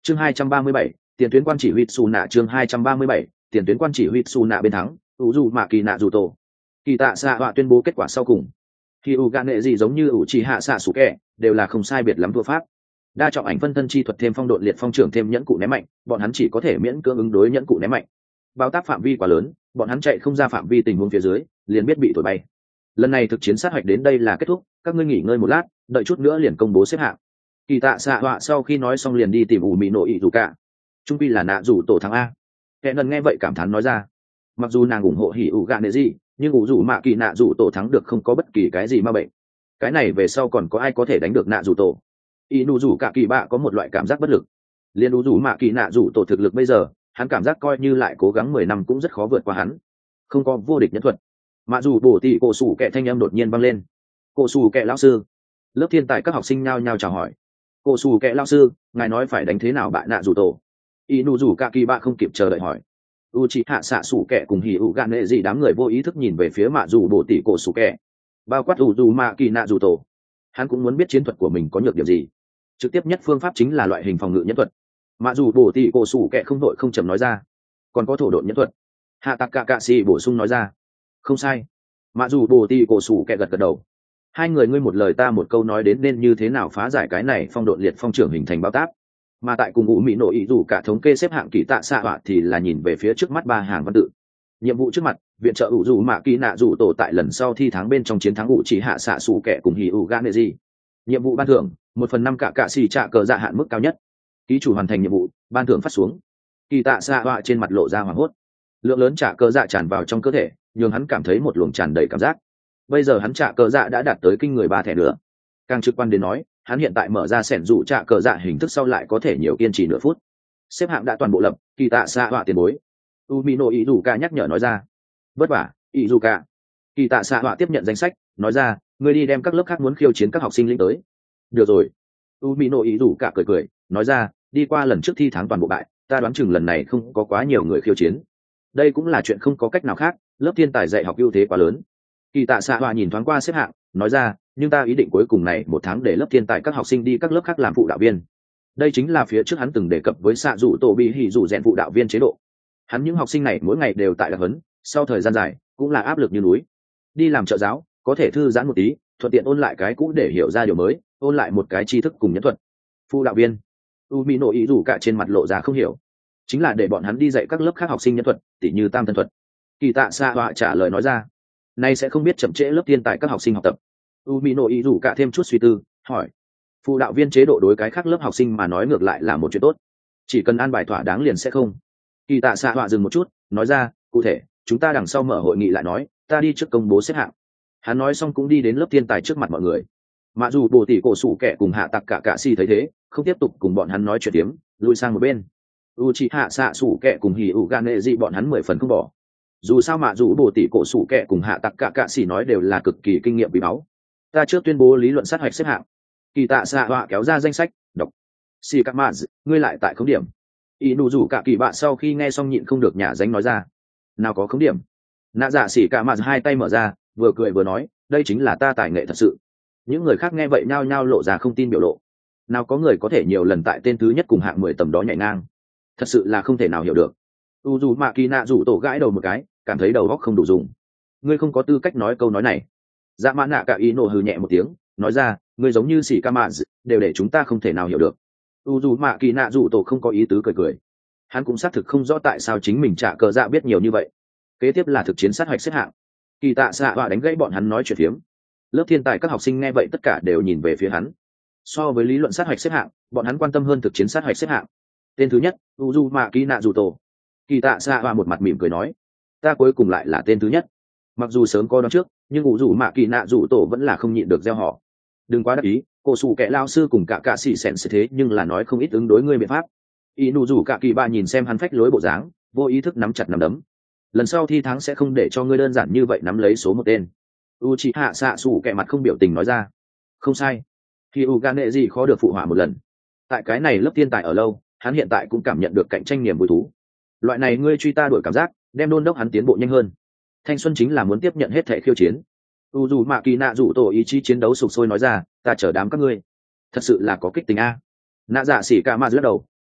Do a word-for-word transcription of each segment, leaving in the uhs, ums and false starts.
chương hai trăm ba mươi bảy, tiền tuyến quan chỉ huy xù nạ. Chương hai trăm ba mươi bảy, tiền tuyến quan chỉ huy xù nạ bên thắng ủ dù mạ kỳ nạ dù tổ. Kỳ tạ xạ họa tuyên bố kết quả sau cùng. Khi u gan nệ gì giống như ủ trì hạ xạ sủ kẹ đều là không sai biệt lắm thua pháp. Đa trọng ảnh phân thân chi thuật thêm phong độn liệt phong trưởng thêm nhẫn cụ ném mạnh, bọn hắn chỉ có thể miễn cưỡng ứng đối nhẫn cụ ném mạnh. Bao tác phạm vi quá lớn, bọn hắn chạy không ra phạm vi tình huống phía dưới, liền biết bị thổi bay. Lần này thực chiến sát hoạch đến đây là kết thúc, các ngươi nghỉ ngơi một lát, đợi chút nữa liền công bố xếp hạng. Kỳ tạ xạ họa sau khi nói xong liền đi tìm ủ mị nộ ị dù cả. Trung pi là nạ rủ tổ thắng a. Kẻ ngân nghe vậy cảm thán nói ra, mặc dù nàng ủng hộ hỉ ủ gạ nệ gì, nhưng ủ rủ mạ kỳ nạ rủ tổ thắng được không có bất kỳ cái gì ma bệnh. Cái này về sau còn có ai có thể đánh được nạ rủ tổ? Y nụ rủ cả kỳ bạ có một loại cảm giác bất lực. Liên ủ rủ mạ kỳ nạ rủ tổ thực lực bây giờ, hắn cảm giác coi như lại cố gắng mười năm cũng rất khó vượt qua hắn. Không có vô địch nhân thuật. Mạ dù bổ tỷ cổ sủ kẻ thanh âm đột nhiên vang lên. Cổ sủ kẻ lão sư. Lớp thiên tài các học sinh nhao nhao chào hỏi. Cổ sủ kẻ lão sư, ngài nói phải đánh thế nào bạn nạ rủ tổ? Y nụ rủ cả kỳ bạ không kịp chờ đợi hỏi. U chỉ hạ xạ sủ kẻ cùng hỉ ủ gạn nệ gì đám người vô ý thức nhìn về phía mạ dù bổ tỷ cổ sủ kẻ, bao quát ủ dù mạ kỳ nạ dù tổ. Hắn cũng muốn biết chiến thuật của mình có nhược điểm gì. Trực tiếp nhất phương pháp chính là loại hình phòng ngự nhân thuật. Mạ dù bổ tỷ cổ sủ kẻ không đội không chậm nói ra. Còn có thổ độn nhân thuật. Hạ tạc cạ cạ xì bổ sung nói ra. Không sai. Mạ dù bổ tỷ cổ sủ kẻ gật gật đầu. Hai người ngươi một lời ta một câu nói đến nên như thế nào phá giải cái này phong độn liệt phong trưởng hình thành bao tác. Mà tại cùng ủ mỹ nội ý dù cả thống kê xếp hạng kỳ tạ xạ họa thì là nhìn về phía trước mắt ba hàng văn tự. Nhiệm vụ trước mặt, viện trợ ủ dù mạ kỳ nạ dù tổ tại lần sau thi tháng bên trong chiến thắng ủ chỉ hạ xạ sủ kẻ cùng hỉ ủ gan nệ gì. Nhiệm vụ ban thưởng một phần năm cả cạ xì trạ cờ dạ hạn mức cao nhất. Ký chủ hoàn thành nhiệm vụ, ban thưởng phát xuống. Kỳ tạ xạ họa trên mặt lộ ra hoảng hốt. Lượng lớn trạ cờ dạ tràn vào trong cơ thể, nhưng hắn cảm thấy một luồng tràn đầy cảm giác. Bây giờ hắn trạ cờ dạ đã đạt tới kinh người ba thẻ nữa. Càng trực quan đến nói, hắn hiện tại mở ra sẻn dụ trạ cờ dạ hình thức sau lại có thể nhiều kiên trì nửa phút. Xếp hạng đã toàn bộ lập, kỳ tạ xạ họa tiền bối. Umino ý dù ca nhắc nhở nói ra. Vất vả, ý dù ca. Kỳ tạ xạ họa tiếp nhận danh sách, nói ra, ngươi đi đem các lớp khác muốn khiêu chiến các học sinh lĩnh tới. Được rồi. Umino ý dù ca cười cười, nói ra, đi qua lần trước thi tháng toàn bộ bại, ta đoán chừng lần này không có quá nhiều người khiêu chiến. Đây cũng là chuyện không có cách nào khác, lớp thiên tài dạy học ưu thế quá lớn. Kỳ tạ xạ họa nhìn thoáng qua xếp hạng, nói ra, nhưng ta ý định cuối cùng này một tháng để lớp thiên tài các học sinh đi các lớp khác làm phụ đạo viên. Đây chính là phía trước hắn từng đề cập với xạ rủ tổ bị hỉ rủ rèn phụ đạo viên chế độ. Hắn những học sinh này mỗi ngày đều tại đặc huấn, sau thời gian dài cũng là áp lực như núi. Đi làm trợ giáo có thể thư giãn một tí, thuận tiện ôn lại cái cũ để hiểu ra điều mới, ôn lại một cái tri thức cùng nhân thuật. Phụ đạo viên Umino ý rủ cả trên mặt lộ ra không hiểu, chính là để bọn hắn đi dạy các lớp khác học sinh nhân thuật, tỉ như tam thân thuật. Kỳ tạ xạ họa trả lời nói ra, nay sẽ không biết chậm trễ lớp thiên tài các học sinh học tập. Umino ý rủ cả thêm chút suy tư, hỏi, phụ đạo viên chế độ đối cái khác lớp học sinh mà nói ngược lại là một chuyện tốt, chỉ cần an bài thỏa đáng liền sẽ không. Kỳ tạ xạ họa dừng một chút, nói ra, cụ thể chúng ta đằng sau mở hội nghị lại nói, ta đi trước công bố xếp hạng. Hắn nói xong cũng đi đến lớp thiên tài trước mặt mọi người. Mặc dù bồ tỷ cổ sủ kẻ cùng hạ tặc cả cạ si thấy thế, không tiếp tục cùng bọn hắn nói chuyện tiếm, lùi sang một bên. U chỉ hạ xạ sủ kẻ cùng hỉ ủ gan nệ dị bọn hắn mười phần không bỏ. Dù sao mà dù bồ tỷ cổ sủ kẻ cùng hạ tặc cả cạ si nói đều là cực kỳ kinh nghiệm quý báu. Ta trước tuyên bố lý luận sát hạch xếp hạng. Kỳ tạ xạ họa kéo ra danh sách, đọc. Si các mạ, ngươi lại tại khống điểm. Y nụ rủ cả kỳ bạ sau khi nghe xong nhịn không được nhả danh nói ra, nào có khống điểm. Nạ dạ xỉ cả mạ hai tay mở ra, vừa cười vừa nói, đây chính là ta tài nghệ thật sự. Những người khác nghe vậy nhao nhao lộ ra không tin biểu lộ. Nào có người có thể nhiều lần tại tên thứ nhất cùng hạng mười tầm đó nhảy ngang, thật sự là không thể nào hiểu được. U dù mạ kỳ nạ rủ tổ gãi đầu một cái, cảm thấy đầu óc không đủ dùng. Ngươi không có tư cách nói câu nói này. Dạ mã nạ cả ý nổ hừ nhẹ một tiếng, nói ra, ngươi giống như xỉ ca mạ đều để chúng ta không thể nào hiểu được. U dù mạ kỳ nạ rủ tổ không có ý tứ cười cười. Hắn cũng xác thực không rõ tại sao chính mình trả cờ dạ biết nhiều như vậy. Kế tiếp là thực chiến sát hoạch xếp hạng. Kỳ tạ xạ họa đánh gãy bọn hắn nói chuyện phiếm. Lớp thiên tài các học sinh nghe vậy tất cả đều nhìn về phía hắn. So với lý luận sát hoạch xếp hạng, bọn hắn quan tâm hơn thực chiến sát hoạch xếp hạng. Tên thứ nhất, u dù mạ kỳ nạ rủ tổ. Kỳ tạ xạ họa một mặt mỉm cười nói, ta cuối cùng lại là tên thứ nhất. Mặc dù sớm có đón trước, nhưng u dù mạ kỳ nạ rủ tổ vẫn là không nhịn được gieo họ. Đừng quá đắc ý, cổ sủ kẻ lao sư cùng cả cạ xỉ sẻn sẽ thế nhưng là nói không ít ứng đối ngươi biện pháp. Y nụ rủ cả kỳ ba nhìn xem hắn phách lối bộ dáng, vô ý thức nắm chặt nắm đấm. Lần sau thi tháng sẽ không để cho ngươi đơn giản như vậy nắm lấy số một tên. U chỉ hạ xạ sủ kẻ mặt không biểu tình nói ra, không sai. Khi u gan nệ gì khó được phụ họa một lần. Tại cái này lớp thiên tài ở lâu, hắn hiện tại cũng cảm nhận được cạnh tranh niềm vui thú. Loại này ngươi truy ta đuổi cảm giác, đem đôn đốc hắn tiến bộ nhanh hơn. Thanh xuân chính là muốn tiếp nhận hết thể khiêu chiến. U dù mạ kỳ nạ rủ tổ ý chí chiến đấu sục sôi nói ra, ta chờ đám các ngươi thật sự là có kích tình a. Nạ dạ xỉ cả mà lắc đầu,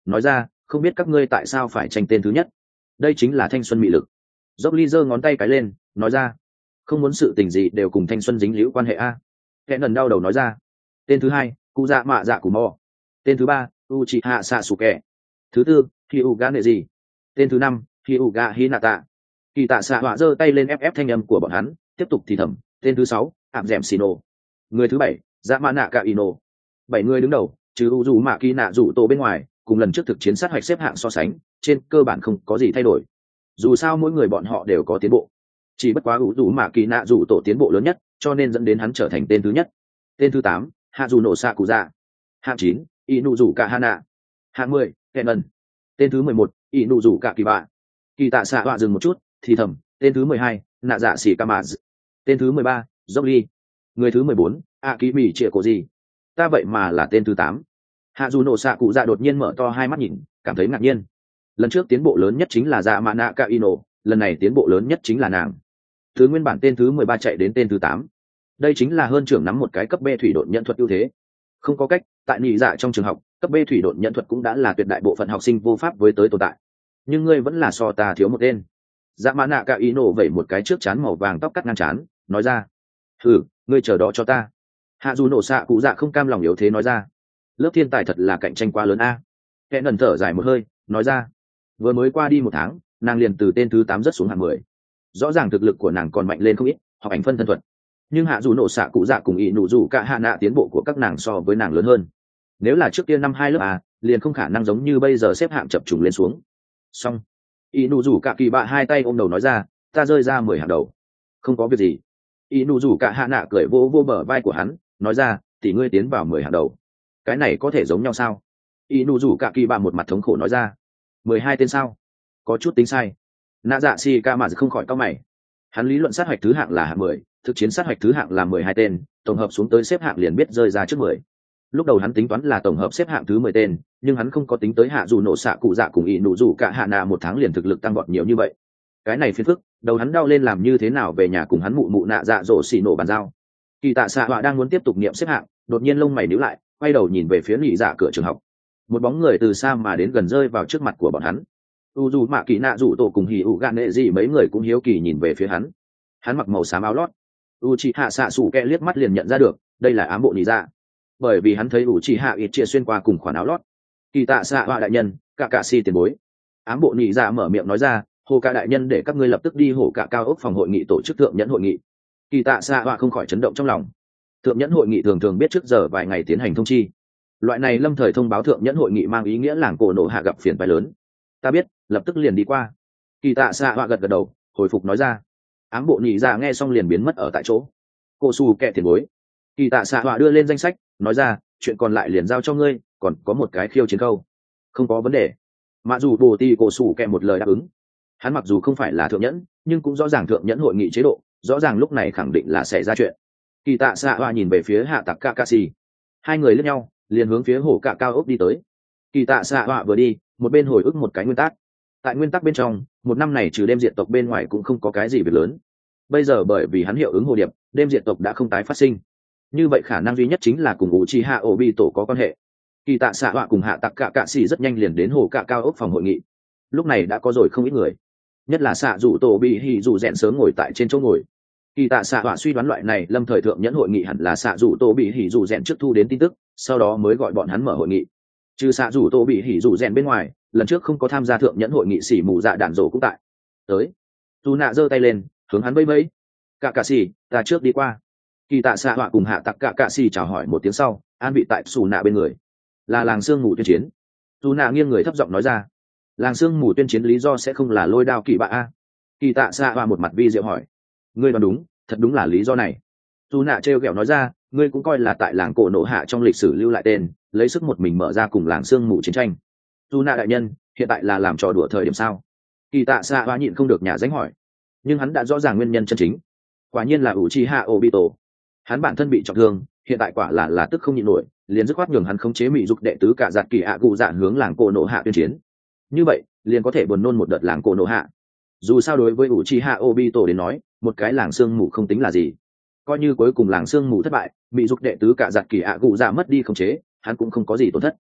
nói ra không biết các ngươi tại sao phải tranh tên thứ nhất. Đây chính là thanh xuân mị lực. Dốc ly giơ ngón tay cái lên nói ra không muốn sự tình gì đều cùng thanh xuân dính liễu quan hệ a. Kẻ nần đau đầu nói ra tên thứ hai cụ dạ mạ dạ cù mò. Tên thứ ba u chị hạ xạ sủ kẻ. Thứ tư hi u ga nệ gì. Tên thứ năm hi u ga hinata. Kỳ tạ xạ họa giơ tay lên ép ép thanh âm của bọn hắn tiếp tục thì thầm. Tên thứ sáu ảm dẻm xì nổ. Người thứ bảy dạ mạ nạ cả ino. Bảy người đứng đầu trừ u dù mạ kỳ nạ rủ tổ bên ngoài cùng lần trước thực chiến sát hoạch xếp hạng so sánh trên cơ bản không có gì thay đổi. Dù sao mỗi người bọn họ đều có tiến bộ, chỉ bất quá u dù mạ kỳ nạ rủ tổ tiến bộ lớn nhất cho nên dẫn đến hắn trở thành tên thứ nhất. Tên thứ tám hạ dù nổ xạ cụ dạ. Hạng chín y nụ rủ cả hana. Hạng mười hẹn ẩn. Tên thứ mười một y nụ rủ cả kỳ bạ. Kỳ tạ xạ họa dừng một chút thì thầm. Tên thứ mười hai nạ dạ xỉ ca mạ. Tên thứ mười ba dốc ly. Người thứ mười bốn a ký mì trịa cổ gì. Ta vậy mà là tên thứ tám. Hạ dù nổ xạ cụ dạ đột nhiên mở to hai mắt nhìn cảm thấy ngạc nhiên. Lần trước tiến bộ lớn nhất chính là dạ mạ nạ cả ino, lần này tiến bộ lớn nhất chính là nàng. Từ nguyên bản tên thứ mười ba chạy đến tên thứ tám, đây chính là hơn trưởng nắm một cái cấp B thủy độn nhận thuật ưu thế. Không có cách, tại nhị dạ trong trường học cấp B thủy độn nhận thuật cũng đã là tuyệt đại bộ phận học sinh vô pháp với tới tồn tại, nhưng ngươi vẫn là so ta thiếu một tên. Dạ mạ nạ cả ino vẩy một cái trước chán màu vàng tóc cắt ngang chán nói ra ừ ngươi chờ đó cho ta. Hạ dù nổ xạ cụ dạ không cam lòng yếu thế nói ra lớp thiên tài thật là cạnh tranh quá lớn a. Kẻ ngẩn thở dài một hơi nói ra vừa mới qua đi một tháng nàng liền từ tên thứ tám rất xuống hạng mười. Rõ ràng thực lực của nàng còn mạnh lên không ít học ảnh phân thân thuật, nhưng hạ dù nổ xạ cụ dạ cùng ý nụ dù cả hạ nạ tiến bộ của các nàng so với nàng lớn hơn. Nếu là trước kia năm hai lớp a liền không khả năng giống như bây giờ xếp hạng chập trùng lên xuống. Xong ý nụ dù cả kỳ bạ hai tay ôm đầu nói ra ta rơi ra mười hàng đầu. Không có việc gì. Ý nụ dù cả hạ nạ cười vô vô bờ vai của hắn nói ra thì ngươi tiến vào mười hàng đầu, cái này có thể giống nhau sao? Ý nụ dù cả kỳ bạ một mặt thống khổ nói ra mười hai tên sao, có chút tính sai. Nạ dạ xì ca mà không khỏi cau mày. Hắn lý luận sát hoạch thứ hạng là hạng mười, thực chiến sát hoạch thứ hạng là mười hai tên, tổng hợp xuống tới xếp hạng liền biết rơi ra trước mười. Lúc đầu hắn tính toán là tổng hợp xếp hạng thứ mười tên, nhưng hắn không có tính tới hạ dù nổ xạ cụ dạ cùng ý nụ dù cả hạ nạ một tháng liền thực lực tăng vọt nhiều như vậy. Cái này phiền phức, đầu hắn đau lên làm như thế nào về nhà cùng hắn mụ mụ nạ dạ dỗ xì nổ bàn giao. Kỳ tạ xạ họa đang muốn tiếp tục niệm xếp hạng, đột nhiên lông mày nhíu lại, quay đầu nhìn về phía nhị dạ cửa trường học. Một bóng người từ xa mà đến gần rơi vào trước mặt của bọn hắn. U dù mạ kỳ nạ rủ tổ cùng hỉ ủ gạn nệ gì mấy người cũng hiếu kỳ nhìn về phía hắn. Hắn mặc màu xám áo lót. U chị hạ xạ sủ kẹ liếc mắt liền nhận ra được đây là ám bộ nhị dạ, bởi vì hắn thấy u chị hạ ít chia xuyên qua cùng khoản áo lót. Kỳ tạ xạ họa đại nhân, cả cạ si tiền bối. Ám bộ nhị dạ mở miệng nói ra hồ cả đại nhân để các ngươi lập tức đi hổ cả cao ốc phòng hội nghị tổ chức thượng nhẫn hội nghị. Kỳ tạ xạ họa không khỏi chấn động trong lòng. Thượng nhẫn hội nghị thường thường biết trước giờ vài ngày tiến hành thông chi, loại này lâm thời thông báo thượng nhẫn hội nghị mang ý nghĩa làng cổ nổ hạ gặp phiền phái lớn. Ta biết, lập tức liền đi qua. Kỳ tạ xạ họa gật gật đầu hồi phục nói ra. Ám bộ nhị dạ nghe xong liền biến mất ở tại chỗ. Cô su kẹ tiền bối. Kỳ tạ xạ họa đưa lên danh sách nói ra chuyện còn lại liền giao cho ngươi, còn có một cái khiêu chiến câu. Không có vấn đề. Mặc dù bồ ti cô su kẹ một lời đáp ứng. Hắn mặc dù không phải là thượng nhẫn nhưng cũng rõ ràng thượng nhẫn hội nghị chế độ, rõ ràng lúc này khẳng định là sẽ ra chuyện. Kỳ tạ xạ họa nhìn về phía hạ tặc kakashi, hai người lướt nhau liền hướng phía hổ cả cao ốc đi tới. Kỳ tạ xạ họa vừa đi một bên hồi ức một cái nguyên tắc. Tại nguyên tắc bên trong một năm này trừ đêm diệt tộc bên ngoài cũng không có cái gì việc lớn. Bây giờ bởi vì hắn hiệu ứng hồ điệp đêm diệt tộc đã không tái phát sinh, như vậy khả năng duy nhất chính là cùng Uchiha Obito có quan hệ. Kỳ tạ xạ họa cùng hạ tặc cả cạ xỉ rất nhanh liền đến hồ cả cao ốc phòng hội nghị. Lúc này đã có rồi không ít người, nhất là xạ rủ tổ bị hỉ rủ rèn sớm ngồi tại trên chỗ ngồi. Kỳ tạ xạ họa suy đoán loại này lâm thời thượng nhẫn hội nghị hẳn là xạ rủ tổ bị hỉ rủ rèn trước thu đến tin tức, sau đó mới gọi bọn hắn mở hội nghị. Trừ xạ rủ tổ bị hỉ rủ rèn bên ngoài, lần trước không có tham gia thượng nhẫn hội nghị xỉ mù dạ đạn rổ cũng tại. Tới, dù nạ giơ tay lên hướng hắn vẫy vẫy. Cả cạ xỉ, ta trước đi qua. Kỳ tạ xạ họa cùng hạ tặc cả cạ xỉ chào hỏi một tiếng sau an vị tại xù nạ bên người. Là làng sương mù tuyên chiến. Dù nạ nghiêng người thấp giọng nói ra. Làng sương mù tuyên chiến lý do sẽ không là lôi đao kỳ bạ a? Kỳ tạ xạ họa một mặt vi diệu hỏi. Ngươi đoán đúng, thật đúng là lý do này. Dù nạ trêu ghẹo nói ra, ngươi cũng coi là tại làng cổ nổ hạ trong lịch sử lưu lại tên, lấy sức một mình mở ra cùng làng sương mù chiến tranh. Dù nạ đại nhân, hiện tại là làm trò đùa thời điểm sao? Kỳ tạ xạ họa nhịn không được nhà danh hỏi, nhưng hắn đã rõ ràng nguyên nhân chân chính. Quả nhiên là Uchiha Obito. Hắn bản thân bị trọng thương, hiện tại quả là là tức không nhịn nổi, liền dứt khoát nhường hắn khống chế mỹ dục đệ tứ cả giạt kỳ ạ cụ dạ hướng làng cổ nổ hạ tuyên chiến. Như vậy, liền có thể buồn nôn một đợt làng cổ nổ hạ. Dù sao đối với Uchiha Obito đến nói, một cái làng sương mù không tính là gì. Coi như cuối cùng làng sương mù thất bại, mỹ dục đệ tứ cả giạt kỳ ạ cụ dạ mất đi khống chế, hắn cũng không có gì tổn thất.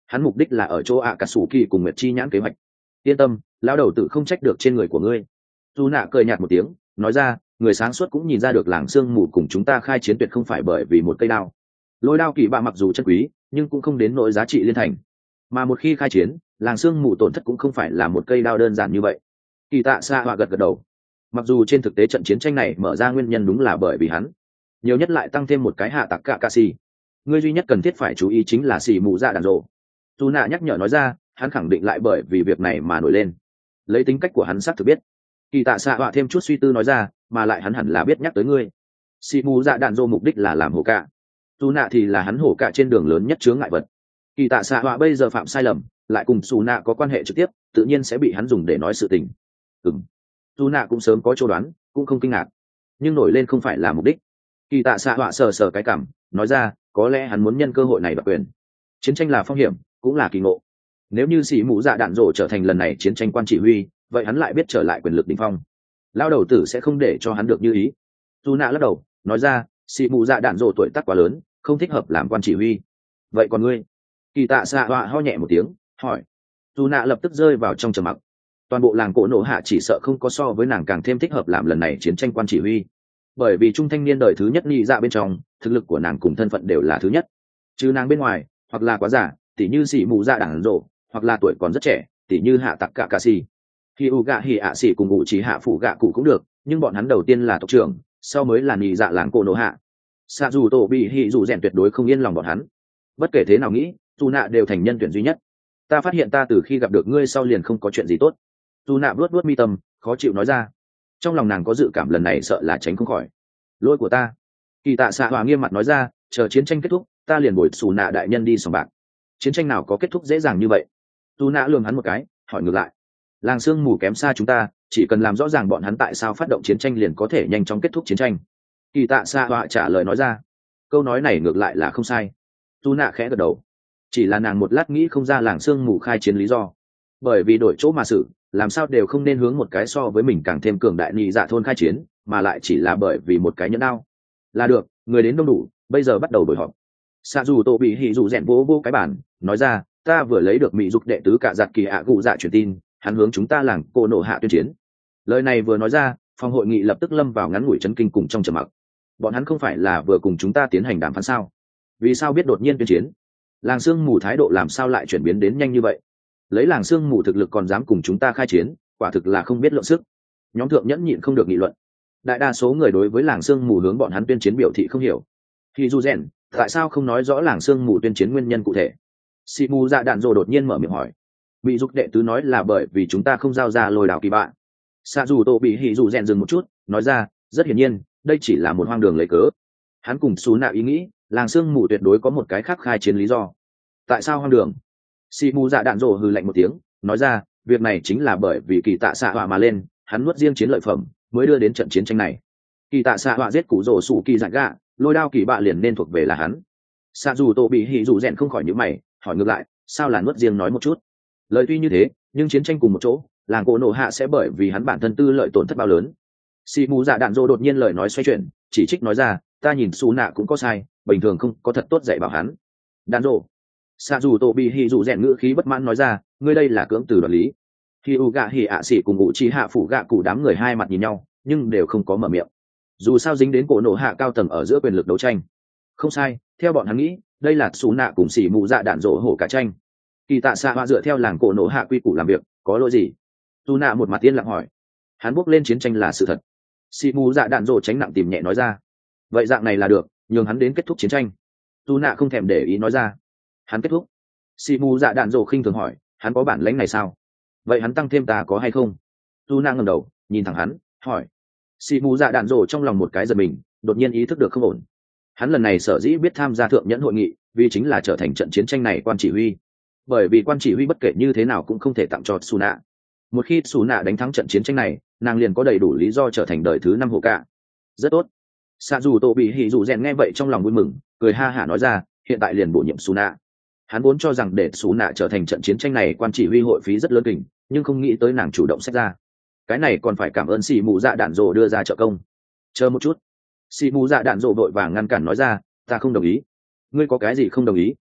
hắn mục đích là ở chỗ ạ cà sủ kỳ cùng nguyệt chi nhãn kế hoạch. Yên tâm, lão đầu tử không trách được trên người của ngươi. Dù nạ cười nhạt một tiếng, nói ra, người sáng suốt cũng nhìn ra được làng sương mù cùng chúng ta khai chiến tuyệt không phải bởi vì một cây đao. Lôi đao kỳ bạ mặc dù chân quý, nhưng cũng không đến nỗi giá trị liên thành. Mà một khi khai chiến, làng sương mù tổn thất cũng không phải là một cây đao đơn giản như vậy. Kỳ tạ xa họa gật gật đầu. Mặc dù trên thực tế trận chiến tranh này mở ra nguyên nhân đúng là bởi vì hắn, nhiều nhất lại tăng thêm một cái hạ tặc cả ca si. Ngươi duy nhất cần thiết phải chú ý chính là xì mù dạ đàn rộ. Dù nạ nhắc nhở nói ra, hắn khẳng định lại bởi vì việc này mà nổi lên. Lấy tính cách của hắn xác thực biết. Kỳ tạ xạ họa thêm chút suy tư nói ra, mà lại hắn hẳn là biết nhắc tới ngươi. Xì mù dạ đàn rộ mục đích là làm hổ cạ, dù nạ thì là hắn hổ cạ trên đường lớn nhất chướng ngại vật. Kỳ tạ xạ họa bây giờ phạm sai lầm, lại cùng xù nạ có quan hệ trực tiếp, tự nhiên sẽ bị hắn dùng để nói sự tình. Ừm, dù nạ cũng sớm có chỗ đoán, cũng không kinh ngạc, nhưng nổi lên không phải là mục đích. Kỳ tạ xạ họa sờ sờ cái cảm, nói ra, có lẽ hắn muốn nhân cơ hội này đoạt quyền. Chiến tranh là phong hiểm, cũng là kỳ ngộ. Nếu như xì mù dạ đạn rộ trở thành lần này chiến tranh quan chỉ huy, vậy hắn lại biết trở lại quyền lực đỉnh phong. Lao đầu tử sẽ không để cho hắn được như ý. Dù nạ lắc đầu, nói ra, xì mù dạ đạn rộ tuổi tác quá lớn, không thích hợp làm quan chỉ huy. Vậy còn ngươi? Kỳ tạ xạ họa ho nhẹ một tiếng, hỏi. Dù nạ lập tức rơi vào trong trầm mặc. Toàn bộ làng cổ nổ hạ chỉ sợ không có so với nàng càng thêm thích hợp làm lần này chiến tranh quan chỉ huy, bởi vì trung thanh niên đời thứ nhất nhị dạ bên trong, thực lực của nàng cùng thân phận đều là thứ nhất. Chứ nàng bên ngoài, hoặc là quá giả, tỉ như xì mù dạ đạn rộ, hoặc là tuổi còn rất trẻ, tỉ như hạ tặc cả cà xì. Khi u gạ hỉ ạ xì cùng ngụ chỉ hạ phủ gạ cụ cũng được, nhưng bọn hắn đầu tiên là tộc trưởng, sau mới là nhị dạ làng cổ nổ hạ. Sa dù tổ bị hỉ dù rèn tuyệt đối không yên lòng bọn hắn. Bất kể thế nào nghĩ, dù nạ đều thành nhân tuyển duy nhất. Ta phát hiện ta từ khi gặp được ngươi sau liền không có chuyện gì tốt. Dù nạ vuốt vuốt mi tâm, khó chịu nói ra. Trong lòng nàng có dự cảm lần này sợ là tránh không khỏi. Lỗi của ta. Kỳ tạ xạ hòa nghiêm mặt nói ra, chờ chiến tranh kết thúc, ta liền bồi xù nạ đại nhân đi sòng bạc. Chiến tranh nào có kết thúc dễ dàng như vậy? Dù nạ lườm hắn một cái, hỏi ngược lại. Làng sương mù kém xa chúng ta, chỉ cần làm rõ ràng bọn hắn tại sao phát động chiến tranh liền có thể nhanh chóng kết thúc chiến tranh. Kỳ tạ xạ hòa trả lời nói ra. Câu nói này ngược lại là không sai. Dù nạ khẽ gật đầu. Chỉ là nàng một lát nghĩ không ra làng sương mù khai chiến lý do. Bởi vì đổi chỗ mà xử, làm sao đều không nên hướng một cái so với mình càng thêm cường đại nhị dạ thôn khai chiến, mà lại chỉ là bởi vì một cái nhẫn đao. Là được, người đến đông đủ, bây giờ bắt đầu buổi họp. Xạ dù tổ bị hỉ dù rèn vỗ vô cái bản, nói ra, ta vừa lấy được mỹ dục đệ tứ cả giặt kỳ ạ cụ dạ truyền tin, hắn hướng chúng ta làng cô nổ hạ tuyên chiến. Lời này vừa nói ra, phòng hội nghị lập tức lâm vào ngắn ngủi chấn kinh cùng trong trầm mặc. Bọn hắn không phải là vừa cùng chúng ta tiến hành đàm phán sao? Vì sao biết đột nhiên tuyên chiến? Làng sương mù thái độ làm sao lại chuyển biến đến nhanh như vậy? Lấy làng sương mù thực lực còn dám cùng chúng ta khai chiến, quả thực là không biết lượng sức. Nhóm thượng nhẫn nhịn không được nghị luận. Đại đa số người đối với làng sương mù hướng bọn hắn tuyên chiến biểu thị không hiểu. Khi du rèn, tại sao không nói rõ làng sương mù tuyên chiến nguyên nhân cụ thể? Sĩ mù dạ đạn rồ đột nhiên mở miệng hỏi. Bị dục đệ tứ nói là bởi vì chúng ta không giao ra lôi đảo kỳ bạ. Xạ dù tổ bị hỉ dù rèn dừng một chút, nói ra, rất hiển nhiên, đây chỉ là một hoang đường lấy cớ. Hắn cùng xú nạ ý nghĩ, làng sương mù tuyệt đối có một cái khác khai chiến lý do. Tại sao hoang đường? Sĩ mù dạ đạn rồ hừ lạnh một tiếng, nói ra, việc này chính là bởi vì kỳ tạ xạ họa mà lên, hắn nuốt riêng chiến lợi phẩm mới đưa đến trận chiến tranh này. Kỳ tạ xạ họa giết cụ rổ sủ kỳ dạn gạ, lôi đao kỳ bạ liền nên thuộc về là hắn. Xạ dù tổ bị hỉ dù rèn không khỏi nhíu mày, hỏi ngược lại, sao là nuốt riêng nói một chút? Lời tuy như thế, nhưng chiến tranh cùng một chỗ, làng cổ nổ hạ sẽ bởi vì hắn bản thân tư lợi tổn thất bao lớn. Sĩ mù dạ đạn rồ đột nhiên lời nói xoay chuyển, chỉ trích nói ra, ta nhìn xù nạ cũng có sai, bình thường không có thật tốt dạy bảo hắn. Đạn rồ. Xạ dù tổ bị hỉ dù rèn ngữ khí bất mãn nói ra, ngươi đây là cưỡng từ đoạt lý. Khi u gạ hỉ ạ xỉ cùng ngụ chi hạ phủ gạ cụ đám người hai mặt nhìn nhau, nhưng đều không có mở miệng. Dù sao dính đến cổ nổ hạ cao tầng ở giữa quyền lực đấu tranh. Không sai, theo bọn hắn nghĩ, đây là xù nạ cùng xỉ mù dạ đạn rộ hổ cả tranh. Kỳ tạ xạ họa dựa theo làng cổ nổ hạ quy củ làm việc, có lỗi gì? Xù nạ một mặt yên lặng hỏi. Hắn bước lên chiến tranh là sự thật. Xỉ mù dạ đạn rộ tránh nặng tìm nhẹ nói ra. Vậy dạng này là được, nhường hắn đến kết thúc chiến tranh. Xù nạ không thèm để ý nói ra. Hắn kết thúc. Xỉ mù dạ đạn rộ khinh thường hỏi, hắn có bản lãnh này sao? Vậy hắn tăng thêm ta có hay không? Tu Na ngẩng đầu nhìn thẳng hắn, hỏi. Sĩ mù dạ đạn rồ trong lòng một cái giật mình, đột nhiên ý thức được không ổn. Hắn lần này sở dĩ biết tham gia thượng nhẫn hội nghị, vì chính là trở thành trận chiến tranh này quan chỉ huy. Bởi vì quan chỉ huy bất kể như thế nào cũng không thể tặng cho Suna. Một khi Suna đánh thắng trận chiến tranh này, nàng liền có đầy đủ lý do trở thành đời thứ năm hộ cả. Rất tốt. Sa dù tổ bị hỉ dù rèn nghe vậy trong lòng vui mừng, cười ha hả nói ra, hiện tại liền bổ nhiệm Suna. Hắn vốn cho rằng để Suna trở thành trận chiến tranh này quan chỉ huy hội phí rất lớn kình, nhưng không nghĩ tới nàng chủ động xét ra. Cái này còn phải cảm ơn xì mù dạ đạn rồ đưa ra trợ công. Chờ một chút. Xì mù dạ đạn rồ vội vàng ngăn cản nói ra, ta không đồng ý. Ngươi có cái gì không đồng ý?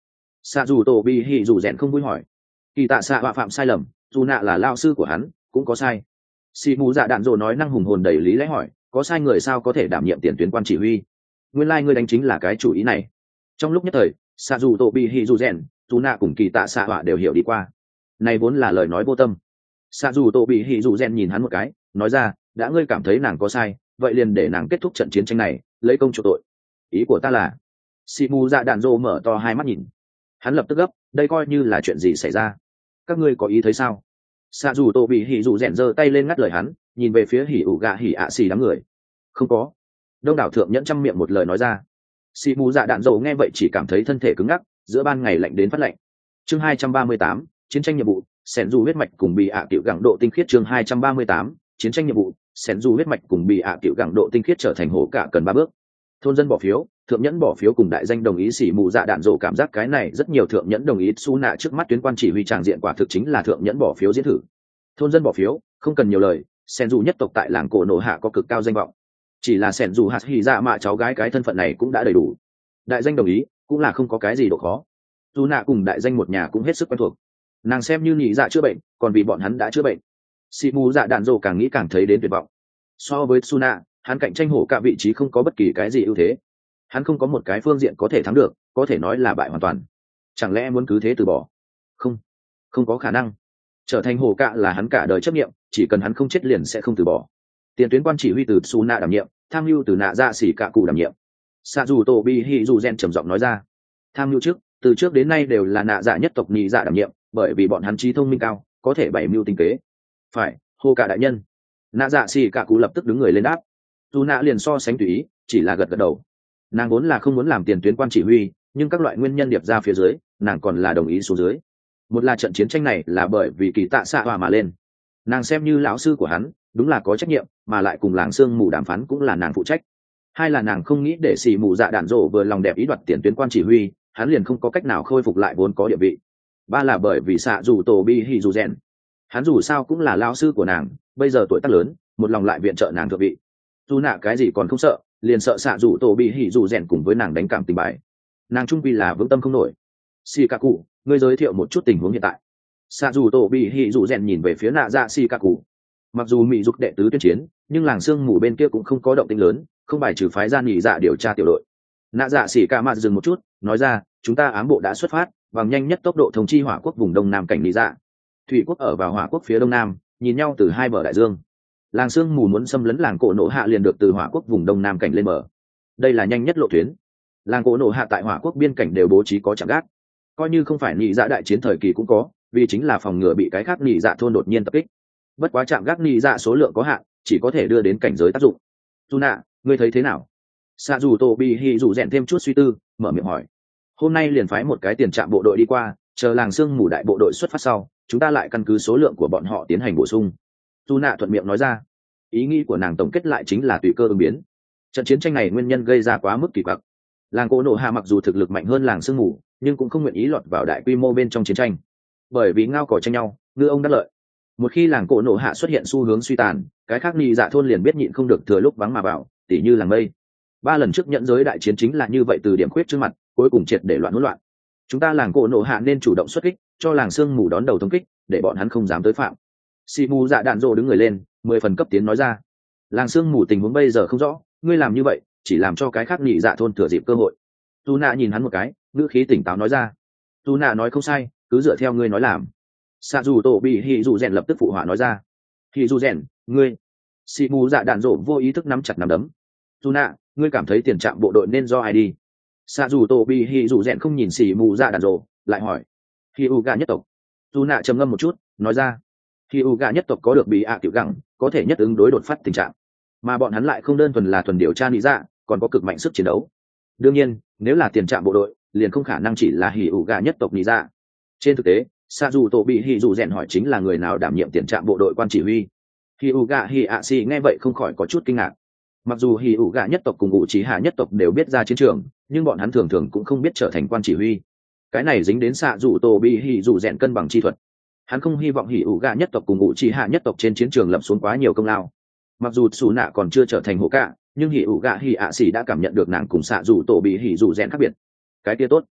xạ dù tổ bị hỉ dù rèn không vui hỏi. Kỳ tạ xạ họa phạm sai lầm, dù nạ là lao sư của hắn cũng có sai. Sĩ mù dạ đạn dỗ nói năng hùng hồn đầy lý lẽ hỏi, có sai người sao có thể đảm nhiệm tiền tuyến quan chỉ huy? Nguyên lai ngươi đánh chính là cái chủ ý này. Trong lúc nhất thời, xạ dù tổ bị hỉ dù rèn, dù nạ cùng kỳ tạ xạ họa đều hiểu đi qua. Này vốn là lời nói vô tâm. Xạ dù tổ bị hỉ dù rèn nhìn hắn một cái, nói ra, đã ngươi cảm thấy nàng có sai, vậy liền để nàng kết thúc trận chiến tranh này, lấy công chuộc tội. Ý của ta là. Sĩ mù dạ đạn dỗ mở to hai mắt nhìn. Hắn lập tức gấp, đây coi như là chuyện gì xảy ra? Các ngươi có ý thấy sao? Xạ dù tổ bị hỉ dù rèn giơ tay lên ngắt lời hắn, nhìn về phía hỉ ủ gạ hỉ ạ xì đám người. Không có. Đông đảo thượng nhẫn trăm miệng một lời nói ra. Sĩ mù dạ đạn dầu nghe vậy chỉ cảm thấy thân thể cứng ngắc, giữa ban ngày lạnh đến phát lạnh. Chương hai trăm ba mươi tám, chiến tranh nhiệm vụ, sẻn dù huyết mạch cùng bị ạ à tiểu gẳng độ tinh khiết. Chương hai trăm ba mươi tám, chiến tranh nhiệm vụ, sẻn dù huyết mạch cùng bị ạ à tiểu gẳng độ tinh khiết trở thành hổ cả cần ba bước. Thôn dân bỏ phiếu, thượng nhẫn bỏ phiếu cùng đại danh đồng ý. Xỉ mù dạ đạn dỗ cảm giác cái này rất nhiều thượng nhẫn đồng ý. Su nạ trước mắt tuyến quan chỉ huy tràng diện quả thực chính là thượng nhẫn bỏ phiếu diễn thử. Thôn dân bỏ phiếu, không cần nhiều lời, sen dù nhất tộc tại làng cổ nổ hạ có cực cao danh vọng. Chỉ là sen dù hạt hỉ dạ mạ cháu gái cái thân phận này cũng đã đầy đủ. Đại danh đồng ý cũng là không có cái gì độ khó. Su nạ cùng đại danh một nhà cũng hết sức quen thuộc, nàng xem như nhị dạ chữa bệnh, còn vì bọn hắn đã chữa bệnh. Xỉ mù dạ đạn dỗ càng nghĩ càng thấy đến tuyệt vọng. So với Su nạ, hắn cạnh tranh hổ cả vị trí không có bất kỳ cái gì ưu thế. Hắn không có một cái phương diện có thể thắng được, có thể nói là bại hoàn toàn. Chẳng lẽ muốn cứ thế từ bỏ? Không, không có khả năng. Trở thành hổ cạ là hắn cả đời chấp nghiệm, chỉ cần hắn không chết liền sẽ không từ bỏ. Tiền tuyến quan chỉ huy từ Su nạ đảm nhiệm, tham mưu từ nạ dạ xỉ cạ cụ đảm nhiệm. Xạ dù tổ bi hỉ dù rèn trầm giọng nói ra, tham mưu trước, từ trước đến nay đều là nạ dạ nhất tộc nhị dạ đảm nhiệm, bởi vì bọn hắn trí thông minh cao, có thể bày mưu tinh kế. Phải, hổ cạ đại nhân. Nạ dạ xỉ cạ cụ lập tức đứng người lên đáp. Su nạ liền so sánh tùy ý, chỉ là gật gật đầu. Nàng vốn là không muốn làm tiền tuyến quan chỉ huy, nhưng các loại nguyên nhân điệp ra phía dưới, nàng còn là đồng ý xuống dưới. Một là trận chiến tranh này là bởi vì kỳ tạ xạ hòa mà lên, nàng xem như lão sư của hắn đúng là có trách nhiệm, mà lại cùng làng sương mù đàm phán cũng là nàng phụ trách. Hai là nàng không nghĩ để xì mù dạ đạn rổ vừa lòng đẹp ý đoạt tiền tuyến quan chỉ huy, hắn liền không có cách nào khôi phục lại vốn có địa vị. Ba là bởi vì xạ dù tổ bi hỉ dù rèn, hắn dù sao cũng là lão sư của nàng, bây giờ tuổi tác lớn, một lòng lại viện trợ nàng thượng vị. Dù nạ cái gì còn không sợ, liền sợ xạ dù tổ bị hỉ dù rèn cùng với nàng đánh cảm tình bài, nàng trung quy là vững tâm không nổi. Xì cạ cụ, ngươi giới thiệu một chút tình huống hiện tại. Xạ dù tổ bị hỉ dù rèn nhìn về phía nạ dạ xì cạ cụ. Mặc dù mỹ dục đệ tứ tuyên chiến, nhưng làng sương mù bên kia cũng không có động tĩnh lớn, không bài trừ phái ra nghỉ dạ điều tra tiểu đội. Nạ dạ xì cạ mạt dừng một chút, nói ra, chúng ta ám bộ đã xuất phát, bằng nhanh nhất tốc độ thông chi hỏa quốc vùng đông nam cảnh nghỉ dạ. Thủy quốc ở vào hỏa quốc phía đông nam, nhìn nhau từ hai bờ đại dương. Làng sương mù muốn xâm lấn làng cổ nổ hạ liền được từ hỏa quốc vùng đông nam cảnh lên bờ, đây là nhanh nhất lộ tuyến. Làng cổ nổ hạ tại hỏa quốc biên cảnh đều bố trí có trạm gác, coi như không phải nhị dạ đại chiến thời kỳ cũng có, vì chính là phòng ngừa bị cái khác nhị dạ thôn đột nhiên tập kích. Bất quá trạm gác nhị dạ số lượng có hạn, chỉ có thể đưa đến cảnh giới tác dụng. Tu nạ, ngươi thấy thế nào? Xạ dù tổ bị hỉ dù rèn thêm chút suy tư, mở miệng hỏi. Hôm nay liền phái một cái tiền trạm bộ đội đi qua, chờ làng sương mù đại bộ đội xuất phát sau, chúng ta lại căn cứ số lượng của bọn họ tiến hành bổ sung. Tu nạ thuận miệng nói ra. Ý nghĩ của nàng tổng kết lại chính là tùy cơ ứng biến. Trận chiến tranh này nguyên nhân gây ra quá mức kỳ quặc. Làng cổ nổ hạ mặc dù thực lực mạnh hơn làng sương mù, nhưng cũng không nguyện ý lọt vào đại quy mô bên trong chiến tranh, bởi vì ngao cỏ tranh nhau, ngư ông đắc lợi. Một khi làng cổ nổ hạ xuất hiện xu hướng suy tàn, cái khác nhị dạ thôn liền biết nhịn không được thừa lúc vắng mà vào, tỉ như làng mây. Ba lần trước nhận giới đại chiến chính là như vậy, từ điểm khuyết trước mặt, cuối cùng triệt để loạn hỗn loạn. Chúng ta làng cổ nổ hạ nên chủ động xuất kích, cho làng sương mù đón đầu thống kích, để bọn hắn không dám tới phạm. Xì mù dạ đạn rồ đứng người lên, mười phần cấp tiến nói ra. Làng sương mù tình huống bây giờ không rõ, ngươi làm như vậy chỉ làm cho cái khác nhị dạ thôn thừa dịp cơ hội. Tu nạ nhìn hắn một cái, ngữ khí tỉnh táo nói ra. Tu nạ nói không sai, cứ dựa theo ngươi nói làm. Xạ dù tổ bị hỉ dù rèn lập tức phụ họa nói ra. Hỉ dù rèn, ngươi. Xì mù dạ đạn rộ vô ý thức nắm chặt nắm đấm. Tu nạ, ngươi cảm thấy tiền trạm bộ đội nên do ai đi? Xạ dù tổ bị hỉ dù rèn không nhìn xì mù dạ đạn rộ, lại hỏi. Hỉ u gà nhất tộc. Tu nạ trầm ngâm một chút, nói ra. Hỉ u gà nhất tộc có được bị ạ tiểu gẳng, có thể nhất ứng đối đột phát tình trạng, mà bọn hắn lại không đơn thuần là thuần điều tra lý dạ, còn có cực mạnh sức chiến đấu. Đương nhiên, nếu là tiền trạm bộ đội, liền không khả năng chỉ là hỉ ủ gà nhất tộc lý dạ. Trên thực tế, xa dù tổ bị hỉ dù rèn hỏi chính là người nào đảm nhiệm tiền trạm bộ đội quan chỉ huy. Hỉ ủ gà hỉ ạ xì nghe vậy không khỏi có chút kinh ngạc. Mặc dù hỉ ủ gà nhất tộc cùng ủ trí hạ nhất tộc đều biết ra chiến trường, nhưng bọn hắn thường thường cũng không biết trở thành quan chỉ huy. Cái này dính đến xạ dù tổ bị hỉ dù rèn cân bằng chi thuật. Hắn không hy vọng hỉ ủ gà nhất tộc cùng ủ trí hạ nhất tộc trên chiến trường lập xuống quá nhiều công lao. Mặc dù xù nạ còn chưa trở thành hổ cả, nhưng hỉ ủ gạ hỉ ạ xỉ đã cảm nhận được nàng cùng xạ dù tổ bị hỉ dù rèn khác biệt. Cái kia tốt.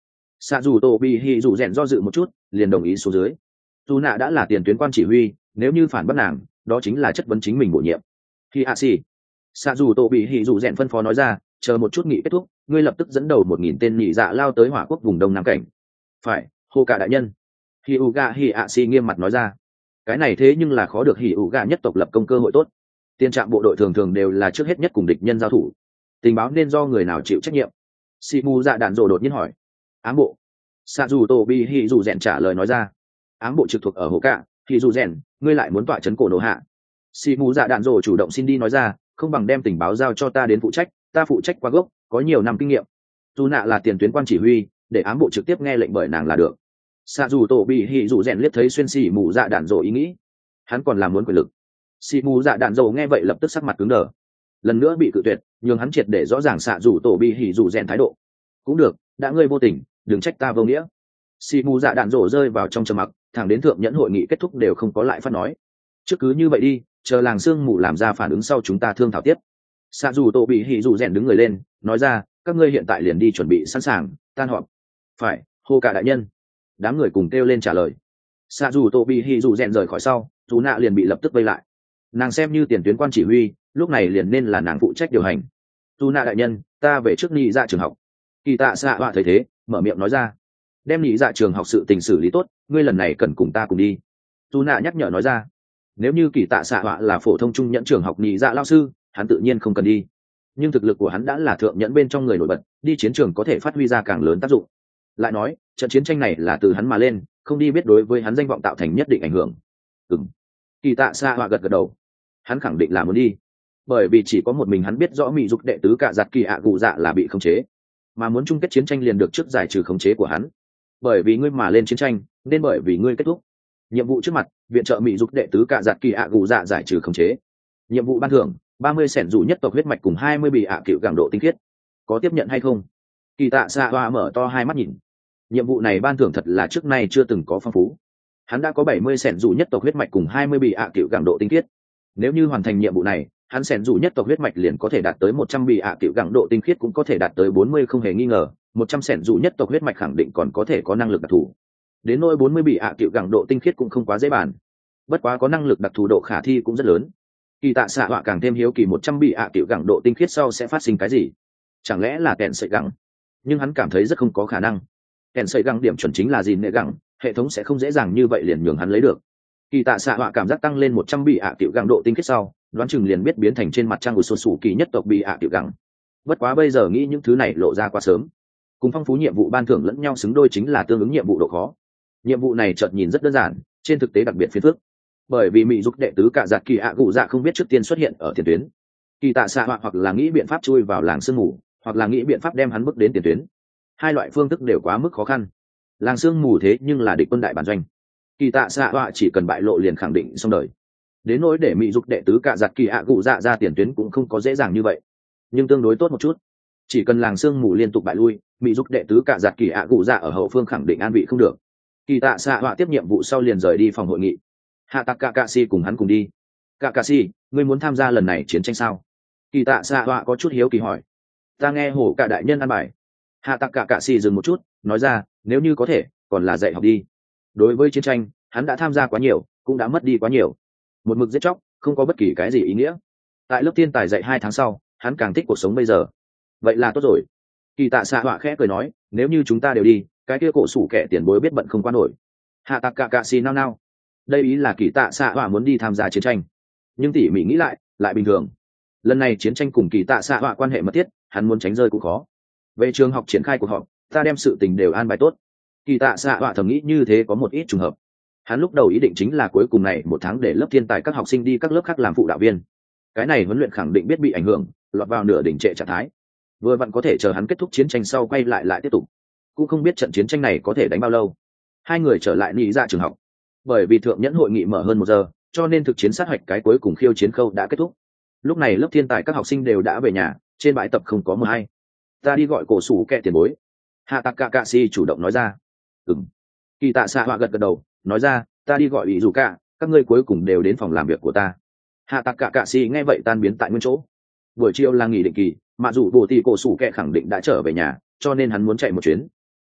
xạ dù tổ bị hì dù rèn do dự một chút liền đồng ý xuống dưới. Dù nạ đã là tiền tuyến quan chỉ huy, nếu như phản bắt nàng đó chính là chất vấn chính mình bổ nhiệm. Khi a si xạ dù tổ bị hì dù rèn phân phó nói ra, chờ một chút nghị kết thúc ngươi lập tức dẫn đầu một nghìn tên nhị dạ lao tới hỏa quốc vùng đông nam cảnh. Phải, hô cả đại nhân. Hỉ ủ gạ hỉ ạ xì nghiêm mặt nói ra. Cái này thế nhưng là khó được hỉ ủ gạ nhất tộc lập công cơ hội tốt. Tiên trạm bộ đội thường thường đều là trước hết nhất cùng địch nhân giao thủ, tình báo nên do người nào chịu trách nhiệm? Sĩ mù dạ đạn rồ đột nhiên hỏi. Ám bộ. Sa dù tổ bi hỉ dù rèn trả lời nói ra. Ám bộ trực thuộc ở hồ cạ, hỉ dù rèn, ngươi lại muốn tọa chấn cổ nổ hạ? Sĩ mù dạ đạn rồ chủ động xin đi nói ra, không bằng đem tình báo giao cho ta đến phụ trách, ta phụ trách qua gốc, có nhiều năm kinh nghiệm. Dù nạ là tiền tuyến quan chỉ huy, để ám bộ trực tiếp nghe lệnh bởi nàng là được. Sa dù tổ bị hỉ dù rèn liếc thấy xuyên xỉ mù dạ đạn rồ ý nghĩ, hắn còn làm muốn quyền lực. Xỉ mù dạ đạn rồ nghe vậy lập tức sắc mặt cứng đờ, lần nữa bị cự tuyệt, nhưng hắn triệt để rõ ràng xạ dù tổ bị hỉ dù rèn thái độ. Cũng được, đã ngươi vô tình, đừng trách ta vô nghĩa. Xỉ mù dạ đạn rồ rơi vào trong trầm mặc, thẳng đến thượng nhẫn hội nghị kết thúc đều không có lại phát nói. Trước cứ như vậy đi, chờ làng sương mù làm ra phản ứng sau chúng ta thương thảo tiếp. Xạ dù tổ bị hỉ dù rèn đứng người lên, nói ra, các ngươi hiện tại liền đi chuẩn bị sẵn sàng, tan họp. Phải, hô cả đại nhân. Đám người cùng kêu lên trả lời. Xạ dù tổ bị hỉ dù rèn rời khỏi sau, dù nạ liền bị lập tức vây lại. Nàng xem như tiền tuyến quan chỉ huy, lúc này liền nên là nàng phụ trách điều hành. Dù nạ đại nhân, ta về trước nhị dạ trường học. Kỳ tạ xạ họa thấy thế, mở miệng nói ra, đem nhị dạ trường học sự tình xử lý tốt, ngươi lần này cần cùng ta cùng đi. Dù nạ nhắc nhở nói ra, nếu như kỳ tạ xạ họa là phổ thông trung nhẫn trường học nhị dạ lao sư, hắn tự nhiên không cần đi, nhưng thực lực của hắn đã là thượng nhẫn bên trong người nổi bật, đi chiến trường có thể phát huy ra càng lớn tác dụng. Lại nói trận chiến tranh này là từ hắn mà lên, không đi biết đối với hắn danh vọng tạo thành nhất định ảnh hưởng. Ừm. Kỳ tạ xạ họa gật gật đầu, hắn khẳng định là muốn đi, bởi vì chỉ có một mình hắn biết rõ mỹ dục đệ tứ cả giặt kỳ ạ cụ dạ là bị khống chế, mà muốn chung kết chiến tranh liền được trước giải trừ khống chế của hắn. Bởi vì ngươi mà lên chiến tranh, nên bởi vì ngươi kết thúc nhiệm vụ trước mặt, viện trợ mỹ dục đệ tứ cả giặt kỳ ạ cụ dạ giải trừ khống chế. Nhiệm vụ ban thưởng ba mươi sẻn dù nhất tộc huyết mạch cùng hai mươi bị ạ cựu gẳng độ tinh khiết, có tiếp nhận hay không? Kỳ tạ xạ hoa mở to hai mắt nhìn, nhiệm vụ này ban thưởng thật là trước nay chưa từng có phong phú. Hắn đã có bảy mươi sẻn dù nhất tộc huyết mạch cùng hai mươi bị ạ cựu gẳng độ tinh khiết, nếu như hoàn thành nhiệm vụ này, hắn sẻn dù nhất tộc huyết mạch liền có thể đạt tới một trăm bị ạ cựu gẳng độ tinh khiết, cũng có thể đạt tới bốn mươi không hề nghi ngờ. Một trăm sẻn dù nhất tộc huyết mạch khẳng định còn có thể có năng lực đặc thù, đến nỗi bốn mươi bị ạ cựu gẳng độ tinh khiết cũng không quá dễ bàn, bất quá có năng lực đặc thù độ khả thi cũng rất lớn. Kỳ tạ xạ họa càng thêm hiếu kỳ một trăm bị ạ cựu gẳng độ tinh khiết sau sẽ phát sinh cái gì, chẳng lẽ là kẹn sợi gẳng? Nhưng hắn cảm thấy rất không có khả năng. Kẹn sợi gẳng điểm chuẩn chính là gì nệ gẳng, hệ thống sẽ không dễ dàng như vậy liền nhường hắn lấy được. Kỳ tạ xạ họa cảm giác tăng lên một trăm bị ạ cựu gẳng độ tinh khiết sau, đoán chừng liền biết biến thành trên mặt trăng của sổ sủ kỳ nhất tộc bị ạ cựu gẳng. Bất quá bây giờ nghĩ những thứ này lộ ra quá sớm. Cùng phong phú nhiệm vụ ban thưởng lẫn nhau xứng đôi chính là tương ứng nhiệm vụ độ khó. Nhiệm vụ này chợt nhìn rất đơn giản, trên thực tế đặc biệt phiền phức, bởi vì mỹ dục đệ tứ cả giặt kỳ ạ cụ dạ không biết trước tiên xuất hiện ở tiền tuyến. Kỳ tạ xạ họa hoặc là nghĩ biện pháp chui vào làng sương mù, hoặc là nghĩ biện pháp đem hắn bước đến tiền tuyến. Hai loại phương thức đều quá mức khó khăn. Làng sương mù thế nhưng là địch quân đại bản doanh, kỳ tạ xạ họa chỉ cần bại lộ liền khẳng định xong đời. Đến nỗi để mỹ dục đệ tứ cả giặt kỳ ạ cụ dạ ra tiền tuyến cũng không có dễ dàng như vậy, nhưng tương đối tốt một chút. Chỉ cần làng sương mù liên tục bại lui, mỹ dục đệ tứ cả giặt kỳ ạ cụ dạ ở hậu phương khẳng định an vị không được. Kỳ tạ xạ họa tiếp nhiệm vụ sau liền rời đi phòng hội nghị. Hạ tạc cả cạ si cùng hắn cùng đi. Cả cạ si, ngươi muốn tham gia lần này chiến tranh sao? Kỳ tạ xạ họa có chút hiếu kỳ hỏi. Ta nghe hổ cả đại nhân ăn bài. Hạ tạc cả cạ si dừng một chút, nói ra, nếu như có thể còn là dạy học đi. Đối với chiến tranh hắn đã tham gia quá nhiều, cũng đã mất đi quá nhiều, một mực giết chóc không có bất kỳ cái gì ý nghĩa. Tại lớp thiên tài dạy hai tháng sau, hắn càng thích cuộc sống bây giờ. Vậy là tốt rồi. Kỳ tạ xạ họa khẽ cười nói, nếu như chúng ta đều đi, cái kia cổ sủ kẻ tiền bối biết bận không qua nổi. Hạ tạc cả cạ si nao nao, đây ý là kỳ tạ xạ họa muốn đi tham gia chiến tranh, nhưng tỉ mỉ nghĩ lại lại bình thường. Lần này chiến tranh cùng kỳ tạ xạ họa quan hệ mật thiết, hắn muốn tránh rơi cũng khó. Về trường học triển khai cuộc họp, ta đem sự tình đều an bài tốt. Kỳ tạ xạ họa thầm nghĩ như thế có một ít trùng hợp. Hắn lúc đầu ý định chính là cuối cùng này một tháng để lớp thiên tài các học sinh đi các lớp khác làm phụ đạo viên. Cái này huấn luyện khẳng định biết bị ảnh hưởng, lọt vào nửa đỉnh trệ trạng thái. Vừa vặn có thể chờ hắn kết thúc chiến tranh sau quay lại lại tiếp tục. Cũng không biết trận chiến tranh này có thể đánh bao lâu. Hai người trở lại nhị dạ trường học. Bởi vì thượng nhẫn hội nghị mở hơn một giờ, cho nên thực chiến sát hoạch cái cuối cùng khiêu chiến khâu đã kết thúc. Lúc này lớp thiên tài các học sinh đều đã về nhà, trên bãi tập không có mờ hay. Ta đi gọi cổ sủ kẹ tiền bối. Hạ tạc cả cạ si chủ động nói ra. Ừm. Kỳ tạ xạ họa gật gật đầu, nói ra, ta đi gọi ủy dù cả, các ngươi cuối cùng đều đến phòng làm việc của ta. Hạ tạc cả cạ si nghe vậy tan biến tại nguyên chỗ. Buổi chiều là nghỉ định kỳ, mà dù bồ tì cổ sủ kẹ khẳng định đã trở về nhà, cho nên hắn muốn chạy một chuyến.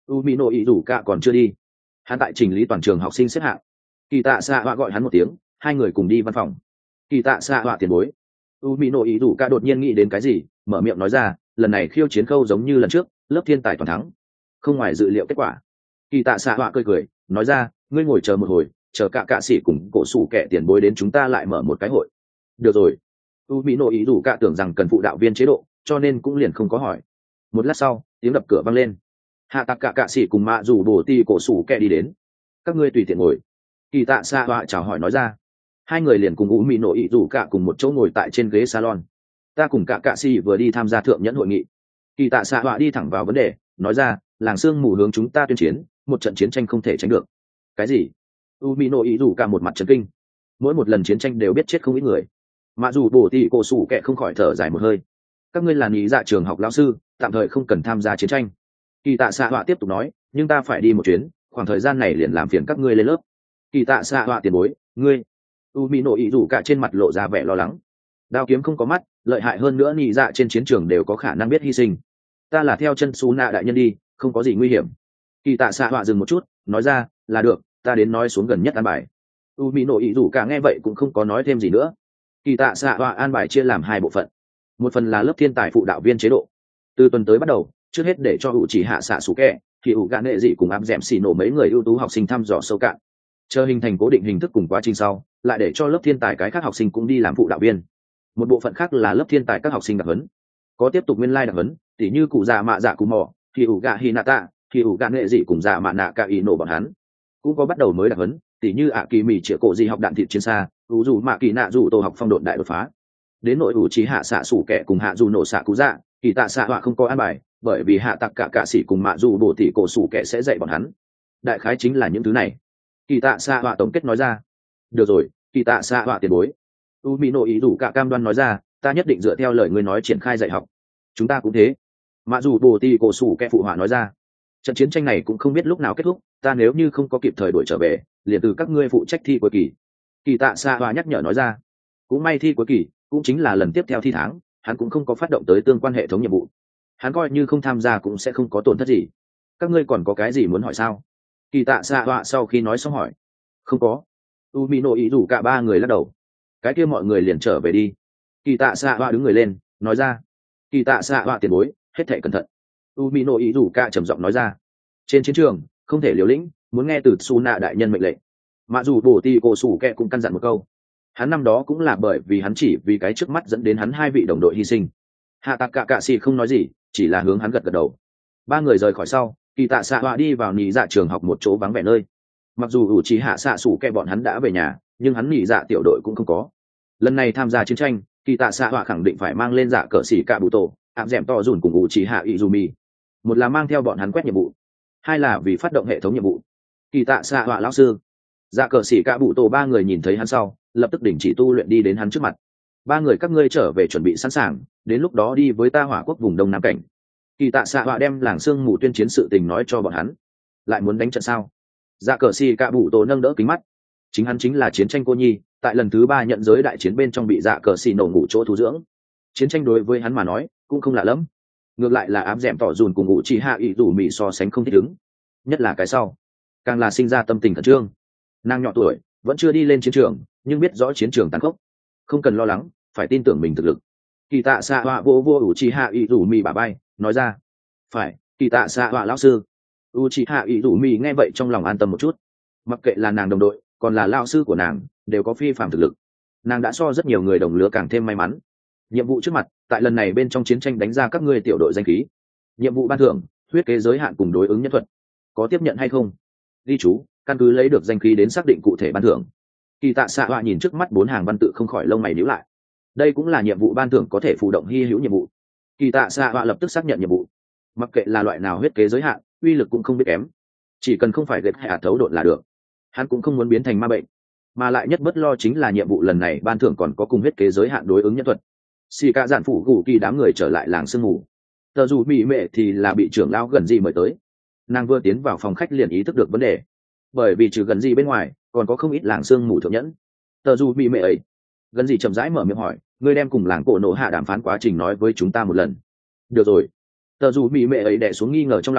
u mỹ nổ ý rủ cả còn chưa đi. Hắn tại chỉnh lý toàn trường học sinh xếp hạng. Kỳ tạ xạ họa gọi hắn một tiếng, hai người cùng đi văn phòng. Kỳ tạ xạ họa tiền bối. u mỹ nổ ý rủ cả đột nhiên nghĩ đến cái gì, mở miệng nói ra, lần này khiêu chiến khâu giống như lần trước, lớp thiên tài toàn thắng, không ngoài dự liệu kết quả. Kỳ tạ xạ họa cười cười nói ra, ngươi ngồi chờ một hồi, chờ cả cạ sĩ cùng cổ sủ kẻ tiền bối đến chúng ta lại mở một cái hội. Được rồi. u mỹ nổ ý rủ cả tưởng rằng cần phụ đạo viên chế độ, cho nên cũng liền không có hỏi. Một lát sau, tiếng đập cửa vang lên. Hạ tặc cả cạ sĩ cùng mạ dù bổ ti cổ sủ kẻ đi đến. Các ngươi tùy tiện ngồi. Kỳ tạ xạ họa chào hỏi nói ra. Hai người liền cùng u mỹ nổ ý rủ cả cùng một chỗ ngồi tại trên ghế salon. Ta cùng cả cạ sĩ vừa đi tham gia thượng nhẫn hội nghị. Kỳ tạ xạ họa đi thẳng vào vấn đề, nói ra, làng sương mù hướng chúng ta tuyên chiến, một trận chiến tranh không thể tránh được. Cái gì? u mỹ nổ ý rủ cả một mặt trấn kinh. Mỗi một lần chiến tranh đều biết chết không ít người. Mạ dù bổ tỷ cổ sủ kẹ không khỏi thở dài một hơi. Các ngươi là nghĩ dạ trường học lão sư, tạm thời không cần tham gia chiến tranh. Kỳ tạ xạ họa tiếp tục nói, nhưng ta phải đi một chuyến, khoảng thời gian này liền làm phiền các ngươi lên lớp. Kỳ tạ xạ họa tiền bối, ngươi. u mỹ nổ ý rủ cả trên mặt lộ ra vẻ lo lắng. Đao kiếm không có mắt, lợi hại hơn nữa nghĩ dạ trên chiến trường đều có khả năng biết hy sinh. Ta là theo chân su nạ đại nhân đi, không có gì nguy hiểm. Kỳ tạ xạ họa dừng một chút, nói ra, là được, ta đến nói xuống gần nhất an bài. u mỹ nổ ý rủ cả nghe vậy cũng không có nói thêm gì nữa. Kỳ tạ xạ họa an bài chia làm hai bộ phận. Một phần là lớp thiên tài phụ đạo viên chế độ, từ tuần tới bắt đầu, trước hết để cho hữu chỉ hạ xạ sủ kẹ thì ủ gạ nệ dị cùng áp dẻm xì nổ mấy người ưu tú học sinh thăm dò sâu cạn, chờ hình thành cố định hình thức cùng quá trình sau, lại để cho lớp thiên tài cái khác học sinh cũng đi làm phụ đạo viên. Một bộ phận khác là lớp thiên tài các học sinh đặc huấn, có tiếp tục nguyên lai đặc huấn, tỉ như cụ già mạ dạ cụ mò thì ủ gạ hinata thì ủ gạ nệ dị cùng già mạ nạ cả ý nổ bọn hắn, cũng có bắt đầu mới đặc huấn, tỉ như ạ kỳ mì chĩa cổ gì học đạn thịt chiến xa, ủ dù mạ kỳ nạ dù tổ học phong độn đại đột phá. Đến nội ủ trí hạ xạ sủ kẻ cùng hạ dù nổ xạ cú dạ, kỳ tạ xạ họa không có an bài, bởi vì hạ tặc cả cạ sĩ cùng mạ dù bổ tỷ cổ sủ kẻ sẽ dạy bọn hắn. Đại khái chính là những thứ này. Kỳ tạ xạ họa tổng kết nói ra. Được rồi, kỳ tạ xạ họa tiền bối. u mỹ nổ ý đủ cả cam đoan nói ra, ta nhất định dựa theo lời ngươi nói triển khai dạy học. Chúng ta cũng thế. Mạ dù bổ tỷ cổ sủ kẻ phụ họa nói ra. Trận chiến tranh này cũng không biết lúc nào kết thúc, ta nếu như không có kịp thời đuổi trở về, liền từ các ngươi phụ trách thi cuối kỳ. Kỳ tạ xạ họa nhắc nhở nói ra. Cũng may thi cuối kỳ cũng chính là lần tiếp theo thi tháng, hắn cũng không có phát động tới tương quan hệ thống nhiệm vụ, hắn coi như không tham gia cũng sẽ không có tổn thất gì. Các ngươi còn có cái gì muốn hỏi sao? Kỳ tạ xạ họa sau khi nói xong hỏi. Không có. u mỹ nổ ý rủ cả ba người lắc đầu. Cái kia mọi người liền trở về đi. Kỳ tạ xạ họa đứng người lên nói ra. Kỳ tạ xạ họa tiền bối, hết thảy cẩn thận. u mỹ nổ ý rủ cả trầm giọng nói ra. Trên chiến trường không thể liều lĩnh, muốn nghe từ su nạ đại nhân mệnh lệnh. Mặc dù bổ ti cổ sủ kẹ cũng căn dặn một câu, hắn năm đó cũng là bởi vì hắn chỉ vì cái trước mắt dẫn đến hắn hai vị đồng đội hy sinh. Hạ tạc cả cạ xì không nói gì, chỉ là hướng hắn gật gật đầu. Ba người rời khỏi sau, kỳ tạ xạ họa đi vào nhị dạ trường học một chỗ vắng vẻ nơi. Mặc dù ủ trí hạ xạ sủ kẹ bọn hắn đã về nhà, nhưng hắn nhị dạ tiểu đội cũng không có. Lần này tham gia chiến tranh, kỳ tạ xạ họa khẳng định phải mang lên dạ cờ xỉ cả bụ tổ áp dẻm to dùn cùng ủ trí hạ izumi. Một là mang theo bọn hắn quét nhiệm vụ, hai là vì phát động hệ thống nhiệm vụ. Kỳ tạ xạ họa lão sư, dạ cờ xỉ cả bụ tổ ba người nhìn thấy hắn sau, lập tức đình chỉ tu luyện đi đến hắn trước mặt. Ba người các ngươi trở về chuẩn bị sẵn sàng, đến lúc đó đi với ta hỏa quốc vùng đông nam cảnh. Kỳ tạ xạ họa đem làng sương mù tuyên chiến sự tình nói cho bọn hắn. Lại muốn đánh trận sao? Dạ cờ xì cạ bụ tổ nâng đỡ kính mắt. Chính hắn chính là chiến tranh cô nhi, tại lần thứ ba nhận giới đại chiến bên trong bị dạ cờ xì nổ ngủ chỗ thu dưỡng. Chiến tranh đối với hắn mà nói cũng không lạ lắm, ngược lại là ám dẻm tỏ dùn cùng ngủ chỉ hạ ý rủ mị so sánh không thích ứng, nhất là cái sau càng là sinh ra tâm tình khẩn trương. Nàng nhỏ tuổi vẫn chưa đi lên chiến trường, nhưng biết rõ chiến trường tàn khốc, không cần lo lắng, phải tin tưởng mình thực lực. Kỳ tạ xạ họa vô vô ủ trì hạ ý rủ mì bà bay nói ra. Phải, kỳ tạ xạ họa lão sư. u trì hạ ý rủ mì nghe vậy trong lòng an tâm một chút. Mặc kệ là nàng đồng đội còn là lao sư của nàng, đều có phi phạm thực lực. Nàng đã so rất nhiều người đồng lứa càng thêm may mắn. Nhiệm vụ trước mặt, tại lần này bên trong chiến tranh đánh ra các ngươi tiểu đội danh khí. Nhiệm vụ ban thưởng, huyết kế giới hạn cùng đối ứng nhân thuật, có tiếp nhận hay không? Ghi chú, căn cứ lấy được danh khí đến xác định cụ thể ban thưởng. Kỳ tạ xạ họa nhìn trước mắt bốn hàng văn tự không khỏi lông mày nhíu lại. Đây cũng là nhiệm vụ ban thưởng có thể phụ động hy hữu nhiệm vụ. Kỳ tạ xạ họa lập tức xác nhận nhiệm vụ. Mặc kệ là loại nào huyết kế giới hạn, uy lực cũng không biết kém. Chỉ cần không phải gệt hạ thấu độn là được. Hắn cũng không muốn biến thành ma bệnh, mà lại nhất bất lo chính là nhiệm vụ lần này ban thưởng còn có cùng huyết kế giới hạn đối ứng nhân thuật. Xì cả dạn phủ gù kỳ đám người trở lại làng sương mù. Tờ dù bị mẹ thì là bị trưởng lão gần gì mời tới. Nàng vừa tiến vào phòng khách liền ý thức được vấn đề, bởi vì trừ gần gì bên ngoài còn có không ít làng sương mù thượng nhẫn. Tờ dù bị mẹ ấy gần gì chậm rãi mở miệng hỏi, ngươi đem cùng làng cổ nổ hạ đàm phán quá trình nói với chúng ta một lần. Được rồi. Tờ dù bị mẹ ấy đè xuống nghi ngờ trong lòng,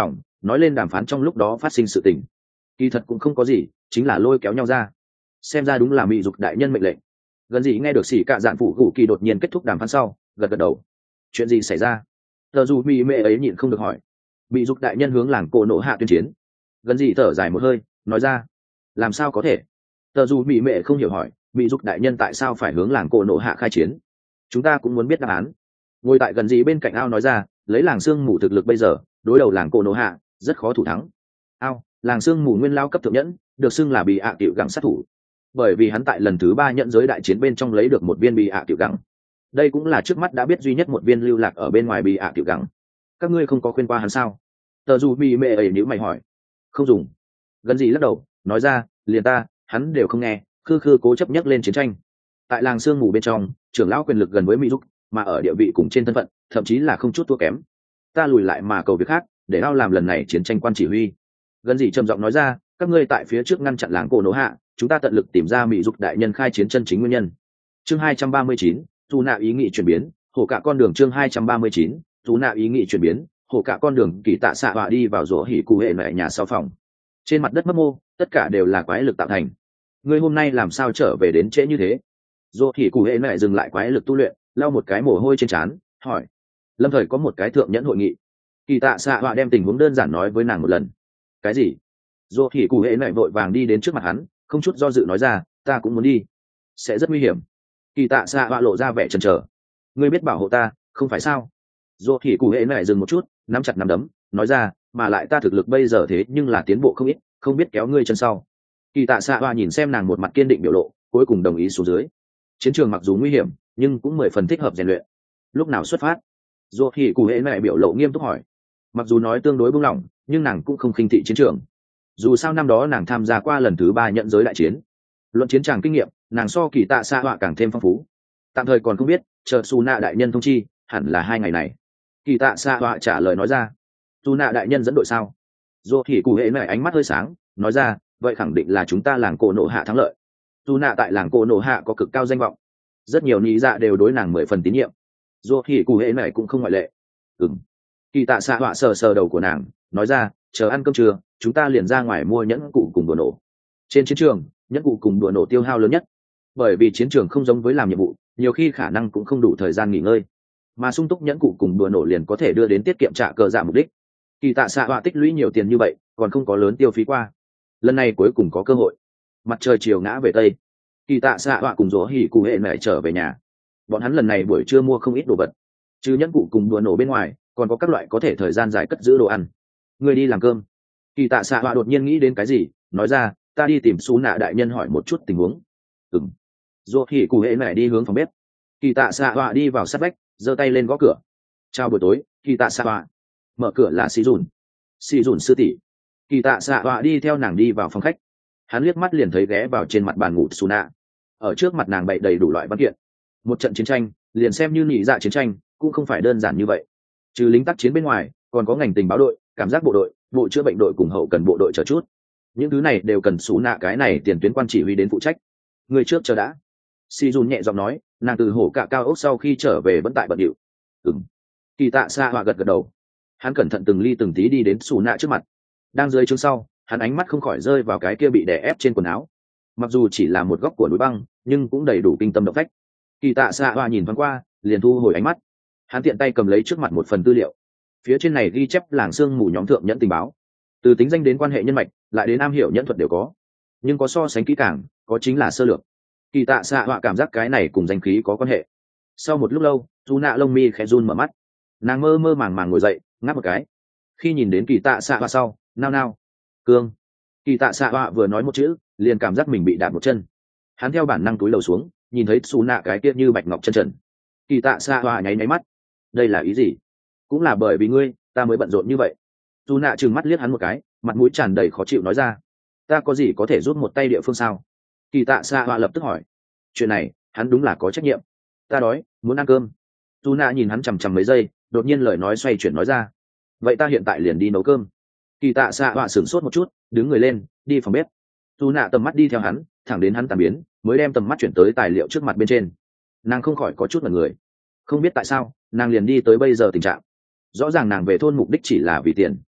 nói lên đàm phán trong lúc đó phát sinh sự tình. Kỳ thật cũng không có gì, chính là lôi kéo nhau ra. Xem ra đúng là mỹ dục đại nhân mệnh lệnh. Gần gì nghe được xỉ cạ dạn phụ gù kỳ đột nhiên kết thúc đàm phán sau, gật gật đầu. Chuyện gì xảy ra? Tờ dù mỹ mệ ấy nhịn không được hỏi. Mỹ dục đại nhân hướng làng cổ nổ hạ tuyên chiến. Gần gì thở dài một hơi, nói ra. Làm sao có thể? Tờ dù mỹ mệ không hiểu hỏi, mỹ dục đại nhân tại sao phải hướng làng cổ nổ hạ khai chiến? Chúng ta cũng muốn biết đáp án. Ngồi tại gần gì bên cạnh ao nói ra, lấy làng xương mù thực lực bây giờ, đối đầu làng cổ nổ hạ rất khó thủ thắng. Ao, làng xương mù nguyên lao cấp thượng nhẫn, được xưng là bị ạ à tiểu gặng sát thủ, bởi vì hắn tại lần thứ ba nhận giới đại chiến bên trong lấy được một viên bị ạ à tiểu gặng. Đây cũng là trước mắt đã biết duy nhất một viên lưu lạc ở bên ngoài bị ạ à tiểu gặng. Các ngươi không có khuyên qua hắn sao? Tờ dù bị mẹ ấy nếu mày hỏi. Không dùng. Gần gì lắc đầu, nói ra, liền ta, hắn đều không nghe, khư khư cố chấp nhắc lên chiến tranh. Tại làng xương mù bên trong, trưởng lão quyền lực gần với mỹ dục, mà ở địa vị cùng trên thân phận, thậm chí là không chút thua kém. Ta lùi lại mà cầu việc khác, để ao làm lần này chiến tranh quan chỉ huy. Gần gì trầm giọng nói ra, các ngươi tại phía trước ngăn chặn làng cổ nổ hạ, chúng ta tận lực tìm ra mỹ dục đại nhân khai chiến chân chính nguyên nhân. Chương hai trăm ba mươi chín, dù nạ ý nghĩ chuyển biến, hổ cả con đường. Chương hai trăm ba mươi chín, dù nạ ý nghĩ chuyển biến, hổ cả con đường. Kỳ tạ xạ họa đi vào rỗ hỉ cụ hệ mẹ nhà sau phòng. Trên mặt đất mấp mô, tất cả đều là quái lực tạo thành. Ngươi hôm nay làm sao trở về đến trễ như thế? Rỗ hỉ cụ hệ mẹ dừng lại quái lực tu luyện, lau một cái mồ hôi trên trán, hỏi. Lâm thời có một cái thượng nhẫn hội nghị. Kỳ tạ xạ họa đem tình huống đơn giản nói với nàng một lần. Cái gì? Rỗ hỉ cụ hệ mẹ vội vàng đi đến trước mặt hắn, không chút do dự nói ra, ta cũng muốn đi, sẽ rất nguy hiểm. Kỳ tạ xạ họa lộ ra vẻ chần chờ. Ngươi biết bảo hộ ta, không phải sao? Rỗ hỉ cụ hệ mẹ dừng một chút, nắm chặt nắm đấm, nói ra, mà lại ta thực lực bây giờ thế nhưng là tiến bộ không ít, không biết kéo ngươi chân sau. Kỳ tạ xạ họa nhìn xem nàng một mặt kiên định biểu lộ, cuối cùng đồng ý xuống dưới. Chiến trường mặc dù nguy hiểm, nhưng cũng mười phần thích hợp rèn luyện. Lúc nào xuất phát? Rỗ hỉ cụ hệ mẹ biểu lộ nghiêm túc hỏi. Mặc dù nói tương đối buông lỏng, nhưng nàng cũng không khinh thị chiến trường. Dù sao năm đó nàng tham gia qua lần thứ ba nhận giới đại chiến, luận chiến tràng kinh nghiệm, nàng so kỳ tạ xạ họa càng thêm phong phú. Tạm thời còn không biết, chờ su nạ đại nhân thông chi, hẳn là hai ngày này. Kỳ tạ xạ họa trả lời nói ra. Su nạ đại nhân dẫn đội sao? Dô thì cụ hệ này ánh mắt hơi sáng, nói ra, vậy khẳng định là chúng ta làng cổ nổ hạ thắng lợi. Su nạ tại làng cổ nổ hạ có cực cao danh vọng, rất nhiều lý dạ đều đối nàng mười phần tín nhiệm. Dô thì cụ hệ này cũng không ngoại lệ. Ừm. Kỳ tạ xạ họa sờ sờ đầu của nàng, nói ra, chờ ăn cơm trưa, chúng ta liền ra ngoài mua nhẫn cụ cùng đùa nổ. Trên chiến trường, nhẫn cụ cùng đùa nổ tiêu hao lớn nhất, bởi vì chiến trường không giống với làm nhiệm vụ, nhiều khi khả năng cũng không đủ thời gian nghỉ ngơi, mà sung túc nhẫn cụ cùng đùa nổ liền có thể đưa đến tiết kiệm trả cờ dạ mục đích. Kỳ tạ xạ họa tích lũy nhiều tiền như vậy, còn không có lớn tiêu phí qua, lần này cuối cùng có cơ hội. Mặt trời chiều ngã về tây, kỳ tạ xạ họa cùng rỗ hỉ cụ hệ mẹ trở về nhà. Bọn hắn lần này buổi trưa mua không ít đồ vật, trừ nhẫn cụ cùng đùa nổ bên ngoài, còn có các loại có thể thời gian dài cất giữ đồ ăn. Người đi làm cơm. Kỳ tạ xạ họa đột nhiên nghĩ đến cái gì, nói ra, ta đi tìm xú nạ đại nhân hỏi một chút tình huống. Ừm. Dô thì cụ hệ mẹ đi hướng phòng bếp. Kỳ tạ xạ họa đi vào sát vách, giơ tay lên gõ cửa. Chào buổi tối, kỳ tạ xạ họa. Mở cửa là xì dùn. Xì dùn sư tỷ. Kỳ tạ xạ họa đi theo nàng đi vào phòng khách. Hắn liếc mắt liền thấy ghé vào trên mặt bàn ngủ xú nạ. Ở trước mặt nàng bày đầy đủ loại văn kiện. Một trận chiến tranh, liền xem như nhị dạ chiến tranh, cũng không phải đơn giản như vậy. Trừ lính tác chiến bên ngoài, còn có ngành tình báo đội, cảm giác bộ đội, bộ chữa bệnh đội cùng hậu cần bộ đội chờ chút. Những thứ này đều cần xú nạ cái này tiền tuyến quan chỉ huy đến phụ trách. Người trước chờ đã. Si Jun nhẹ giọng nói, nàng từ hổ cạ cao ốc sau khi trở về vẫn tại bận điệu. Ừm. Kỳ tạ xa họa gật gật đầu. Hắn cẩn thận từng ly từng tí đi đến xù nạ trước mặt. Đang dưới chương sau, hắn ánh mắt không khỏi rơi vào cái kia bị đè ép trên quần áo. Mặc dù chỉ là một góc của núi băng, nhưng cũng đầy đủ kinh tâm động phách. Kỳ tạ xa họa nhìn thoáng qua, liền thu hồi ánh mắt. Hắn tiện tay cầm lấy trước mặt một phần tư liệu. Phía trên này ghi chép làng xương mù nhóm thượng nhẫn tình báo, từ tính danh đến quan hệ nhân mạch, lại đến am hiểu nhẫn thuật đều có, nhưng có so sánh kỹ càng, có chính là sơ lược. Kỳ tạ xạ họa cảm giác cái này cùng danh khí có quan hệ. Sau một lúc lâu, dù nạ lông mi khẽ run mở mắt, nàng mơ mơ màng màng ngồi dậy, ngáp một cái. Khi nhìn đến kỳ tạ xạ họa sau, nao nao. Cương. Kỳ tạ xạ họa vừa nói một chữ, liền cảm giác mình bị đạp một chân. Hắn theo bản năng túi lầu xuống, nhìn thấy xù nạ cái kia như bạch ngọc chân trần. Kỳ tạ xạ họa nháy nháy mắt, đây là ý gì? Cũng là bởi vì ngươi, ta mới bận rộn như vậy. Dù nạ trừng mắt liếc hắn một cái, mặt mũi tràn đầy khó chịu nói ra, ta có gì có thể giúp một tay địa phương sao? Kỳ tạ xạ họa lập tức hỏi, chuyện này hắn đúng là có trách nhiệm. Ta đói, muốn ăn cơm. Dù nạ nhìn hắn chằm chằm mấy giây, đột nhiên lời nói xoay chuyển nói ra, vậy ta hiện tại liền đi nấu cơm. Kỳ tạ xạ họa sửng sốt một chút, đứng người lên, đi phòng bếp. Dù nạ tầm mắt đi theo hắn, thẳng đến hắn tàn biến, mới đem tầm mắt chuyển tới tài liệu trước mặt bên trên. Nàng không khỏi có chút mật người, không biết tại sao nàng liền đi tới bây giờ tình trạng. Rõ ràng nàng về thôn mục đích chỉ là vì tiền,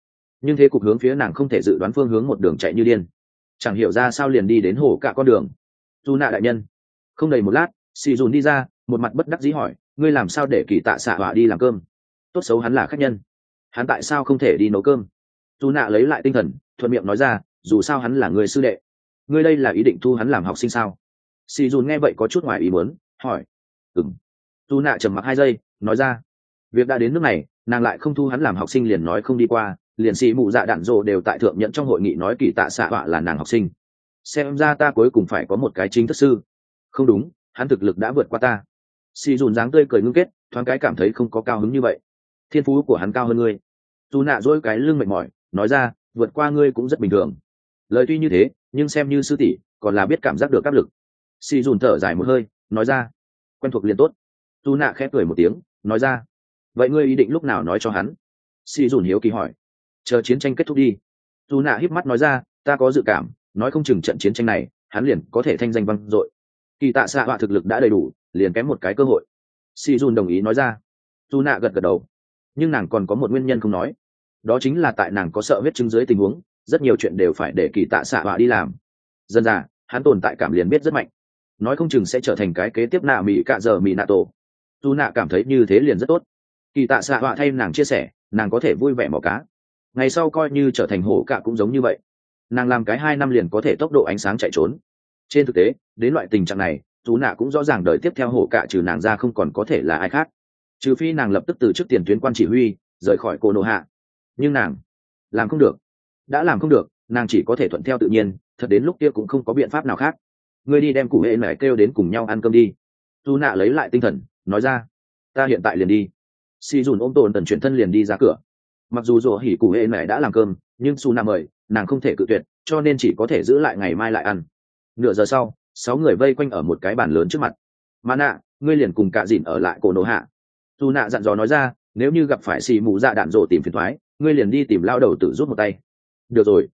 nhưng thế cục hướng phía nàng không thể dự đoán phương hướng một đường chạy như điên, chẳng hiểu ra sao liền đi đến hổ cả con đường. Dù nạ đại nhân. Không đầy một lát, xì dùn đi ra, một mặt bất đắc dĩ hỏi, ngươi làm sao để kỳ tạ xạ họa đi làm cơm? Tốt xấu hắn là khách nhân, hắn tại sao không thể đi nấu cơm? Dù nạ lấy lại tinh thần, thuận miệng nói ra, dù sao hắn là người sư đệ, ngươi đây là ý định thu hắn làm học sinh sao? Xì dùn nghe vậy có chút ngoài ý muốn, hỏi. Ừm. Dù nạ trầm mặc hai giây, nói ra, việc đã đến nước này, nàng lại không thu hắn làm học sinh liền nói không đi qua, liền sĩ mụ dạ đạn rồ đều tại thượng nhận trong hội nghị nói kỳ tạ xạ họa là nàng học sinh. Xem ra ta cuối cùng phải có một cái chính thức sư. Không đúng, hắn thực lực đã vượt qua ta. Xì dùn dáng tươi cười ngưng kết, thoáng cái cảm thấy không có cao hứng như vậy. Thiên phú của hắn cao hơn ngươi. Dù nạ dỗi cái lưng mệt mỏi, nói ra, vượt qua ngươi cũng rất bình thường. Lời tuy như thế, nhưng xem như sư tỷ, còn là biết cảm giác được áp lực. Xì dùn thở dài một hơi, nói ra, quen thuộc liền tốt. Dù nạ khẽ cười một tiếng, nói ra, vậy ngươi ý định lúc nào nói cho hắn? Xì dùn hiếu kỳ hỏi. Chờ chiến tranh kết thúc đi. Dù nạ híp mắt nói ra, ta có dự cảm, nói không chừng trận chiến tranh này, hắn liền có thể thanh danh vang dội. Kỳ tạ xạ họa thực lực đã đầy đủ, liền kém một cái cơ hội. Si Jun đồng ý nói ra. Dù nạ gật gật đầu, nhưng nàng còn có một nguyên nhân không nói, đó chính là tại nàng có sợ huyết chứng dưới tình huống, rất nhiều chuyện đều phải để kỳ tạ xạ họa đi làm. Dân ra, hắn tồn tại cảm liền biết rất mạnh, nói không chừng sẽ trở thành cái kế tiếp nạ mỹ cạ giờ mỹ nạ tổ. Dù nạ cảm thấy như thế liền rất tốt. Kỳ tạ xạ họa thay nàng chia sẻ, nàng có thể vui vẻ mò cá. Ngày sau coi như trở thành hổ cạ cũng giống như vậy, nàng làm cái hai năm liền có thể tốc độ ánh sáng chạy trốn. Trên thực tế, đến loại tình trạng này, dù nạ cũng rõ ràng đời tiếp theo hổ cạ trừ nàng ra không còn có thể là ai khác, trừ phi nàng lập tức từ chức tiền tuyến quan chỉ huy rời khỏi cô nô hạ. Nhưng nàng làm không được. Đã làm không được, nàng chỉ có thể thuận theo tự nhiên, thật đến lúc kia cũng không có biện pháp nào khác. Ngươi đi đem cụ hệ mẹ kêu đến cùng nhau ăn cơm đi. Dù nạ lấy lại tinh thần, nói ra, ta hiện tại liền đi. Si dùn ôm tồn tần chuyển thân liền đi ra cửa. Mặc dù rủa hỉ cụ hệ mẹ đã làm cơm, nhưng su nạ mời nàng không thể cự tuyệt, cho nên chỉ có thể giữ lại ngày mai lại ăn. Nửa giờ sau, sáu người vây quanh ở một cái bàn lớn trước mặt. Mà nạ, ngươi liền cùng cạ dìn ở lại cổ nổ hạ. Dù nạ dặn dò nói ra, nếu như gặp phải xì mù dạ đạn rộ tìm phiền thoái, ngươi liền đi tìm lao đầu tự rút một tay. Được rồi.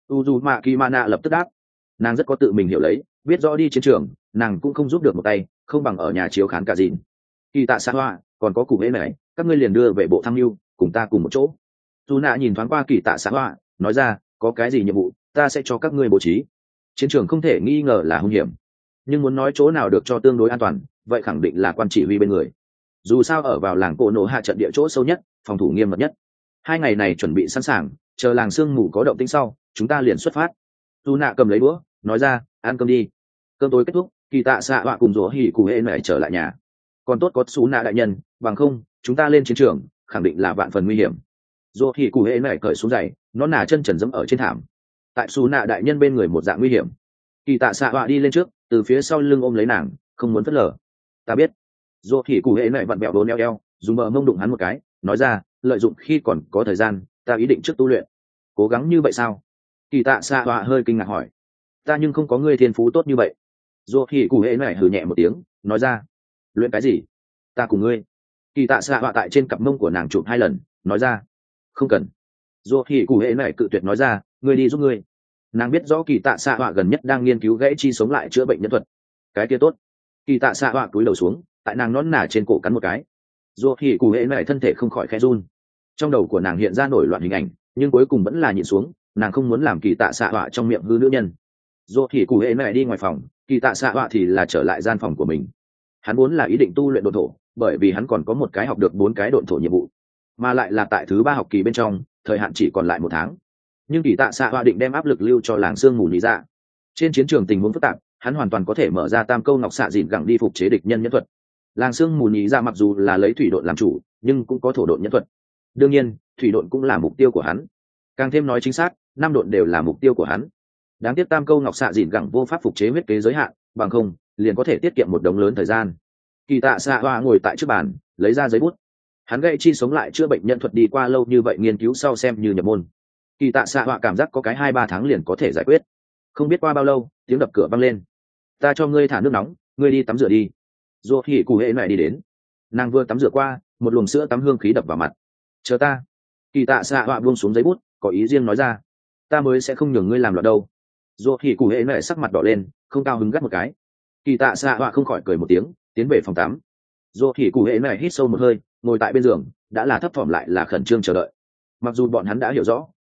Uzumaki lập tức đáp. Nàng rất có tự mình hiểu lấy, biết rõ đi chiến trường, nàng cũng không giúp được một tay, không bằng ở nhà chiếu khán cạ dìn. Kỳ tạ xa hoa, còn có cùng ế này, các ngươi liền đưa về bộ tham mưu, cùng ta cùng một chỗ. Dù nạ nhìn thoáng qua kỳ tạ xa hoa, nói ra, có cái gì nhiệm vụ, ta sẽ cho các ngươi bố trí. Chiến trường không thể nghi ngờ là hung hiểm, nhưng muốn nói chỗ nào được cho tương đối an toàn, vậy khẳng định là quan chỉ huy bên người. Dù sao ở vào làng cổ nổ hạ trận địa chỗ sâu nhất, phòng thủ nghiêm mật nhất. Hai ngày này chuẩn bị sẵn sàng, chờ làng sương mù có động tĩnh sau, chúng ta liền xuất phát. Dù nạ cầm lấy đũa, nói ra, ăn cơm đi. Cơm tối kết thúc, kỳ tạ xạ họa cùng rủa hỉ cụ hệ mẹ trở lại nhà. Còn tốt có xú nạ đại nhân, bằng không chúng ta lên chiến trường khẳng định là vạn phần nguy hiểm. Rủa hỉ cụ hệ mẹ cởi xuống giày, nó nà chân trần dẫm ở trên thảm. Tại xú nạ đại nhân bên người một dạng nguy hiểm. Kỳ tạ xạ họa đi lên trước, từ phía sau lưng ôm lấy nàng, không muốn phớt lờ. Ta biết. Rủa hỉ cụ hệ mẹ vặn bẹo đốn eo eo, dùng bờ mông đụng hắn một cái, nói ra, lợi dụng khi còn có thời gian, ta ý định trước tu luyện. Cố gắng như vậy sao? Kỳ tạ xạ họa hơi kinh ngạc hỏi. Ta nhưng không có ngươi thiên phú tốt như vậy. Rủa hỉ cụ hệ mẹ hừ nhẹ một tiếng, nói ra, luyện cái gì? Ta cùng ngươi. Kỳ tạ xạ họa tại trên cặp mông của nàng chụp hai lần, nói ra, không cần. Rủa hỉ cụ hệ mẹ cự tuyệt nói ra, ngươi đi giúp ngươi. Nàng biết rõ kỳ tạ xạ họa gần nhất đang nghiên cứu gãy chi sống lại chữa bệnh nhân thuật. Cái kia tốt. Kỳ tạ xạ họa cúi đầu xuống, tại nàng nón nả trên cổ cắn một cái. Rủa hỉ cụ hệ mẹ thân thể không khỏi khẽ run. Trong đầu của nàng hiện ra nổi loạn hình ảnh, nhưng cuối cùng vẫn là nhịn xuống, nàng không muốn làm kỳ tạ xạ họa trong miệng hư nữ nhân. Rủa hỉ cụ hệ mẹ đi ngoài phòng, kỳ tạ xạ họa thì là trở lại gian phòng của mình. Hắn vốn là ý định tu luyện độn thổ, bởi vì hắn còn có một cái học được bốn cái độn thổ nhiệm vụ, mà lại là tại thứ ba học kỳ bên trong, thời hạn chỉ còn lại một tháng. Nhưng kỳ tạ xạ họa định đem áp lực lưu cho làng sương mù lý dạ. Trên chiến trường tình huống phức tạp, hắn hoàn toàn có thể mở ra tam câu ngọc xạ dịn gẳng đi phục chế địch nhân nhân thuật. Làng sương mù lý dạ mặc dù là lấy thủy độn làm chủ, nhưng cũng có thổ độn nhân thuật. Đương nhiên, thủy độn cũng là mục tiêu của hắn. Càng thêm nói chính xác, năm độn đều là mục tiêu của hắn. Đáng tiếc tam câu ngọc xạ dịn gẳng vô pháp phục chế huyết kế giới hạn, bằng không liền có thể tiết kiệm một đống lớn thời gian. Kỳ tạ xạ họa ngồi tại trước bàn, lấy ra giấy bút. Hắn gậy chi sống lại chữa bệnh nhân thuật đi qua lâu như vậy nghiên cứu sau xem như nhập môn. Kỳ tạ xạ họa cảm giác có cái hai ba tháng liền có thể giải quyết. Không biết qua bao lâu, tiếng đập cửa vang lên. Ta cho ngươi thả nước nóng, ngươi đi tắm rửa đi. Rủa hỉ cụ hệ mẹ đi đến. Nàng vừa tắm rửa qua, một luồng sữa tắm hương khí đập vào mặt. Chờ ta. Kỳ tạ xạ họa buông xuống giấy bút, có ý riêng nói ra. Ta mới sẽ không nhường ngươi làm loạn đâu. Rủa hỉ cụ hệ mẹ sắc mặt đỏ lên, không cao hứng gắt một cái. Kỳ tạ xạ họa không khỏi cười một tiếng, tiến về phòng tắm. Rủa hỉ cụ hệ mẹ hít sâu một hơi, ngồi tại bên giường, đã là thấp thỏm lại là khẩn trương chờ đợi. Mặc dù bọn hắn đã hiểu rõ,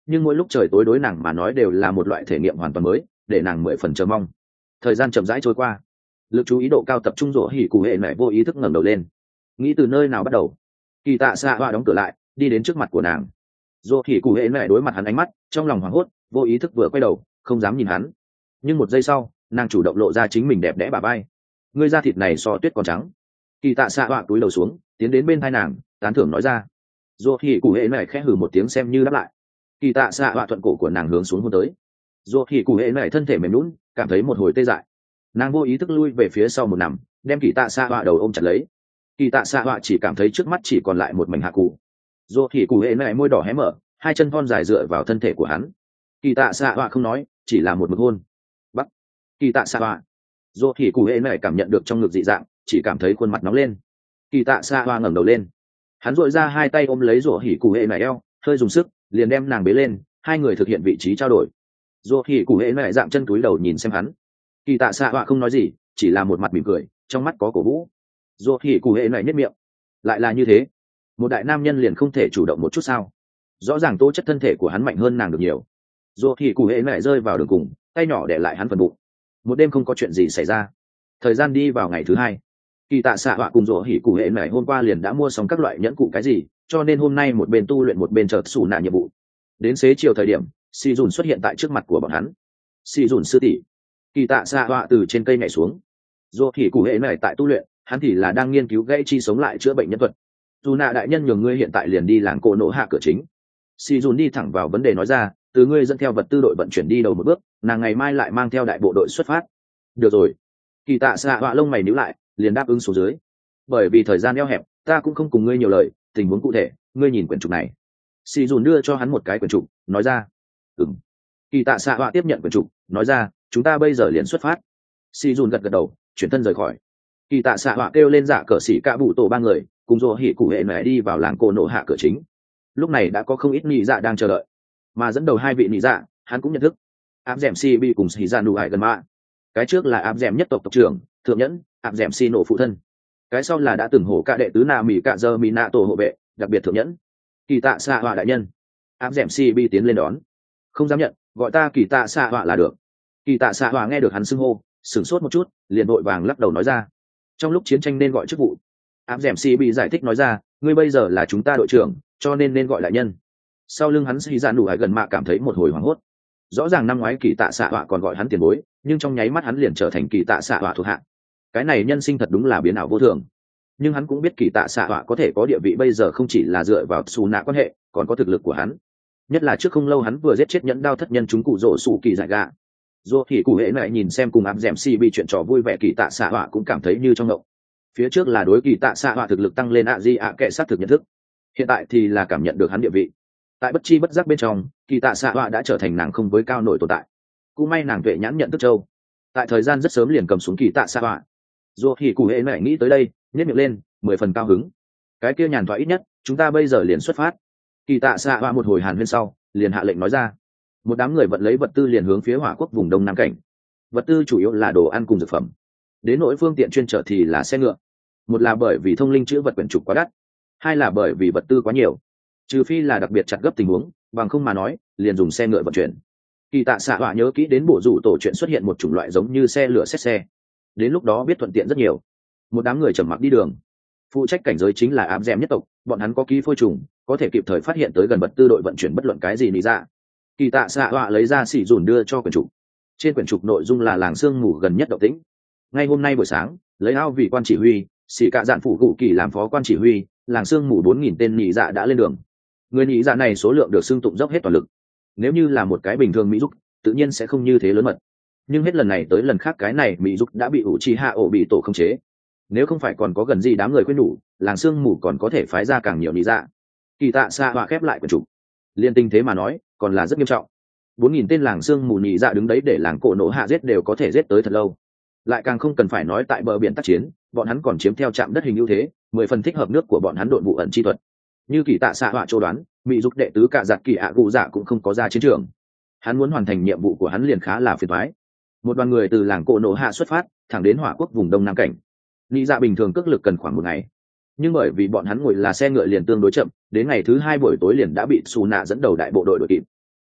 nhưng mỗi lúc trời tối đối nàng mà nói đều là một loại thể nghiệm hoàn toàn mới, để nàng mười phần chờ mong. Thời gian chậm rãi trôi qua, lực chú ý độ cao tập trung rỗ hỉ cụ hệ mẹ vô ý thức ngẩng đầu lên, nghĩ từ nơi nào bắt đầu. Kỳ tạ xạ họa đóng cửa lại, đi đến trước mặt của nàng. Rỗ hỉ cụ hệ mẹ đối mặt hắn ánh mắt, trong lòng hoảng hốt, vô ý thức vừa quay đầu, không dám nhìn hắn. Nhưng một giây sau, nàng chủ động lộ ra chính mình đẹp đẽ bà bay. Ngươi da thịt này so tuyết còn trắng. Kỳ tạ xạ họa túi đầu xuống, tiến đến bên tai nàng, tán thưởng nói ra. Rỗ hỉ cụ hệ mẹ khẽ hừ một tiếng xem như đáp lại. Kỳ tạ xạ họa thuận cổ của nàng hướng xuống hôn tới. Rỗ hỉ cụ hệ mẹ thân thể mềm nhũn, cảm thấy một hồi tê dại. Nàng vô ý thức lui về phía sau một nằm, đem kỳ tạ xạ họa đầu ôm chặt lấy. Kỳ tạ xạ họa chỉ cảm thấy trước mắt chỉ còn lại một mảnh hạ cụ. Rỗ hỉ cụ hệ mẹ môi đỏ hé mở, hai chân thon dài dựa vào thân thể của hắn. Kỳ tạ xạ họa không nói, chỉ là một mực hôn. Bắc. Kỳ tạ xạ họa. Rỗ hỉ cụ hệ mẹ cảm nhận được trong ngực dị dạng, chỉ cảm thấy khuôn mặt nóng lên. Kỳ tạ xạ họa ngẩng đầu lên, hắn duỗi ra hai tay ôm lấy rỗ hỉ cụ hệ mẹ eo, hơi dùng sức, liền đem nàng bế lên, hai người thực hiện vị trí trao đổi. Rỗ hỉ cụ hệ mẹ dạng chân túi đầu nhìn xem hắn. Kỳ tạ xạ họa không nói gì, chỉ là một mặt mỉm cười, trong mắt có cổ vũ. Rỗ hỉ cụ hệ mẹ nhếch miệng, lại là như thế, một đại nam nhân liền không thể chủ động một chút sao? Rõ ràng tố chất thân thể của hắn mạnh hơn nàng được nhiều. Rỗ hỉ cụ hệ mẹ rơi vào đường cùng, tay nhỏ để lại hắn phần bụng. Một đêm không có chuyện gì xảy ra. Thời gian đi vào ngày thứ hai, kỳ tạ xạ họa cùng rỗ hỉ cụ hệ mẹ hôm qua liền đã mua xong các loại nhẫn cụ cái gì, cho nên hôm nay một bên tu luyện một bên chợt xù nạ nhiệm vụ. Đến xế chiều thời điểm, si dùn xuất hiện tại trước mặt của bọn hắn. Si dùn sư tỷ. Kỳ tạ xạ họa từ trên cây nhảy xuống. Rỗ hỉ cụ hệ mẹ tại tu luyện, hắn thì là đang nghiên cứu gãy chi sống lại chữa bệnh nhân thuật. Dù nạ đại nhân nhường ngươi hiện tại liền đi làng cổ nổ hạ cửa chính. Si dùn đi thẳng vào vấn đề nói ra, từ ngươi dẫn theo vật tư đội vận chuyển đi đầu một bước, nàng ngày mai lại mang theo đại bộ đội xuất phát. Được rồi. Kỳ tạ xạ họa lông mày nhíu lại, liền đáp ứng xuống dưới. Bởi vì thời gian eo hẹp, ta cũng không cùng ngươi nhiều lời, tình huống cụ thể, ngươi nhìn quyển trục này. Si dùn đưa cho hắn một cái quyển trục, nói ra. Ừm. Kỳ tạ xạ họa tiếp nhận quyển trục, nói ra, chúng ta bây giờ liền xuất phát. Si dùn gật gật đầu, chuyển thân rời khỏi. Kỳ tạ xạ họa kêu lên dạ cờ sĩ cả bụ tổ ba người, cùng rỗ hỉ cụ hệ mẹ đi vào làng cổ nổ hạ cửa chính. Lúc này đã có không ít nị dạ đang chờ đợi, mà dẫn đầu hai vị nị dạ, hắn cũng nhận thức. Áp dẻm si bi cùng xì dạ nụ hải gần mạ. Cái trước là áp dẻm nhất tộc tộc trưởng thượng nhẫn, áp dẻm si nổ phụ thân. Cái sau là đã từng hổ ca đệ tứ nà mỹ cạ dơ mỹ nạ tổ hộ vệ, đặc biệt thượng nhẫn. Kỳ tạ xạ họa đại nhân. Áp dẻm si bi tiến lên đón. Không dám nhận, gọi ta kỳ tạ xạ họa là được. Kỳ tạ xạ họa nghe được hắn xưng hô, sửng sốt một chút, liền vội vàng lắc đầu nói ra. Trong lúc chiến tranh nên gọi chức vụ. Áp dẻm si bị giải thích nói ra, ngươi bây giờ là chúng ta đội trưởng, cho nên nên gọi đại nhân. Sau lưng hắn xì dạ nụ hải gần mạ cảm thấy một hồi hoảng hốt. Rõ ràng năm ngoái kỳ tạ xạ họa còn gọi hắn tiền bối, nhưng trong nháy mắt hắn liền trở thành kỳ tạ xạ họa thuộc hạ. Cái này nhân sinh thật đúng là biến ảo vô thường. Nhưng hắn cũng biết kỳ tạ xạ họa có thể có địa vị bây giờ không chỉ là dựa vào xù nạ quan hệ, còn có thực lực của hắn. Nhất là trước không lâu hắn vừa giết chết nhẫn đao thất nhân chúng cụ rỗ sủ kỳ giải gạ. Dù thì cụ hệ này nhìn xem cùng áp dẻm si bị chuyện trò vui vẻ kỳ tạ xạ họa cũng cảm thấy như trong ngộng. Phía trước là đối kỳ tạ xạ họa thực lực tăng lên ạ di ạ kệ sát thực nhận thức, hiện tại thì là cảm nhận được hắn địa vị. Tại bất chi bất giác bên trong, kỳ tạ xạ họa đã trở thành nàng không với cao nổi tồn tại. Cũng may nàng tuệ nhãn nhận thức châu, tại thời gian rất sớm liền cầm xuống kỳ tạ xạ họa. Dù thì cụ hệ này nghĩ tới đây, nhếch miệng lên, mười phần cao hứng. Cái kia nhàn thoại ít nhất, chúng ta bây giờ liền xuất phát. Kỳ tạ xạ họa một hồi hàn huyên sau, liền hạ lệnh nói ra. Một đám người vận lấy vật tư liền hướng phía hỏa quốc vùng đông nam cảnh. Vật tư chủ yếu là đồ ăn cùng dược phẩm. Đến nỗi phương tiện chuyên trở thì là xe ngựa. Một là bởi vì thông linh chữ vật quyển trục quá đắt, hai là bởi vì vật tư quá nhiều, trừ phi là đặc biệt chặt gấp tình huống, bằng không mà nói liền dùng xe ngựa vận chuyển. Kỳ tạ xạ họa nhớ kỹ đến bộ rủ tổ chuyện xuất hiện một chủng loại giống như xe lửa xét xe, đến lúc đó biết thuận tiện rất nhiều. Một đám người trầm mặc đi đường, phụ trách cảnh giới chính là áp dẻm nhất tộc, bọn hắn có ký phôi trùng, có thể kịp thời phát hiện tới gần vật tư đội vận chuyển bất luận cái gì lý ra. Kỳ tạ xạ họa lấy ra xỉ dùn đưa cho quyển trục, trên quyển trục nội dung là làng sương mù gần nhất động tĩnh. Ngay hôm nay buổi sáng, lấy ao vì quan chỉ huy, xỉ cạ dạn phủ cụ kỳ làm phó quan chỉ huy, làng sương mù bốn nghìn tên nhị dạ đã lên đường. Người nhị dạ này số lượng được xưng tụng dốc hết toàn lực. Nếu như là một cái bình thường mỹ giúp, tự nhiên sẽ không như thế lớn mật. Nhưng hết lần này tới lần khác cái này mỹ giúp đã bị ủ trì hạ ổ bị tổ khống chế. Nếu không phải còn có gần gì đám người khuyên nhủ, làng sương mù còn có thể phái ra càng nhiều nhị dạ. Kỳ tạ xạ họa khép lại quyển trục. Liên tình thế mà nói, còn là rất nghiêm trọng. Bốn nghìn tên làng sương mù nhị dạ đứng đấy để làng cổ nổ hạ giết đều có thể giết tới thật lâu. Lại càng không cần phải nói tại bờ biển tác chiến, bọn hắn còn chiếm theo trạm đất hình ưu thế, mười phần thích hợp nước của bọn hắn đội vụ ẩn chi thuật. Như kỳ tạ xạ họa châu đoán, mỹ giúp đệ tứ cả giặc kỳ ạ cụ dạ cũng không có ra chiến trường. Hắn muốn hoàn thành nhiệm vụ của hắn liền khá là phiền toái. Một đoàn người từ làng cổ nổ hạ xuất phát, thẳng đến hỏa quốc vùng đông nam cảnh. Nhị dạ bình thường cước lực cần khoảng một ngày, nhưng bởi vì bọn hắn ngồi là xe ngựa liền tương đối chậm, đến ngày thứ hai buổi tối liền đã bị xù nạ dẫn đầu đại bộ đội đội kịp.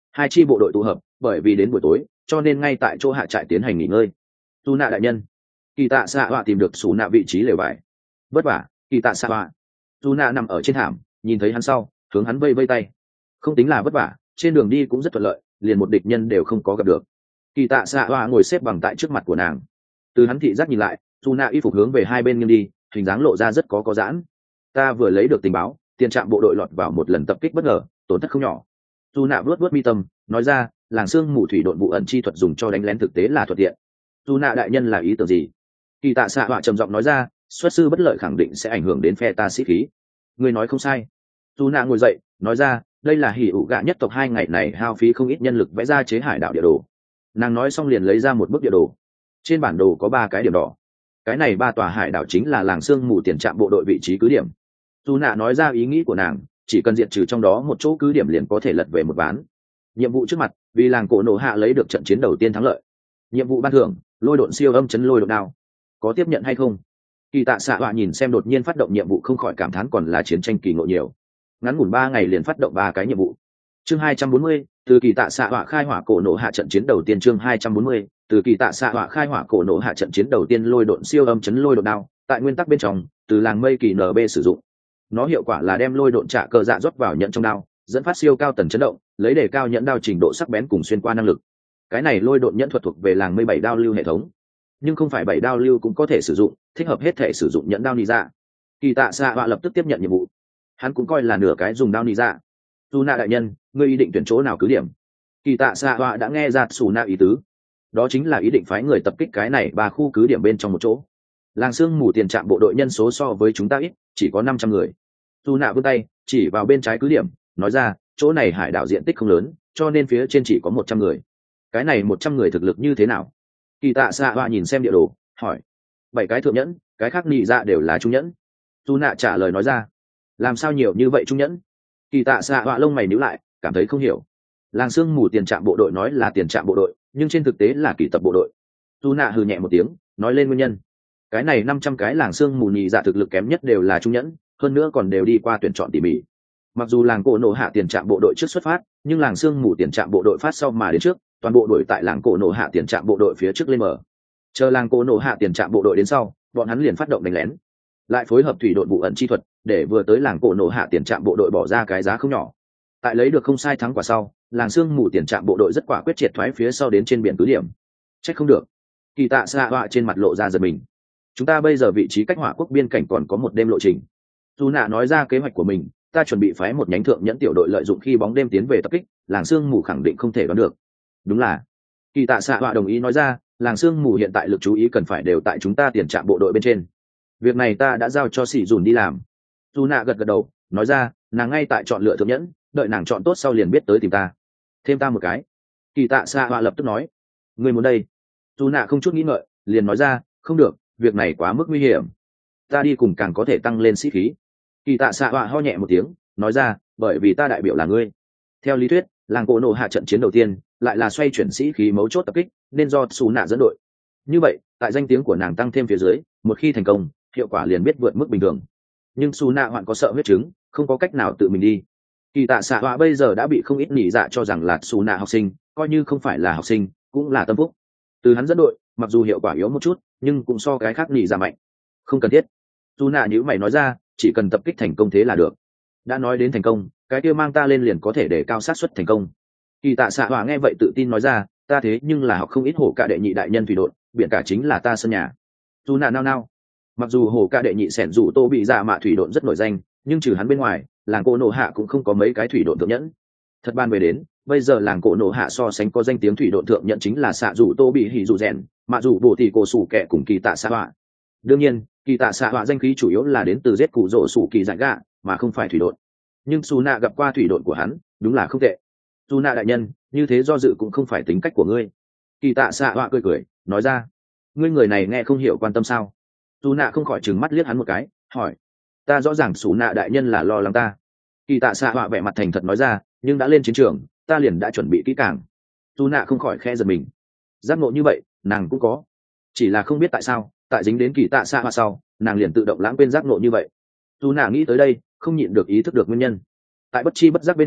Hai chi bộ đội tụ hợp, bởi vì đến buổi tối cho nên ngay tại chỗ hạ trại tiến hành nghỉ ngơi. Tu nạ đại nhân, kỳ tạ xạ họa tìm được xù nạ vị trí lều vải. Vất vả, kỳ tạ xạ họa. Tu nạ nằm ở trên thảm, nhìn thấy hắn sau hướng hắn vây vây tay. Không tính là vất vả, trên đường đi cũng rất thuận lợi, liền một địch nhân đều không có gặp được. Kỳ tạ xạ họa ngồi xếp bằng tại trước mặt của nàng. Từ hắn thị giác nhìn lại, tu nạ y phục hướng về hai bên nghiêng đi, hình dáng lộ ra rất có có giãn. Ta vừa lấy được tình báo, tiền trạm bộ đội lọt vào một lần tập kích bất ngờ, tổn thất không nhỏ. Tu nạ vuốt vuốt mi tâm, nói ra, làng xương mù thủy độn vụ ẩn chi thuật dùng cho đánh lén thực tế là thuận tiện. Tu nạ đại nhân là ý tưởng gì? Kỳ tạ xạ họa trầm giọng nói ra, xuất sư bất lợi khẳng định sẽ ảnh hưởng đến phe ta sĩ khí. Người nói không sai. Tu nạ ngồi dậy, nói ra, đây là hỉ ủ gạ nhất tộc hai ngày này hao phí không ít nhân lực vẽ ra chế hải đảo địa đồ. Nàng nói xong liền lấy ra một bức địa đồ. Trên bản đồ có ba cái điểm đỏ. Cái này ba tòa hải đảo chính là làng xương mù tiền trạm bộ đội vị trí cứ điểm. Tu nạ nói ra ý nghĩ của nàng, chỉ cần diệt trừ trong đó một chỗ cứ điểm liền có thể lật về một ván. Nhiệm vụ trước mặt, vì làng cổ nổ hạ lấy được trận chiến đầu tiên thắng lợi. Nhiệm vụ ban thưởng, lôi độn siêu âm chấn lôi độn đao. Có tiếp nhận hay không? Kỳ tạ xạ họa nhìn xem đột nhiên phát động nhiệm vụ không khỏi cảm thán còn là chiến tranh kỳ ngộ nhiều. Ngắn ngủn ba ngày liền phát động ba cái nhiệm vụ. Chương hai trăm bốn mươi, từ kỳ tạ xạ họa khai hỏa cổ nổ hạ trận chiến đầu tiên. Chương hai trăm bốn mươi, từ kỳ tạ xạ họa khai hỏa cổ nổ hạ trận chiến đầu tiên lôi độn siêu âm chấn lôi độn đao. Tại nguyên tắc bên trong, từ làng mây kỳ en bê sử dụng. Nó hiệu quả là đem lôi độn trả cờ dạ rót vào nhận trong đao, dẫn phát siêu cao tần chấn động, lấy đề cao nhẫn đao trình độ sắc bén cùng xuyên qua năng lực. Cái này lôi độn nhẫn thuật thuộc về làng mây bảy đao lưu hệ thống, nhưng không phải bảy đao lưu cũng có thể sử dụng, thích hợp hết thể sử dụng nhẫn đao nị dạ. Kỳ tạ xạ họa lập tức tiếp nhận nhiệm vụ. Hắn cũng coi là nửa cái dùng đao nị dạ. Su Na đại nhân, ngươi ý định tuyển chỗ nào cứ điểm? Kỳ tạ xạ họa đã nghe ra Su Na ý tứ, đó chính là ý định phái người tập kích cái này ba khu cứ điểm bên trong một chỗ. Làng xương mù tiền trạm bộ đội nhân số so với chúng ta ít, chỉ có năm trăm người. Su Na vươn tay chỉ vào bên trái cứ điểm, nói ra, chỗ này hải đảo diện tích không lớn, cho nên phía trên chỉ có một trăm người. Cái này một trăm người thực lực như thế nào? Kỳ tạ xạ họa nhìn xem địa đồ, hỏi. Bảy cái thượng nhẫn, cái khác nhị dạ đều là trung nhẫn. Su Na trả lời nói ra. Làm sao nhiều như vậy trung nhẫn? Kỳ tạ xạ họa lông mày nhíu lại, cảm thấy không hiểu. Làng xương mù tiền trạm bộ đội nói là tiền trạm bộ đội, nhưng trên thực tế là kỳ tập bộ đội. Su Na hừ nhẹ một tiếng, nói lên nguyên nhân. Cái này năm trăm cái làng xương mù nhị dạ thực lực kém nhất đều là trung nhẫn, hơn nữa còn đều đi qua tuyển chọn tỉ mỉ. Mặc dù làng cổ nổ hạ tiền trạm bộ đội trước xuất phát, nhưng làng xương mù tiền trạm bộ đội phát sau mà đến trước, toàn bộ đội tại làng cổ nổ hạ tiền trạm bộ đội phía trước lên mở. Chờ làng cổ nổ hạ tiền trạm bộ đội đến sau, bọn hắn liền phát động đánh lén, lại phối hợp thủy đội vụ ẩn chi thuật, để vừa tới làng cổ nổ hạ tiền trạm bộ đội bỏ ra cái giá không nhỏ. Tại lấy được không sai thắng quả sau, làng xương mù tiền trạm bộ đội rất quả quyết triệt thoái phía sau đến trên biển cứ điểm. Trách không được. Kỳ tạ xạ họa trên mặt lộ ra giật mình. Chúng ta bây giờ vị trí cách hỏa quốc biên cảnh còn có một đêm lộ trình. Dù nạ nói ra kế hoạch của mình, ta chuẩn bị phái một nhánh thượng nhẫn tiểu đội lợi dụng khi bóng đêm tiến về tập kích, làng xương mù khẳng định không thể đoán được. Đúng là. Kỳ tạ xạ họa đồng ý nói ra, làng xương mù hiện tại lực chú ý cần phải đều tại chúng ta tiền trạm bộ đội bên trên. Việc này ta đã giao cho sĩ dùn đi làm. Dù nạ gật gật đầu, nói ra, nàng ngay tại chọn lựa thượng nhẫn, đợi nàng chọn tốt sau liền biết tới tìm ta. Thêm ta một cái. Kỳ tạ xạ họa lập tức nói, người muốn đây? Dù nạ không chút nghĩ ngợi, liền nói ra, không được, việc này quá mức nguy hiểm. Ta đi cùng càng có thể tăng lên sĩ khí. Kỳ tạ xạ họa ho nhẹ một tiếng, nói ra, bởi vì ta đại biểu là ngươi. Theo lý thuyết, làng cổ nổ hạ trận chiến đầu tiên lại là xoay chuyển sĩ khí mấu chốt tập kích, nên do xù nạ dẫn đội. Như vậy, tại danh tiếng của nàng tăng thêm phía dưới, một khi thành công, hiệu quả liền biết vượt mức bình thường. Nhưng xù nạ hoạn có sợ huyết chứng, không có cách nào tự mình đi. Kỳ tạ xạ họa bây giờ đã bị không ít nhị dạ cho rằng là xù nạ học sinh, coi như không phải là học sinh cũng là tâm phúc. Từ hắn dẫn đội, mặc dù hiệu quả yếu một chút, nhưng cũng so cái khác nhị dạ mạnh. Không cần thiết. Xù nạ nhíu mày nói ra, chỉ cần tập kích thành công thế là được. Đã nói đến thành công, cái kia mang ta lên liền có thể để cao xác suất thành công. Kỳ tạ xạ họa nghe vậy tự tin nói ra, ta thế nhưng là học không ít hổ cả đệ nhị đại nhân thủy đội, biển cả chính là ta sân nhà. Dù nạ nao nao. Mặc dù hổ cả đệ nhị sẻn dù tô bị dạ mạ thủy đội rất nổi danh, nhưng trừ hắn bên ngoài, làng cổ nổ hạ cũng không có mấy cái thủy đội thượng nhẫn. Thật ban về đến, bây giờ làng cổ nổ hạ so sánh có danh tiếng thủy đội thượng nhẫn chính là xạ dù tô bị hỉ dù rèn, mạ dù bổ thì cổ sủ kẻ cùng kỳ tạ xạ họa. Đương nhiên, kỳ tạ xạ họa danh khí chủ yếu là đến từ giết cụ rổ sủ kỳ dại gạ, mà không phải thủy đội. Nhưng Su Na gặp qua thủy đội của hắn, đúng là không tệ. Su Na đại nhân, như thế do dự cũng không phải tính cách của ngươi. Kỳ tạ xạ họa cười cười, nói ra, ngươi người này nghe không hiểu quan tâm sao? Su Na không khỏi trừng mắt liếc hắn một cái, hỏi, ta rõ ràng Su Na đại nhân là lo lắng ta. Kỳ tạ xạ họa vẻ mặt thành thật nói ra, nhưng đã lên chiến trường, ta liền đã chuẩn bị kỹ càng. Su Na không khỏi khe giật mình. Giác ngộ như vậy, nàng cũng có, chỉ là không biết tại sao, tại dính đến kỳ tạ xạ họa sau, nàng liền tự động lãng quên giác ngộ như vậy. Su Na nghĩ tới đây, không nhịn được ý thức được nguyên nhân. Tại bất chi bất giác bên trong,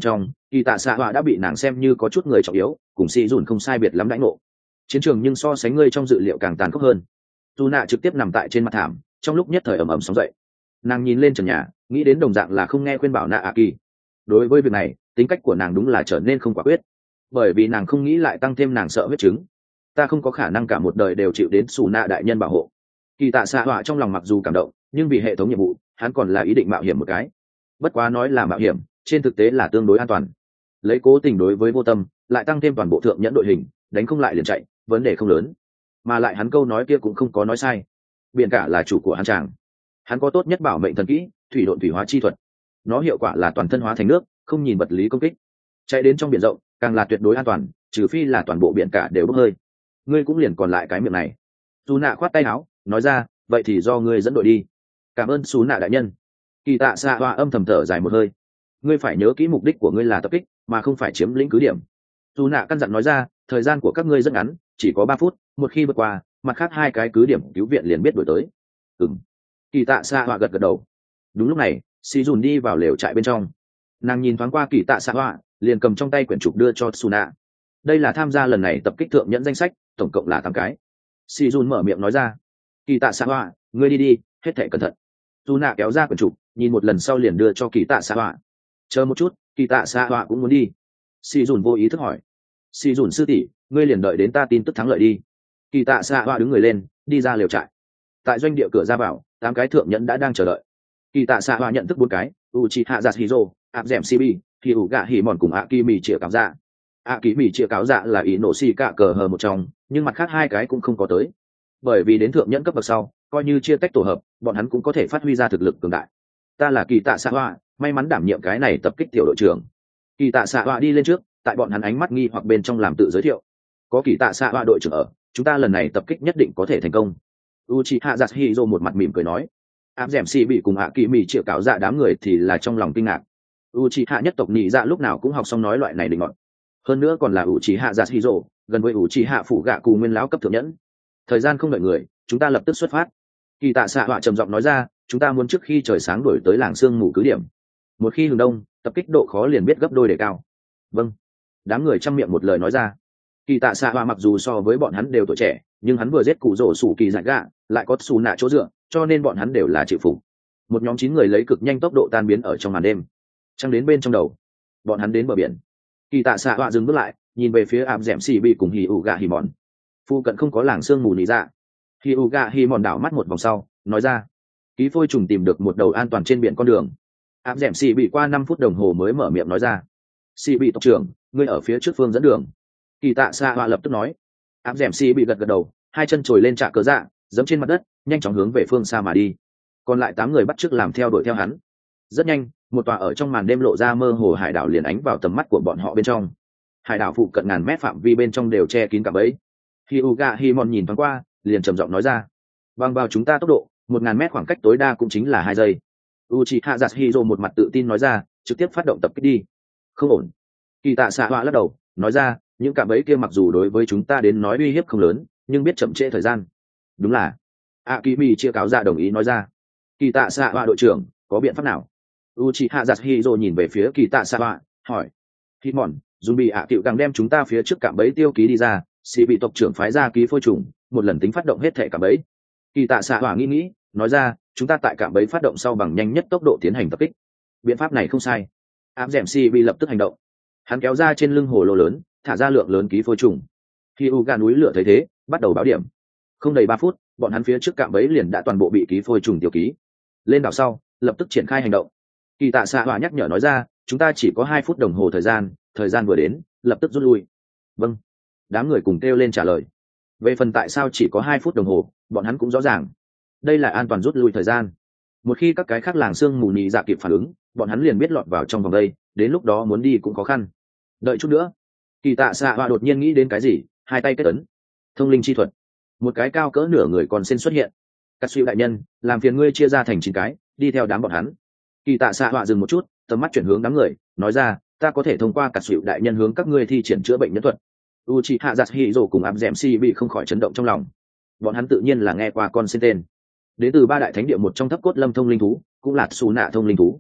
Kỳ tạ xạ họa đã bị nàng xem như có chút người trọng yếu, cùng sĩ dùn không sai biệt lắm đãi ngộ. Chiến trường nhưng so sánh ngươi trong dự liệu càng tàn khốc hơn. Dù nạ trực tiếp nằm tại trên mặt thảm, trong lúc nhất thời ầm ầm sóng dậy. Nàng nhìn lên trần nhà, nghĩ đến đồng dạng là không nghe khuyên bảo nạ ạ kỳ. Đối với việc này, tính cách của nàng đúng là trở nên không quả quyết, bởi vì nàng không nghĩ lại tăng thêm nàng sợ huyết chứng. Ta không có khả năng cả một đời đều chịu đến xù nạ đại nhân bảo hộ. Kỳ tạ xạ họa trong lòng mặc dù cảm động, nhưng vì hệ thống nhiệm vụ, hắn còn là ý định mạo hiểm một cái. Bất quá nói là mạo hiểm, trên thực tế là tương đối an toàn. Lấy cố tình đối với vô tâm, lại tăng thêm toàn bộ thượng nhẫn đội hình, đánh không lại liền chạy, vấn đề không lớn. Mà lại hắn câu nói kia cũng không có nói sai. Biển cả là chủ của hắn chàng. Hắn có tốt nhất bảo mệnh thần kỹ, thủy độn thủy hóa chi thuật. Nó hiệu quả là toàn thân hóa thành nước, không nhìn vật lý công kích. Chạy đến trong biển rộng, càng là tuyệt đối an toàn, trừ phi là toàn bộ biển cả đều bốc hơi. Ngươi cũng liền còn lại cái miệng này. Dù nạ khoát tay áo, nói ra, vậy thì do ngươi dẫn đội đi. Cảm ơn xú nạ đại nhân. Kỳ tạ xạ hoa âm thầm thở dài một hơi. Ngươi phải nhớ kỹ mục đích của ngươi là tập kích, mà không phải chiếm lĩnh cứ điểm. Dù nạ căn dặn nói ra, thời gian của các ngươi rất ngắn, chỉ có ba phút, một khi vượt qua, mặt khác hai cái cứ điểm cứu viện liền biết đổi tới. Ừm. Kỳ tạ xạ hoa gật gật đầu. Đúng lúc này, xì dùn đi vào lều trại bên trong. Nàng nhìn thoáng qua kỳ tạ xạ hoa, liền cầm trong tay quyển trục đưa cho Suna. Đây là tham gia lần này tập kích thượng nhẫn danh sách, tổng cộng là tám cái. Xì dùn mở miệng nói ra, kỳ tạ xạ hoa, ngươi đi đi, hết thảy cẩn thận. Suna kéo ra quyển trục, nhìn một lần sau liền đưa cho kỳ tạ xạ hoa. Chờ một chút, kỳ tạ xạ hoa cũng muốn đi. Xì dùn vô ý thức hỏi, xì dùn sư tỷ, ngươi liền đợi đến ta tin tức thắng lợi đi. Kỳ tạ xạ hoa đứng người lên, đi ra lều trại. Tại doanh địa cửa ra vào, tám cái thượng nhẫn đã đang chờ đợi. Kỳ tạ xạ hoa nhận thức bốn cái, Uchiha Yasuhiro, áp dẻm Sibi, thì ủ gạ hỉ mòn cùng ạ kỳ mì chĩa cáo dạ. ạ kỳ mì chĩa cáo dạ là ý nổ xì cạ cờ hờ một trong, nhưng mặt khác hai cái cũng không có tới, bởi vì đến thượng nhẫn cấp bậc sau, coi như chia tách tổ hợp, bọn hắn cũng có thể phát huy ra thực lực cường đại. Ta là kỳ tạ xạ hoa, may mắn đảm nhiệm cái này tập kích tiểu đội trưởng. Kỳ tạ xạ hoa đi lên trước, tại bọn hắn ánh mắt nghi hoặc bên trong làm tự giới thiệu. Có kỳ tạ xạ hoa đội trưởng ở, chúng ta lần này tập kích nhất định có thể thành công. Uchiha Yasuhiro một mặt mỉm cười nói. Áp dẻm xì bị cùng ạ kỳ mì chĩa cáo dạ đám người thì là trong lòng kinh ngạc. Uchiha nhất tộc nhị dạ lúc nào cũng học xong nói loại này định ngọn. Hơn nữa còn là Uchiha Yasuhiro, gần với Uchiha phủ gạ cù nguyên lão cấp thượng nhẫn. Thời gian không đợi người, chúng ta lập tức xuất phát. Kỳ tạ xạ họa trầm giọng nói ra, chúng ta muốn trước khi trời sáng đuổi tới làng sương mù cứ điểm. Một khi hừng đông, tập kích độ khó liền biết gấp đôi để cao. Vâng. Đám người chăm miệng một lời nói ra. Kỳ tạ xạ họa mặc dù so với bọn hắn đều tuổi trẻ, nhưng hắn vừa giết cụ rổ sủ kỳ dại gạ, lại có xù nạ chỗ dựa, cho nên bọn hắn đều là chịu phục. Một nhóm chín người lấy cực nhanh tốc độ tan biến ở trong màn đêm. Trăng đến bên trong đầu, bọn hắn đến bờ biển. Kỳ tạ xạ họa dừng bước lại, nhìn về phía áp dẻm xì bị cùng hì ủ gạ hì mòn. Phu cận không có làng sương mù nỉ dạ. Hì ủ gạ hì mòn đảo mắt một vòng sau, nói ra, ký phôi trùng tìm được một đầu an toàn trên biển con đường. Áp dẻm xì bị qua năm phút đồng hồ mới mở miệng nói ra, xì bị tộc trưởng, ngươi ở phía trước phương dẫn đường. Kỳ tạ xạ họa lập tức nói. Áp dẻm xì bị gật gật đầu, hai chân trồi lên trạ cớ dạ, giẫm trên mặt đất, nhanh chóng hướng về phương xa mà đi. Còn lại tám người bắt chước làm theo đuổi theo hắn. Rất nhanh, một tòa ở trong màn đêm lộ ra mơ hồ hải đảo liền ánh vào tầm mắt của bọn họ bên trong. Hải đảo phụ cận ngàn mét phạm vi bên trong đều che kín cả bẫy. Hyuga Himon nhìn thoáng qua, liền trầm giọng nói ra, bằng vào chúng ta tốc độ, một ngàn mét khoảng cách tối đa cũng chính là hai giây. Uchiha Yasuhiro một mặt tự tin nói ra, trực tiếp phát động tập kích đi. Không ổn. Kỳ tạ xạ họa lắc đầu, nói ra, những cạm bẫy kia mặc dù đối với chúng ta đến nói uy hiếp không lớn, nhưng biết chậm trễ thời gian. Đúng là. Akimi chia cáo ra đồng ý nói ra. Kỳ tạ xạ họa đội trưởng, có biện pháp nào? Uchiha Yasuhiro nhìn về phía kỳ tạ xạ họa, hỏi. Himon, dùng bị ạ cựu càng đem chúng ta phía trước cạm bẫy tiêu ký đi ra, sĩ bị tộc trưởng phái ra ký phôi trùng, một lần tính phát động hết thể cạm bẫy. Kỳ tạ xạ họa nghĩ nghĩ, nói ra, chúng ta tại cạm bẫy phát động sau bằng nhanh nhất tốc độ tiến hành tập kích. Biện pháp này không sai. Áp dẻm si bị lập tức hành động. Hắn kéo ra trên lưng hồ lô lớn, thả ra lượng lớn ký phôi trùng. Khi Uga núi lửa thấy thế, bắt đầu báo điểm. Không đầy ba phút, bọn hắn phía trước cạm bẫy liền đã toàn bộ bị ký phôi trùng tiêu ký. Lên đảo sau, lập tức triển khai hành động. Kỳ tạ xạ họa nhắc nhở nói ra, chúng ta chỉ có hai phút đồng hồ thời gian, thời gian vừa đến, lập tức rút lui. Vâng. Đám người cùng kêu lên trả lời. Về phần tại sao chỉ có hai phút đồng hồ, bọn hắn cũng rõ ràng. Đây là an toàn rút lui thời gian. Một khi các cái khác làng sương mù nhị dạ kịp phản ứng, bọn hắn liền biết lọt vào trong vòng đây, đến lúc đó muốn đi cũng khó khăn. Đợi chút nữa. Kỳ tạ xạ họa đột nhiên nghĩ đến cái gì, hai tay kết ấn. Thông linh chi thuật. Một cái cao cỡ nửa người còn xin xuất hiện. Cát suy đại nhân, làm phiền ngươi chia ra thành chín cái, đi theo đám bọn hắn. Kỳ tạ xạ họa dừng một chút, tầm mắt chuyển hướng đám người, nói ra, ta có thể thông qua Cát suy đại nhân hướng các ngươi thi triển chữa bệnh nhân thuật. Uchiha Yasuhiro cùng áp dẻm si bị không khỏi chấn động trong lòng. Bọn hắn tự nhiên là nghe qua con xin tên. Đến từ ba đại thánh địa một trong thấp cốt lâm thông linh thú, cũng là Su nạ thông linh thú.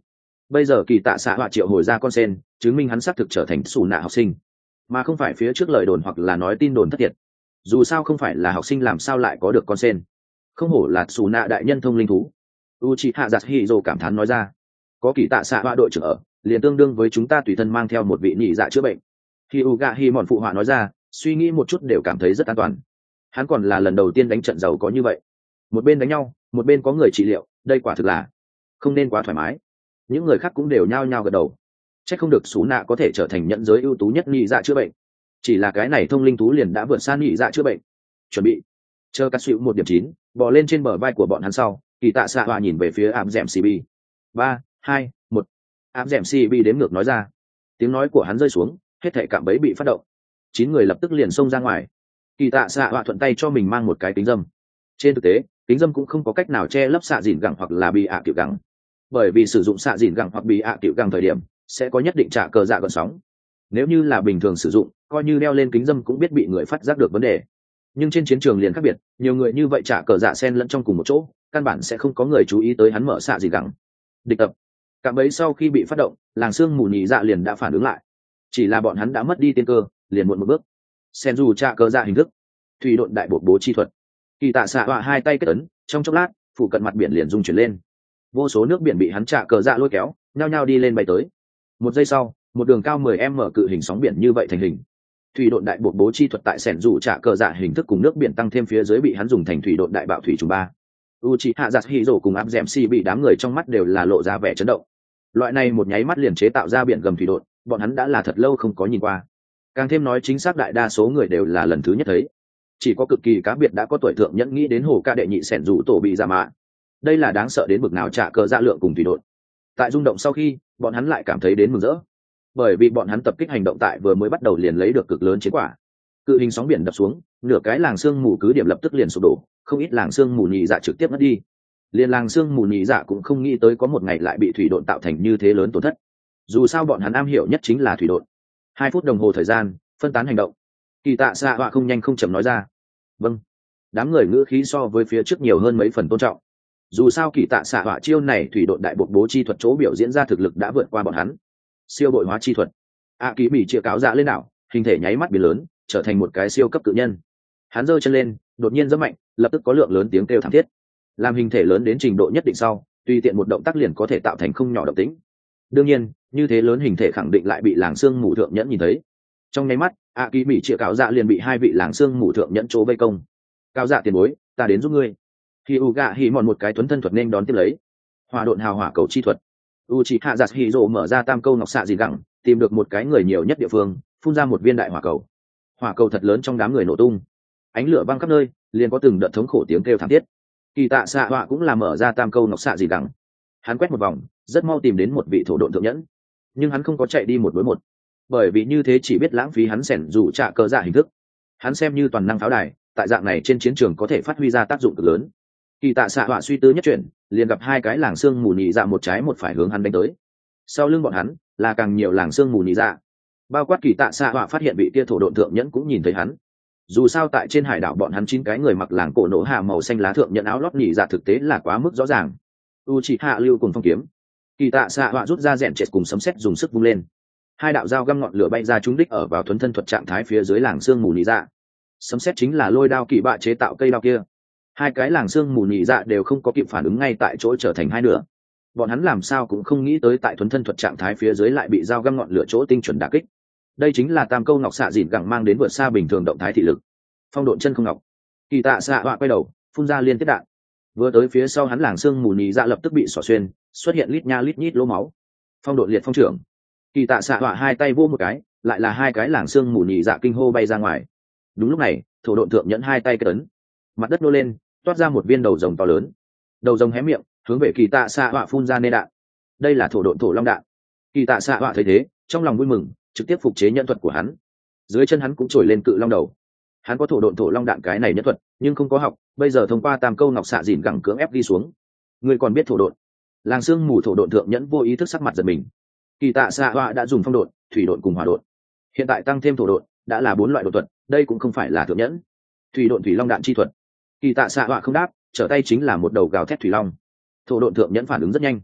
Bây giờ kỳ tạ xạ họa triệu hồi ra con sen, chứng minh hắn xác thực trở thành xù nạ học sinh, mà không phải phía trước lời đồn hoặc là nói tin đồn thất thiệt. Dù sao không phải là học sinh làm sao lại có được con sen. Không hổ là xù nạ đại nhân thông linh thú. Uchiha Yasuhiro cảm thán nói ra, có kỳ tạ xạ họa đội trưởng ở, liền tương đương với chúng ta tùy thân mang theo một vị nhị dạ chữa bệnh. Hyuga Himon phụ họa nói ra, suy nghĩ một chút đều cảm thấy rất an toàn. Hắn còn là lần đầu tiên đánh trận giàu có như vậy, một bên đánh nhau một bên có người trị liệu, đây quả thực là không nên quá thoải mái. Những người khác cũng đều nhao nhao gật đầu. Chắc không được Sú Nạ có thể trở thành nhẫn giới ưu tú nhất nhị dạ chữa bệnh, chỉ là cái này thông linh thú liền đã vượt xa nhị dạ chữa bệnh. Chuẩn bị, chờ cắt xịu một điểm chín bò lên trên bờ vai của bọn hắn sau, kỳ tạ xạ hòa nhìn về phía ám dẻm cb. Ba, hai, một. Ám dẻm cb đếm ngược nói ra. Tiếng nói của hắn rơi xuống, hết thảy cạm bẫy bị phát động, chín người lập tức liền xông ra ngoài. Kỳ tạ xạ hòa thuận tay cho mình mang một cái kính dâm. Trên thực tế kính dâm cũng không có cách nào che lấp xạ dìn gẳng hoặc là bị ạ à kiểu gẳng, bởi vì sử dụng xạ dìn gẳng hoặc bị ạ à kiểu gẳng thời điểm sẽ có nhất định trả cờ dạ gợn sóng. Nếu như là bình thường sử dụng, coi như đeo lên kính dâm cũng biết bị người phát giác được vấn đề. Nhưng trên chiến trường liền khác biệt, nhiều người như vậy trả cờ dạ xen lẫn trong cùng một chỗ, căn bản sẽ không có người chú ý tới hắn mở xạ dìn gẳng. Địch tập, cạm bẫy sau khi bị phát động, làng xương mù nhị dạ liền đã phản ứng lại, chỉ là bọn hắn đã mất đi tiên cơ, liền muộn một bước. Sen dù trả cờ dạ hình thức, thủy độn đại bộ bố chi thuật. Kỳ tạ xạ họa hai tay kết ấn, trong chốc lát phụ cận mặt biển liền rung chuyển lên, vô số nước biển bị hắn trả cờ dạ lôi kéo nhao nhao đi lên bay tới. Một giây sau, một đường cao mười m cự hình sóng biển như vậy thành hình. Thủy độn đại bộ bố chi thuật tại sẻn dù trả cờ dạ hình thức cùng nước biển tăng thêm phía dưới bị hắn dùng thành thủy độn đại bạo thủy trùng ba. Uchiha Yasuhiro cùng áp dẻm si bị đám người trong mắt đều là lộ ra vẻ chấn động. Loại này một nháy mắt liền chế tạo ra biển gầm thủy độn, bọn hắn đã là thật lâu không có nhìn qua. Càng thêm nói chính xác, đại đa số người đều là lần thứ nhất thấy. Chỉ có cực kỳ cá biệt đã có tuổi thượng nhẫn nghĩ đến hồ ca đệ nhị sẻn rủ tổ bị giả mạ. Đây là đáng sợ đến bực nào trả cờ dạ lượng cùng thủy độn. Tại rung động sau khi, bọn hắn lại cảm thấy đến mừng rỡ, bởi vì bọn hắn tập kích hành động tại vừa mới bắt đầu liền lấy được cực lớn chiến quả. Cự hình sóng biển đập xuống, nửa cái làng xương mù cứ điểm lập tức liền sụp đổ, không ít làng xương mù nhị dạ trực tiếp mất đi. Liên làng xương mù nhị dạ cũng không nghĩ tới có một ngày lại bị thủy độn tạo thành như thế lớn tổn thất. Dù sao bọn hắn am hiểu nhất chính là thủy độn. Hai phút đồng hồ thời gian, phân tán hành động. Kỳ tạ xạ họa không nhanh không chậm nói ra. Vâng. Đám người ngữ khí so với phía trước nhiều hơn mấy phần tôn trọng. Dù sao kỳ tạ xạ họa chiêu này thủy độn đại bộ bố chi thuật chỗ biểu diễn ra thực lực đã vượt qua bọn hắn. Siêu bội hóa chi thuật. A Ký bị chia cáo dạ lên đảo, hình thể nháy mắt biến lớn, trở thành một cái siêu cấp cự nhân. Hắn giơ chân lên, đột nhiên giẫm mạnh, lập tức có lượng lớn tiếng kêu thảm thiết. Làm hình thể lớn đến trình độ nhất định sau, tùy tiện một động tác liền có thể tạo thành không nhỏ động tĩnh. Đương nhiên, như thế lớn hình thể khẳng định lại bị làng xương mù thượng nhẫn nhìn thấy. Trong nháy mắt, A Ký bị chia cáo dạ liền bị hai vị làng xương mù thượng nhẫn chỗ vây công. Cáo dạ tiền bối, ta đến giúp ngươi. Hyuga Himon một cái tuấn thân thuật nên đón tiếp lấy. Hỏa độn hào hỏa cầu chi thuật. Uchiha Yasuhiro mở ra tam câu ngọc xạ dìn gẳng, tìm được một cái người nhiều nhất địa phương, phun ra một viên đại hỏa cầu. Hỏa cầu thật lớn trong đám người nổ tung, ánh lửa văng khắp nơi, liền có từng đợt thống khổ tiếng kêu thảm thiết. Kỳ tạ xạ họa cũng là mở ra tam câu ngọc xạ dìn gẳng. Hắn quét một vòng, rất mau tìm đến một vị thổ độn thượng nhẫn, nhưng hắn không có chạy đi một đối một, bởi vì như thế chỉ biết lãng phí hắn sẻn dù trả cờ dạ hình thức. Hắn xem như toàn năng pháo đài, tại dạng này trên chiến trường có thể phát huy ra tác dụng cực lớn. Kỳ tạ xạ họa suy tư nhất chuyển, liền gặp hai cái làng xương mù nhị dạ một trái một phải hướng hắn đánh tới. Sau lưng bọn hắn là càng nhiều làng xương mù nhị dạ, bao quát kỳ tạ xạ họa phát hiện vị kia thổ độn thượng nhẫn cũng nhìn thấy hắn. Dù sao tại trên hải đảo bọn hắn chín cái người mặc làng cổ nổ hạ màu xanh lá thượng nhẫn áo lót nhị dạ thực tế là quá mức rõ ràng. Uchiha lưu cùng phong kiếm, kỳ tạ xạ họa rút ra rèn chẹt cùng sấm sét dùng sức vung lên, hai đạo dao găm ngọn lửa bay ra trúng đích ở vào thuấn thân thuật trạng thái phía dưới làng xương mù nhị dạ. Sấm sét chính là lôi đao kỳ bạ chế tạo cây đao kia. Hai cái làng xương mù nhị dạ đều không có kịp phản ứng, ngay tại chỗ trở thành hai nửa. Bọn hắn làm sao cũng không nghĩ tới tại thuấn thân thuật trạng thái phía dưới lại bị dao găm ngọn lửa chỗ tinh chuẩn đả kích. Đây chính là tam câu ngọc xạ dìn gẳng mang đến vượt xa bình thường động thái thị lực. Phong độn chân không ngọc. Kỳ tạ xạ họa quay đầu, phun ra liên tiếp đạn. Vừa tới phía sau hắn làng xương mù nhị dạ lập tức bị xỏ xuyên, xuất hiện lít nha lít nhít lỗ máu. Phong độn liệt phong trưởng. Kỳ tạ xạ họa hai tay vô một cái, lại là hai cái làng xương mù nhị dạ kinh hô bay ra ngoài. Đúng lúc này, thổ độn thượng nhẫn hai tay kết ấn, mặt đất nô lên, toát ra một viên đầu rồng to lớn. Đầu rồng hé miệng, hướng về kỳ tạ xạ họa phun ra nê đạn. Đây là thổ độn thổ long đạn. Kỳ tạ xạ họa thấy thế, trong lòng vui mừng, trực tiếp phục chế nhân thuật của hắn. Dưới chân hắn cũng trồi lên cự long đầu. Hắn có thổ độn thổ long đạn cái này nhân thuật, nhưng không có học, bây giờ thông qua tam câu ngọc xạ dìn gẳng cưỡng ép đi xuống. Người còn biết thổ độn? Làng xương mù thổ độn thượng nhẫn vô ý thức sắc mặt giật mình. Kỳ tạ xạ họa đã dùng phong độn, thủy độn cùng hỏa độn, hiện tại tăng thêm thổ độn, đã là bốn loại độn thuật, đây cũng không phải là thượng nhẫn. Thủy độn thủy long đạn chi thuật. Kỳ tạ xạ họa không đáp, trở tay chính là một đầu gào thét thủy long. Thổ độn thượng nhẫn phản ứng rất nhanh,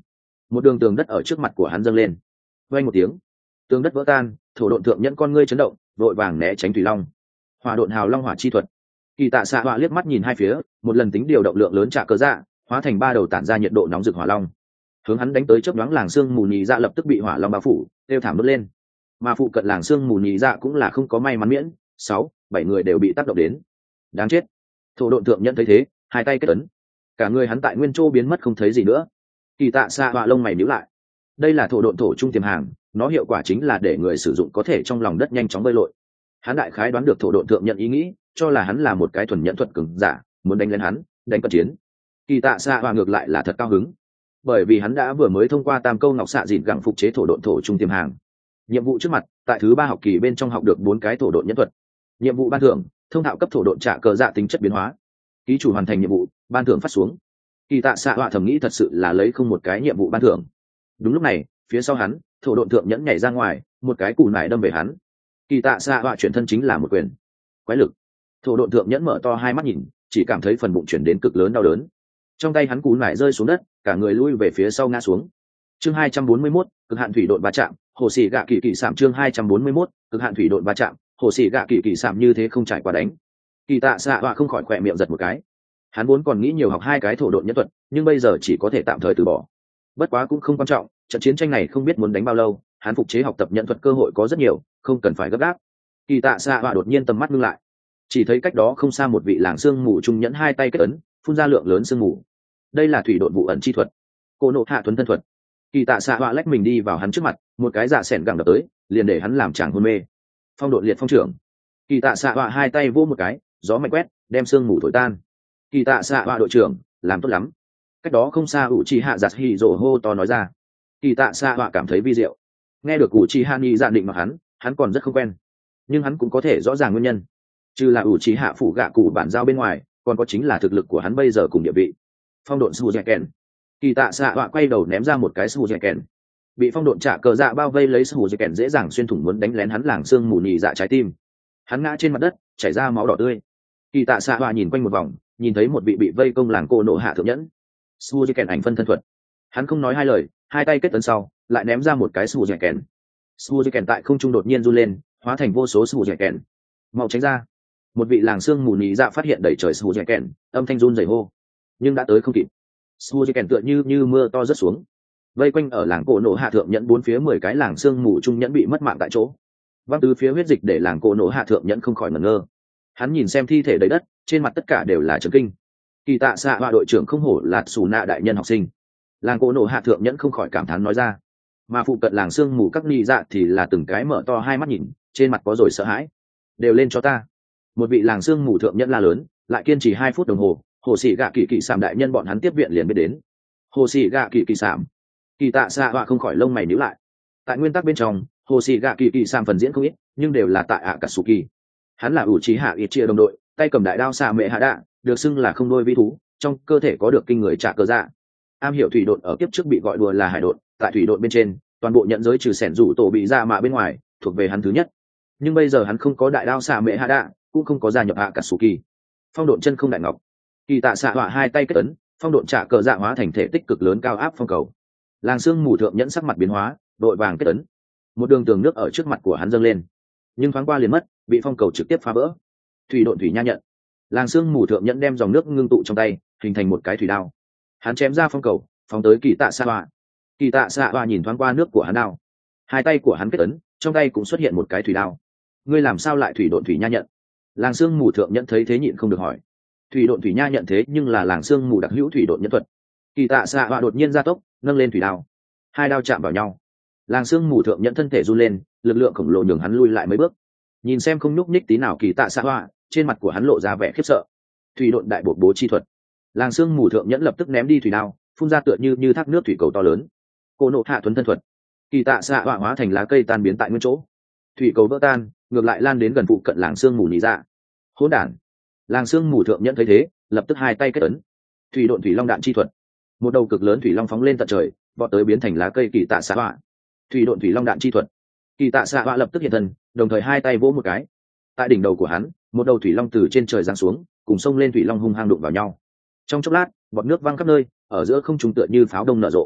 một đường tường đất ở trước mặt của hắn dâng lên. Vang một tiếng, tường đất vỡ tan, thổ độn thượng nhẫn con ngươi chấn động, vội vàng né tránh thủy long. Hỏa độn hào long hỏa chi thuật. Kỳ Tạ Xạ Họa liếc mắt nhìn hai phía, một lần tính điều động lượng lớn trả cơ dạ, hóa thành ba đầu tản ra nhiệt độ nóng rực hỏa long, hướng hắn đánh tới. Chớp nhoáng làng xương mù nhị dạ lập tức bị hỏa long bao phủ, kêu thảm đốt lên. Mà phụ cận làng xương mù nhị dạ cũng là không có may mắn miễn, sáu, bảy người đều bị tác động đến. Đáng chết! Thổ độn thượng nhận thấy thế, hai tay kết ấn, cả người hắn tại nguyên châu biến mất không thấy gì nữa. Kỳ Tạ Xạ Họa lông mày nhíu lại. Đây là thổ độn thổ trung tiềm hàng, nó hiệu quả chính là để người sử dụng có thể trong lòng đất nhanh chóng bơi lội. Hắn đại khái đoán được thổ độn thượng nhận ý nghĩ, cho là hắn là một cái thuần nhẫn thuật cường giả, muốn đánh lên hắn, đánh cận chiến. Kỳ Tạ Xạ Họa ngược lại là thật cao hứng, bởi vì hắn đã vừa mới thông qua tam câu ngọc xạ dịn gặng phục chế thổ độn thổ trung tiềm hàng. Nhiệm vụ trước mặt, tại thứ ba học kỳ bên trong học được bốn cái thổ độn nhẫn thuật. Nhiệm vụ ban thưởng, thông thạo cấp thổ độn trả cờ dạ tính chất biến hóa. Ký chủ hoàn thành nhiệm vụ, ban thưởng phát xuống. Kỳ Tạ Xạ Họa thầm nghĩ thật sự là lấy không một cái nhiệm vụ ban thưởng. Đúng lúc này, phía sau hắn, thổ độn thượng nhẫn nhảy ra ngoài, một cái cù nải đâm về hắn. Kỳ Tạ Xạ Họa chuyển thân chính là một quyền. Quái lực. Thổ độn thượng nhẫn mở to hai mắt nhìn, chỉ cảm thấy phần bụng chuyển đến cực lớn đau đớn. Trong tay hắn cú nải rơi xuống đất, cả người lui về phía sau ngã xuống. Chương hai trăm bốn mươi mốt, cực hạn thủy độn va chạm, hồ sĩ gạ kỳ kỳ sạm. Chương hai trăm bốn mươi mốt, cực hạn thủy độn va chạm, hồ sĩ gạ kỳ kỳ sạm. Như thế không trải qua đánh. Kỳ Tạ Xạ Họa không khỏi khỏe miệng giật một cái. Hắn vốn còn nghĩ nhiều học hai cái thổ độn nhẫn thuật, nhưng bây giờ chỉ có thể tạm thời từ bỏ. Bất quá cũng không quan trọng, trận chiến tranh này không biết muốn đánh bao lâu, hắn phục chế học tập nhẫn thuật cơ hội có rất nhiều, không cần phải gấp gáp. Kỳ Tạ Xạ Họa đột nhiên tầm mắt ngưng lại, chỉ thấy cách đó không xa một vị làng sương mù trung nhẫn hai tay kết ấn, phun ra lượng lớn sương mù. Đây là thủy độn vụ ẩn chi thuật, cô nộ hạ thuấn thân thuật. Kỳ Tạ Xạ Họa lách mình đi vào hắn trước mặt, một cái dạ sẻn gẳng đập tới, liền để hắn làm chàng hôn mê. Phong độn liệt phong trưởng. Kỳ Tạ Xạ Họa hai tay vỗ một cái, gió mạnh quét, đem sương mù thổi tan. Kỳ Tạ Xạ Họa đội trưởng, làm tốt lắm. Cách đó không xa ủ trì hạ giặt hì rồ hô to nói ra. Kỳ Tạ Xạ Họa cảm thấy vi diệu, nghe được ủ trì hạ ni dạ định mà hắn, hắn còn rất không quen, nhưng hắn cũng có thể rõ ràng nguyên nhân. Trừ là ủ trì hạ phủ gạ cụ bản giao bên ngoài, còn có chính là thực lực của hắn bây giờ cùng địa vị. Phong độn su dẻ kèn. Kỳ Tạ Xạ Họa quay đầu ném ra một cái su dẻ kèn, bị phong độn trả cờ dạ bao vây lấy su dẻ kèn dễ dàng xuyên thủng muốn đánh lén hắn làng xương mù nhị dạ trái tim. Hắn ngã trên mặt đất, chảy ra máu đỏ tươi. Kỳ Tạ Xạ Họa nhìn quanh một vòng, nhìn thấy một vị bị vây công làng cô nộ hạ thượng nhẫn. Su dẻ kèn ảnh phân thân thuật. Hắn không nói hai lời, hai tay kết tấn sau, lại ném ra một cái su dẻ kèn. Su dẻ kèn tại không trung đột nhiên run lên, hóa thành vô số su dẻ kèn. Mau tránh ra! Một vị làng xương mù nhị dạ phát hiện đẩy trời su dẻ kèn, âm thanh run rẩy hô, nhưng đã tới không kịp. Su dẻ kèn tựa như như mưa to rớt xuống, vây quanh ở làng cổ nổ hạ thượng nhẫn bốn phía mười cái làng xương mù trung nhẫn bị mất mạng tại chỗ. Văng từ phía huyết dịch để làng cổ nổ hạ thượng nhẫn không khỏi ngẩn ngơ. Hắn nhìn xem thi thể đầy đất, trên mặt tất cả đều là trấn kinh. Kỳ Tạ Xạ Họa đội trưởng không hổ là xù nạ đại nhân học sinh. Làng cổ nổ hạ thượng nhẫn không khỏi cảm thán nói ra. Mà phụ cận làng xương mù các ni dạ thì là từng cái mở to hai mắt nhìn, trên mặt có rồi sợ hãi. Đều lên cho ta! Một vị làng xương mù thượng nhẫn la lớn, lại kiên trì hai phút đồng hồ. Hồ sĩ gạ kỳ kỳ sảm đại nhân bọn hắn tiếp viện liền biết đến. Hồ sĩ gạ kỳ kỳ sảm. Kỳ Tạ Xạ Họa không khỏi lông mày nhíu lại. Tại nguyên tắc bên trong, hồ sĩ gạ kỳ kỳ sảm phần diễn không ít, nhưng đều là tại Akatsuki. Hắn là ủ trí hạ ít chia đồng đội, tay cầm đại đao xạ mẹ hạ đạ, được xưng là không đôi vi thú, trong cơ thể có được kinh người trả cờ dạ. Am hiểu thủy độn ở kiếp trước bị gọi đùa là hải độn, tại thủy độn bên trên, toàn bộ nhận giới trừ sẻn rủ tổ bị ra mạ bên ngoài, thuộc về hắn thứ nhất. Nhưng bây giờ hắn không có đại đao xạ mẹ hạ đạ, cũng không có gia nhập Akatsuki. Phong độn chân không đại ngọc. Kỳ Tạ Xạ Họa hai tay kết ấn, phong độn trả cờ dạ hóa thành thể tích cực lớn cao áp phong cầu. Làng xương mù thượng nhẫn sắc mặt biến hóa, đội vàng kết ấn. Một đường tường nước ở trước mặt của hắn dâng lên, nhưng thoáng qua liền mất, bị phong cầu trực tiếp phá vỡ. Thủy độn thủy nha nhận. Làng xương mù thượng nhẫn đem dòng nước ngưng tụ trong tay, hình thành một cái thủy đao. Hắn chém ra phong cầu, phóng tới Kỳ Tạ Xạ Họa. Kỳ Tạ Xạ Họa nhìn thoáng qua nước của hắn đao, hai tay của hắn kết ấn, trong tay cũng xuất hiện một cái thủy đao. Ngươi làm sao lại thủy độn thủy nha nhận? Làng xương mù thượng nhẫn thấy thế nhịn không được hỏi. Thủy độn thủy nha nhận thế nhưng là làng xương mù đặc hữu thủy độn nhân thuật. Kỳ Tạ Xạ Họa đột nhiên gia tốc, nâng lên thủy đao, hai đao chạm vào nhau. Làng xương mù thượng nhẫn thân thể run lên, lực lượng khổng lồ nhường hắn lui lại mấy bước. Nhìn xem không nhúc nhích tí nào Kỳ Tạ Xạ Họa, trên mặt của hắn lộ ra vẻ khiếp sợ. Thủy độn đại bột bố chi thuật. Làng xương mù thượng nhẫn lập tức ném đi thủy đao, phun ra tựa như như thác nước thủy cầu to lớn. Cô nộ hạ thuấn thân thuật. Kỳ Tạ Xạ Họa hóa thành lá cây tan biến tại nguyên chỗ. Thủy cầu vỡ tan, ngược lại lan đến gần phụ cận làng xương mù nhị dạ. Hỗn đản! Làng xương mù thượng nhẫn thấy thế, lập tức hai tay kết ấn. Thủy độn thủy long đạn chi thuật. Một đầu cực lớn thủy long phóng lên tận trời, vọt tới biến thành lá cây Kỳ Tạ Xạ Họa. Thủy độn thủy long đạn chi thuật. Kỳ Tạ Xạ Họa lập tức hiện thân, đồng thời hai tay vỗ một cái. Tại đỉnh đầu của hắn, một đầu thủy long từ trên trời giáng xuống, cùng sông lên thủy long hung hăng đụng vào nhau. Trong chốc lát, bọt nước văng khắp nơi, ở giữa không trung tựa như pháo đông nở rộ.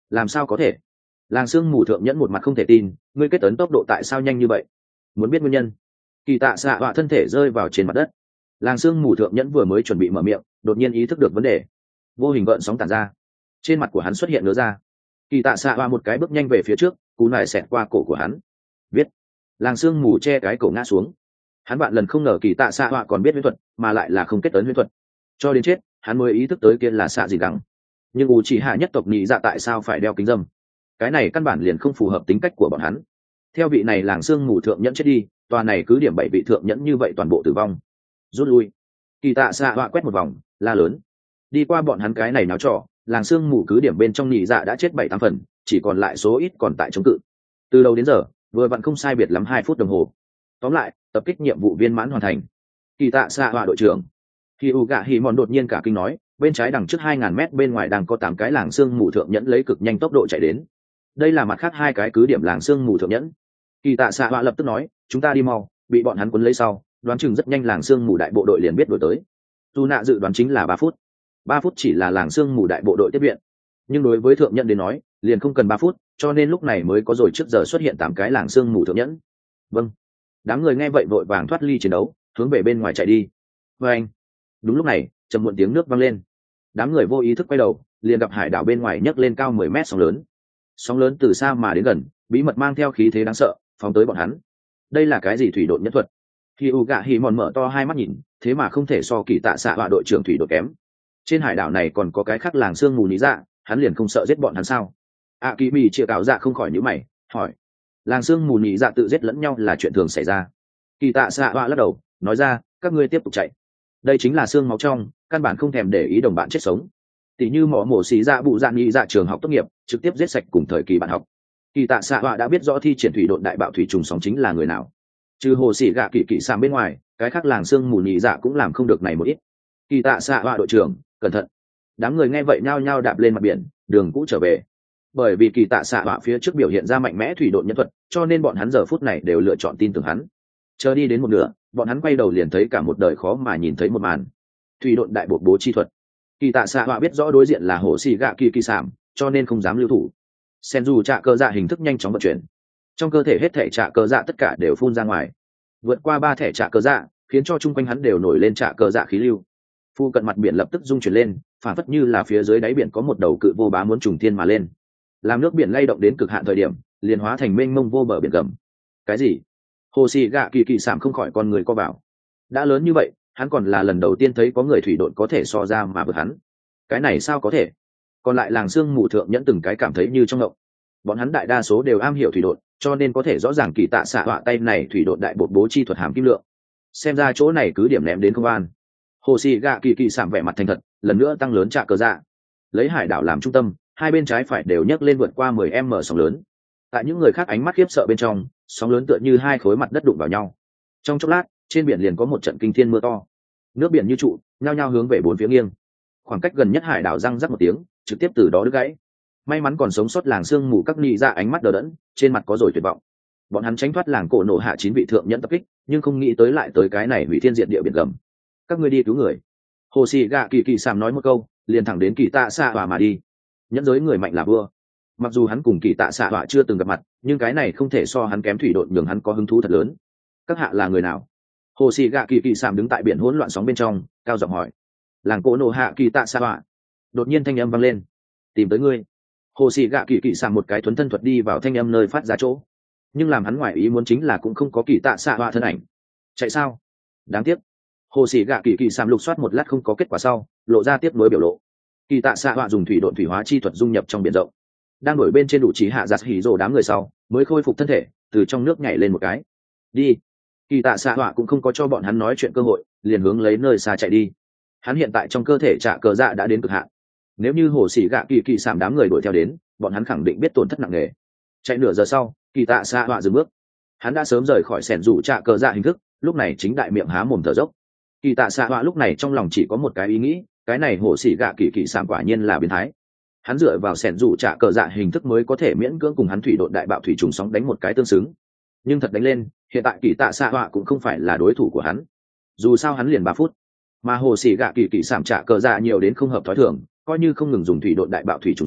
làm sao có thể? Làng Sương Mù thượng nhẫn một mặt không thể tin, ngươi kết ấn tốc độ tại sao nhanh như vậy? Muốn biết nguyên nhân? Kỳ tạ xạ họa thân thể rơi vào trên mặt đất. Làng Sương Mù thượng nhẫn vừa mới chuẩn bị mở miệng, đột nhiên ý thức được vấn đề. Vô hình gợn sóng tản ra, trên mặt của hắn xuất hiện ngứa ra. Kỳ tạ xạ họa một cái bước nhanh về phía trước, cú nải xẹt qua cổ của hắn. Viết. Làng Sương Mù che cái cổ ngã xuống. Hắn bạn lần không ngờ kỳ tạ xạ họa còn biết huyễn thuật, mà lại là không kết ấn huyễn thuật. Cho đến chết, hắn mới ý thức tới kia là xạ gì gắng. Nhưng u chỉ hạ nhất tộc nhị dạ tại sao phải đeo kính dâm? Cái này căn bản liền không phù hợp tính cách của bọn hắn. Theo vị này Làng Sương Mù thượng nhẫn chết đi, tòa này cứ điểm bảy vị thượng nhẫn như vậy toàn bộ tử vong. Rút lui. Kỳ tạ xạ họa quét một vòng, la lớn. Đi qua bọn hắn cái này náo trò, Làng Sương Mù cứ điểm bên trong nhị dạ đã chết bảy tám phần, chỉ còn lại số ít còn tại chống cự. Từ đầu đến giờ, vừa vặn không sai biệt lắm hai phút đồng hồ. Tóm lại, tập kích nhiệm vụ viên mãn hoàn thành. Kỳ tạ xạ họa đội trưởng. Khi u gạ hỉ mòn đột nhiên cả kinh nói, bên trái đằng trước hai ngàn mét bên ngoài đang có tám cái Làng Sương Mù thượng nhẫn lấy cực nhanh tốc độ chạy đến. Đây là mặt khác hai cái cứ điểm Làng Sương Mù thượng nhẫn. Kỳ tạ xạ họa lập tức nói, chúng ta đi mau, bị bọn hắn cuốn lấy sau, đoán chừng rất nhanh Làng Sương Mù đại bộ đội liền biết đuổi tới. Tu nạ dự đoán chính là ba phút. Ba phút chỉ là Làng Sương Mù đại bộ đội tiếp viện, nhưng đối với thượng nhẫn đến nói, liền không cần ba phút, cho nên lúc này mới có rồi trước giờ xuất hiện tám cái Làng Sương Mù thượng nhẫn. Vâng. Đám người nghe vậy vội vàng thoát ly chiến đấu, hướng về bên ngoài chạy đi. Và anh. Đúng lúc này, trầm muộn tiếng nước vang lên. Đám người vô ý thức quay đầu, liền gặp hải đảo bên ngoài nhấc lên cao mười mét sóng lớn. Sóng lớn từ xa mà đến gần, bí mật mang theo khí thế đáng sợ, phóng tới bọn hắn. Đây là cái gì thủy độn nhẫn thuật? Khi u gạ hỉ mòn mở to hai mắt nhìn, thế mà không thể so kỳ tạ xạ họa đội trưởng thủy độn kém. Trên hải đảo này còn có cái khác Làng Sương Mù nhị dạ, hắn liền không sợ giết bọn hắn sao? A kỳ mì chia cạo dạ không khỏi nhíu mày, hỏi. Làng Sương Mù nhị dạ tự giết lẫn nhau là chuyện thường xảy ra. Kỳ tạ xạ họa lắc đầu, nói ra, các ngươi tiếp tục chạy. Đây chính là xương máu trong, căn bản không thèm để ý đồng bạn chết sống. Tỷ như mỏ mổ xí dạ bụ dạ nhị dạ trường học tốt nghiệp, trực tiếp giết sạch cùng thời kỳ bạn học. Kỳ tạ xạ họa đã biết rõ thi triển thủy độn đại bạo thủy trùng sóng chính là người nào. Trừ hồ sĩ gạ kỳ kỳ sàm bên ngoài, cái khác Làng Sương Mù nhị dạ cũng làm không được này một ít. Kỳ tạ xạ họa đội trưởng, cẩn thận. Đám người nghe vậy nhao nhao đạp lên mặt biển, đường cũ trở về. Bởi vì kỳ tạ xạ họa phía trước biểu hiện ra mạnh mẽ thủy độn nhân thuật, cho nên bọn hắn giờ phút này đều lựa chọn tin tưởng hắn. Chờ đi đến một nửa, bọn hắn quay đầu liền thấy cả một đời khó mà nhìn thấy một màn. Thủy độn đại bột bố chi thuật. Kỳ tạ xạ họa biết rõ đối diện là hồ sĩ gạ kỳ kỳ sàm, cho nên không dám lưu thủ. Sen dù trạ cơ dạ hình thức nhanh chóng vận chuyển, trong cơ thể hết thể trạ cơ dạ tất cả đều phun ra ngoài, vượt qua ba thẻ trạ cơ dạ, khiến cho chung quanh hắn đều nổi lên trạ cơ dạ khí lưu. Phu cận mặt biển lập tức rung chuyển lên, phản phất như là phía dưới đáy biển có một đầu cự vô bá muốn trùng thiên mà lên, làm nước biển lay động đến cực hạn thời điểm, liền hóa thành mênh mông vô bờ biển gầm. Cái gì? Hồ sĩ gạ kỳ kỳ sàm không khỏi con người co vào. Đã lớn như vậy, hắn còn là lần đầu tiên thấy có người thủy độn có thể so ra mà vượt hắn. Cái này sao có thể? Còn lại Làng Sương Mù thượng nhẫn từng cái cảm thấy như trong ngộng. Bọn hắn đại đa số đều am hiểu thủy độn, cho nên có thể rõ ràng kỳ tạ xạ họa tay này thủy độn đại bột bố chi thuật hàm kim lượng. Xem ra chỗ này cứ điểm ném đến công an. Hồ sĩ gạ kỳ kỳ sảm vẻ mặt thành thật, lần nữa tăng lớn trạ cơ dạ. Lấy hải đảo làm trung tâm, hai bên trái phải đều nhấc lên vượt qua mười mét sóng lớn. Tại những người khác ánh mắt khiếp sợ bên trong, sóng lớn tựa như hai khối mặt đất đụng vào nhau. Trong chốc lát, trên biển liền có một trận kinh thiên mưa to. Nước biển như trụ, nhao nhao hướng về bốn phía nghiêng. Khoảng cách gần nhất hải đảo răng rắc một tiếng, trực tiếp từ đó đứt gãy. May mắn còn sống sót Làng Sương Mù các nhị dạ ánh mắt đờ đẫn, trên mặt có rồi tuyệt vọng. Bọn hắn tránh thoát làng cổ nổ hạ chín vị thượng nhẫn tập kích, nhưng không nghĩ tới lại tới cái này hủy thiên diệt địa biển gầm. Các ngươi đi cứu người. Hồ sĩ gạ kỳ kỳ sàm nói một câu, liền thẳng đến kỳ tạ xạ họa mà đi. Nhẫn giới người mạnh là vua. Mặc dù hắn cùng kỳ tạ xạ họa chưa từng gặp mặt, nhưng cái này không thể so hắn kém thủy độn nhường hắn có hứng thú thật lớn. Các hạ là người nào? Hồ sĩ gạ kỳ kỳ sàm đứng tại biển hỗn loạn sóng bên trong, cao giọng hỏi. Làng cổ nổ hạ kỳ tạ xạ họa. Đột nhiên thanh âm vang lên. Tìm tới ngươi. Hồ sĩ gạ kỳ kỳ sàm một cái thuấn thân thuật đi vào thanh âm nơi phát ra chỗ, nhưng làm hắn ngoài ý muốn chính là cũng không có kỳ tạ xạ họa thân ảnh. Chạy sao? Đáng tiếc. Hồ sĩ gạ kỳ kỳ sàm lục soát một lát không có kết quả sau, lộ ra tiếp nối biểu lộ. Kỳ tạ xạ họa dùng thủy độn thủy hóa chi thuật dung nhập trong biển rộng, đang nổi bên trên đủ trí hạ giặt hỉ rồ đám người sau mới khôi phục thân thể, từ trong nước nhảy lên một cái. Đi. Kỳ tạ xạ họa cũng không có cho bọn hắn nói chuyện cơ hội, liền hướng lấy nơi xa chạy đi. Hắn hiện tại trong cơ thể trạ cờ dạ đã đến cực hạn, nếu như hồ sĩ gạ kỳ kỳ sàm đám người đuổi theo đến, bọn hắn khẳng định biết tổn thất nặng nề. Chạy nửa giờ sau, kỳ tạ xạ họa dừng bước. Hắn đã sớm rời khỏi sẻn rủ trạ cờ dạ hình thức, lúc này chính đại miệng há mồm thở dốc. Kỳ tạ xạ họa lúc này trong lòng chỉ có một cái ý nghĩ, cái này hồ sĩ gạ kỳ kỳ sàm quả nhiên là biến thái. Hắn dựa vào sẻn rủ trạ cờ dạ hình thức mới có thể miễn cưỡng cùng hắn thủy độn đại bạo thủy trùng sóng đánh một cái tương xứng, nhưng thật đánh lên, hiện tại kỳ tạ xạ họa cũng không phải là đối thủ của hắn. Dù sao hắn liền ba phút, mà hồ sĩ gạ kỳ kỳ sàm trạ cờ dạ nhiều đến không hợp thói thường, coi như không ngừng dùng thủy độn đại bạo thủy trùng sóng,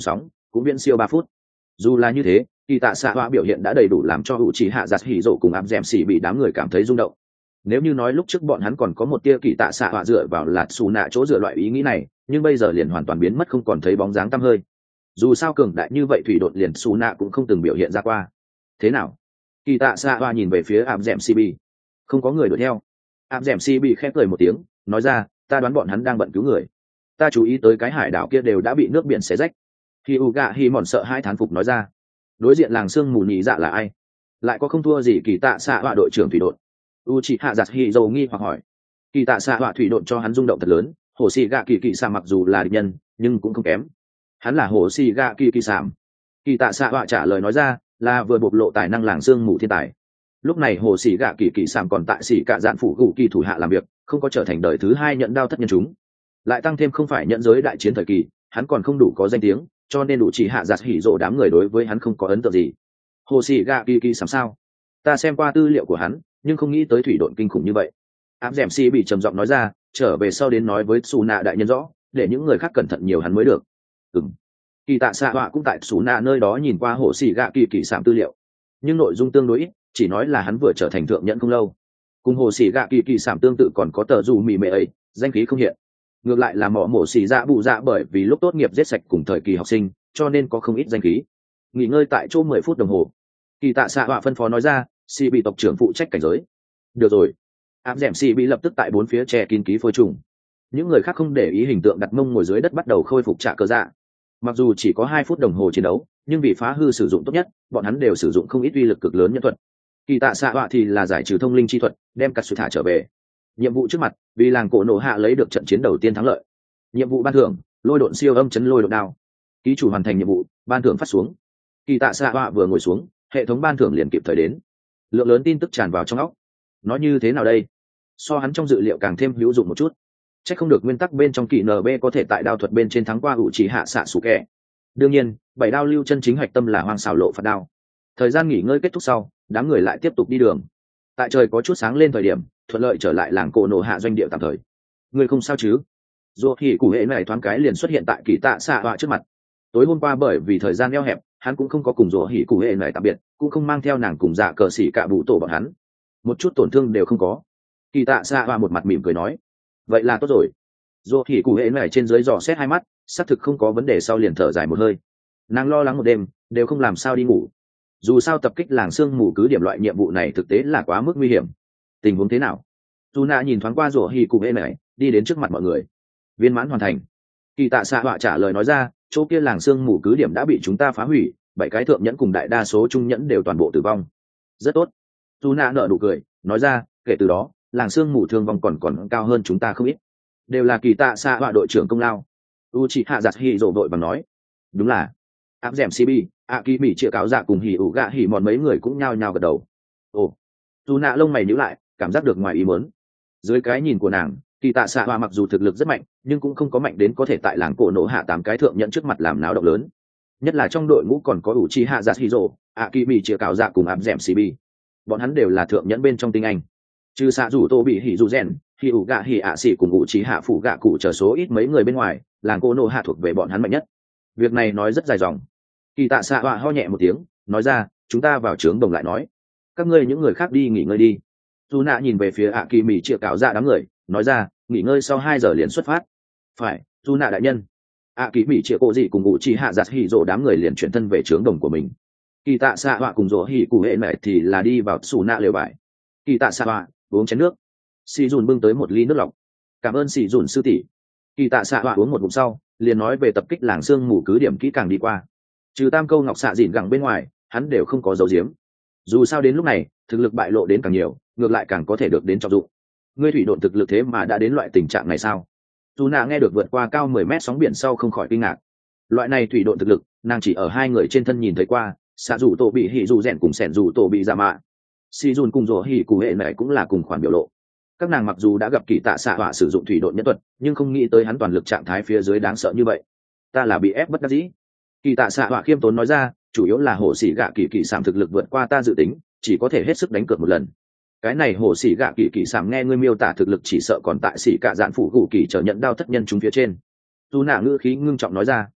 cũng viễn siêu ba phút. Dù là như thế, kỳ tạ xạ họa biểu hiện đã đầy đủ làm cho hữu trí hạ giặt hỉ rộ cùng áp dèm xì bị đám người cảm thấy rung động. Nếu như nói lúc trước bọn hắn còn có một tia kỳ tạ xạ họa dựa vào lạt xù nạ chỗ dựa loại ý nghĩ này, nhưng bây giờ liền hoàn toàn biến mất, không còn thấy bóng dáng tăm hơi. Dù sao cường đại như vậy thủy đột liền xù nạ cũng không từng biểu hiện ra qua. Thế nào? Kỳ tạ xạ họa nhìn về phía áp dèm xì bị. Không có người đuổi theo. Áp dèm xì bị khẽ cười một tiếng, nói ra, ta đoán bọn hắn đang bận cứu người. Ta chú ý tới cái hải đảo kia đều đã bị nước biển xé rách. Khi u gạ hi mòn sợ hai thán phục nói ra, đối diện làng sương mù nhị dạ là ai, lại có không thua gì kỳ tạ xạ họa đội trưởng thủy đội. U chỉ hạ giặt hi dầu nghi hoặc hỏi. Kỳ tạ xạ họa thủy đội cho hắn rung động thật lớn. Hồ xì gạ kỳ kỳ xạ mặc dù là địch nhân nhưng cũng không kém. Hắn là hồ xì gạ kỳ kỳ xạ. Kỳ tạ xạ họa trả lời nói ra, là vừa bộc lộ tài năng làng sương mù thiên tài. Lúc này hồ xì gạ kỳ kỳ xạ còn tại xì cạ dạn phủ gù kỳ thủ hạ làm việc, không có trở thành đời thứ hai nhận đao thất nhân chúng. Lại tăng thêm không phải nhận giới đại chiến thời kỳ, hắn còn không đủ có danh tiếng, cho nên đủ chỉ hạ giặt hỉ rộ đám người đối với hắn không có ấn tượng gì. Hồ xì gạ kỳ kỳ làm sao? Ta xem qua tư liệu của hắn, nhưng không nghĩ tới thủy độn kinh khủng như vậy. Áp dẻm si bị trầm giọng nói ra, trở về sau đến nói với xù nạ đại nhân rõ, để những người khác cẩn thận nhiều hắn mới được. Ừm. Kỳ tạ xạ họa cũng tại xù nạ nơi đó nhìn qua hồ xì gạ kỳ kỳ sảm tư liệu, nhưng nội dung tương đối ít, chỉ nói là hắn vừa trở thành thượng nhẫn không lâu. Cùng hồ xì gạ kỳ kỳ sảm tương tự còn có tờ dù mì mệ ấy, danh khí không hiện. Ngược lại là mỏ mổ xì dạ bụ dạ bởi vì lúc tốt nghiệp giết sạch cùng thời kỳ học sinh, cho nên có không ít danh khí. Nghỉ ngơi tại chỗ mười phút đồng hồ, kỳ tạ xạ họa phân phó nói ra, si bị tộc trưởng phụ trách cảnh giới. Được rồi. Áp dẻm si bị lập tức tại bốn phía che kín ký phôi trùng. Những người khác không để ý hình tượng đặt mông ngồi dưới đất bắt đầu khôi phục trả cơ dạ. Mặc dù chỉ có hai phút đồng hồ chiến đấu, nhưng vì phá hư sử dụng tốt nhất, bọn hắn đều sử dụng không ít uy lực cực lớn nhân thuật. Kỳ tạ xạ họa thì là giải trừ thông linh chi thuật, đem cắt sự thả trở về. Nhiệm vụ trước mặt, vì làng cổ nổ hạ lấy được trận chiến đầu tiên thắng lợi. Nhiệm vụ ban thưởng, lôi độn siêu âm chấn lôi độn đao. Ký chủ hoàn thành nhiệm vụ, ban thưởng phát xuống. Kỳ tạ xạ họa vừa ngồi xuống, hệ thống ban thưởng liền kịp thời đến. Lượng lớn tin tức tràn vào trong óc. Nói như thế nào đây? So hắn trong dự liệu càng thêm hữu dụng một chút. Chắc không được nguyên tắc bên trong kỳ en bê có thể tại đao thuật bên trên thắng qua ủ chỉ hạ xạ sủ kẹ. Đương nhiên, bảy đao lưu chân chính hoạch tâm là hoang xảo lộ phạt đao. Thời gian nghỉ ngơi kết thúc sau, đám người lại tiếp tục đi đường. Tại trời có chút sáng lên thời điểm, thuận lợi trở lại làng cổ nổ hạ doanh địa tạm thời. Người không sao chứ? Dù thì cụ hệ này thoáng cái liền xuất hiện tại kỳ tạ xạ họa trước mặt. Tối hôm qua bởi vì thời gian eo hẹp, hắn cũng không có cùng rủa hỉ cụ hệ này tạm biệt, cũng không mang theo nàng cùng dạ cờ xỉ cả bụ tổ bọn hắn, một chút tổn thương đều không có. Kỳ tạ xạ họa một mặt mỉm cười nói, vậy là tốt rồi. Rủa hỉ cụ hệ này trên dưới dò xét hai mắt, xác thực không có vấn đề, sau liền thở dài một hơi. Nàng lo lắng một đêm đều không làm sao đi ngủ. Dù sao tập kích làng sương mù cứ điểm loại nhiệm vụ này thực tế là quá mức nguy hiểm. Tình huống thế nào? Dù nạ nhìn thoáng qua rủa hỉ cụ hệ này, đi đến trước mặt mọi người. Viên mãn hoàn thành. Kỳ tạ xạ họa trả lời nói ra, chỗ kia làng sương mù cứ điểm đã bị chúng ta phá hủy, bảy cái thượng nhẫn cùng đại đa số trung nhẫn đều toàn bộ tử vong. Rất tốt. Dù nạ nở nụ cười, nói ra, kể từ đó làng sương mù thương vong còn còn cao hơn chúng ta không ít, đều là kỳ tạ xạ họa đội trưởng công lao. U chị hạ giặt hỉ rộ vội bằng nói, đúng là. Áp dẻm cb a kỳ mỹ chia cáo dạ cùng hỉ ủ gạ hỉ mòn mấy người cũng nhao nhao gật đầu. Ồ. Dù nạ lông mày nhíu lại, cảm giác được ngoài ý muốn. Dưới cái nhìn của nàng, kỳ tạ xạ họa mặc dù thực lực rất mạnh, nhưng cũng không có mạnh đến có thể tại làng cổ nổ hạ tám cái thượng nhẫn trước mặt làm náo động lớn. Nhất là trong đội ngũ còn có ủ chi hạ giặt hỉ rộ, a kỳ mỹ chia cáo dạ cùng áp dẻm cb, bọn hắn đều là thượng nhẫn bên trong tinh anh. Trừ xạ rủ tô bị hỉ dù rèn, hỉ ủ gạ hỉ ạ xỉ cùng ủ chi hạ phụ gạ cụ chờ số ít mấy người bên ngoài, làng cổ nổ hạ thuộc về bọn hắn mạnh nhất. Việc này nói rất dài dòng. Kỳ tạ xạ họa ho nhẹ một tiếng, nói ra, chúng ta vào trướng đồng lại nói, các ngươi những người khác đi nghỉ ngơi đi. Dù nạ nhìn về phía ạ kỳ mỹ chia cáo dạ đám người, nói ra, nghỉ ngơi sau hai giờ liền xuất phát. Phải, dù nạ đại nhân. ạ kỳ mỹ chia cổ dị cùng ủ chi hạ giặt hỉ rộ đám người liền chuyển thân về trướng đồng của mình. Kỳ tạ xạ họa cùng rộ hỉ cụ hệ mẹ thì là đi vào xù nạ lều bài. Kỳ tạ xạ họa uống chén nước. Xì dùn bưng tới một ly nước lọc. Cảm ơn xì dùn sư tỷ. Kỳ tạ xạ họa uống một ngụm sau, liền nói về tập kích làng sương mù cứ điểm kỹ càng đi qua. Trừ tam câu ngọc xạ dịn gẳng bên ngoài, hắn đều không có dấu diếm. Dù sao đến lúc này, thực lực bại lộ đến càng nhiều, ngược lại càng có thể được đến trọng dụng. Ngươi thủy độn thực lực thế mà đã đến loại tình trạng này sao? Dù nạ nghe được vượt qua cao mười mét sóng biển sau không khỏi kinh ngạc. Loại này thủy độn thực lực, nàng chỉ ở hai người trên thân nhìn thấy qua, xạ dù tổ bị hỉ dù rèn cùng sẻn dù tổ bị giả mạ. Si dùn cùng rồ hỉ cụ hệ này cũng là cùng khoản biểu lộ. Các nàng mặc dù đã gặp kỳ tạ xạ họa sử dụng thủy độn nhân thuật, nhưng không nghĩ tới hắn toàn lực trạng thái phía dưới đáng sợ như vậy. Ta là bị ép bất đắc dĩ. Kỳ tạ xạ họa khiêm tốn nói ra, chủ yếu là hổ sĩ gạ kỳ kỳ sảm thực lực vượt qua ta dự tính, chỉ có thể hết sức đánh cược một lần. Cái này hổ sĩ gạ kỳ kỳ sảm nghe ngươi miêu tả thực lực chỉ sợ còn tại sĩ cả dạn phủ gù kỳ trở nhận đao thất nhân chúng phía trên. Dù nạ ngữ khí ngưng trọng nói ra,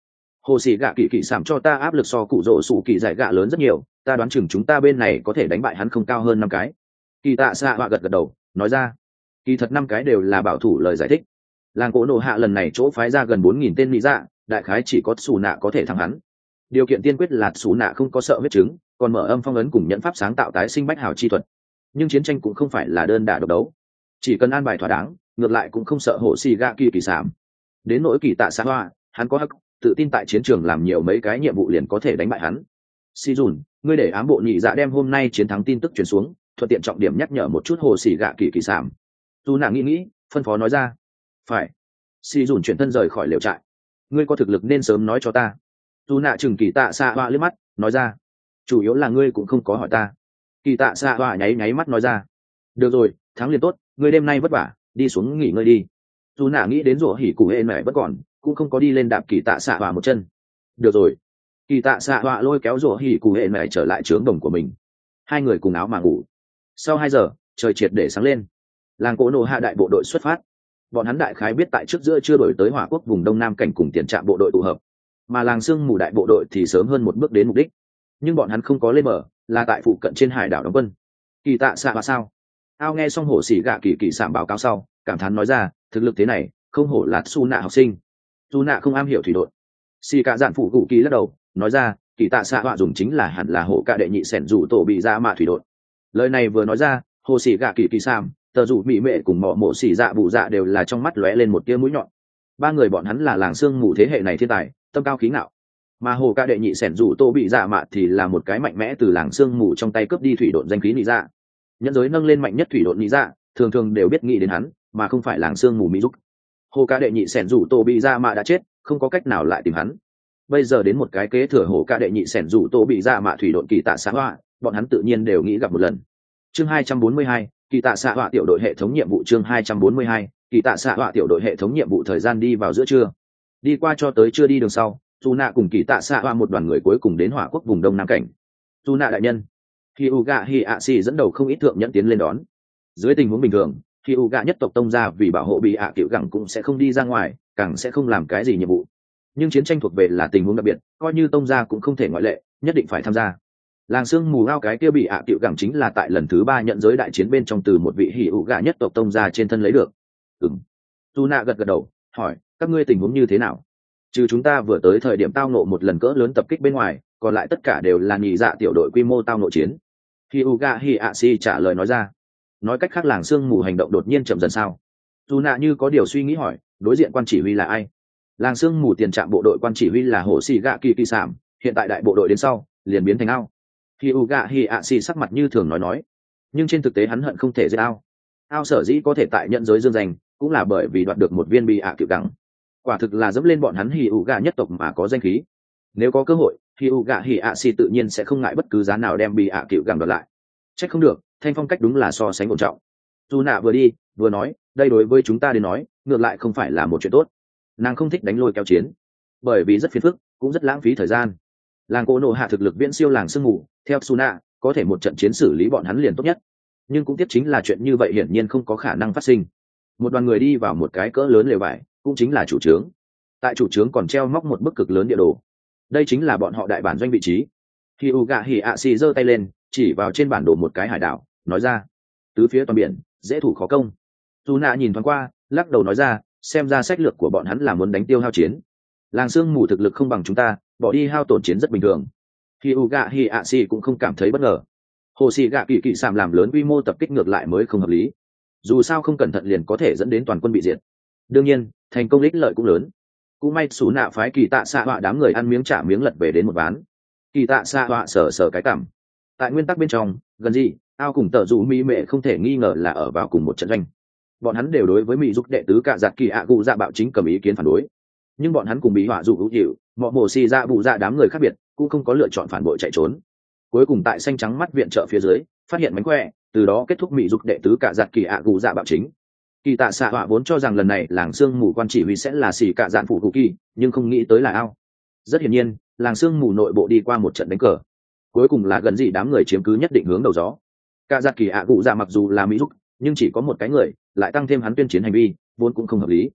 hồ sĩ gạ kỳ kỳ sảm cho ta áp lực so cụ rỗ sủ kỳ giải gạ lớn rất nhiều, ta đoán chừng chúng ta bên này có thể đánh bại hắn không cao hơn năm cái. Kỳ tạ xạ họa gật gật đầu nói ra. Kỳ thật năm cái đều là bảo thủ lời giải thích. Làng cổ nổ hạ lần này chỗ phái ra gần bốn nghìn tên lý dạ, đại khái chỉ có xù nạ có thể thắng hắn. Điều kiện tiên quyết là xù nạ không có sợ huyết chứng, còn mở âm phong ấn cùng nhẫn pháp sáng tạo tái sinh bách hào chi thuật. Nhưng chiến tranh cũng không phải là đơn đả độc đấu, chỉ cần an bài thỏa đáng, ngược lại cũng không sợ hộ xì gạ kỳ kỳ sảm. Đến nỗi kỳ tạ xạ hoa, hắn có hắc tự tin tại chiến trường làm nhiều mấy cái nhiệm vụ liền có thể đánh bại hắn. Si dùn, ngươi để ám bộ nhị dạ đem hôm nay chiến thắng tin tức truyền xuống, thuận tiện trọng điểm nhắc nhở một chút hồ xì gạ kỳ kỳ sảm. Dù nàng nghĩ nghĩ, phân phó nói ra. Phải. Si dùn chuyển thân rời khỏi liều trại. Ngươi có thực lực nên sớm nói cho ta. Dù nạ chừng kỳ tạ xạ hoa liếc mắt nói ra. Chủ yếu là ngươi cũng không có hỏi ta. Kỳ tạ xạ hoa nháy nháy mắt nói ra. Được rồi, thắng liền tốt, ngươi đêm nay vất vả, đi xuống nghỉ ngơi đi. Dù nạ nghĩ đến rủa hỉ cụ hê mẹ vẫn còn, cũng không có đi lên đạp kỳ tạ xạ hoa một chân. Được rồi. Kỳ tạ xạ hoa lôi kéo rủa hỉ cụ hê mẹ trở lại trướng đồng của mình. Hai người cùng áo mà ngủ. Sau hai giờ, trời triệt để sáng lên. Làng cổ nổ hạ đại bộ đội xuất phát. Bọn hắn đại khái biết tại trước giữa chưa đổi tới hỏa quốc vùng đông nam cảnh cùng tiền trạm bộ đội tụ hợp, mà làng sương mù đại bộ đội thì sớm hơn một bước đến mục đích. Nhưng bọn hắn không có lên bờ, là tại phụ cận trên hải đảo đóng quân. Kỳ tạ xạ hoa sao? Ao nghe xong hổ xỉ gạ kỳ kỳ sảm báo cáo sau, cảm thán nói ra, thực lực thế này không hổ là su nạ học sinh. Su nạ không am hiểu thủy đội. Xì cả dạn phụ cụ kỳ lắc đầu nói ra, kỳ tạ xạ họa dùng chính là hẳn là hộ cả đệ nhị sẻn rủ tổ bị ra mạ thủy đội. Lời này vừa nói ra, hồ xỉ gạ kỳ kỳ sảm, tờ rủ mỹ mệ cùng mọ mộ xỉ dạ bụ dạ đều là trong mắt lóe lên một tia mũi nhọn. Ba người bọn hắn là làng sương mù thế hệ này thiên tài, tâm cao khí ngạo. Mà hồ cả đệ nhị sẻn rủ tổ bị dạ mạ thì là một cái mạnh mẽ từ làng sương mù trong tay cướp đi thủy đội danh khí nị dạ. Nhân giới nâng lên mạnh nhất thủy đội nị dạ, thường thường đều biết nghĩ đến hắn, mà không phải làng sương mù mỹ giúp. Hồ ca đệ nhị sẻn rủ tổ bị ra mạ đã chết, không có cách nào lại tìm hắn. Bây giờ đến một cái kế thừa hồ ca đệ nhị sẻn rủ tổ bị ra mạ thủy đội kỳ tạ xã họa, bọn hắn tự nhiên đều nghĩ gặp một lần. Chương hai trăm bốn mươi hai, kỳ tạ xã họa tiểu đội hệ thống nhiệm vụ. Chương hai trăm bốn mươi hai, kỳ tạ xã họa tiểu đội hệ thống nhiệm vụ. Thời gian đi vào giữa trưa, đi qua cho tới chưa đi đường sau, dù nạ cùng kỳ tạ xã họa một đoàn người cuối cùng đến hỏa quốc vùng đông nam cảnh. Dù nạ đại nhân, khi Uga Hi A Si dẫn đầu không ít thượng nhẫn tiến lên đón. Dưới tình huống bình thường, khi Uga nhất tộc tông ra vì bảo hộ bị ạ cựu gẳng cũng sẽ không đi ra ngoài, càng sẽ không làm cái gì nhiệm vụ. Nhưng chiến tranh thuộc về là tình huống đặc biệt, coi như tông ra cũng không thể ngoại lệ, nhất định phải tham gia. Làng sương mù ao cái kia bị ạ cựu gẳng chính là tại lần thứ ba nhận giới đại chiến bên trong từ một vị hỉ Uga nhất tộc tông ra trên thân lấy được. Ừm. Tuna gật gật đầu, hỏi, các ngươi tình huống như thế nào? Trừ chúng ta vừa tới thời điểm tao nộ một lần cỡ lớn tập kích bên ngoài, còn lại tất cả đều là nhị dạ tiểu đội quy mô tao nộ chiến. Hyuga Hiashi trả lời nói ra. Nói cách khác làng sương mù hành động đột nhiên chậm dần sao? Tuna như có điều suy nghĩ hỏi, đối diện quan chỉ huy là ai? Làng sương mù tiền trạm bộ đội quan chỉ huy là Hồ Sĩ Gạ Kỳ Kỳ Sảm, hiện tại đại bộ đội đến sau, liền biến thành ao. Hyuga Hiashi sắc mặt như thường nói nói, nhưng trên thực tế hắn hận không thể giết ao. Ao sở dĩ có thể tại nhận giới dương danh, cũng là bởi vì đoạt được một viên bị ạ cựu gẳng. Quả thực là dẫm lên bọn hắn Hyuga nhất tộc mà có danh khí. Nếu có cơ hội, Hyuga Hiashi tự nhiên sẽ không ngại bất cứ giá nào đem bị ạ cựu gẳng đoạt lại. Trách không được, thanh phong cách đúng là so sánh ổn trọng. Dù nạ vừa đi vừa nói, đây đối với chúng ta đến nói ngược lại không phải là một chuyện tốt. Nàng không thích đánh lôi kéo chiến, bởi vì rất phiền phức, cũng rất lãng phí thời gian. Làng cổ nổ hạ thực lực viễn siêu làng sương mù, theo Suna có thể một trận chiến xử lý bọn hắn liền tốt nhất. Nhưng cũng tiếc chính là chuyện như vậy hiển nhiên không có khả năng phát sinh. Một đoàn người đi vào một cái cỡ lớn lều vải, cũng chính là chủ trướng. Tại chủ trướng còn treo móc một bức cực lớn địa đồ, đây chính là bọn họ đại bản doanh vị trí. Hyuga Hiashi giơ tay lên, chỉ vào trên bản đồ một cái hải đảo, nói ra, tứ phía toàn biển, dễ thủ khó công. Suna nhìn thoáng qua, lắc đầu nói ra, xem ra sách lược của bọn hắn là muốn đánh tiêu hao chiến. Làng sương mù thực lực không bằng chúng ta, bỏ đi hao tổn chiến rất bình thường. Hyuga Hiashi cũng không cảm thấy bất ngờ. Hồ Sĩ Gạ Kỳ Kỳ Sảm làm lớn quy mô tập kích ngược lại mới không hợp lý. Dù sao không cẩn thận liền có thể dẫn đến toàn quân bị diệt. Đương nhiên, thành công ích lợi cũng lớn. Cũng may Sú Nạ phái Kỳ Tạ Xạ Họa đám người ăn miếng trả miếng lật về đến một ván. Kỳ Tạ Xạ Họa sờ sờ cái cảm. Tại nguyên tắc bên trong, gần gì, ao cùng tờ dù mỹ mệ không thể nghi ngờ là ở vào cùng một trận doanh. Bọn hắn đều đối với mỹ giúp đệ tứ cả giặc kỳ ạ cụ dạ bạo chính cầm ý kiến phản đối. Nhưng bọn hắn cùng bị họa dụ hữu hiệu, mọ mổ xì ra bụ dạ đám người khác biệt, cũng không có lựa chọn phản bội chạy trốn. Cuối cùng tại xanh trắng mắt viện trợ phía dưới, phát hiện mánh khỏe, từ đó kết thúc mỹ giúp đệ tứ cả giặc kỳ ạ cụ dạ bạo chính. Kỳ Tạ Xạ Họa vốn cho rằng lần này làng sương mù quan chỉ huy sẽ là xì cả dạn phủ cụ kỳ, nhưng không nghĩ tới là ao. Rất hiển nhiên, làng sương mù nội bộ đi qua một trận đánh cờ, cuối cùng là gần gì đám người chiếm cứ nhất định hướng đầu gió. Cả giặc kỳ ạ cụ dạ mặc dù là mỹ giúp, nhưng chỉ có một cái người, lại tăng thêm hắn tuyên chiến hành vi, vốn cũng không hợp lý.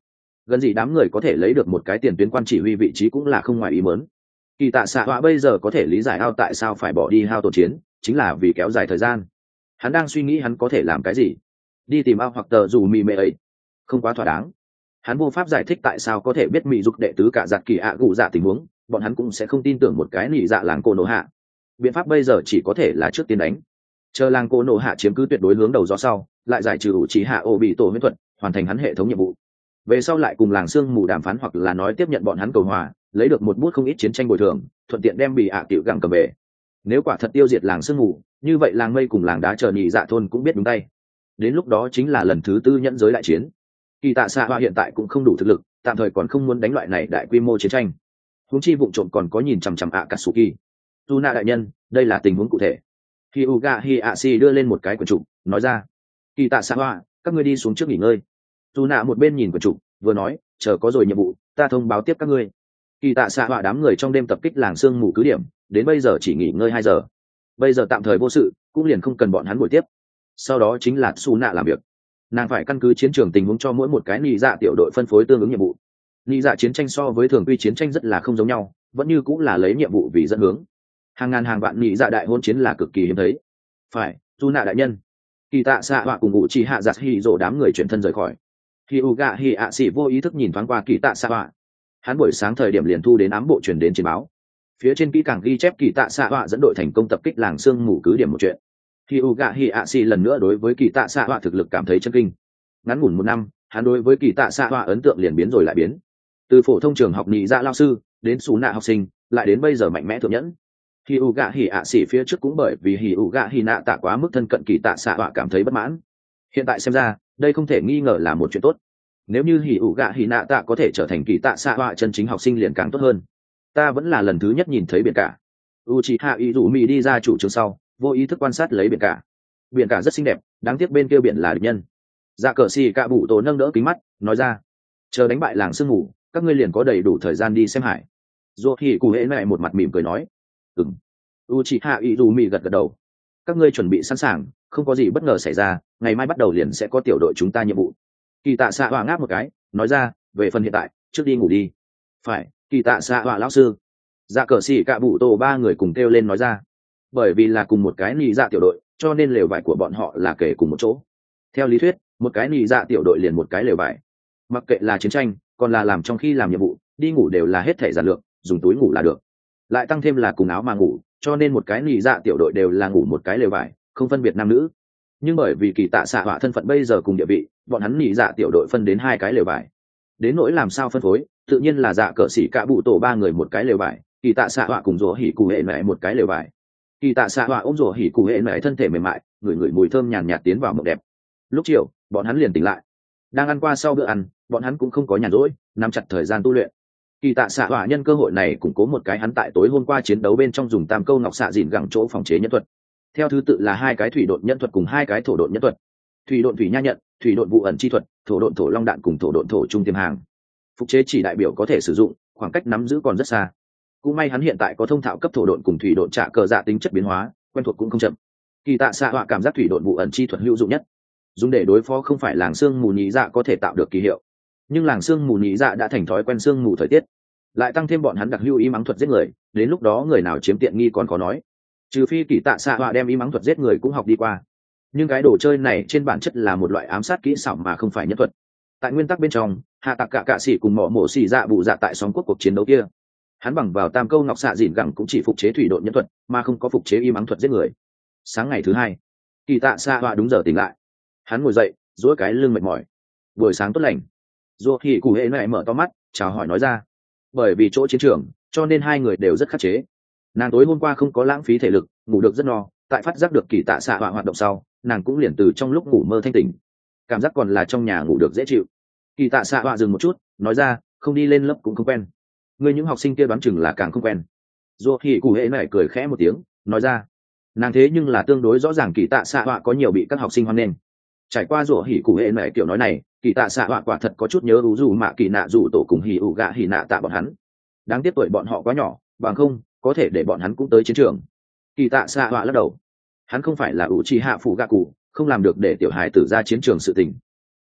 gần gì đám người có thể lấy được một cái tiền tuyến quan chỉ huy vị trí cũng là không ngoài ý mớn. Kỳ tạ xạ họa bây giờ có thể lý giải ao tại sao phải bỏ đi hao tổn chiến, chính là vì kéo dài thời gian. Hắn đang suy nghĩ hắn có thể làm cái gì, đi tìm ao hoặc tờ dù mì mệ ấy không quá thỏa đáng. Hắn vô pháp giải thích tại sao có thể biết mỹ dục đệ tứ cả giặt kỳ ạ gù dạ tình huống, bọn hắn cũng sẽ không tin tưởng một cái nỉ dạ làng cô nổ hạ. Biện pháp bây giờ chỉ có thể là trước tiên đánh, chờ làng cô nổ hạ chiếm cứ tuyệt đối hướng đầu gió sau, lại giải trừ ủ trí hạ ô bị tổ huyễn thuật, hoàn thành hắn hệ thống nhiệm vụ. Về sau lại cùng làng sương mù đàm phán hoặc là nói tiếp nhận bọn hắn cầu hòa, lấy được một bút không ít chiến tranh bồi thường, thuận tiện đem bị ạ tiểu gặng cầm về. Nếu quả thật tiêu diệt làng sương mù, như vậy làng mây cùng làng đá chờ nhị dạ thôn cũng biết đúng tay. Đến lúc đó chính là lần thứ tư nhẫn giới đại chiến. Kỳ tạ xạ hoa hiện tại cũng không đủ thực lực, tạm thời còn không muốn đánh loại này đại quy mô chiến tranh. Huống chi vụ trộm còn có nhìn chằm chằm ạ Katsuki. Tuna đại nhân, đây là tình huống cụ thể. Hyuga Hiashi đưa lên một cái quyển trục, nói ra: Kỳ tạ xạ hoa, các ngươi đi xuống trước nghỉ ngơi. Tuna một bên nhìn quyển trục, vừa nói: chờ có rồi nhiệm vụ, ta thông báo tiếp các ngươi. Kỳ tạ xạ hoa đám người trong đêm tập kích làng sương mù cứ điểm, đến bây giờ chỉ nghỉ ngơi hai giờ. Bây giờ tạm thời vô sự, cũng liền không cần bọn hắn buổi tiếp. Sau đó chính là Suna làm việc. Nàng phải căn cứ chiến trường tình huống cho mỗi một cái nị dạ tiểu đội phân phối tương ứng nhiệm vụ. Nị dạ chiến tranh so với thường quy chiến tranh rất là không giống nhau, vẫn như cũng là lấy nhiệm vụ vì dẫn hướng. Hàng ngàn hàng vạn nị dạ đại hôn chiến là cực kỳ hiếm thấy. Phải, Suna đại nhân. Kỳ tạ xạ họa cùng ngụ chỉ hạ giặt hì rồ đám người chuyển thân rời khỏi. Hyuga Hiashi vô ý thức nhìn thoáng qua kỳ tạ xạ họa. Hắn buổi sáng thời điểm liền thu đến ám bộ truyền đến chiến báo, phía trên kỹ càng ghi chép kỳ tạ xạ họa dẫn đội thành công tập kích làng sương mù cứ điểm một chuyện. Hyuga Hiashi lần nữa đối với kỳ tạ xạ họa thực lực cảm thấy chân kinh. Ngắn ngủn một năm, hắn đối với kỳ tạ xạ họa ấn tượng liền biến rồi lại biến. Từ phổ thông trường học nhị dạ lao sư đến xú nạ học sinh, lại đến bây giờ mạnh mẽ thượng nhẫn. Hyuga Hiashi phía trước cũng bởi vì Hyuga Hinata quá mức thân cận kỳ tạ xạ họa cảm thấy bất mãn. Hiện tại xem ra, đây không thể nghi ngờ là một chuyện tốt. Nếu như Hyuga Hinata có thể trở thành kỳ tạ xạ họa chân chính học sinh liền càng tốt hơn. Ta vẫn là lần thứ nhất nhìn thấy biển cả. Uchiha Izumi đi ra chủ trường sau, vô ý thức quan sát lấy biển cả. Biển cả rất xinh đẹp, đáng tiếc bên kia biển là địch nhân. Dạ cờ xì cạ bụ tổ nâng đỡ kính mắt, nói ra: chờ đánh bại làng sương mù, các ngươi liền có đầy đủ thời gian đi xem hải. Dù thì cụ hễ này một mặt mỉm cười nói: ừm. Uchiha Izumi gật gật đầu. Các ngươi chuẩn bị sẵn sàng, không có gì bất ngờ xảy ra, ngày mai bắt đầu liền sẽ có tiểu đội chúng ta nhiệm vụ. Kỳ tạ xạ họa ngáp một cái, nói ra: về phần hiện tại, trước đi ngủ đi. Phải, kỳ tạ xạ họa lão sư. Dạ cờ xì cạ bụ tổ ba người cùng kêu lên nói ra. Bởi vì là cùng một cái nị dạ tiểu đội, cho nên lều vải của bọn họ là kể cùng một chỗ. Theo lý thuyết, một cái nị dạ tiểu đội liền một cái lều vải. Mặc kệ là chiến tranh, còn là làm trong khi làm nhiệm vụ, đi ngủ đều là hết thể giản lược, dùng túi ngủ là được. Lại tăng thêm là cùng áo mà ngủ, cho nên một cái nị dạ tiểu đội đều là ngủ một cái lều vải, không phân biệt nam nữ. Nhưng bởi vì kỳ tạ xạ họa thân phận bây giờ cùng địa vị, bọn hắn nị dạ tiểu đội phân đến hai cái lều vải. Đến nỗi làm sao phân phối, tự nhiên là dạ cờ xỉ cả bụ tổ ba người một cái lều vải, kỳ tạ xạ họa cùng rủa hỉ cụ hệ mẹ một cái lều vải. Kỳ tạ xạ họa ôm rủa hỉ cụ hệ mẹ thân thể mềm mại, ngửi ngửi mùi thơm nhàn nhạt tiến vào mộng đẹp. Lúc chiều, bọn hắn liền tỉnh lại. Đang ăn qua sau bữa ăn, bọn hắn cũng không có nhàn rỗi, nắm chặt thời gian tu luyện. Kỳ tạ xạ họa nhân cơ hội này củng cố một cái hắn tại tối hôm qua chiến đấu bên trong dùng tam câu ngọc xạ dìn gẳng chỗ phòng chế nhân thuật. Theo thứ tự là hai cái thủy độn nhân thuật cùng hai cái thổ độn nhân thuật. Thủy độn thủy nha nhận, thủy độn vụ ẩn chi thuật, thổ độn thổ long đạn cùng thổ độn thổ trung tiềm hàng. Phục chế chỉ đại biểu có thể sử dụng, khoảng cách nắm giữ còn rất xa. Cũng may hắn hiện tại có thông thạo cấp thổ độn cùng thủy độn trả cờ dạ tính chất biến hóa, quen thuộc cũng không chậm. Kỳ tạ xạ họa cảm giác thủy độn vụ ẩn chi thuật hữu dụng nhất, dùng để đối phó không phải làng xương mù nhị dạ có thể tạo được kỳ hiệu, nhưng làng xương mù nhị dạ đã thành thói quen xương mù thời tiết, lại tăng thêm bọn hắn đặc hữu ý mắng thuật giết người, đến lúc đó người nào chiếm tiện nghi còn khó nói. Trừ phi kỳ tạ xạ họa đem ý mắng thuật giết người cũng học đi qua, nhưng cái đồ chơi này trên bản chất là một loại ám sát kỹ xảo mà không phải nhân thuật. Tại nguyên tắc bên trong, hạ tạc cả cạ sĩ cùng mỏ mổ xì dạ bụ dạ tại xóm quốc cuộc chiến đấu kia, hắn bằng vào tam câu ngọc xạ dìn gẳng cũng chỉ phục chế thủy độn nhân thuật mà không có phục chế y mắng thuật giết người. Sáng ngày thứ hai, kỳ tạ xạ họa đúng giờ tỉnh lại. Hắn ngồi dậy, duỗi cái lưng mệt mỏi. Buổi sáng tốt lành. Dù thì cụ hệ lại mở to mắt, chào hỏi nói ra. Bởi vì chỗ chiến trường, cho nên hai người đều rất khắc chế. Nàng tối hôm qua không có lãng phí thể lực, ngủ được rất no. Tại phát giác được kỳ tạ xạ họa hoạt động sau, nàng cũng liền từ trong lúc ngủ mơ thanh tỉnh. Cảm giác còn là trong nhà ngủ được dễ chịu. Kỳ tạ xạ họa dừng một chút, nói ra, không đi lên lớp cũng không quen. Người những học sinh kia đoán chừng là càng không quen. Dù thì cụ hệ này cười khẽ một tiếng, nói ra. Nàng thế nhưng là tương đối rõ ràng kỳ tạ xạ họa có nhiều bị các học sinh hoan nghênh. Trải qua rủa hỉ cụ hệ mẹ kiểu nói này, kỳ tạ xạ họa quả thật có chút nhớ ú dù mạ kỳ nạ dù tổ cùng hỉ ủ gạ hỉ nạ tạ bọn hắn. Đáng tiếc tuổi bọn họ quá nhỏ, bằng không có thể để bọn hắn cũng tới chiến trường. Kỳ tạ xạ họa lắc đầu. Hắn không phải là ủ trì hạ phụ gạ cụ, không làm được để tiểu hài tử ra chiến trường sự tình.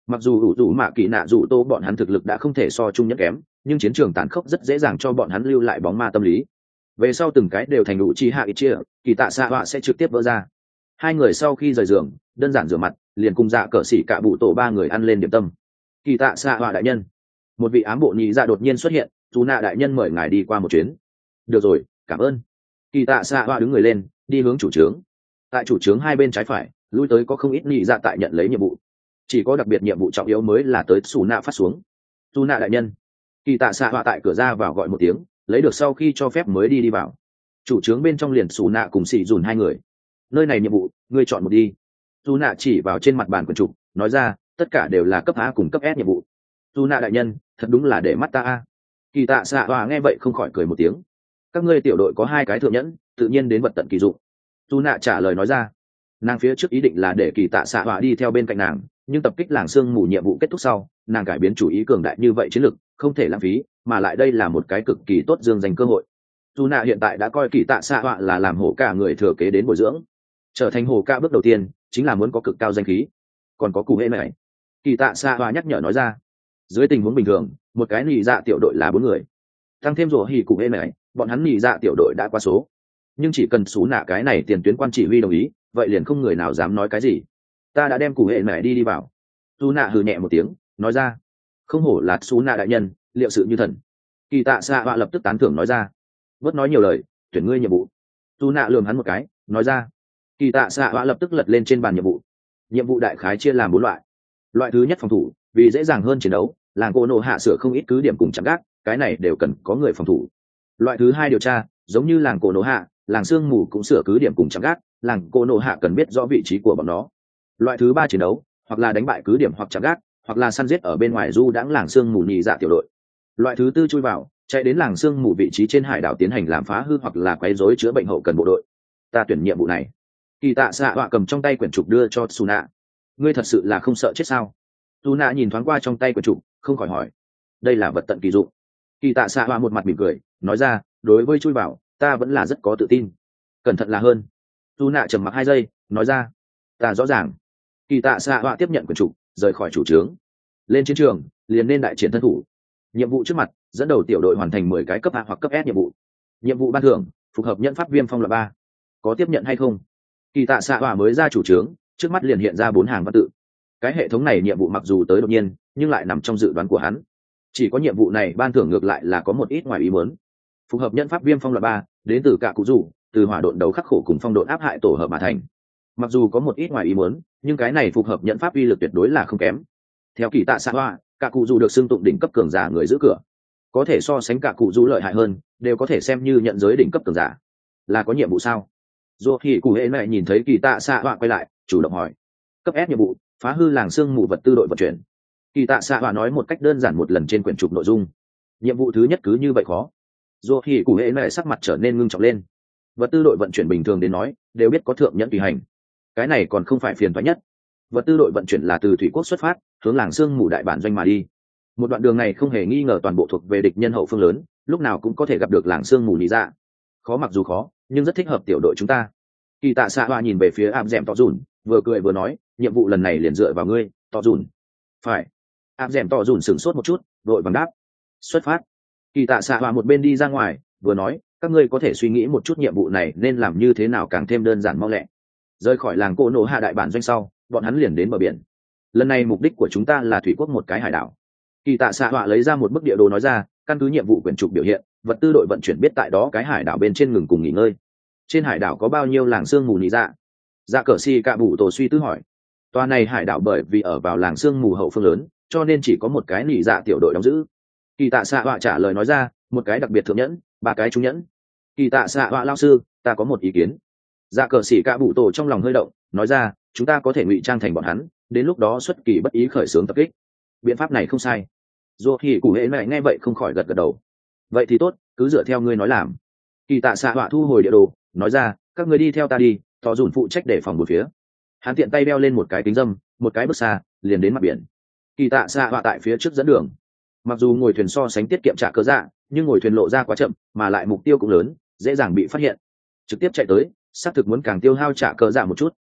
Mặc dù ủ rủ mạ kỳ nạ dù tô bọn hắn thực lực đã không thể so chung nhất kém, nhưng chiến trường tàn khốc rất dễ dàng cho bọn hắn lưu lại bóng ma tâm lý. Về sau từng cái đều thành đủ chi hạ ít chia, kỳ tạ xạ họa sẽ trực tiếp vỡ ra. Hai người sau khi rời giường, đơn giản rửa mặt, liền cùng dạ cờ xỉ cả bụ tổ ba người ăn lên điểm tâm. Kỳ tạ xạ họa đại nhân, một vị ám bộ nhị dạ đột nhiên xuất hiện, dù nạ đại nhân mời ngài đi qua một chuyến. Được rồi, cảm ơn. Kỳ tạ xạ họa đứng người lên, đi hướng chủ trướng. Tại chủ trướng hai bên trái phải, lui tới có không ít nhị dạ tại nhận lấy nhiệm vụ. Chỉ có đặc biệt nhiệm vụ trọng yếu mới là tới xù nạ phát xuống. Dù nạ đại nhân, kỳ tạ xạ họa tại cửa ra vào gọi một tiếng, lấy được sau khi cho phép mới đi đi vào. Chủ trướng bên trong liền xù nạ cùng xì dùn hai người. Nơi này nhiệm vụ, ngươi chọn một đi. Dù nạ chỉ vào trên mặt bàn quyển trục, nói ra, tất cả đều là cấp A cùng cấp S nhiệm vụ. Dù nạ đại nhân, thật đúng là để mắt ta a. Kỳ tạ xạ họa nghe vậy không khỏi cười một tiếng. Các ngươi tiểu đội có hai cái thượng nhẫn, tự nhiên đến vật tận kỳ dụng. Dù nạ trả lời nói ra. Nàng phía trước ý định là để kỳ tạ xạ họa đi theo bên cạnh nàng, nhưng tập kích làng sương mù nhiệm vụ kết thúc sau, nàng cải biến chủ ý cường đại như vậy chiến lực, không thể lãng phí, mà lại đây là một cái cực kỳ tốt dương dành cơ hội. Dù nạ hiện tại đã coi kỳ tạ xạ họa là làm hổ cả người thừa kế đến bồi dưỡng, trở thành hổ cả bước đầu tiên chính là muốn có cực cao danh khí. Còn có cụ hệ này, kỳ tạ xạ họa nhắc nhở nói ra. Dưới tình huống bình thường, một cái nhị dạ tiểu đội là bốn người, tăng thêm rổ hỉ cụ hệ này, bọn hắn nhị dạ tiểu đội đã qua số. Nhưng chỉ cần xú nạ cái này tiền tuyến quan chỉ huy đồng ý, vậy liền không người nào dám nói cái gì. Ta đã đem cụ hệ này đi đi vào. Xú nạ hừ nhẹ một tiếng, nói ra. Không hổ là xú nạ đại nhân, liệu sự như thần. Kỳ tạ xạ họa lập tức tán thưởng nói ra. Bớt nói nhiều lời, tuyển ngươi nhiệm vụ. Xú nạ lườm hắn một cái, nói ra. Kỳ tạ xạ họa lập tức lật lên trên bàn nhiệm vụ. Nhiệm vụ đại khái chia làm bốn loại. Loại thứ nhất phòng thủ, vì dễ dàng hơn chiến đấu, làng cô nộ hạ sửa không ít cứ điểm cùng chạm gác, cái này đều cần có người phòng thủ. Loại thứ hai điều tra, giống như làng cổ nộ hạ, làng sương mù cũng sửa cứ điểm cùng chạm gác, làng cô nộ hạ cần biết rõ vị trí của bọn nó. Loại thứ ba chiến đấu, hoặc là đánh bại cứ điểm hoặc chạm gác, hoặc là săn giết ở bên ngoài du đãng làng sương mù nhị dạ tiểu đội. Loại thứ tư chui vào, chạy đến làng sương mù vị trí trên hải đảo tiến hành làm phá hư hoặc là quấy rối chữa bệnh hậu cần bộ đội. Ta tuyển nhiệm vụ này. Kỳ tạ xạ họa cầm trong tay quyển trục đưa cho Suna. Ngươi thật sự là không sợ chết sao? Suna nhìn thoáng qua trong tay quyển trục, không khỏi hỏi. Đây là vật tận kỳ dụng. Kỳ tạ xạ họa một mặt mỉm cười, nói ra, đối với chui vào, ta vẫn là rất có tự tin. Cẩn thận là hơn. Suna trầm mặc hai giây, nói ra. Ta rõ ràng. Kỳ tạ xạ họa tiếp nhận quyển trục, rời khỏi chủ trướng. Lên chiến trường, liền nên đại triển thân thủ. Nhiệm vụ trước mặt, dẫn đầu tiểu đội hoàn thành mười cái cấp A hoặc cấp S nhiệm vụ. Nhiệm vụ ban thưởng, phù hợp nhận pháp viêm phong loại ba. Có tiếp nhận hay không? Kỳ tạ xạ họa mới ra chủ trướng, trước mắt liền hiện ra bốn hàng văn tự. Cái hệ thống này nhiệm vụ mặc dù tới đột nhiên, nhưng lại nằm trong dự đoán của hắn. Chỉ có nhiệm vụ này ban thưởng ngược lại là có một ít ngoài ý muốn. Phù hợp nhận pháp viêm phong loại ba, đến từ cả cụ rủ, từ hỏa độn đấu khắc khổ cùng phong độn áp hại tổ hợp mà thành. Mặc dù có một ít ngoài ý muốn, nhưng cái này phù hợp nhận pháp uy lực tuyệt đối là không kém. Theo kỳ tạ xạ họa, cả cụ rủ được xưng tụng đỉnh cấp cường giả người giữ cửa, có thể so sánh cả cụ rủ lợi hại hơn, đều có thể xem như nhận giới đỉnh cấp cường giả. Là có nhiệm vụ sao? Dù thì cụ hệ này nhìn thấy kỳ tạ xạ họa quay lại, chủ động hỏi. Cấp S nhiệm vụ, phá hư làng sương mù vật tư đội vận chuyển. Kỳ tạ xạ họa nói một cách đơn giản một lần trên quyển trục nội dung. Nhiệm vụ thứ nhất cứ như vậy khó. Dù thì cụ hệ này sắc mặt trở nên ngưng trọng lên. Vật tư đội vận chuyển bình thường đến nói, đều biết có thượng nhẫn tùy hành. Cái này còn không phải phiền toái nhất. Vật tư đội vận chuyển là từ thủy quốc xuất phát, hướng làng sương mù đại bản doanh mà đi. Một đoạn đường này không hề nghi ngờ toàn bộ thuộc về địch nhân hậu phương lớn, lúc nào cũng có thể gặp được làng sương mù lý dạ. Khó mặc dù khó, nhưng rất thích hợp tiểu đội chúng ta. Kỳ tạ xạ hoa nhìn về phía áp dẻm tỏ dùn, vừa cười vừa nói, nhiệm vụ lần này liền dựa vào ngươi, tỏ dùn. Phải. Áp dẻm tỏ dùn sửng sốt một chút, đội bằng đáp. Xuất phát. Kỳ tạ xạ hoa một bên đi ra ngoài, vừa nói, các ngươi có thể suy nghĩ một chút nhiệm vụ này nên làm như thế nào càng thêm đơn giản mau lẹ. Rời khỏi làng cô nổ hạ đại bản doanh sau, bọn hắn liền đến bờ biển. Lần này mục đích của chúng ta là thủy quốc một cái hải đảo. Kỳ tạ xạ hoa lấy ra một bức địa đồ nói ra, căn cứ nhiệm vụ quyển trục biểu hiện, vật tư đội vận chuyển biết tại đó cái hải đảo bên trên ngừng cùng nghỉ ngơi. Trên hải đảo có bao nhiêu làng sương mù nị dạ? Dạ cờ si cạ bụ tổ suy tư hỏi. Tòa này hải đảo bởi vì ở vào làng sương mù hậu phương lớn, cho nên chỉ có một cái nị dạ tiểu đội đóng giữ. Kỳ tạ xạ họa trả lời nói ra, một cái đặc biệt thượng nhẫn, ba cái trung nhẫn. Kỳ tạ xạ họa lao sư, ta có một ý kiến. Dạ cờ si cạ bụ tổ trong lòng hơi động, nói ra, chúng ta có thể ngụy trang thành bọn hắn, đến lúc đó xuất kỳ bất ý khởi xướng tập kích. Biện pháp này không sai. Dù thì cụ hệ này nghe vậy không khỏi gật gật đầu. Vậy thì tốt, cứ dựa theo ngươi nói làm. Kỳ tạ xạ họa thu hồi địa đồ, nói ra, các người đi theo ta đi, tỏ dùn phụ trách để phòng một phía. Hắn tiện tay đeo lên một cái kính dâm, một cái bước xa, liền đến mặt biển. Kỳ tạ xạ họa tại phía trước dẫn đường. Mặc dù ngồi thuyền so sánh tiết kiệm trả cơ dạ, nhưng ngồi thuyền lộ ra quá chậm, mà lại mục tiêu cũng lớn, dễ dàng bị phát hiện. Trực tiếp chạy tới, xác thực muốn càng tiêu hao trả cơ dạ một chút.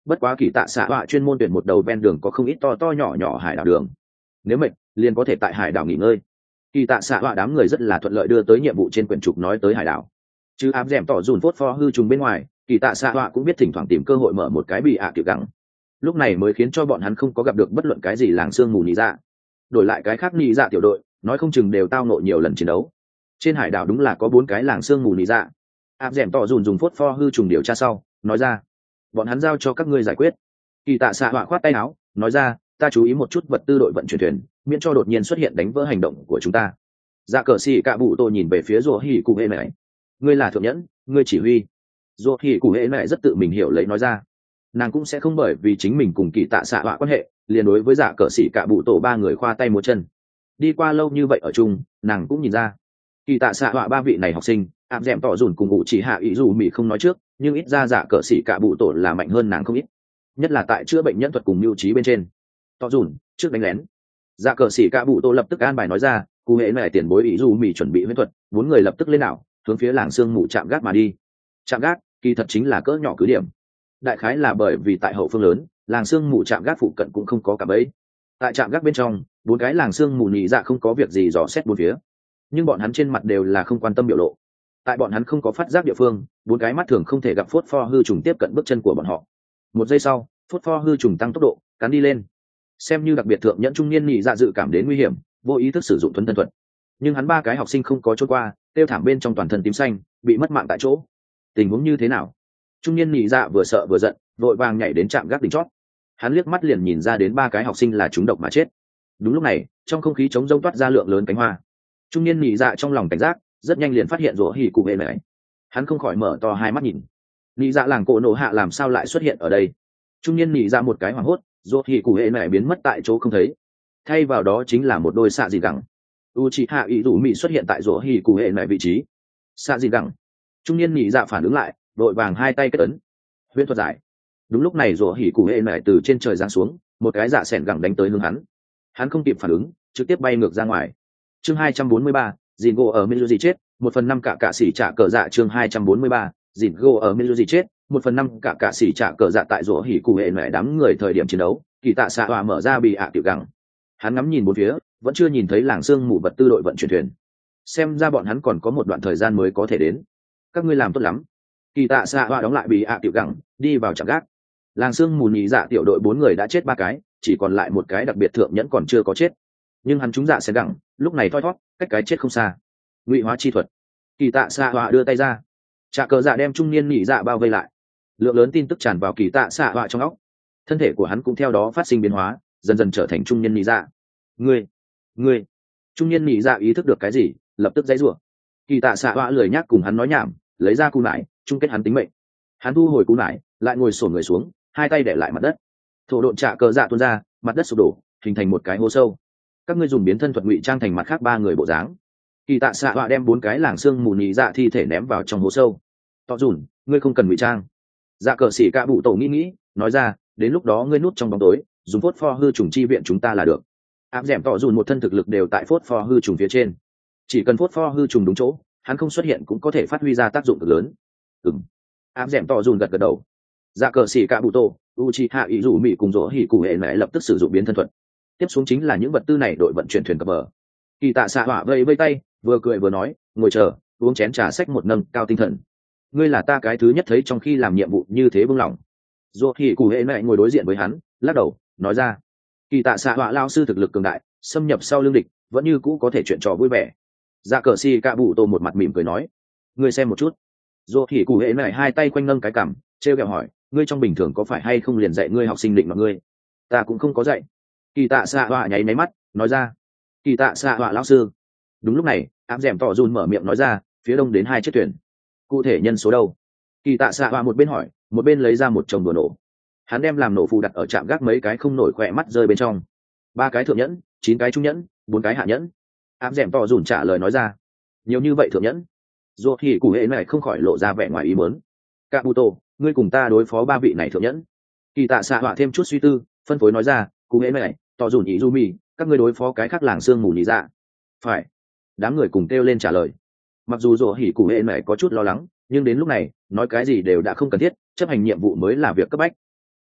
bất quá kỳ tạ xạ họa chuyên môn tuyển một đầu ven đường có không ít to to nhỏ nhỏ hải đảo đường, nếu mệt liền có thể tại hải đảo nghỉ ngơi. Kỳ tạ xạ họa đám người rất là thuận lợi đưa tới nhiệm vụ trên quyển trục nói tới hải đảo. Chứ áp dẻm tỏ dùn phốt pho hư trùng bên ngoài, kỳ tạ xạ họa cũng biết thỉnh thoảng tìm cơ hội mở một cái bị ạ à gẳng, lúc này mới khiến cho bọn hắn không có gặp được bất luận cái gì làng sương mù nhị dạ. Đổi lại cái khác nhị dạ tiểu đội, nói không chừng đều tao nộ nhiều lần chiến đấu. Trên hải đảo đúng là có bốn cái làng sương mù nhị dạ. Áp dẻm tỏ dùn dùng phốt pho hư trùng điều tra sau nói ra, bọn hắn giao cho các ngươi giải quyết. Kỳ tạ xạ họa khoát tay áo nói ra, ta chú ý một chút vật tư đội vận chuyển thuyền, miễn cho đột nhiên xuất hiện đánh vỡ hành động của chúng ta. Dạ cờ xì cạ bụ tô nhìn về phía rùa hỉ cụ hệ này, ngươi là thượng nhẫn, ngươi chỉ huy. Rùa hỉ cụ hệ này rất tự mình hiểu lấy nói ra, nàng cũng sẽ không bởi vì chính mình cùng kỳ tạ xạ họa quan hệ liền đối với dạ cờ xì cạ bụ tổ ba người khoa tay múa chân. Đi qua lâu như vậy ở chung, nàng cũng nhìn ra kỳ tạ xạ họa ba vị này học sinh áp dẻm tỏ dùn cùng ngụ chỉ hạ ý dù mỹ không nói trước, nhưng ít ra dạ cờ xì cạ bụ tổ là mạnh hơn nàng không ít, nhất là tại chữa bệnh nhân thuật cùng mưu trí bên trên. Tỏ dùn trước đánh lén. Dạ cờ xì cạ bụ tổ lập tức an bài nói ra, cụ hệ này tiền bối ý dù mỹ chuẩn bị huyễn thuật, bốn người lập tức lên đảo hướng phía làng sương mù chạm gác mà đi. Chạm gác kỳ thật chính là cỡ nhỏ cứ điểm, đại khái là bởi vì tại hậu phương lớn, làng sương mù chạm gác phụ cận cũng không có cả bẫy. Tại trạm gác bên trong, bốn cái làng sương mù nhị dạ không có việc gì dò xét bốn phía, nhưng bọn hắn trên mặt đều là không quan tâm biểu lộ. Tại bọn hắn không có phát giác địa phương, bốn cái mắt thường không thể gặp phốt pho hư trùng tiếp cận bước chân của bọn họ. Một giây sau, phốt pho hư trùng tăng tốc độ cắn đi lên. Xem như đặc biệt thượng nhẫn trung niên nhị dạ dự cảm đến nguy hiểm, vô ý thức sử dụng thuấn thân thuật, nhưng hắn ba cái học sinh không có trốn qua, tiêu thảm bên trong toàn thân tím xanh, bị mất mạng tại chỗ. Tình huống như thế nào? Trung niên nhị dạ vừa sợ vừa giận, vội vàng nhảy đến trạm gác đỉnh chót. Hắn liếc mắt liền nhìn ra đến ba cái học sinh là trúng độc mà chết. Đúng lúc này, trong không khí trống rỗng toát ra lượng lớn cánh hoa. Trung niên nhị dạ trong lòng cảnh giác, rất nhanh liền phát hiện rủa hỉ cụ hệ này. Hắn không khỏi mở to hai mắt nhìn. Nhị dạ làng cổ nổ hạ làm sao lại xuất hiện ở đây? Trung niên nhị dạ một cái hoảng hốt, rủa hỉ cụ hệ này biến mất tại chỗ không thấy. Thay vào đó chính là một đôi xạ dị gẳng. Uchiha Izumi xuất hiện tại rủa hỉ cụ hệ này vị trí. Xạ dị gẳng. Trung niên nhị dạ phản ứng lại, đội vàng hai tay kết ấn. Huyễn thuật giải. Đúng lúc này rủa hỉ cụ hệ này từ trên trời giáng xuống, một cái dạ sẻn gẳng đánh tới hướng hắn. Hắn không kịp phản ứng, trực tiếp bay ngược ra ngoài. Chương hai trăm bốn mươi ba, Dìn gỗ ở Mizuji chết, một phần năm cả cả sĩ trả cờ dạ. Chương hai trăm bốn mươi ba, Dìn gỗ ở Mizuji chết, một phần năm cả cả sĩ trả cờ dạ. Tại rủa hỉ cụ hệ này đám người thời điểm chiến đấu, kỳ tạ xạ hòa mở ra bị ạ tiểu gẳng. Hắn ngắm nhìn bốn phía, vẫn chưa nhìn thấy làng sương mù vật tư đội vận chuyển thuyền. Xem ra bọn hắn còn có một đoạn thời gian mới có thể đến. Các ngươi làm tốt lắm. Kỳ tạ xạ hòa đóng lại bị ạ tiểu gẳng, đi vào trạm gác. Làng sương mù nhị dạ tiểu đội bốn người đã chết ba cái, chỉ còn lại một cái đặc biệt thượng nhẫn còn chưa có chết, nhưng hắn trúng dạ sẽ gẳng, lúc này thoi thót cách cái chết không xa. Ngụy hóa chi thuật. Kỳ tạ xạ họa đưa tay ra, trà cờ dạ đem trung niên nhị dạ bao vây lại. Lượng lớn tin tức tràn vào kỳ tạ xạ họa trong óc, thân thể của hắn cũng theo đó phát sinh biến hóa, dần dần trở thành trung niên nhị dạ. Ngươi, ngươi. Trung niên nhị dạ ý thức được cái gì, lập tức dãy rủa. Kỳ tạ xạ họa lười nhác cùng hắn nói nhảm, lấy ra cú nải chung kết hắn tính mệnh. Hắn thu hồi cú nải, lại ngồi xổm người xuống, hai tay để lại mặt đất. Thổ độn trạ cờ dạ tuôn ra, mặt đất sụp đổ, hình thành một cái hố sâu. Các ngươi dùng biến thân thuật ngụy trang thành mặt khác ba người bộ dáng. Kỳ tạ xạ họa đem bốn cái làng xương mù nhị dạ thi thể ném vào trong hố sâu. Tọ dùn, ngươi không cần ngụy trang. Dạ cờ xỉ cạ bụ tổ nghĩ nghĩ, nói ra, đến lúc đó ngươi núp trong bóng tối, dùng phốt pho hư trùng chi viện chúng ta là được. Áp dẻm tọ dùn một thân thực lực đều tại phốt pho hư trùng phía trên, chỉ cần phốt pho hư trùng đúng chỗ, hắn không xuất hiện cũng có thể phát huy ra tác dụng cực lớn. Ừm. Áp dẻm tọ dùn gật gật đầu. Dạ cờ xỉ cạ bụ tổ, Uchiha Izumi cùng rỗ hỉ cụ hệ mẹ lập tức sử dụng biến thân thuật. Tiếp xuống chính là những vật tư này đội vận chuyển thuyền cập bờ. Kỳ tạ xạ hỏa vây vây tay, vừa cười vừa nói, ngồi chờ, uống chén trà xách một nâng cao tinh thần. Ngươi là ta cái thứ nhất thấy trong khi làm nhiệm vụ như thế buông lỏng. Rỗ hỉ cụ hệ mẹ ngồi đối diện với hắn, lắc đầu, nói ra, kỳ tạ xạ hỏa lao sư thực lực cường đại, xâm nhập sau lưng địch, vẫn như cũ có thể chuyện trò vui vẻ. Dạ cờ xỉ cạ bụ tổ một mặt mỉm cười nói, ngươi xem một chút. Rỗ hỉ cụ hệ mẹ hai tay quanh nâng cái cằm, trêu ghẹo hỏi, ngươi trong bình thường có phải hay không liền dạy ngươi học sinh định mọi ngươi? Ta cũng không có dạy. Kỳ tạ xạ họa nháy máy mắt, nói ra, kỳ tạ xạ họa lão sư. Đúng lúc này, áp dẻm tỏ dùn mở miệng nói ra, phía đông đến hai chiếc thuyền, cụ thể nhân số đâu? Kỳ tạ xạ họa một bên hỏi, một bên lấy ra một chồng đồ nổ. Hắn đem làm nổ phù đặt ở trạm gác mấy cái không nổi khỏe mắt rơi bên trong. Ba cái thượng nhẫn, chín cái trung nhẫn, bốn cái hạ nhẫn. Áp dẻm tỏ dùn trả lời nói ra, nhiều như vậy thượng nhẫn. Dù thì cụ hệ này không khỏi lộ ra vẻ ngoài ý muốn. Kabuto, ngươi cùng ta đối phó ba vị này thượng nhẫn. Kỳ tạ xạ họa thêm chút suy tư, phân phối nói ra, cụ hệ này, tỏ dùn ý Izumi, các ngươi đối phó cái khác làng xương mù nhị dạ. Phải. Đám người cùng kêu lên trả lời. Mặc dù rỗ hỉ cụ hệ này có chút lo lắng, nhưng đến lúc này, nói cái gì đều đã không cần thiết, chấp hành nhiệm vụ mới là việc cấp bách.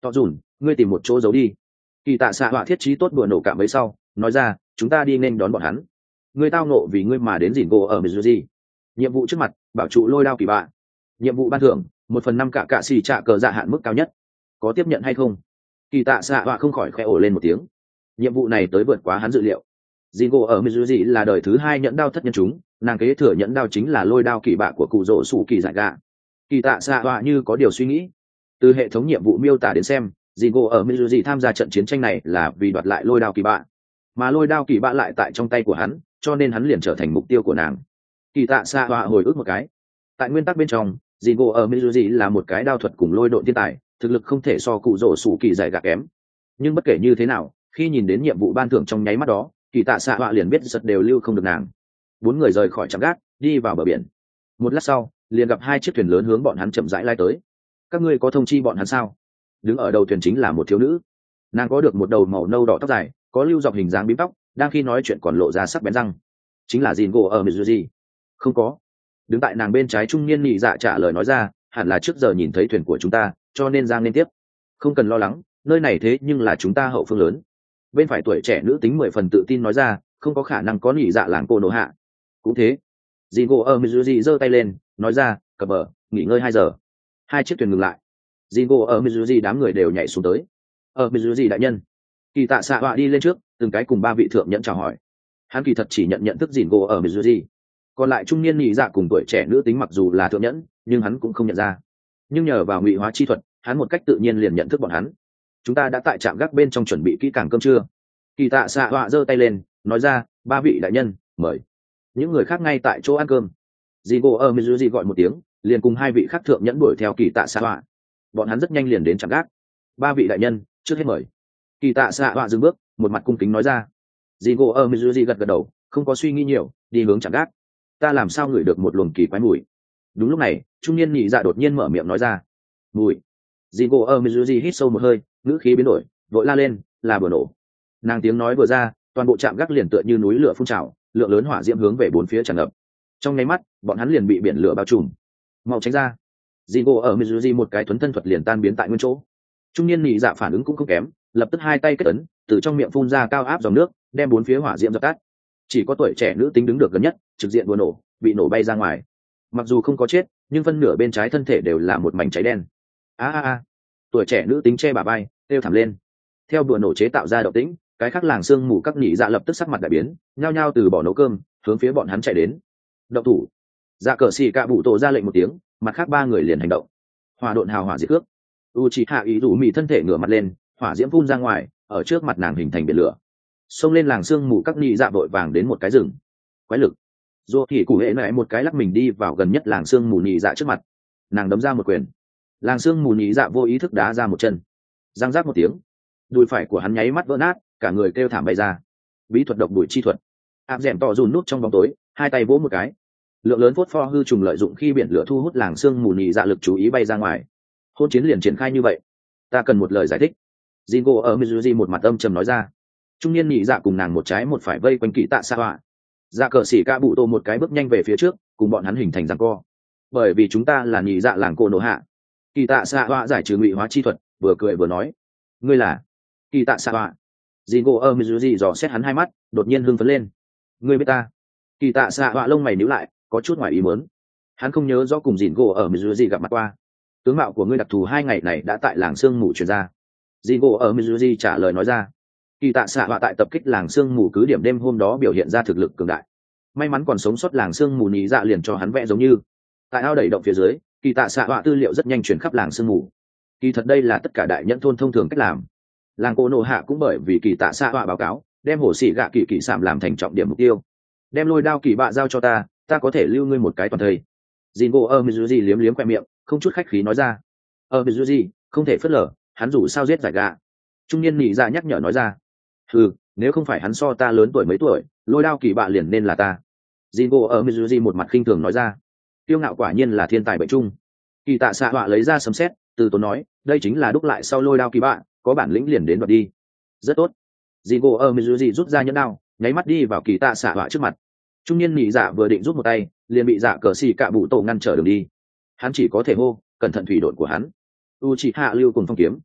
tỏ dùn ngươi tìm một chỗ giấu đi. Kỳ tạ xạ họa thiết trí tốt bữa nổ cạm bẫy sau nói ra, chúng ta đi nên đón bọn hắn. Ngươi tao nộ vì ngươi mà đến dìn gỗ ở Missouri. Nhiệm vụ trước mặt, bảo trụ lôi đao kỳ bạ. Nhiệm vụ ban thưởng, một phần năm cả cạ xì trả cờ dạ hạn mức cao nhất. Có tiếp nhận hay không? Kỳ tạ xạ họa không khỏi khẽ ổ lên một tiếng. Nhiệm vụ này tới vượt quá hắn dự liệu. Dìn gỗ ở Missouri là đời thứ hai nhẫn đao thất nhân chúng, nàng kế thừa nhẫn đao chính là lôi đao kỳ bạ của cụ rỗ sủ kỳ giải gạ. Kỳ tạ xạ họa như có điều suy nghĩ. Từ hệ thống nhiệm vụ miêu tả đến xem, dìn gỗ ở Missouri tham gia trận chiến tranh này là vì đoạt lại lôi đao kỳ bạ, mà lôi đao kỳ bạ lại tại trong tay của hắn, cho nên hắn liền trở thành mục tiêu của nàng. Kỳ tạ xạ họa hồi ức một cái. Tại nguyên tắc bên trong, dìn gỗ ở Missouri là một cái đao thuật cùng lôi độn thiên tài, thực lực không thể so cụ rỗ sủ kỳ giải gạ kém. Nhưng bất kể như thế nào, khi nhìn đến nhiệm vụ ban thưởng trong nháy mắt đó, kỳ tạ xạ họa liền biết giật đều lưu không được nàng. Bốn người rời khỏi trạm gác, đi vào bờ biển. Một lát sau, liền gặp hai chiếc thuyền lớn hướng bọn hắn chậm rãi lai tới. Các ngươi có thông chi bọn hắn sao? Đứng ở đầu thuyền chính là một thiếu nữ. Nàng có được một đầu màu nâu đỏ tóc dài, có lưu dọc hình dáng bím tóc, đang khi nói chuyện còn lộ ra sắc bén răng. Chính là dìn gỗ ở Missouri. Không có. Đứng tại nàng bên trái trung niên nhị dạ trả lời nói ra, hẳn là trước giờ nhìn thấy thuyền của chúng ta, cho nên giang nên tiếp. Không cần lo lắng, nơi này thế nhưng là chúng ta hậu phương lớn. Bên phải tuổi trẻ nữ tính mười phần tự tin nói ra, không có khả năng có nhị dạ làng cô nổ hạ. Cũng thế. Dìn gỗ ở Missouri giơ tay lên, nói ra, cập bờ, nghỉ ngơi hai giờ. Hai chiếc thuyền ngừng lại. Dìn gỗ ở Missouri đám người đều nhảy xuống tới. Ở Missouri đại nhân. Kỳ tạ xạ họa đi lên trước, từng cái cùng ba vị thượng nhẫn chào hỏi. Hắn kỳ thật chỉ nhận nhận thức dìn gỗ ở Missouri. Còn lại trung niên nhị dạ cùng tuổi trẻ nữ tính mặc dù là thượng nhẫn, nhưng hắn cũng không nhận ra. Nhưng nhờ vào ngụy hóa chi thuật, hắn một cách tự nhiên liền nhận thức bọn hắn. Chúng ta đã tại trạm gác bên trong chuẩn bị kỹ càng cơm trưa. Kỳ tạ xạ họa giơ tay lên, nói ra, ba vị đại nhân, mời. Những người khác ngay tại chỗ ăn cơm. Dìn gỗ ở Missouri gọi một tiếng, liền cùng hai vị khác thượng nhẫn đuổi theo kỳ tạ xạ họa. Bọn hắn rất nhanh liền đến trạm gác. Ba vị đại nhân, trước hết mời. Kỳ tạ xạ họa dừng bước, một mặt cung kính nói ra. Dì gỗ ở Missouri gật gật đầu, không có suy nghĩ nhiều, đi hướng trạm gác. Ta làm sao ngửi được một luồng kỳ quái mùi? Đúng lúc này, trung niên nhị dạ đột nhiên mở miệng nói ra. Mùi. Dì gỗ ở Missouri hít sâu một hơi, ngữ khí biến đổi, vội la lên, là bừa nổ. Nàng tiếng nói vừa ra, toàn bộ trạm gác liền tựa như núi lửa phun trào, lượng lớn hỏa diễm hướng về bốn phía tràn ngập. Trong nháy mắt, bọn hắn liền bị biển lửa bao trùm. Mau tránh ra. Dì gỗ ở Missouri một cái thuấn thân thuật liền tan biến tại nguyên chỗ. Trung niên nhị dạ phản ứng cũng không kém, lập tức hai tay kết ấn, từ trong miệng phun ra cao áp dòng nước, đem bốn phía hỏa diễm dập tắt. Chỉ có tuổi trẻ nữ tính đứng được gần nhất, trực diện vừa nổ, bị nổ bay ra ngoài. Mặc dù không có chết, nhưng phân nửa bên trái thân thể đều là một mảnh cháy đen. A a a! Tuổi trẻ nữ tính che bả vai, kêu thảm lên. Theo vừa nổ chế tạo ra động tĩnh, cái khác làng xương mù các nhị dạ lập tức sắc mặt đại biến, nhao nhao từ bỏ nấu cơm, hướng phía bọn hắn chạy đến. Động thủ! Dạ cờ xì cạ bụ tổ ra lệnh một tiếng, mặt khác ba người liền hành động. Hỏa độn hào hỏa diệt cước. Uchiha ý rủ mì thân thể ngửa mặt lên, hỏa diễm phun ra ngoài, ở trước mặt nàng hình thành biển lửa. Xông lên làng xương mù các nhị dạ vội vàng đến một cái rừng. Quái lực. Dù thì cụ hệ lại một cái lắc mình đi vào gần nhất làng xương mù nhị dạ trước mặt. Nàng đấm ra một quyền. Làng xương mù nhị dạ vô ý thức đá ra một chân. Giang rác một tiếng. Đùi phải của hắn nháy mắt vỡ nát, cả người kêu thảm bay ra. Bí thuật độc đuổi chi thuật. Áp dẻm to dùn nút trong bóng tối, hai tay vỗ một cái. Lượng lớn phốt pho hư trùng lợi dụng khi biển lửa thu hút làng xương mù nhị dạ lực chú ý bay ra ngoài. Hôn chiến liền triển khai như vậy. Ta cần một lời giải thích. Jingo ở Missouri một mặt âm trầm nói ra. Trung niên nhị dạ cùng nàng một trái một phải vây quanh kỳ tạ xa họa. Dạ cờ xỉ ca bụ tô một cái bước nhanh về phía trước, cùng bọn hắn hình thành giằng co. Bởi vì chúng ta là nhị dạ làng cổ nổ hạ. Kỳ tạ xa họa giải trừ ngụy hóa chi thuật, vừa cười vừa nói. Ngươi là kỳ tạ xa họa. Jingo ở Missouri dò xét hắn hai mắt, đột nhiên hưng phấn lên. Ngươi biết ta? Kỳ tạ xa họa lông mày nhíu lại, có chút ngoài ý muốn. Hắn không nhớ rõ cùng Jingo ở Missouri gặp mặt qua. Tướng mạo của ngươi đặc thù hai ngày này đã tại làng sương mù truyền ra. Jingo ở Missouri trả lời nói ra. Kỳ tạ xạ họa tại tập kích làng sương mù cứ điểm đêm hôm đó biểu hiện ra thực lực cường đại. May mắn còn sống sót làng sương mù nhị dạ liền cho hắn vẽ giống như. Tại ao đẩy động phía dưới, kỳ tạ xạ họa tư liệu rất nhanh truyền khắp làng sương mù. Kỳ thật đây là tất cả đại nhẫn thôn thông thường cách làm. Làng cô nổ hạ cũng bởi vì kỳ tạ xạ họa báo cáo, đem hổ xỉ gạ kỳ kỳ sạm làm thành trọng điểm mục tiêu. Đem lôi đao kỳ bạ giao cho ta, ta có thể lưu ngươi một cái toàn thời. Jingo ở Missouri liếm liếm khoe miệng, không chút khách khí nói ra. Ở Missouri, không thể phớt lờ, hắn dù sao giết giải gạ. Trung niên nhị dạ nhắc nhở nói ra. Ừ, nếu không phải hắn so ta lớn tuổi mấy tuổi, lôi đao kỳ bạ liền nên là ta. Jingo ở Missouri một mặt khinh thường nói ra. Tiêu ngạo quả nhiên là thiên tài bệnh trung. Kỳ tạ xạ họa lấy ra sấm sét, từ tốn nói, đây chính là đúc lại sau lôi đao kỳ bạ, có bản lĩnh liền đến đoạt đi. Rất tốt. Jingo ở Missouri rút ra nhẫn đao, nháy mắt đi vào kỳ tạ xạ họa trước mặt. Trung niên nhị dạ vừa định rút một tay, liền bị dạ cờ xì cạ bụ tổ ngăn trở đường đi. Hắn chỉ có thể hô, cẩn thận thủy độn của hắn. Uchiha lưu cùng phong kiếm.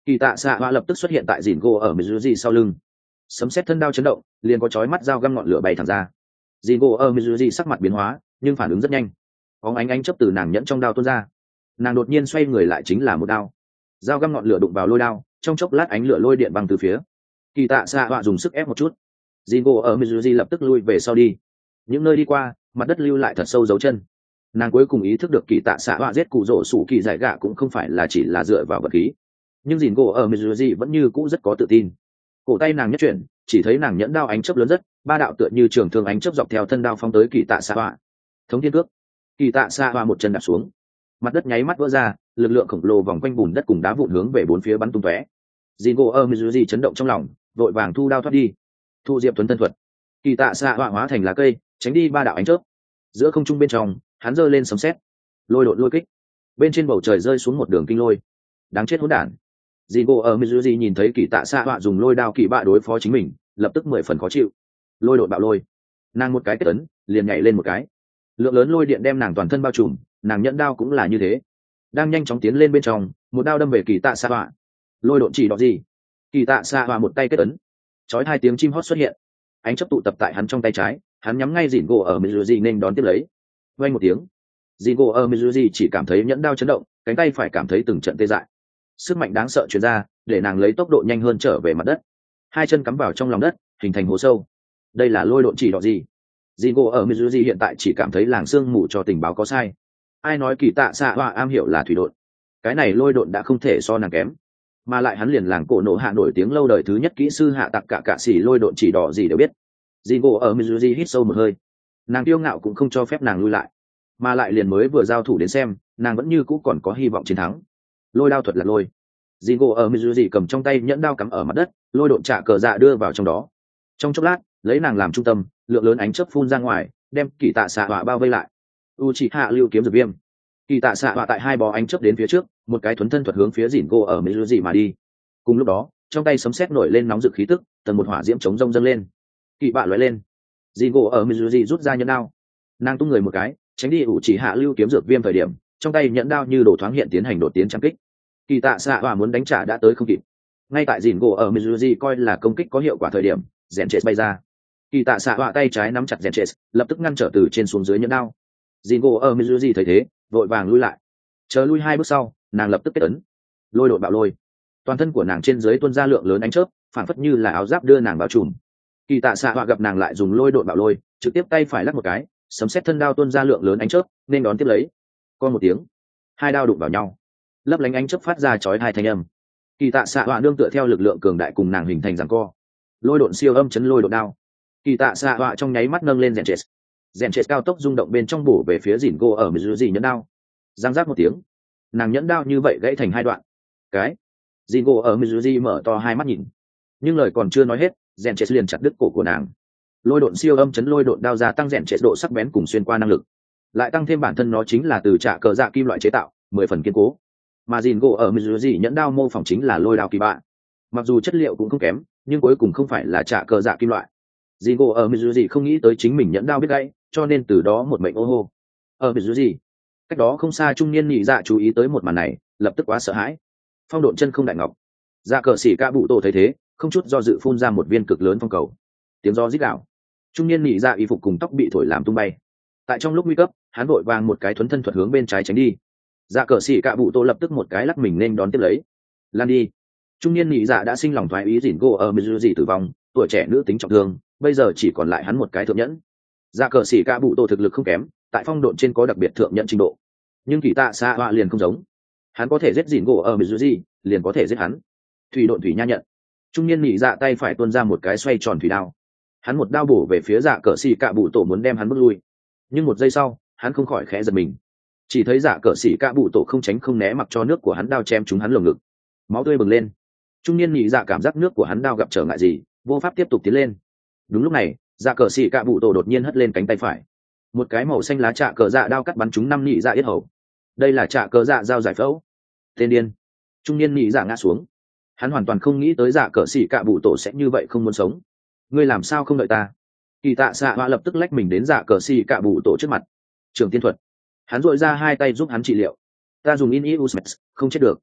Kỳ tạ xạ họa lập tức xuất hiện tại dìn gỗ ở Mizuji sau lưng, sấm sét thân đao chấn động, liền có chói mắt dao găm ngọn lửa bay thẳng ra. Dìn gỗ ở Mizuji sắc mặt biến hóa, nhưng phản ứng rất nhanh, có ánh ánh chớp từ nàng nhẫn trong đao tuôn ra. Nàng đột nhiên xoay người lại chính là một đao, dao găm ngọn lửa đụng vào lôi đao, trong chốc lát ánh lửa lôi điện băng từ phía. Kỳ tạ xạ họa dùng sức ép một chút, dìn gỗ ở Mizuji lập tức lui về sau đi. Những nơi đi qua, mặt đất lưu lại thật sâu dấu chân. Nàng cuối cùng ý thức được kỳ tạ xạ họa giết cụ rỗ sủ kỳ giải gạ cũng không phải là chỉ là dựa vào vật khí, nhưng dìn gỗ ở Mizuji vẫn như cũ rất có tự tin. Cổ tay nàng nhất chuyển, chỉ thấy nàng nhẫn đao ánh chớp lớn rất, ba đạo tựa như trường thương ánh chớp dọc theo thân đao phóng tới kỳ tạ xạ họa. Thống thiên cước, kỳ tạ xạ họa một chân đạp xuống, mặt đất nháy mắt vỡ ra, lực lượng khổng lồ vòng quanh bùn đất cùng đá vụn hướng về bốn phía bắn tung tóe. Dìn gỗ ở Mizuji chấn động trong lòng, vội vàng thu đao thoát đi. Thu diệp tuấn thân thuật, kỳ tạ xạ họa hóa thành lá cây, tránh đi ba đạo ánh chớp. Giữa không trung bên trong, hắn giơ lên sấm sét, lôi đột lôi kích, bên trên bầu trời rơi xuống một đường kinh lôi. Đáng chết hỗn đản. Dìn gỗ ở Mizuji nhìn thấy kỳ tạ xạ họa dùng lôi đao kỳ bạ đối phó chính mình, lập tức mười phần khó chịu. Lôi đột bạo lôi, nàng một cái kết ấn, liền nhảy lên một cái, lượng lớn lôi điện đem nàng toàn thân bao trùm, nàng nhẫn đao cũng là như thế, đang nhanh chóng tiến lên bên trong, một đao đâm về kỳ tạ xạ họa. Lôi đột chỉ đỏ gì? Kỳ tạ xạ họa một tay kết ấn, chói hai tiếng chim hót xuất hiện, ánh chớp tụ tập tại hắn trong tay trái, hắn nhắm ngay dìn gỗ ở Mizuji nên đón tiếp lấy. Vang một tiếng, dìn gỗ ở Mizuji chỉ cảm thấy nhẫn đao chấn động, cánh tay phải cảm thấy từng trận tê dại. Sức mạnh đáng sợ truyền ra, để nàng lấy tốc độ nhanh hơn trở về mặt đất, hai chân cắm vào trong lòng đất, hình thành hố sâu. Đây là lôi độn chỉ đỏ gì? Dìn gỗ ở Mizuji hiện tại chỉ cảm thấy làng sương mù cho tình báo có sai. Ai nói kỳ tạ xạ họa am hiểu là thủy độn? Cái này lôi độn đã không thể so nàng kém, mà lại hắn liền làng cổ nổ hạ nổi tiếng lâu đời thứ nhất kỹ sư hạ tặc cả cạ xỉ lôi độn chỉ đỏ gì đều biết. Dìn gỗ ở Mizuji hít sâu một hơi, nàng kiêu ngạo cũng không cho phép nàng lui lại, mà lại liền mới vừa giao thủ đến xem, nàng vẫn như cũ còn có hy vọng chiến thắng. Lôi đao thuật là lôi. Dìn gỗ ở Mizuji cầm trong tay nhẫn đao cắm ở mặt đất, lôi độn trả cờ dạ đưa vào trong đó. Trong chốc lát, lấy nàng làm trung tâm, lượng lớn ánh chớp phun ra ngoài, đem kỳ tạ xạ họa bao vây lại. Uchiha lưu kiếm dược viêm. Kỳ tạ xạ họa tại hai bó ánh chớp đến phía trước, một cái thuấn thân thuật hướng phía dìn gỗ ở Mizuji mà đi. Cùng lúc đó, trong tay sấm sét nổi lên nóng rực khí tức, tầng một hỏa diễm chống rông dâng lên. Kỳ bạ lóe lên, dìn gỗ ở Mizuji rút ra nhẫn đao, nàng tung người một cái, tránh đi Uchiha lưu kiếm dược viêm thời điểm, trong tay nhẫn đao như đổ thoáng hiện tiến hành đột tiến trang kích. Kỳ tạ xạ họa muốn đánh trả đã tới không kịp. Ngay tại dìn gỗ ở Mizuji coi là công kích có hiệu quả thời điểm, rèn chết bay ra. Kỳ tạ xạ họa tay trái nắm chặt rèn chết, lập tức ngăn trở từ trên xuống dưới nhẫn đao. Dìn gỗ ở Mizuji thấy thế, vội vàng lui lại. Chờ lui hai bước sau, nàng lập tức kết ấn, lôi đột bạo lôi, toàn thân của nàng trên dưới tuôn ra lượng lớn ánh chớp, phản phất như là áo giáp đưa nàng bao trùm. Kỳ tạ xạ họa gặp nàng lại dùng lôi đột bạo lôi, trực tiếp tay phải lắc một cái, sấm sét thân đao tuôn ra lượng lớn ánh chớp, nên đón tiếp lấy. Con một tiếng, hai đao đụng vào nhau, lấp lánh ánh chớp phát ra chói hai thanh âm. Kỳ tạ xạ họa nương tựa theo lực lượng cường đại cùng nàng hình thành giằng co, lôi độn siêu âm chấn lôi độn đao. Kỳ tạ xạ họa trong nháy mắt nâng lên rèn chết, rèn chết cao tốc rung động bên trong bổ về phía dìn gỗ ở Mizuji nhẫn đao. Giang giác một tiếng, nàng nhẫn đao như vậy gãy thành hai đoạn. Cái dìn gỗ ở Mizuji mở to hai mắt nhìn, nhưng lời còn chưa nói hết, rèn chết liền chặt đứt cổ của nàng. Lôi độn siêu âm chấn lôi độn đao gia tăng rèn chết độ sắc bén cùng xuyên qua năng lực, lại tăng thêm bản thân nó chính là từ trả cờ dạ kim loại chế tạo, mười phần kiên cố. Mà dìn gỗ ở Mizuji nhẫn đao mô phỏng chính là lôi đao kỳ bạ, mặc dù chất liệu cũng không kém, nhưng cuối cùng không phải là trả cờ dạ kim loại. Dìn gỗ ở Mizuji không nghĩ tới chính mình nhẫn đao biết gãy, cho nên từ đó một mệnh ô hô. Ở Mizuji cách đó không xa, trung niên nhị dạ chú ý tới một màn này, lập tức quá sợ hãi. Phong độn chân không đại ngọc, dạ cờ xỉ ca bụ tổ thấy thế, không chút do dự phun ra một viên cực lớn phong cầu. Tiếng gió rít gào, trung niên nhị dạ y phục cùng tóc bị thổi làm tung bay. Tại trong lúc nguy cấp, hắn vội vàng một cái thuấn thân thuật hướng bên trái tránh đi. Dạ cờ xỉ ca bụ tổ lập tức một cái lắc mình nên đón tiếp lấy. Lan đi. Trung niên nhị dạ đã sinh lòng thoái ý, dìn gỗ ở Mizuji tử vong, tuổi trẻ nữ tính trọng thương, bây giờ chỉ còn lại hắn một cái thượng nhẫn. Dạ cờ xỉ ca bụ tổ thực lực không kém, tại phong độn trên có đặc biệt thượng nhẫn trình độ, nhưng kỳ tạ xạ họa liền không giống, hắn có thể giết dìn gỗ ở Mizuji, liền có thể giết hắn. Thủy độn thủy nha nhận. Trung niên nhị dạ tay phải tuôn ra một cái xoay tròn thủy đao, hắn một đao bổ về phía dạ cờ xỉ ca bụ tổ muốn đem hắn bước lui, nhưng một giây sau hắn không khỏi khẽ giật mình, chỉ thấy dạ cờ xỉ ca bụ tổ không tránh không né, mặc cho nước của hắn đao chém trúng hắn lồng ngực, máu tươi bừng lên. Trung niên nhị dạ cảm giác nước của hắn đao gặp trở ngại gì, vô pháp tiếp tục tiến lên. Đúng lúc này, dạ cờ xỉ ca bụ tổ đột nhiên hất lên cánh tay phải, một cái màu xanh lá trạ cờ dạ đao cắt bắn trúng năm nhị dạ yết hầu. Đây là trạ cờ dạ dao giải phẫu. Tên điên. Trung niên nhị dạ ngã xuống, hắn hoàn toàn không nghĩ tới dạ cờ xỉ ca bụ tổ sẽ như vậy không muốn sống. Ngươi làm sao không đợi ta? Kỳ tạ xạ họa lập tức lách mình đến dạ cờ xỉ ca bụ tổ trước mặt. Trường tiên thuật. Hắn dội ra hai tay giúp hắn trị liệu. Ta dùng in iusmex, không chết được.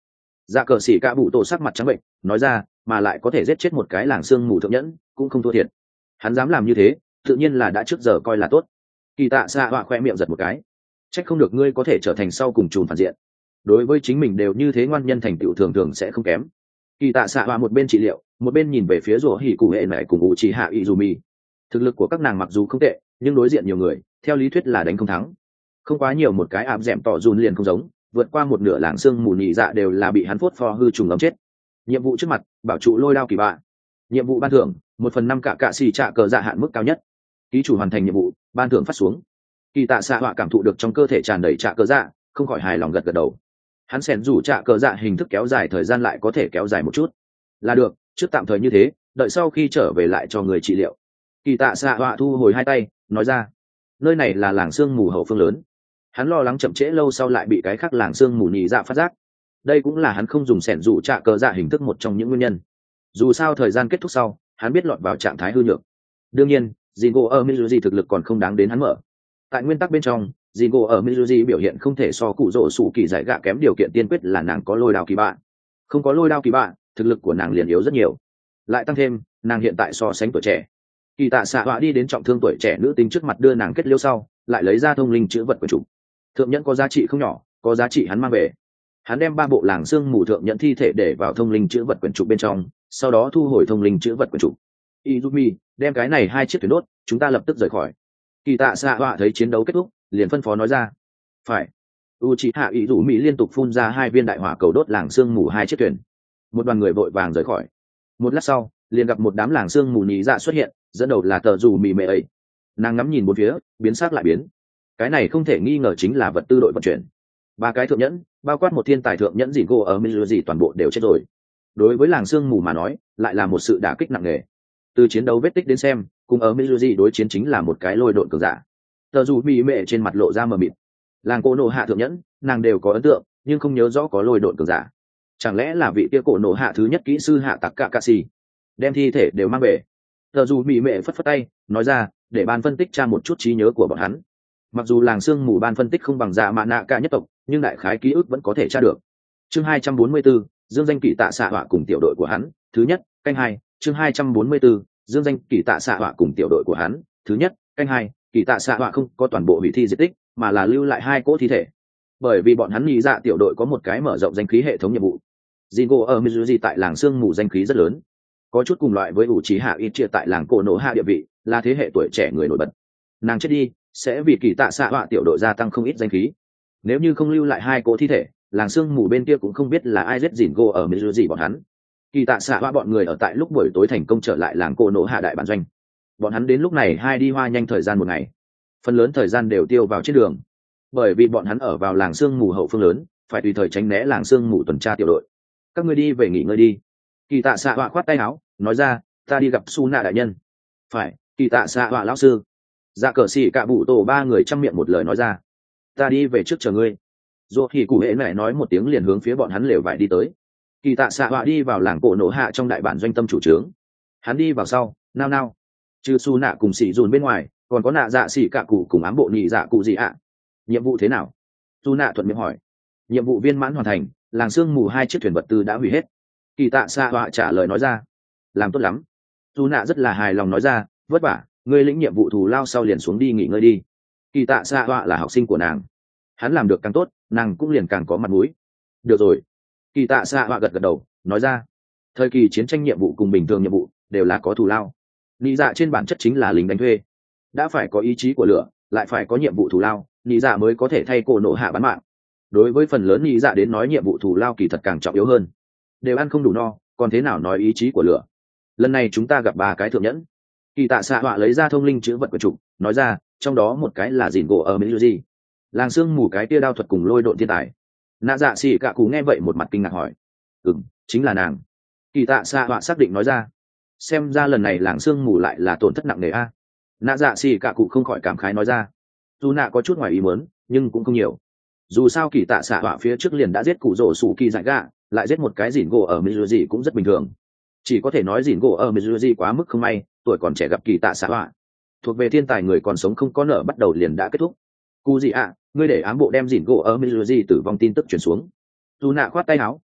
Dạ cờ xỉ cả bụ tổ sắc mặt trắng bệnh nói ra, mà lại có thể giết chết một cái làng xương mù thượng nhẫn cũng không thua thiệt. Hắn dám làm như thế tự nhiên là đã trước giờ coi là tốt. Kỳ tạ xạ họa khoe miệng giật một cái, trách không được ngươi có thể trở thành sau cùng chùm phản diện, đối với chính mình đều như thế, ngoan nhân thành tựu thường thường sẽ không kém. Kỳ tạ xạ họa một bên trị liệu một bên nhìn về phía rủa hỉ cụ hệ mẹ cùng u trí hạ ý dù mì. Thực lực của các nàng mặc dù không tệ nhưng đối diện nhiều người theo lý thuyết là đánh không thắng. Không quá nhiều một cái áp dẻm tỏ dùn liền không giống, vượt qua một nửa làng xương mù nhị dạ đều là bị hắn phốt pho hư trùng lắm chết. Nhiệm vụ trước mặt bảo trụ lôi đao kỳ bạ. Nhiệm vụ ban thưởng một phần năm cả cạ xì trạ cờ dạ hạn mức cao nhất. Ký chủ hoàn thành nhiệm vụ, ban thưởng phát xuống. Kỳ tạ xạ họa cảm thụ được trong cơ thể tràn đầy trạ cờ dạ, không khỏi hài lòng gật gật đầu. Hắn xèn rủ trạ cờ dạ hình thức kéo dài thời gian lại có thể kéo dài một chút là được, trước tạm thời như thế, đợi sau khi trở về lại cho người trị liệu. Kỳ tạ xạ họa thu hồi hai tay nói ra, nơi này là làng sương mù hậu phương lớn. Hắn lo lắng chậm trễ lâu sau lại bị cái khác làng sương mù nhị dạ phát giác, đây cũng là hắn không dùng xẻn dụ trạ cờ dạ hình thức một trong những nguyên nhân. Dù sao thời gian kết thúc sau hắn biết lọt vào trạng thái hư nhược. Đương nhiên Jingo ở Mizuji thực lực còn không đáng đến hắn mở. Tại nguyên tắc bên trong Jingo ở Mizuji biểu hiện không thể so cụ rỗ sủ kỳ giải gạ kém, điều kiện tiên quyết là nàng có lôi đao kỳ bạ. Không có lôi đao kỳ bạ thực lực của nàng liền yếu rất nhiều, lại tăng thêm nàng hiện tại so sánh tuổi trẻ. Kỳ tạ xạ họa đi đến trọng thương tuổi trẻ nữ tính trước mặt đưa nàng kết liêu sau lại lấy ra thông linh chữ vật quyển trục. Thượng nhẫn có giá trị không nhỏ, có giá trị hắn mang về. Hắn đem ba bộ làng xương mù thượng nhẫn thi thể để vào thông linh chữ vật quyển trục bên trong, sau đó thu hồi thông linh chữ vật quyển trục. Izumi, đem cái này hai chiếc thuyền đốt, chúng ta lập tức rời khỏi. Kỳ tạ xạ họa thấy chiến đấu kết thúc liền phân phó nói ra. Phải. Uchiha Izumi liên tục phun ra hai viên đại hỏa cầu đốt làng xương mù hai chiếc thuyền. Một đoàn người vội vàng rời khỏi. Một lát sau liền gặp một đám làng xương mù nhí dạ xuất hiện, dẫn đầu là tờ dù mì mệ ấy. Nàng ngắm nhìn bốn phía biến sắc lại biến. Cái này không thể nghi ngờ chính là vật tư đội vận chuyển. Ba cái thượng nhẫn bao quát một thiên tài thượng nhẫn dìn gỗ ở Mizuji toàn bộ đều chết rồi. Đối với làng xương mù mà nói lại là một sự đả kích nặng nề. Từ chiến đấu vết tích đến xem cùng ở Mizuji đối chiến chính là một cái lôi độn cường giả. Tờ dù mì mệ trên mặt lộ ra mờ mịt. Làng cổ nổ hạ thượng nhẫn nàng đều có ấn tượng nhưng không nhớ rõ có lôi độn cường giả. Chẳng lẽ là vị kia cổ nổ hạ thứ nhất kỹ sư hạ tặc cạ cạ xì đem thi thể đều mang về? Tờ dù mì mệ phất phất tay nói ra, để ban phân tích tra một chút trí nhớ của bọn hắn. Mặc dù làng xương mù ban phân tích không bằng dạ mạ nạ cả nhất tộc nhưng đại khái ký ức vẫn có thể tra được. Chương hai trăm bốn mươi 4, dương danh kỳ tạ xạ họa cùng tiểu đội của hắn thứ nhất canh hai. Chương hai trăm bốn mươi 4, dương danh kỳ tạ xạ họa cùng tiểu đội của hắn thứ nhất canh hai. Kỳ tạ xạ họa không có toàn bộ hủy thi di tích mà là lưu lại hai cỗ thi thể, bởi vì bọn hắn nghĩ dạ tiểu đội có một cái mở rộng danh khí hệ thống nhiệm vụ. Jingo ở Mizuji tại làng xương mù danh khí rất lớn, có chút cùng loại với ủ trí hạ ít chia tại làng cổ nổ hạ địa vị, là thế hệ tuổi trẻ người nổi bật. Nàng chết đi sẽ vì kỳ tạ xạ họa tiểu đội gia tăng không ít danh khí. Nếu như không lưu lại hai cỗ thi thể làng xương mù bên kia cũng không biết là ai giết Jingo ở Mizuji bọn hắn. Kỳ tạ xạ họa bọn người ở tại lúc buổi tối thành công trở lại làng cổ nổ hạ đại bản doanh. Bọn hắn đến lúc này hai đi hoa nhanh thời gian một ngày, phần lớn thời gian đều tiêu vào trên đường, bởi vì bọn hắn ở vào làng xương mù hậu phương lớn, phải tùy thời tránh né làng xương mù tuần tra tiểu đội. Các ngươi đi về nghỉ ngơi đi. Kỳ tạ xạ họa khoát tay áo nói ra, ta đi gặp su nạ đại nhân. Phải. Kỳ tạ xạ họa lão sư. Dạ cờ xỉ cả bụ tổ ba người chăm miệng một lời nói ra, ta đi về trước chờ ngươi. Dù thì cụ hễ mẹ nói một tiếng liền hướng phía bọn hắn lều vải đi tới. Kỳ tạ xạ họa đi vào làng cổ nổ hạ trong đại bản doanh tâm chủ trướng. Hắn đi vào sau nao nao, trừ su nạ cùng xỉ dùn bên ngoài còn có nạ dạ xỉ cả cụ cùng ám bộ nhị dạ cụ gì ạ? Nhiệm vụ thế nào? Su nạ thuận miệng hỏi. Nhiệm vụ viên mãn hoàn thành, làng sương mù hai chiếc thuyền vật tư đã hủy hết. Kỳ tạ xạ họa trả lời nói ra. Làm tốt lắm. Su nạ rất là hài lòng nói ra, vất vả, ngươi lĩnh nhiệm vụ thù lao sau liền xuống đi nghỉ ngơi đi. Kỳ tạ xạ họa là học sinh của nàng, hắn làm được càng tốt nàng cũng liền càng có mặt mũi. Được rồi. Kỳ tạ xạ họa gật gật đầu nói ra, thời kỳ chiến tranh nhiệm vụ cùng bình thường nhiệm vụ đều là có thù lao. Nị dạ trên bản chất chính là lính đánh thuê, đã phải có ý chí của lửa lại phải có nhiệm vụ thù lao, nị dạ mới có thể thay cổ nổ hạ bán mạng. Đối với phần lớn nị dạ đến nói nhiệm vụ thù lao kỳ thật càng trọng yếu hơn, đều ăn không đủ no còn thế nào nói ý chí của lửa. Lần này chúng ta gặp ba cái thượng nhẫn. Kỳ tạ xạ họa lấy ra thông linh chữ vật của trục nói ra, trong đó một cái là dìn gỗ ở Mizuji, làng sương mù cái tia đao thuật cùng lôi độn thiên tài. Nạ dạ xỉ cả cú nghe vậy một mặt kinh ngạc hỏi, ừm chính là nàng. Kỳ tạ xạ họa xác định nói ra, xem ra lần này làng sương mù lại là tổn thất nặng nề a. Nạ dạ xỉ cả cụ không khỏi cảm khái nói ra, dù nạ có chút ngoài ý muốn nhưng cũng không nhiều, dù sao kỳ tạ xạ họa phía trước liền đã giết cụ rổ sủ kỳ dại gạ, lại giết một cái dìn gỗ ở Mizuji cũng rất bình thường. Chỉ có thể nói dìn gỗ ở Mizuji quá mức không may, tuổi còn trẻ gặp kỳ tạ xạ họa, thuộc về thiên tài người còn sống không có nợ bắt đầu liền đã kết thúc. Cụ gì ạ, ngươi để ám bộ đem dìn gỗ ở Mizuji tử vong tin tức truyền xuống. Dù nạ khoát tay áo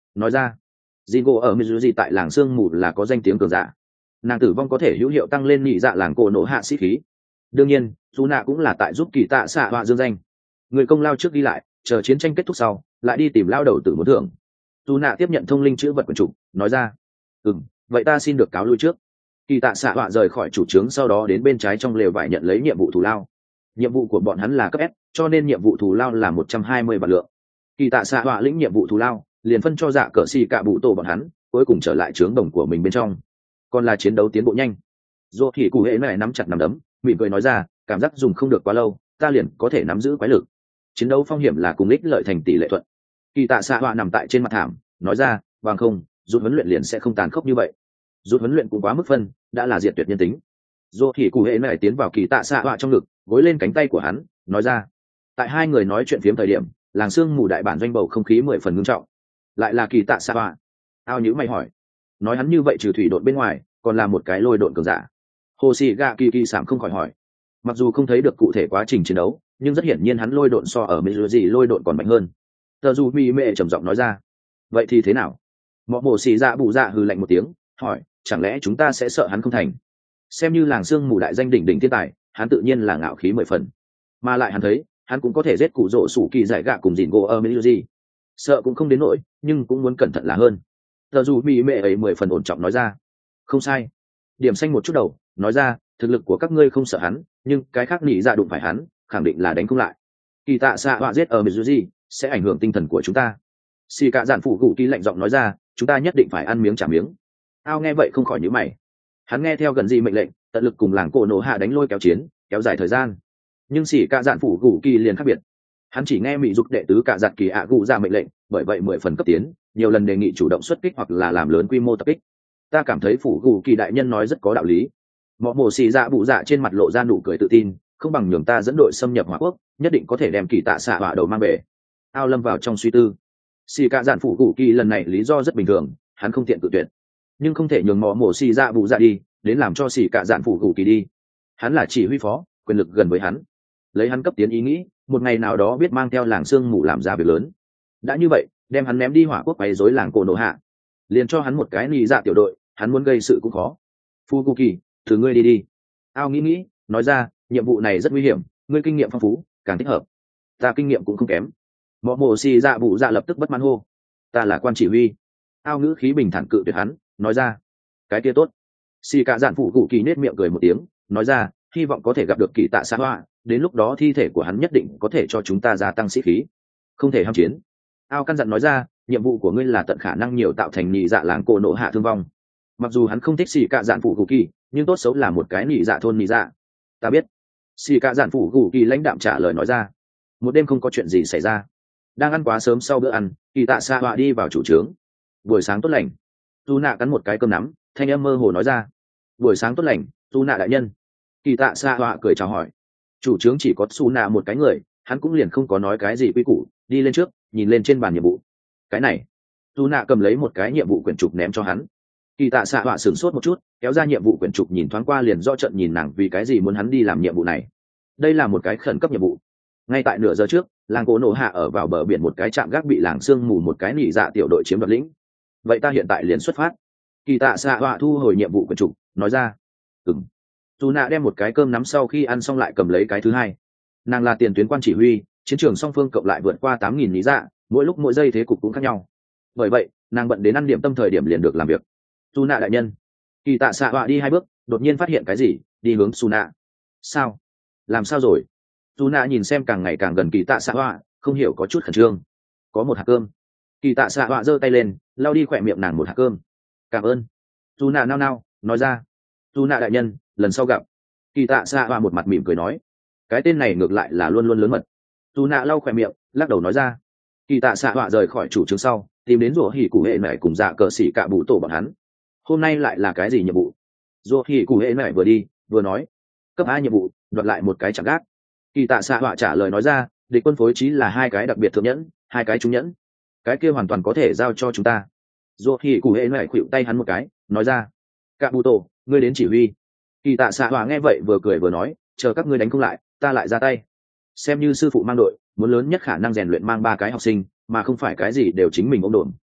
nói ra Jingo ở Mizuji tại làng sương mù là có danh tiếng cường giả, nàng tử vong có thể hữu hiệu tăng lên nhị dạ làng cổ nổ hạ sĩ khí. Đương nhiên dù nạ cũng là tại giúp kỳ tạ xạ họa dương danh, người công lao trước đi lại, chờ chiến tranh kết thúc sau lại đi tìm lao đầu tử muốn thưởng. Dù nạ tiếp nhận thông linh chữ vật quần trục, nói ra ừ vậy ta xin được cáo lui trước. Kỳ tạ xạ họa rời khỏi chủ trướng, sau đó đến bên trái trong lều vải nhận lấy nhiệm vụ thù lao. Nhiệm vụ của bọn hắn là cấp S, cho nên nhiệm vụ thù lao là một trăm hai mươi vạn lượng. Kỳ tạ xạ họa lĩnh nhiệm vụ thù lao liền phân cho dạ cờ xì cạ bụ tổ bọn hắn, cuối cùng trở lại trướng đồng của mình bên trong. Còn là chiến đấu tiến bộ nhanh. Dô thì cụ hệ này nắm chặt nắm đấm, mỉm cười nói ra, cảm giác dùng không được quá lâu, ta liền có thể nắm giữ quái lực. Chiến đấu phong hiểm là cùng ích lợi thành tỷ lệ thuận. Kỳ tạ xạ họa nằm tại trên mặt thảm, nói ra, bằng không rút huấn luyện liền sẽ không tàn khốc như vậy. Rút huấn luyện cũng quá mức phân, đã là diệt tuyệt nhân tính. Dô thì cụ hệ này tiến vào kỳ tạ xạ họa trong ngực, gối lên cánh tay của hắn, nói ra. Tại hai người nói chuyện phiếm thời điểm, làng sương mù đại bản doanh bầu không khí mười phần ngưng trọng. Lại là kỳ tạ xạ họa. Ao nhữ mày hỏi, nói hắn như vậy trừ thủy độn bên ngoài còn là một cái lôi độn cường giả. Hồ sĩ gạ kỳ kỳ sảm không khỏi hỏi, mặc dù không thấy được cụ thể quá trình chiến đấu, nhưng rất hiển nhiên hắn lôi độn so ở mỹ gì lôi độn còn mạnh hơn. Tờ dù mỹ mệ trầm giọng nói ra, vậy thì thế nào? Mọ mổ xì dạ bù dạ hừ lạnh một tiếng, hỏi, chẳng lẽ chúng ta sẽ sợ hắn không thành? Xem như làng sương mù đại danh đỉnh đỉnh thiên tài, hắn tự nhiên là ngạo khí mười phần, mà lại hắn thấy hắn cũng có thể giết cụ rỗ sủ kỳ giải gạ cùng dìn gỗ ở mỹ gì, sợ cũng không đến nỗi, nhưng cũng muốn cẩn thận là hơn. Tờ dù mỹ mệ ấy mười phần ổn trọng nói ra, không sai. Điểm xanh một chút đầu, nói ra, thực lực của các ngươi không sợ hắn, nhưng cái khác nỉ dạ đụng phải hắn khẳng định là đánh không lại. Kỳ tạ xạ họa giết ở Mizuji sẽ ảnh hưởng tinh thần của chúng ta. Xì cả giản phụ cụ kỳ lạnh giọng nói ra, chúng ta nhất định phải ăn miếng trả miếng. Ao nghe vậy không khỏi nhíu mày. Hắn nghe theo gần gì mệnh lệnh, tận lực cùng làng cổ nổ hạ đánh lôi kéo chiến, kéo dài thời gian. Nhưng xì cả giản phụ cụ kỳ liền khác biệt. Hắn chỉ nghe mỹ dục đệ tứ cả giặt kỳ ạ gù ra mệnh lệnh, bởi vậy mười phần cấp tiến, nhiều lần đề nghị chủ động xuất kích hoặc là làm lớn quy mô tập kích. Ta cảm thấy phụ cụ kỳ đại nhân nói rất có đạo lý. Mọ mổ xì dạ bụ dạ trên mặt lộ ra nụ cười tự tin, không bằng nhường ta dẫn đội xâm nhập Hỏa Quốc, nhất định có thể đem kỳ tạ xạ hỏa đầu mang về. Ao lâm vào trong suy tư. Xì cả giản phụ cụ kỳ lần này lý do rất bình thường, hắn không tiện cự tuyệt, nhưng không thể nhường mọ mổ xì dạ bụ dạ đi, đến làm cho xì cả giản phụ cụ kỳ đi. Hắn là chỉ huy phó, quyền lực gần với hắn, lấy hắn cấp tiến ý nghĩ, một ngày nào đó biết mang theo làng sương mù làm ra việc lớn. Đã như vậy, đem hắn ném đi Hỏa Quốc quấy rối làng cổ nổ hạ, liền cho hắn một cái nị dạ tiểu đội, hắn muốn gây sự cũng khó. Phụ cụ kỳ, thử ngươi đi đi. Ao nghĩ nghĩ, nói ra, nhiệm vụ này rất nguy hiểm, ngươi kinh nghiệm phong phú, càng thích hợp. Ta kinh nghiệm cũng không kém. Mọ mổ xì dạ bụ dạ lập tức bất mãn hô, ta là quan chỉ huy. Ao ngữ khí bình thản cự tuyệt hắn, nói ra, cái kia tốt. Xì cả dạn phụ cụ kỳ nết miệng cười một tiếng, nói ra, hy vọng có thể gặp được kỳ tạ xa hoa, đến lúc đó thi thể của hắn nhất định có thể cho chúng ta gia tăng sĩ khí, không thể ham chiến. Ao căn dặn nói ra, nhiệm vụ của ngươi là tận khả năng nhiều tạo thành nhị dạ làng cổ nổ hạ thương vong. Mặc dù hắn không thích xì cả dạn phụ cụ kỳ, nhưng tốt xấu là một cái nhị dạ thôn nhị dạ. Ta biết. Xì cả dạn phụ cụ kỳ lãnh đạm trả lời nói ra. Một đêm không có chuyện gì xảy ra, đang ăn quá sớm sau bữa ăn, kỳ tạ xa họa đi vào chủ trướng. Buổi sáng tốt lành. Tu nạ cắn một cái cơm nắm, thanh âm mơ hồ nói ra, buổi sáng tốt lành, tu nạ đại nhân. Kỳ tạ xa họa cười chào hỏi. Chủ trướng chỉ có su nạ một cái người, hắn cũng liền không có nói cái gì quy củ, đi lên trước, nhìn lên trên bàn nhiệm vụ. Cái này. Tu nạ cầm lấy một cái nhiệm vụ quyển trục ném cho hắn. Kỳ tạ xạ họa sửng sốt một chút, kéo ra nhiệm vụ quyển trục nhìn thoáng qua liền do trận nhìn nàng vì cái gì muốn hắn đi làm nhiệm vụ này. Đây là một cái khẩn cấp nhiệm vụ. Ngay tại nửa giờ trước, làng cổ nổ hạ ở vào bờ biển một cái trạm gác bị làng sương mù một cái nỉ dạ tiểu đội chiếm đoạt lĩnh. Vậy ta hiện tại liền xuất phát. Kỳ tạ xạ họa thu hồi nhiệm vụ quyển trục, nói ra. Ừm. Dù nạ đem một cái cơm nắm sau khi ăn xong lại cầm lấy cái thứ hai. Nàng là tiền tuyến quan chỉ huy, chiến trường song phương cộng lại vượt qua tám nghìn nỉ dạ, mỗi lúc mỗi giây thế cục cũng khác nhau. Bởi vậy, nàng bận đến ăn điểm tâm thời điểm liền được làm việc. Su nạ đại nhân. Kỳ tạ xạ họa đi hai bước, đột nhiên phát hiện cái gì, đi hướng Su nạ. Sao? Làm sao rồi? Su nạ nhìn xem càng ngày càng gần kỳ tạ xạ họa, không hiểu có chút khẩn trương. Có một hạt cơm. Kỳ tạ xạ họa giơ tay lên, lau đi khỏe miệng nàng một hạt cơm. Cảm ơn. Su nạ nao nao, nói ra. Su nạ đại nhân, lần sau gặp. Kỳ tạ xạ họa một mặt mỉm cười nói. Cái tên này ngược lại là luôn luôn lớn mật. Su nạ lau khỏe miệng, lắc đầu nói ra. Kỳ tạ xạ họa rời khỏi chủ trướng sau, tìm đến rủa hỉ cụ hệ mẹ cùng dạ cờ xỉ cả bụ tổ bọn hắn. Hôm nay lại là cái gì nhiệm vụ? Rủa hỉ cụ hệ mẹ vừa đi vừa nói. Cấp hai nhiệm vụ, đoạt lại một cái chạm gác. Kỳ tạ xạ họa trả lời nói ra, địch quân phối trí là hai cái đặc biệt thượng nhẫn, hai cái trung nhẫn, cái kia hoàn toàn có thể giao cho chúng ta. Rủa hỉ cụ hệ mẹ khuỵu tay hắn một cái, nói ra. Cả bụ tổ, ngươi đến chỉ huy. Kỳ tạ xạ họa nghe vậy vừa cười vừa nói, chờ các ngươi đánh không lại, ta lại ra tay. Xem như sư phụ mang đội, muốn lớn nhất khả năng rèn luyện mang ba cái học sinh, mà không phải cái gì đều chính mình ôm đồn.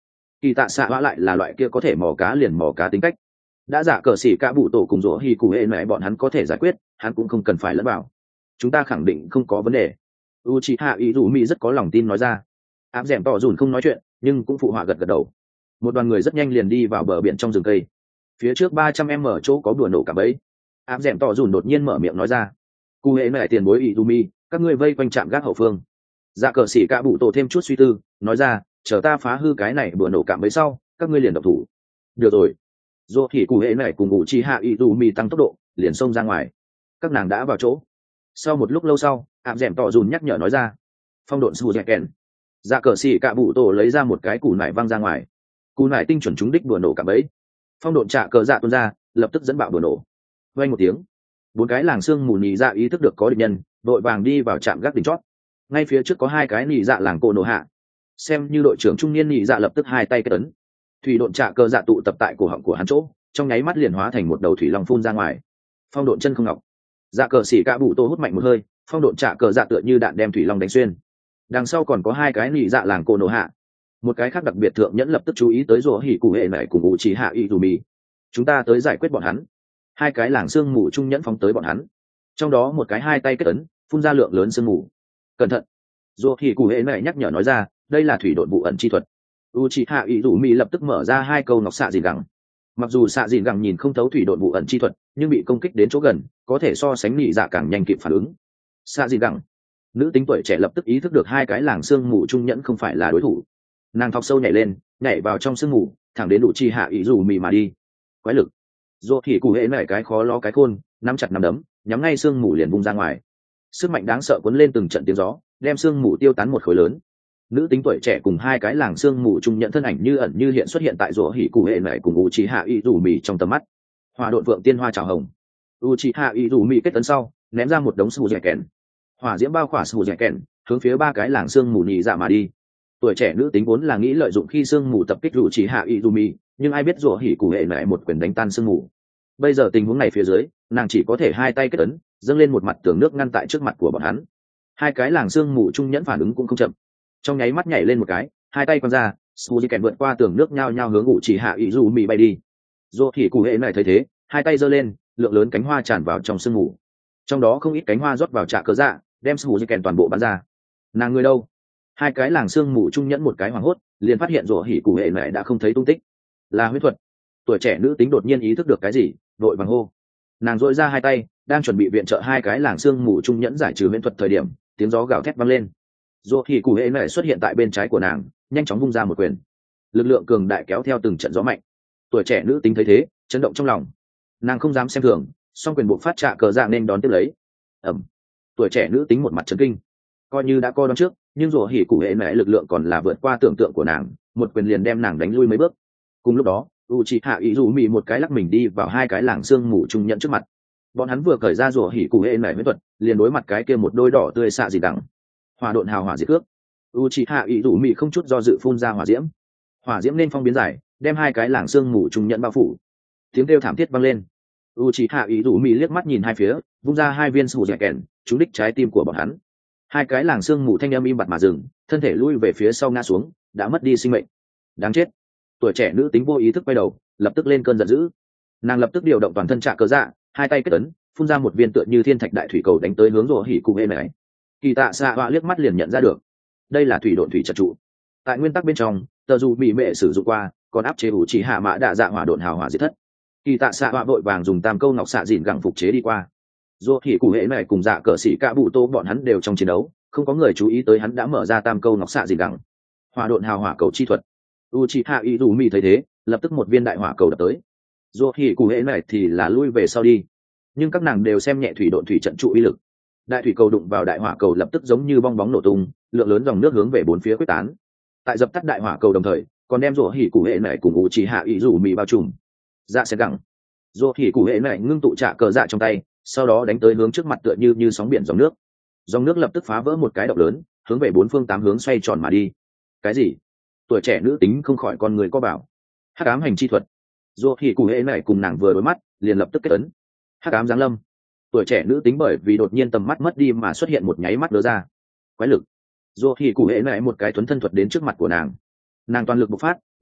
Kỳ tạ xạ hóa lại là loại kia có thể mò cá liền mò cá tính cách, đã giả cờ xỉ cả bụ tổ cùng rỗ hỉ cụ hệ mẹ bọn hắn có thể giải quyết, hắn cũng không cần phải lẫn vào. Chúng ta khẳng định không có vấn đề. Uchiha Izumi rất có lòng tin nói ra. Áp dẻm tỏ dùn không nói chuyện, nhưng cũng phụ họa gật gật đầu. Một đoàn người rất nhanh liền đi vào bờ biển trong rừng cây. Phía trước ba trăm m chỗ có đùa nổ cả bẫy. Áp dẻm tỏ dùn đột nhiên mở miệng nói ra. Cụ hệ mẹ tiền bối Izumi, các ngươi vây quanh trạm gác hậu phương. Dạ cờ xỉ cả bụ tổ thêm chút suy tư, nói ra, chờ ta phá hư cái này đùa nổ cạm bẫy sau, các ngươi liền động thủ. Được rồi. Dô thì cụ hệ này cùng Uchiha Izumi tăng tốc độ, liền xông ra ngoài. Các nàng đã vào chỗ. Sau một lúc lâu sau, áp dẻm tỏ dùn nhắc nhở nói ra, phong độn su dẹt kèn. Dạ cờ xỉ cả bụ tổ lấy ra một cái củ nải văng ra ngoài, củ nải tinh chuẩn trúng đích đùa nổ cả bẫy. Phong độn trả cờ dạ tuôn ra, lập tức dẫn bạo đùa nổ. Vang một tiếng, bốn cái làng xương mù nhị dạ ý thức được có địch nhân, đội vàng đi vào trạm gác đỉnh chót. Ngay phía trước có hai cái nhị dạ làng cổ nổ hạ, xem như đội trưởng trung niên nhị dạ lập tức hai tay kết ấn, thủy độn trả cờ dạ tụ tập tại cổ họng của hắn chỗ, trong nháy mắt liền hóa thành một đầu thủy long phun ra ngoài. Phong độn chân không ngọc. Dạ cờ xỉ cả bụ tổ hút mạnh một hơi, phong độn trả cờ dạ tựa như đạn đem thủy long đánh xuyên. Đằng sau còn có hai cái nhị dạ làng cổ nổ hạ, một cái khác đặc biệt thượng nhẫn lập tức chú ý tới rùa hỉ cụ hệ này cùng Uchiha Izumi. Chúng ta tới giải quyết bọn hắn. Hai cái làng xương mù trung nhẫn phóng tới bọn hắn, trong đó một cái hai tay kết ấn, phun ra lượng lớn sương mù. Cẩn thận. Rùa hỉ cụ hệ này nhắc nhở nói ra, đây là thủy độn vụ ẩn chi thuật. Uchiha Izumi lập tức mở ra hai câu ngọc xạ dìn gẳng. Mặc dù xạ dìn gẳng nhìn không thấu thủy độn vụ ẩn chi thuật, nhưng bị công kích đến chỗ gần, có thể so sánh nhị dạ càng nhanh kịp phản ứng. Xạ dìn gẳng. Nữ tính tuổi trẻ lập tức ý thức được hai cái làng xương mù trung nhẫn không phải là đối thủ. Nàng thọc sâu nhảy lên, nhảy vào trong sương mù, thẳng đến Uchiha Izumi mà đi. Quái lực. Dù thì cụ hệ này cái khó lo cái khôn, nắm chặt nắm đấm, nhắm ngay sương mù liền vung ra ngoài. Sức mạnh đáng sợ cuốn lên từng trận tiếng gió, đem sương mù tiêu tán một khối lớn. Nữ tính tuổi trẻ cùng hai cái làng xương mù trung nhận thân ảnh như ẩn như hiện xuất hiện tại rùa hỉ cụ hệ này cùng Uchiha Izumi trong tầm mắt. Hỏa độn vượng tiên hoa trào hồng. Uchiha Izumi kết tấn sau, ném ra một đống sù dẻ kèn. Hỏa diễm bao khỏa sù dẻ kèn, hướng phía ba cái làng xương mù nhị dạ mà đi. Tuổi trẻ nữ tính vốn là nghĩ lợi dụng khi sương mù tập kích Uchiha Izumi, nhưng ai biết rùa hỉ cụ hệ này một quyền đánh tan sương mù. Bây giờ tình huống này phía dưới, nàng chỉ có thể hai tay kết ấn, dâng lên một mặt tường nước ngăn tại trước mặt của bọn hắn. Hai cái làng xương mù trung nhẫn phản ứng cũng không chậm, trong nháy mắt nhảy lên một cái, hai tay quăng ra, Suzy kèn vượt qua tường nước nhao nhao hướng Uchiha Izumi bay đi. Rùa hỉ cụ hệ này thấy thế, hai tay giơ lên, lượng lớn cánh hoa tràn vào trong sương mù, trong đó không ít cánh hoa rót vào trạ cớ dạ, đem Suzy kèn toàn bộ bắn ra. Nàng người đâu? Hai cái làng xương mù trung nhẫn một cái hoảng hốt, liền phát hiện rùa hỉ cụ hệ này đã không thấy tung tích. Là huyết thuật. Tuổi trẻ nữ tính đột nhiên ý thức được cái gì, vội vàng hô. Nàng dội ra hai tay, đang chuẩn bị viện trợ hai cái làng xương mù trung nhẫn giải trừ huyễn thuật thời điểm, tiếng gió gào thét vang lên. Rùa hỉ cụ hệ này xuất hiện tại bên trái của nàng, nhanh chóng vung ra một quyền. Lực lượng cường đại kéo theo từng trận gió mạnh. Tuổi trẻ nữ tính thấy thế, chấn động trong lòng. Nàng không dám xem thường, song quyền buộc phát trạ cờ dạ nên đón tiếp lấy. Ẩm. Tuổi trẻ nữ tính một mặt chấn kinh, coi như đã coi đón trước, nhưng rùa hỉ cụ hệ này lực lượng còn là vượt qua tưởng tượng của nàng, một quyền liền đem nàng đánh lui mấy bước. Cùng lúc đó, Uchiha Izumi một cái lắc mình đi vào hai cái làng xương mù trung nhận trước mặt. Bọn hắn vừa cởi ra rùa hỉ cụ hệ này huyễn thuật, liền đối mặt cái kia một đôi đỏ tươi xạ dị đằng. Hỏa độn hào hỏa diệt cước. Uchiha Izumi không chút do dự phun ra hỏa diễm. Hỏa diễm nên phong biến giải, đem hai cái làng xương mù trung nhận bao phủ. Tiếng kêu thảm thiết vang lên. Uchiha Izumi liếc mắt nhìn hai phía, vung ra hai viên sù dẻ kèn, trúng đích trái tim của bọn hắn. Hai cái làng xương mù thanh âm im bặt mà dừng, thân thể lui về phía sau ngã xuống, đã mất đi sinh mệnh. Đáng chết. Tuổi trẻ nữ tính vô ý thức quay đầu, lập tức lên cơn giận dữ. Nàng lập tức điều động toàn thân trạ cớ dạ, hai tay kết ấn, phun ra một viên tựa như thiên thạch đại thủy cầu đánh tới hướng rùa hỉ cụ hệ này. Kỳ tạ xạ họa liếc mắt liền nhận ra được, đây là thủy độn thủy trật trụ. Tại nguyên tắc bên trong, tờ dù bị mẹ sử dụng qua, còn áp chế ủ chỉ hạ mã đạ dạ hỏa độn hào hỏa diệt thất. Kỳ tạ xạ họa vội vàng dùng tam câu ngọc xạ dìn gẳng phục chế đi qua. Rùa hỉ cụ hệ này cùng dạ cờ sĩ cả bụ tô bọn hắn đều trong chiến đấu, không có người chú ý tới hắn đã mở ra tam câu ngọc xạ dìn gẳng. Hỏa độn hào hỏa cầu chi thuật. Uchiha Izumi thấy thế, lập tức một viên đại hỏa cầu đập tới. Rùa hỉ cụ hệ này thì là lui về sau đi, nhưng các nàng đều xem nhẹ thủy độn thủy trận trụ uy lực. Đại thủy cầu đụng vào đại hỏa cầu lập tức giống như bong bóng nổ tung, lượng lớn dòng nước hướng về bốn phía quyết tán. Tại dập tắt đại hỏa cầu đồng thời, còn đem rùa hỉ cụ hệ này cùng Uchiha Izumi bao trùm. Dạ sẽ gẳng. Rùa hỉ cụ hệ này ngưng tụ trả cờ dạ trong tay, sau đó đánh tới hướng trước mặt tựa như như sóng biển dòng nước. Dòng nước lập tức phá vỡ một cái động lớn, hướng về bốn phương tám hướng xoay tròn mà đi. Cái gì? Tuổi trẻ nữ tính không khỏi con người có bảo. Hắc ám hành chi thuật. Dù thì cụ hệ này cùng nàng vừa đối mắt, liền lập tức kết ấn. Hắc ám giáng lâm. Tuổi trẻ nữ tính bởi vì đột nhiên tầm mắt mất đi mà xuất hiện một nháy mắt đỡ ra. Quái lực. Dù thì cụ hệ này một cái thuấn thân thuật đến trước mặt của nàng. Nàng toàn lực bộc phát,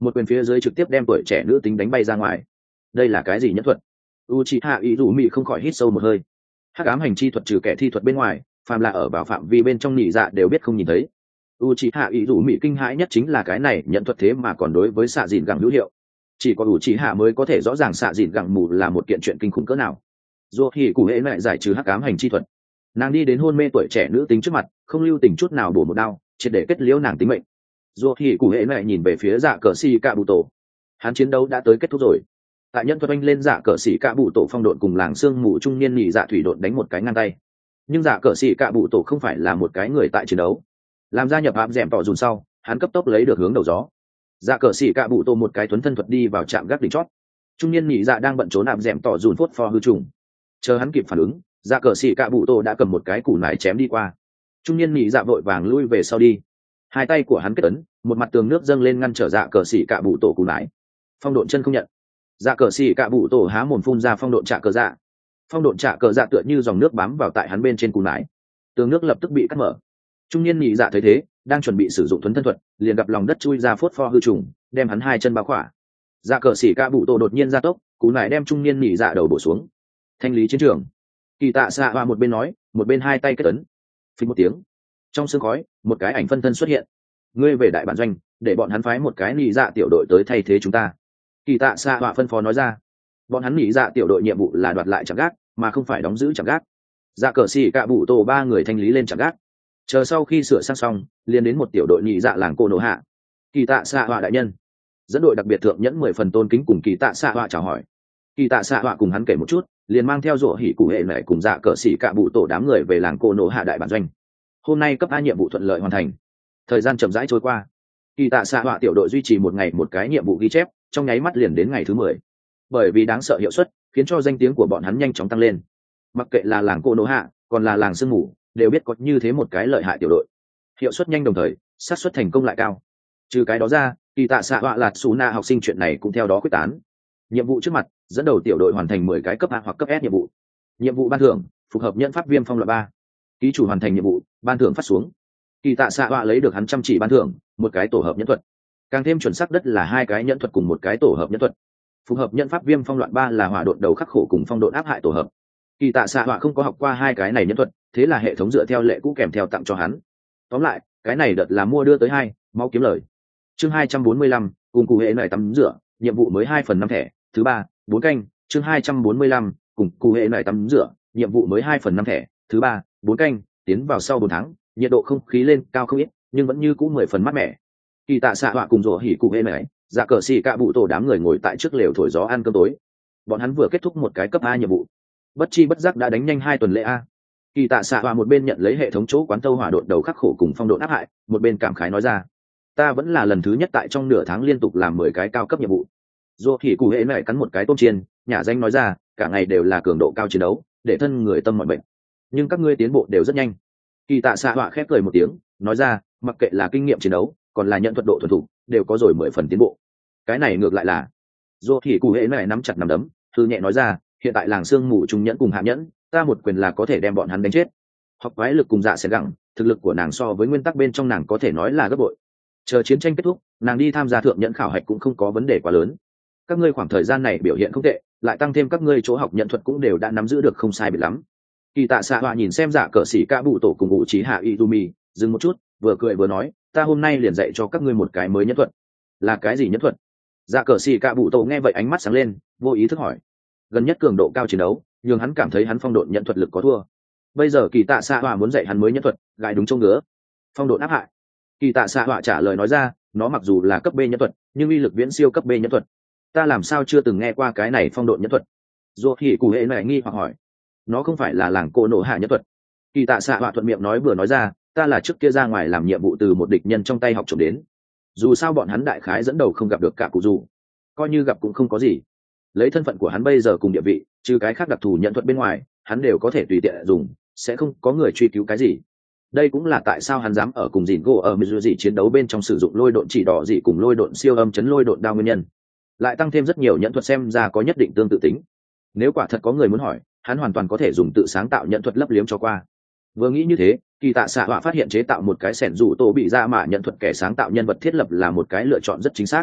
một quyền phía dưới trực tiếp đem tuổi trẻ nữ tính đánh bay ra ngoài. Đây là cái gì nhẫn thuật? Uchiha Izumi không khỏi hít sâu một hơi. Hắc ám hành chi thuật trừ kẻ thi thuật bên ngoài, phàm là ở vào phạm vi bên trong nhị dạ đều biết không nhìn thấy. Uchiha Izumi kinh hãi nhất chính là cái này nhẫn thuật thế mà còn đối với xạ dìn gẳng hữu hiệu. Chỉ có Uchiha mới có thể rõ ràng xạ dìn gẳng mù là một kiện chuyện kinh khủng cỡ nào. Dù thì cụ hệ lại giải trừ hắc ám hành chi thuật, nàng đi đến hôn mê tuổi trẻ nữ tính trước mặt, không lưu tình chút nào bổ một đao, triệt để kết liễu nàng tính mệnh. Dù thì cụ hệ lại nhìn về phía dạ cờ xì cạ bụ tổ, hắn chiến đấu đã tới kết thúc rồi. Tại nhân thuật anh lên dạ cờ xì cạ bụ tổ phong độn cùng làng xương mù trung niên nhị dạ thủy độn đánh một cái ngang tay, nhưng dạ cờ xì cạ bụ tổ không phải là một cái người tại chiến đấu, làm gia nhập ám dẻm tỏ dùn sau, hắn cấp tốc lấy được hướng đầu gió. Dạ cờ xì cạ bụ tổ một cái tuấn thân thuật đi vào trạm gác đỉnh chót, trung niên nhị dạ đang bận trốn ám dẻm tỏ dùn phốt pho hư trùng, chờ hắn kịp phản ứng, dạ cờ xì cạ bụ tổ đã cầm một cái củ nải chém đi qua. Trung niên nhị dạ vội vàng lui về sau đi, hai tay của hắn kết ấn, một mặt tường nước dâng lên ngăn trở dạ cờ xì cạ bụ tổ củ nải. Phong độn chân không nhận, dạ cờ xì cạ bụ tổ há mồm phun ra phong độn trả cờ dạ. Phong độn trả cờ dạ tựa như dòng nước bám vào tại hắn bên trên củ nải, tường nước lập tức bị cắt mở. Trung niên nhị dạ thấy thế, đang chuẩn bị sử dụng thuấn thân thuật, liền gặp lòng đất chui ra phốt pho hư trùng, đem hắn hai chân bao khỏa. Dạ cờ xì cạ bụ tổ đột nhiên ra tốc, cú nải đem trung niên nhị dạ đầu bổ xuống. Thanh lý chiến trường. Kỳ tạ xạ hoa một bên nói, một bên hai tay kết ấn. Phình một tiếng, trong sương khói, một cái ảnh phân thân xuất hiện. Ngươi về đại bản doanh, để bọn hắn phái một cái nhị dạ tiểu đội tới thay thế chúng ta. Kỳ tạ xạ hoa phân phó nói ra. Bọn hắn nhị dạ tiểu đội nhiệm vụ là đoạt lại trạm gác, mà không phải đóng giữ trạm gác. Dạ cờ xì cạ bụ tổ ba người thanh lý lên trạm gác. Chờ sau khi sửa sang xong, liền đến một tiểu đội nhị dạ làng cô nổ hạ. Kỳ tạ xạ hoa đại nhân, dẫn đội đặc biệt thượng nhẫn mười phần tôn kính cùng kỳ tạ xạ hoa chào hỏi. Kỳ tạ xạ hoa cùng hắn kể một chút, liền mang theo rủa hỉ cụ hệ lại cùng dạ cờ xỉ cạ bụ tổ đám người về làng cô nổ hạ đại bản doanh. Hôm nay cấp a nhiệm vụ thuận lợi hoàn thành. Thời gian chậm rãi trôi qua, kỳ tạ xạ hoa tiểu đội duy trì một ngày một cái nhiệm vụ ghi chép, trong nháy mắt liền đến ngày thứ mười. Bởi vì đáng sợ hiệu suất, khiến cho danh tiếng của bọn hắn nhanh chóng tăng lên. Mặc kệ là làng cô nổ hạ, còn là làng sương mù, đều biết có như thế một cái lợi hại tiểu đội. Hiệu suất nhanh đồng thời, xác suất thành công lại cao. Trừ cái đó ra, kỳ tạ xạ hoa lạt xù na học sinh chuyện này cũng theo đó quyết tán. Nhiệm vụ trước mặt, dẫn đầu tiểu đội hoàn thành mười cái cấp A hoặc cấp S nhiệm vụ. Nhiệm vụ ban thưởng, phù hợp nhận pháp viêm phong loại ba. Ký chủ hoàn thành nhiệm vụ, ban thưởng phát xuống. Kỳ tạ xạ họa lấy được hắn chăm chỉ ban thưởng, một cái tổ hợp nhẫn thuật. Càng thêm chuẩn xác đất là hai cái nhẫn thuật cùng một cái tổ hợp nhẫn thuật. Phù hợp nhận pháp viêm phong loạn ba là hỏa độn đầu khắc khổ cùng phong độn áp hại tổ hợp. Kỳ tạ xạ họa không có học qua hai cái này nhẫn thuật, thế là hệ thống dựa theo lệ cũ kèm theo tặng cho hắn. Tóm lại, cái này đợt là mua đưa tới hai, mau kiếm lời. Chương hai trăm bốn mươi lăm, cùng cụ hệ này tắm rửa, nhiệm vụ mới hai phần năm thẻ, thứ ba, bốn canh, chương hai trăm bốn mươi lăm, cùng cụ hệ này tắm rửa, nhiệm vụ mới hai phần năm thẻ, thứ ba, bốn canh, tiến vào sau bốn tháng, nhiệt độ không khí lên cao không ít, nhưng vẫn như cũ mười phần mát mẻ. Kỳ tạ xạ họa cùng rủa hỉ cụ hệ này, dạ cờ xì cạ bụ tổ đám người ngồi tại trước lều thổi gió ăn cơm tối. Bọn hắn vừa kết thúc một cái cấp A nhiệm vụ, bất chi bất giác đã đánh nhanh hai tuần lễ A. Kỳ tạ xạ họa một bên nhận lấy hệ thống chỗ quán tâu hỏa độn đầu khắc khổ cùng phong độn áp hại, một bên cảm khái nói ra, ta vẫn là lần thứ nhất tại trong nửa tháng liên tục làm mười cái cao cấp nhiệm vụ. Dù thì cụ hệ này cắn một cái tôm chiên, nhà danh nói ra, cả ngày đều là cường độ cao chiến đấu, để thân người tâm mọi bệnh. Nhưng các ngươi tiến bộ đều rất nhanh. Kỳ tạ xạ họa khép cười một tiếng, nói ra, mặc kệ là kinh nghiệm chiến đấu, còn là nhận thuật độ thuần thục, đều có rồi mười phần tiến bộ. Cái này ngược lại là, dù thì cụ hệ này nắm chặt nắm đấm, thư nhẹ nói ra, hiện tại làng sương mù trung nhẫn cùng hạ nhẫn, ta một quyền là có thể đem bọn hắn đánh chết. Học quái lực cùng dạ sẽ gẳng, thực lực của nàng so với nguyên tắc bên trong nàng có thể nói là gấp bội. Chờ chiến tranh kết thúc, nàng đi tham gia thượng nhẫn khảo hạch cũng không có vấn đề quá lớn. Các ngươi khoảng thời gian này biểu hiện không tệ, lại tăng thêm các ngươi chỗ học nhận thuật cũng đều đã nắm giữ được không sai biệt lắm. Kỳ tạ xạ họa nhìn xem dạ cờ xỉ ca bụ tổ cùng ngụ trí hạ Izumi, dừng một chút, vừa cười vừa nói, ta hôm nay liền dạy cho các ngươi một cái mới nhẫn thuật. Là cái gì nhẫn thuật? Dạ cờ xỉ ca bụ tổ nghe vậy ánh mắt sáng lên, vô ý thức hỏi. Gần nhất cường độ cao chiến đấu, nhưng hắn cảm thấy hắn phong độn nhận thuật lực có thua. Bây giờ kỳ tạ xạ họa muốn dạy hắn mới nhẫn thuật, gài đúng chỗ ngứa. Phong độn áp hại. Kỳ tạ xạ họa trả lời nói ra, nó mặc dù là cấp B nhẫn thuật, nhưng uy lực viễn siêu cấp B nhẫn thuật. Ta làm sao chưa từng nghe qua cái này phong độn nhẫn thuật? Dù thì cụ hệ này nghi hoặc hỏi. Nó không phải là làng cô nổ hạ nhẫn thuật. Kỳ tạ xạ họa thuận miệng nói vừa nói ra, ta là trước kia ra ngoài làm nhiệm vụ từ một địch nhân trong tay học trộm đến. Dù sao bọn hắn đại khái dẫn đầu không gặp được cả cụ dù, coi như gặp cũng không có gì. Lấy thân phận của hắn bây giờ cùng địa vị, trừ cái khác đặc thù nhận thuật bên ngoài, hắn đều có thể tùy tiện dùng, sẽ không có người truy cứu cái gì. Đây cũng là tại sao hắn dám ở cùng dìn gỗ ở Mizuji chiến đấu bên trong sử dụng lôi độn chỉ đỏ dị cùng lôi độn siêu âm chấn lôi độn đao nguyên nhân. Lại tăng thêm rất nhiều nhận thuật xem ra có nhất định tương tự tính. Nếu quả thật có người muốn hỏi, hắn hoàn toàn có thể dùng tự sáng tạo nhận thuật lấp liếm cho qua. Vừa nghĩ như thế, kỳ tạ xạ họa phát hiện chế tạo một cái sẻn rủ tổ bị ra mà nhận thuật kẻ sáng tạo nhân vật thiết lập là một cái lựa chọn rất chính xác.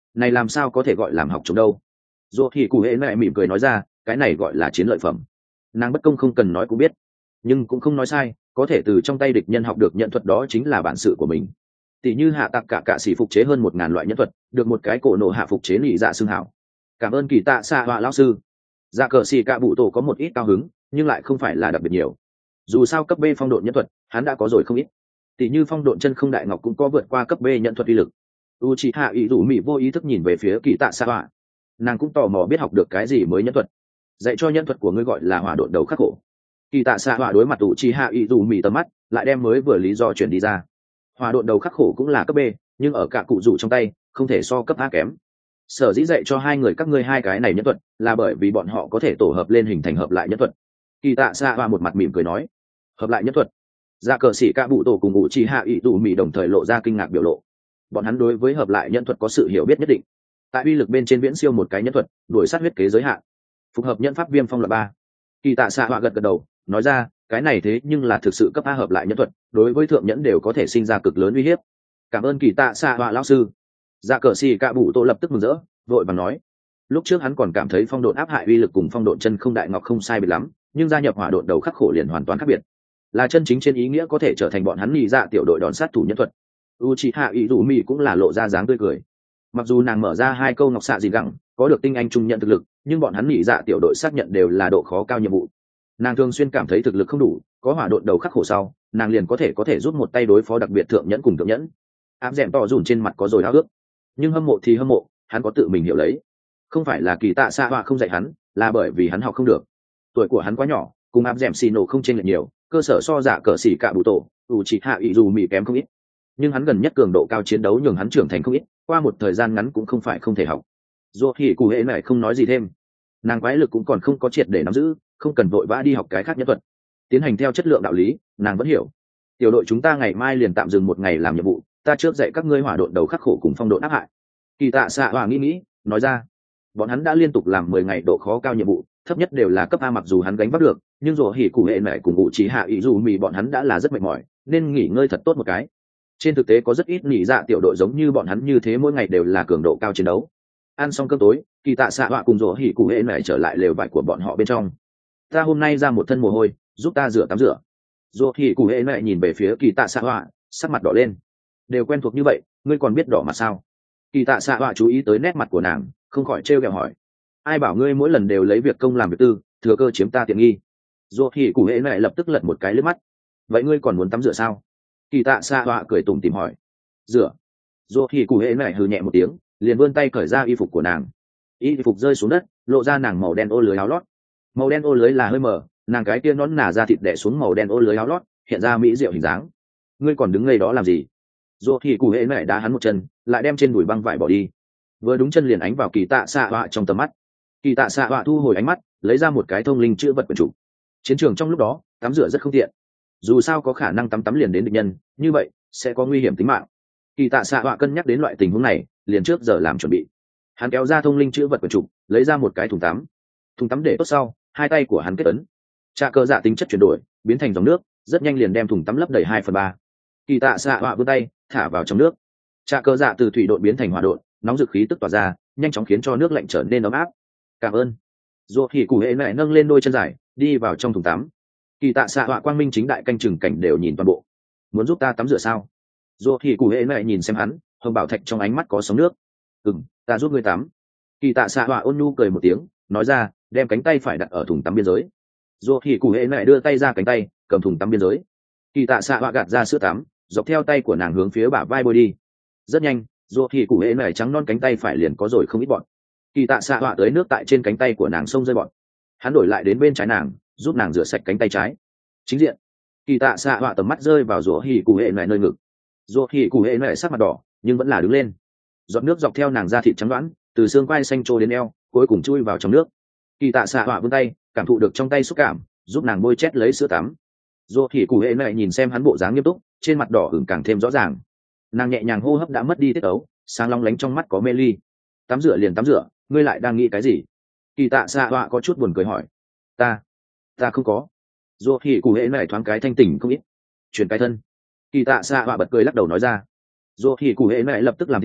này làm sao có thể gọi làm học trống đâu. Dù thì cụ hệ mẹ mỉm cười nói ra, cái này gọi là chiến lợi phẩm. Nàng bất công không cần nói cũng biết, nhưng cũng không nói sai, có thể từ trong tay địch nhân học được nhận thuật đó chính là bản sự của mình. Tỷ như hạ tặc cả cạ sĩ phục chế hơn một ngàn loại nhân thuật, được một cái cổ nổ hạ phục chế lì dạ xương hảo. Cảm ơn kỳ tạ xạ họa lão sư. Dạ cờ xì cạ bụ tổ có một ít cao hứng, nhưng lại không phải là đặc biệt nhiều. Dù sao cấp B phong độn nhân thuật, hắn đã có rồi không ít. Tỷ như phong độn chân không đại ngọc cũng có vượt qua cấp B nhận thuật uy lực. Uchiha Izumi vô ý thức nhìn về phía kỳ tạ xạ họa, nàng cũng tò mò biết học được cái gì mới nhân thuật. Dạy cho nhân thuật của ngươi gọi là hỏa độn đầu khắc khổ. Kỳ tạ xạ họa đối mặt Uchiha Izumi tầm mắt, lại đem mới vừa lý do chuyển đi ra. Hỏa độn đầu khắc khổ cũng là cấp B, nhưng ở cả cụ rủ trong tay, không thể so cấp A kém. Sở dĩ dạy cho hai người các ngươi hai cái này nhân thuật, là bởi vì bọn họ có thể tổ hợp lên hình thành hợp lại nhân thuật. Kỳ tạ xạ họa một mặt mỉm cười nói, hợp lại nhân thuật. Dạ cờ sĩ cả bụ tổ cùng Uchiha Izumi đồng thời lộ ra kinh ngạc biểu lộ. Bọn hắn đối với hợp lại nhân thuật có sự hiểu biết nhất định, tại uy lực bên trên viễn siêu một cái nhân thuật, đuổi sát huyết kế giới hạn. Phục hợp nhân pháp viêm phong loại ba. Kỳ tạ xạ họa gật gật đầu, nói ra, cái này thế nhưng là thực sự cấp A hợp lại nhân thuật, đối với thượng nhẫn đều có thể sinh ra cực lớn uy hiếp. Cảm ơn kỳ tạ xạ họa lão sư. Dạ cờ xì cạ bụ tổ lập tức mừng rỡ, vội vàng nói, lúc trước hắn còn cảm thấy phong độn áp hại uy lực cùng phong độn chân không đại ngọc không sai biệt lắm, nhưng gia nhập hỏa độn đầu khắc khổ liền hoàn toàn khác biệt, là chân chính trên ý nghĩa có thể trở thành bọn hắn nhị dạ tiểu đội đòn sát thủ nhân thuật. Uchiha Izumi cũng là lộ ra dáng tươi cười. Mặc dù nàng mở ra hai câu ngọc xạ gì gẳng, có được tinh anh trung nhận thực lực, nhưng bọn hắn nhị dạ tiểu đội xác nhận đều là độ khó cao nhiệm vụ. Nàng thường xuyên cảm thấy thực lực không đủ, có hỏa độn đầu khắc khổ sau, nàng liền có thể có thể giúp một tay đối phó đặc biệt thượng nhẫn cùng thượng nhẫn. Ám dẻm to dùn trên mặt có rồi háo ước, nhưng hâm mộ thì hâm mộ, hắn có tự mình hiểu lấy. Không phải là kỳ tạ xạ họa không dạy hắn, là bởi vì hắn học không được. Tuổi của hắn quá nhỏ, cùng ám dẻm xì nổ không chênh lệch nhiều, cơ sở so giả cờ xỉ cả bụ tổ, ủ chỉ hạ ý dù mì kém không ít. Nhưng hắn gần nhất cường độ cao chiến đấu nhường hắn trưởng thành không ít, qua một thời gian ngắn cũng không phải không thể học. Dù thì cụ hệ này không nói gì thêm, nàng quái lực cũng còn không có triệt để nắm giữ, không cần vội vã đi học cái khác nhất thuật, tiến hành theo chất lượng đạo lý, nàng vẫn hiểu. Tiểu đội chúng ta ngày mai liền tạm dừng một ngày làm nhiệm vụ, ta trước dạy các ngươi hỏa độn đầu khắc khổ cùng phong độn áp hại. Kỳ tạ xạ hỏa nghĩ nghĩ, nói ra, bọn hắn đã liên tục làm mười ngày độ khó cao nhiệm vụ, thấp nhất đều là cấp A, mặc dù hắn gánh vác được, nhưng rồi hỉ cụ hệ này cùng ngụ trí hạ ý dù mì bọn hắn đã là rất mệt mỏi, nên nghỉ ngơi thật tốt một cái. Trên thực tế có rất ít nhị dạ tiểu đội giống như bọn hắn như thế, mỗi ngày đều là cường độ cao chiến đấu. Ăn xong cơm tối, kỳ tạ xạ họa cùng rồi hỉ cụ hệ này trở lại lều vải của bọn họ bên trong. Ta hôm nay ra một thân mồ hôi, giúp ta rửa tắm rửa. Rồi hỉ cụ hệ này nhìn về phía kỳ tạ xạ họa, sắc mặt đỏ lên. Đều quen thuộc như vậy, ngươi còn biết đỏ mặt sao? Kỳ tạ xạ họa chú ý tới nét mặt của nàng, không khỏi trêu ghẹo hỏi, ai bảo ngươi mỗi lần đều lấy việc công làm việc tư, thừa cơ chiếm ta tiện nghi. Rồi hỉ cụ hệ này lập tức lật một cái lướt mắt, vậy ngươi còn muốn tắm rửa sao? Kỳ tạ xạ họa cười tủm tỉm hỏi. Rửa. Rồi hỉ cụ hệ này hừ nhẹ một tiếng, liền vươn tay cởi ra y phục của nàng. Y phục rơi xuống đất, lộ ra nàng màu đen ô lưới áo lót. Màu đen ô lưới là hơi mờ, nàng cái kia nón nà ra thịt đẻ xuống màu đen ô lưới áo lót, hiện ra mỹ diệu hình dáng. Ngươi còn đứng ngây đó làm gì? Rồi hỉ cụ hệ này đá hắn một chân, lại đem trên đùi băng vải bỏ đi. Vừa đúng chân liền ánh vào kỳ tạ xạ họa trong tầm mắt. Kỳ tạ xạ họa thu hồi ánh mắt, lấy ra một cái thông linh chữ vật quyển trục. Chiến trường trong lúc đó, tắm rửa rất không tiện, dù sao có khả năng tắm tắm liền đến địch nhân, như vậy sẽ có nguy hiểm tính mạng. Kỳ tạ xạ họa cân nhắc đến loại tình huống này, liền trước giờ làm chuẩn bị. Hắn kéo ra thông linh chữ vật quyển trục, lấy ra một cái thùng tắm. Thùng tắm để tốt sau, hai tay của hắn kết ấn, trà cơ dạ tính chất chuyển đổi, biến thành dòng nước, rất nhanh liền đem thùng tắm lấp đầy hai phần ba. Kỳ tạ xạ họa vươn tay, thả vào trong nước. Trà cơ dạ từ thủy độn biến thành hỏa độn, nóng dực khí tức tỏa ra, nhanh chóng khiến cho nước lạnh trở nên ấm áp. Cảm ơn. Rồi thì cụ hệ lại nâng lên đôi chân dài, đi vào trong thùng tắm. Kỳ tạ xạ họa quang minh chính đại canh chừng cảnh đều nhìn toàn bộ. Muốn giúp ta tắm rửa sao? Rồi thì cụ hệ lại nhìn xem hắn, hồng bảo thạch trong ánh mắt có sóng nước. Ừm, ta giúp ngươi tắm. Kỳ tạ xạ họa ôn nhu cười một tiếng, nói ra, đem cánh tay phải đặt ở thùng tắm biên giới. Rồi thì cụ hệ lại đưa tay ra cánh tay, cầm thùng tắm biên giới. Kỳ tạ xạ họa gạt ra sữa tắm, dọc theo tay của nàng hướng phía bả vai bôi đi. Rất nhanh, rồi thì cụ hệ lại trắng non cánh tay phải liền có rồi không ít bọn. Kỳ tạ xạ họa tới nước tại trên cánh tay của nàng xông rơi bọn. Hắn đổi lại đến bên trái nàng, giúp nàng rửa sạch cánh tay trái. Chính diện, kỳ tạ xạ họa tầm mắt rơi vào rủa hỉ cụ hệ lại nơi ngực. Rủa hỉ cụ hệ lại sắc mặt đỏ, nhưng vẫn là đứng lên. Giọt nước dọc theo nàng da thịt trắng đoán, từ xương quai xanh trôi đến eo, cuối cùng chui vào trong nước. Kỳ tạ xạ họa vươn tay, cảm thụ được trong tay xúc cảm, giúp nàng bôi chét lấy sữa tắm. Rủa hỉ cụ hệ lại nhìn xem hắn bộ dáng nghiêm túc, trên mặt đỏ ửng càng thêm rõ ràng. Nàng nhẹ nhàng hô hấp đã mất đi tiết ấu, sáng long lánh trong mắt có mê ly. Tắm rửa liền tắm rửa, ngươi lại đang nghĩ cái gì? Kỳ tạ xạ họa có chút buồn cười hỏi. Ta, ta không có. Dù thì cụ hệ này thoáng cái thanh tỉnh không ít, chuyển cái thân. Kỳ tạ xạ họa bật cười lắc đầu nói ra. Dù thì cụ hệ này lập tức làm theo,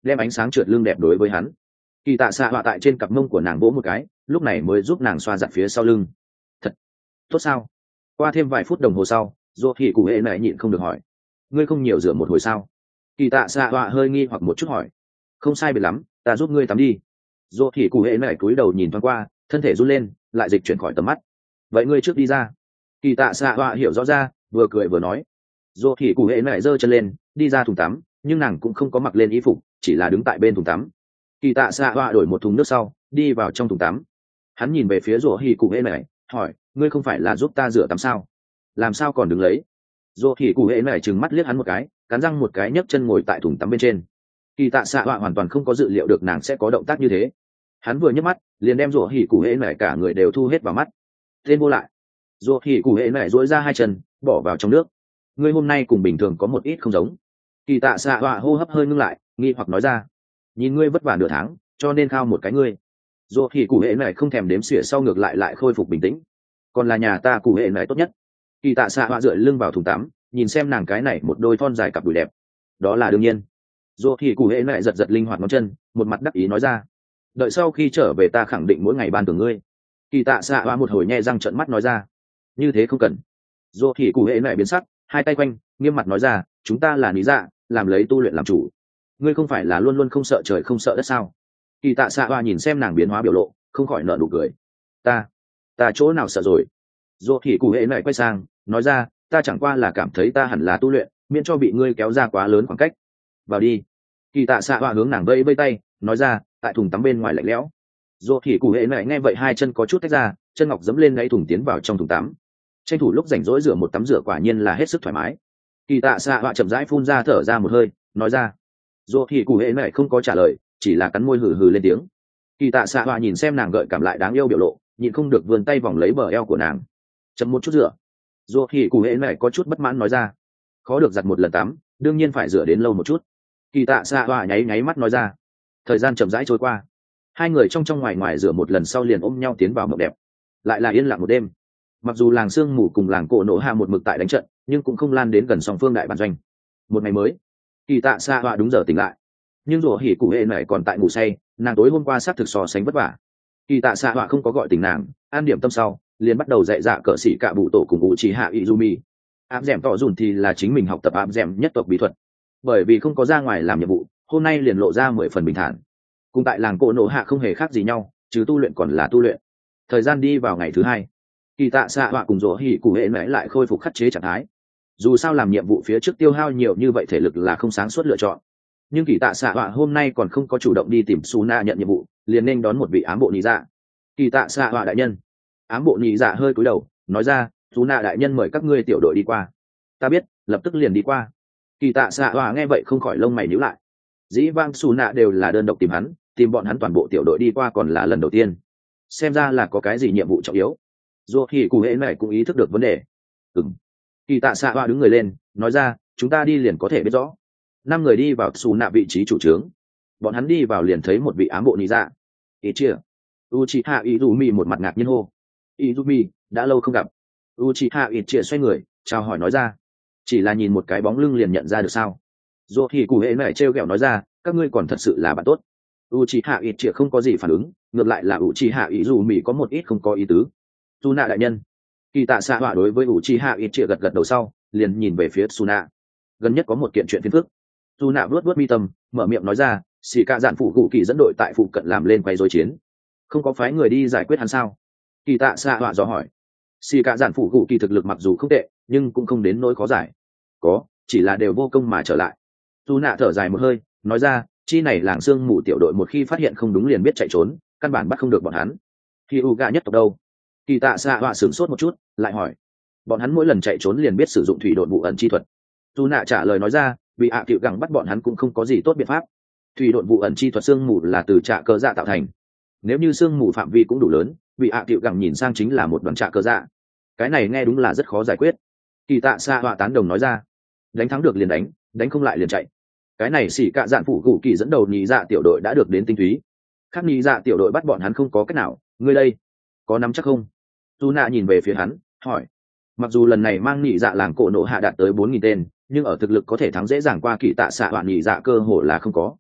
đem ánh sáng trượt lưng đẹp đối với hắn. Kỳ tạ xạ họa tại trên cặp mông của nàng vỗ một cái, lúc này mới giúp nàng xoa giặt phía sau lưng. Thật tốt sao? Qua thêm vài phút đồng hồ sau, Dỗ Hỉ Cụ Hệ này nhịn không được hỏi, ngươi không nhiều rửa một hồi sao? Kỳ tạ xạ họa hơi nghi hoặc một chút hỏi, không sai biệt lắm, ta giúp ngươi tắm đi. Dỗ Hỉ Cụ Hệ này cúi đầu nhìn thoáng qua, thân thể run lên, lại dịch chuyển khỏi tầm mắt. Vậy ngươi trước đi ra. Kỳ tạ xạ họa hiểu rõ ra, vừa cười vừa nói. Dỗ Hỉ Cụ Hệ này giơ chân lên, đi ra thùng tắm, nhưng nàng cũng không có mặc lên y phục, chỉ là đứng tại bên thùng tắm. Kỳ tạ xạ họa đổi một thùng nước sau, đi vào trong thùng tắm. Hắn nhìn về phía Dỗ Hỉ Cụ Hệ này, hỏi, ngươi không phải là giúp ta rửa tắm sao? Làm sao còn đứng lấy? Dỗ Hỉ Cụ Hệ này trừng mắt liếc hắn một cái, cắn răng một cái nhấc chân ngồi tại thùng tắm bên trên. Kỳ tạ xạ họa hoàn toàn không có dự liệu được nàng sẽ có động tác như thế. Hắn vừa nhấc mắt, liền đem Dỗ Hỉ Cụ Hệ này cả người đều thu hết vào mắt. Tên vô lại. Dỗ Hỉ Cụ Hệ này duỗi ra hai chân, bỏ vào trong nước. Ngươi hôm nay cùng bình thường có một ít không giống. Kỳ tạ xạ họa hô hấp hơi ngưng lại, nghi hoặc nói ra, nhìn ngươi vất vả nửa tháng, cho nên khao một cái ngươi. Dỗ Hỉ Cụ Hệ này không thèm đếm xỉa, sau ngược lại lại khôi phục bình tĩnh. Còn là nhà ta Cụ Hệ này tốt nhất. Kỳ tạ xạ họa dựa lưng vào thùng tắm, nhìn xem nàng cái này một đôi thon dài cặp đùi đẹp. Đó là đương nhiên. Dỗ Hỉ Cụ Hệ này giật giật linh hoạt ngón chân, một mặt đắc ý nói ra, đợi sau khi trở về ta khẳng định mỗi ngày ban thưởng ngươi. Kỳ tạ xạ họa một hồi nhẹ răng trợn mắt nói ra, như thế không cần. Dỗ Hỉ Cụ Hệ này biến sắc, hai tay quanh, nghiêm mặt nói ra, chúng ta là lý dạ, làm lấy tu luyện làm chủ. Ngươi không phải là luôn luôn không sợ trời không sợ đất sao? Kỳ tạ xạ họa nhìn xem nàng biến hóa biểu lộ, không khỏi nở nụ cười. Ta, ta chỗ nào sợ rồi? Dỗ Hỉ Cụ Hệ này quay sang, nói ra, ta chẳng qua là cảm thấy ta hẳn là tu luyện, miễn cho bị ngươi kéo ra quá lớn khoảng cách. Vào đi. Kỳ tạ xạ họa hướng nàng vây vây tay, nói ra, tại thùng tắm bên ngoài lạnh lẽo. Dỗ Hỉ Cụ Hệ này nghe vậy hai chân có chút tách ra, chân ngọc dẫm lên ngay thùng tiến vào trong thùng tắm. Tranh thủ lúc rảnh rỗi rửa một tắm rửa quả nhiên là hết sức thoải mái. Kỳ tạ xạ họa chậm rãi phun ra thở ra một hơi, nói ra. Dỗ Hỉ Cụ Hệ này không có trả lời, chỉ là cắn môi hừ hừ lên tiếng. Kỳ tạ xạ họa nhìn xem nàng gợi cảm lại đáng yêu biểu lộ, nhịn không được vươn tay vòng lấy bờ eo của nàng. Chậm một chút rửa. Dỗ Hỉ Cụ Hệ này có chút bất mãn nói ra, khó được giặt một lần tắm, đương nhiên phải rửa đến lâu một chút. Kỳ tạ xạ họa nháy nháy mắt nói ra. Thời gian chậm rãi trôi qua, hai người trong trong ngoài ngoài rửa một lần sau liền ôm nhau tiến vào mộng đẹp. Lại là yên lặng một đêm. Mặc dù làng sương mù cùng làng cổ nổ hạ một mực tại đánh trận, nhưng cũng không lan đến gần song phương đại bản doanh. Một ngày mới, kỳ tạ xạ họa đúng giờ tỉnh lại, nhưng Dỗ Hỉ Cụ Hệ này còn tại ngủ say, nàng tối hôm qua xác thực so sánh vất vả. Kỳ tạ xạ họa không có gọi tỉnh nàng, an điểm tâm sau liền bắt đầu dạy dạ cỡ sĩ cả bụ tổ cùng ngụ chỉ hạ Izumi. Áp dẻm tỏ dùn thì là chính mình học tập áp dẻm nhất tộc bí thuật, bởi vì không có ra ngoài làm nhiệm vụ, hôm nay liền lộ ra mười phần bình thản. Cùng tại làng cổ nổ hạ không hề khác gì nhau, chứ tu luyện còn là tu luyện. Thời gian đi vào ngày thứ hai, kỳ tạ xạ họa cùng Dỗ Hỉ Cụ Hệ này lại khôi phục khắc chế trạng thái. Dù sao làm nhiệm vụ phía trước tiêu hao nhiều như vậy thể lực là không sáng suốt lựa chọn, nhưng kỳ tạ xạ họa hôm nay còn không có chủ động đi tìm Suna nhận nhiệm vụ, liền nên đón một vị ám bộ nhị dạ. Kỳ tạ xạ họa đại nhân. Ám bộ nhị dạ hơi cúi đầu, nói ra, Suna đại nhân mời các ngươi tiểu đội đi qua. Ta biết, lập tức liền đi qua. Kỳ tạ xạ họa nghe vậy không khỏi lông mày nhíu lại. Dĩ vang Suna đều là đơn độc tìm hắn, tìm bọn hắn toàn bộ tiểu đội đi qua còn là lần đầu tiên. Xem ra là có cái gì nhiệm vụ trọng yếu. Dỗ Hỉ Cụ Hệ này cũng ý thức được vấn đề. Ừm. Kỳ tạ xạ họa đứng người lên, nói ra, chúng ta đi liền có thể biết rõ. Năm người đi vào xù nạ vị trí chủ trướng. Bọn hắn đi vào liền thấy một vị ám bộ nhị dạ. Ý chia. Uchiha Izumi một mặt ngạc nhiên hô. Izumi, đã lâu không gặp. Uchiha ít chia xoay người, chào hỏi nói ra. Chỉ là nhìn một cái bóng lưng liền nhận ra được sao? Dỗ Hỉ Cụ Hệ này trêu ghẹo nói ra, các ngươi còn thật sự là bạn tốt. Uchiha ít chia không có gì phản ứng, ngược lại là Uchiha Izumi có một ít không có ý tứ. Suna đại nhân. Kỳ tạ xạ họa đối với Uchiha ít chia gật gật đầu sau, liền nhìn về phía Suna. Gần nhất có một kiện chuyện phiền phức. Suna vuốt vuốt mi tâm, mở miệng nói ra, xì cả dạn phụ cụ kỳ dẫn đội tại phụ cận làm lên quay rối chiến, không có phái người đi giải quyết hắn sao? Kỳ tạ xạ họa dò hỏi. Xì cả dạn phụ cụ kỳ thực lực mặc dù không tệ, nhưng cũng không đến nỗi khó giải. Có, chỉ là đều vô công mà trở lại. Suna thở dài một hơi, nói ra, chi này làng sương mù tiểu đội một khi phát hiện không đúng liền biết chạy trốn, căn bản bắt không được bọn hắn. Khi u gạ nhất tộc đâu? Kỳ tạ xạ họa sửng sốt một chút, lại hỏi. Bọn hắn mỗi lần chạy trốn liền biết sử dụng thủy độn vụ ẩn chi thuật. Tu nạ trả lời nói ra, vì ạ à cựu gẳng bắt bọn hắn cũng không có gì tốt biện pháp. Thủy độn vụ ẩn chi thuật sương mù là từ trạ cơ dạ tạo thành. Nếu như sương mù phạm vi cũng đủ lớn, vì ạ à cựu gẳng nhìn sang chính là một đoàn trạ cơ dạ. Cái này nghe đúng là rất khó giải quyết. Kỳ tạ xạ họa tán đồng nói ra. Đánh thắng được liền đánh, đánh không lại liền chạy. Cái này xỉ cạ dạn phủ cụ kỳ dẫn đầu nhị dạ tiểu đội đã được đến tinh túy. Khác nhị dạ tiểu đội bắt bọn hắn không có cách nào, ngươi đây có nắm chắc không? Tu nạ nhìn về phía hắn, hỏi. Mặc dù lần này mang nhị dạ làng cổ nổ hạ đạt tới bốn nghìn tên, nhưng ở thực lực có thể thắng dễ dàng qua kỳ tạ xạ hoạn nhị dạ cơ hồ là không có.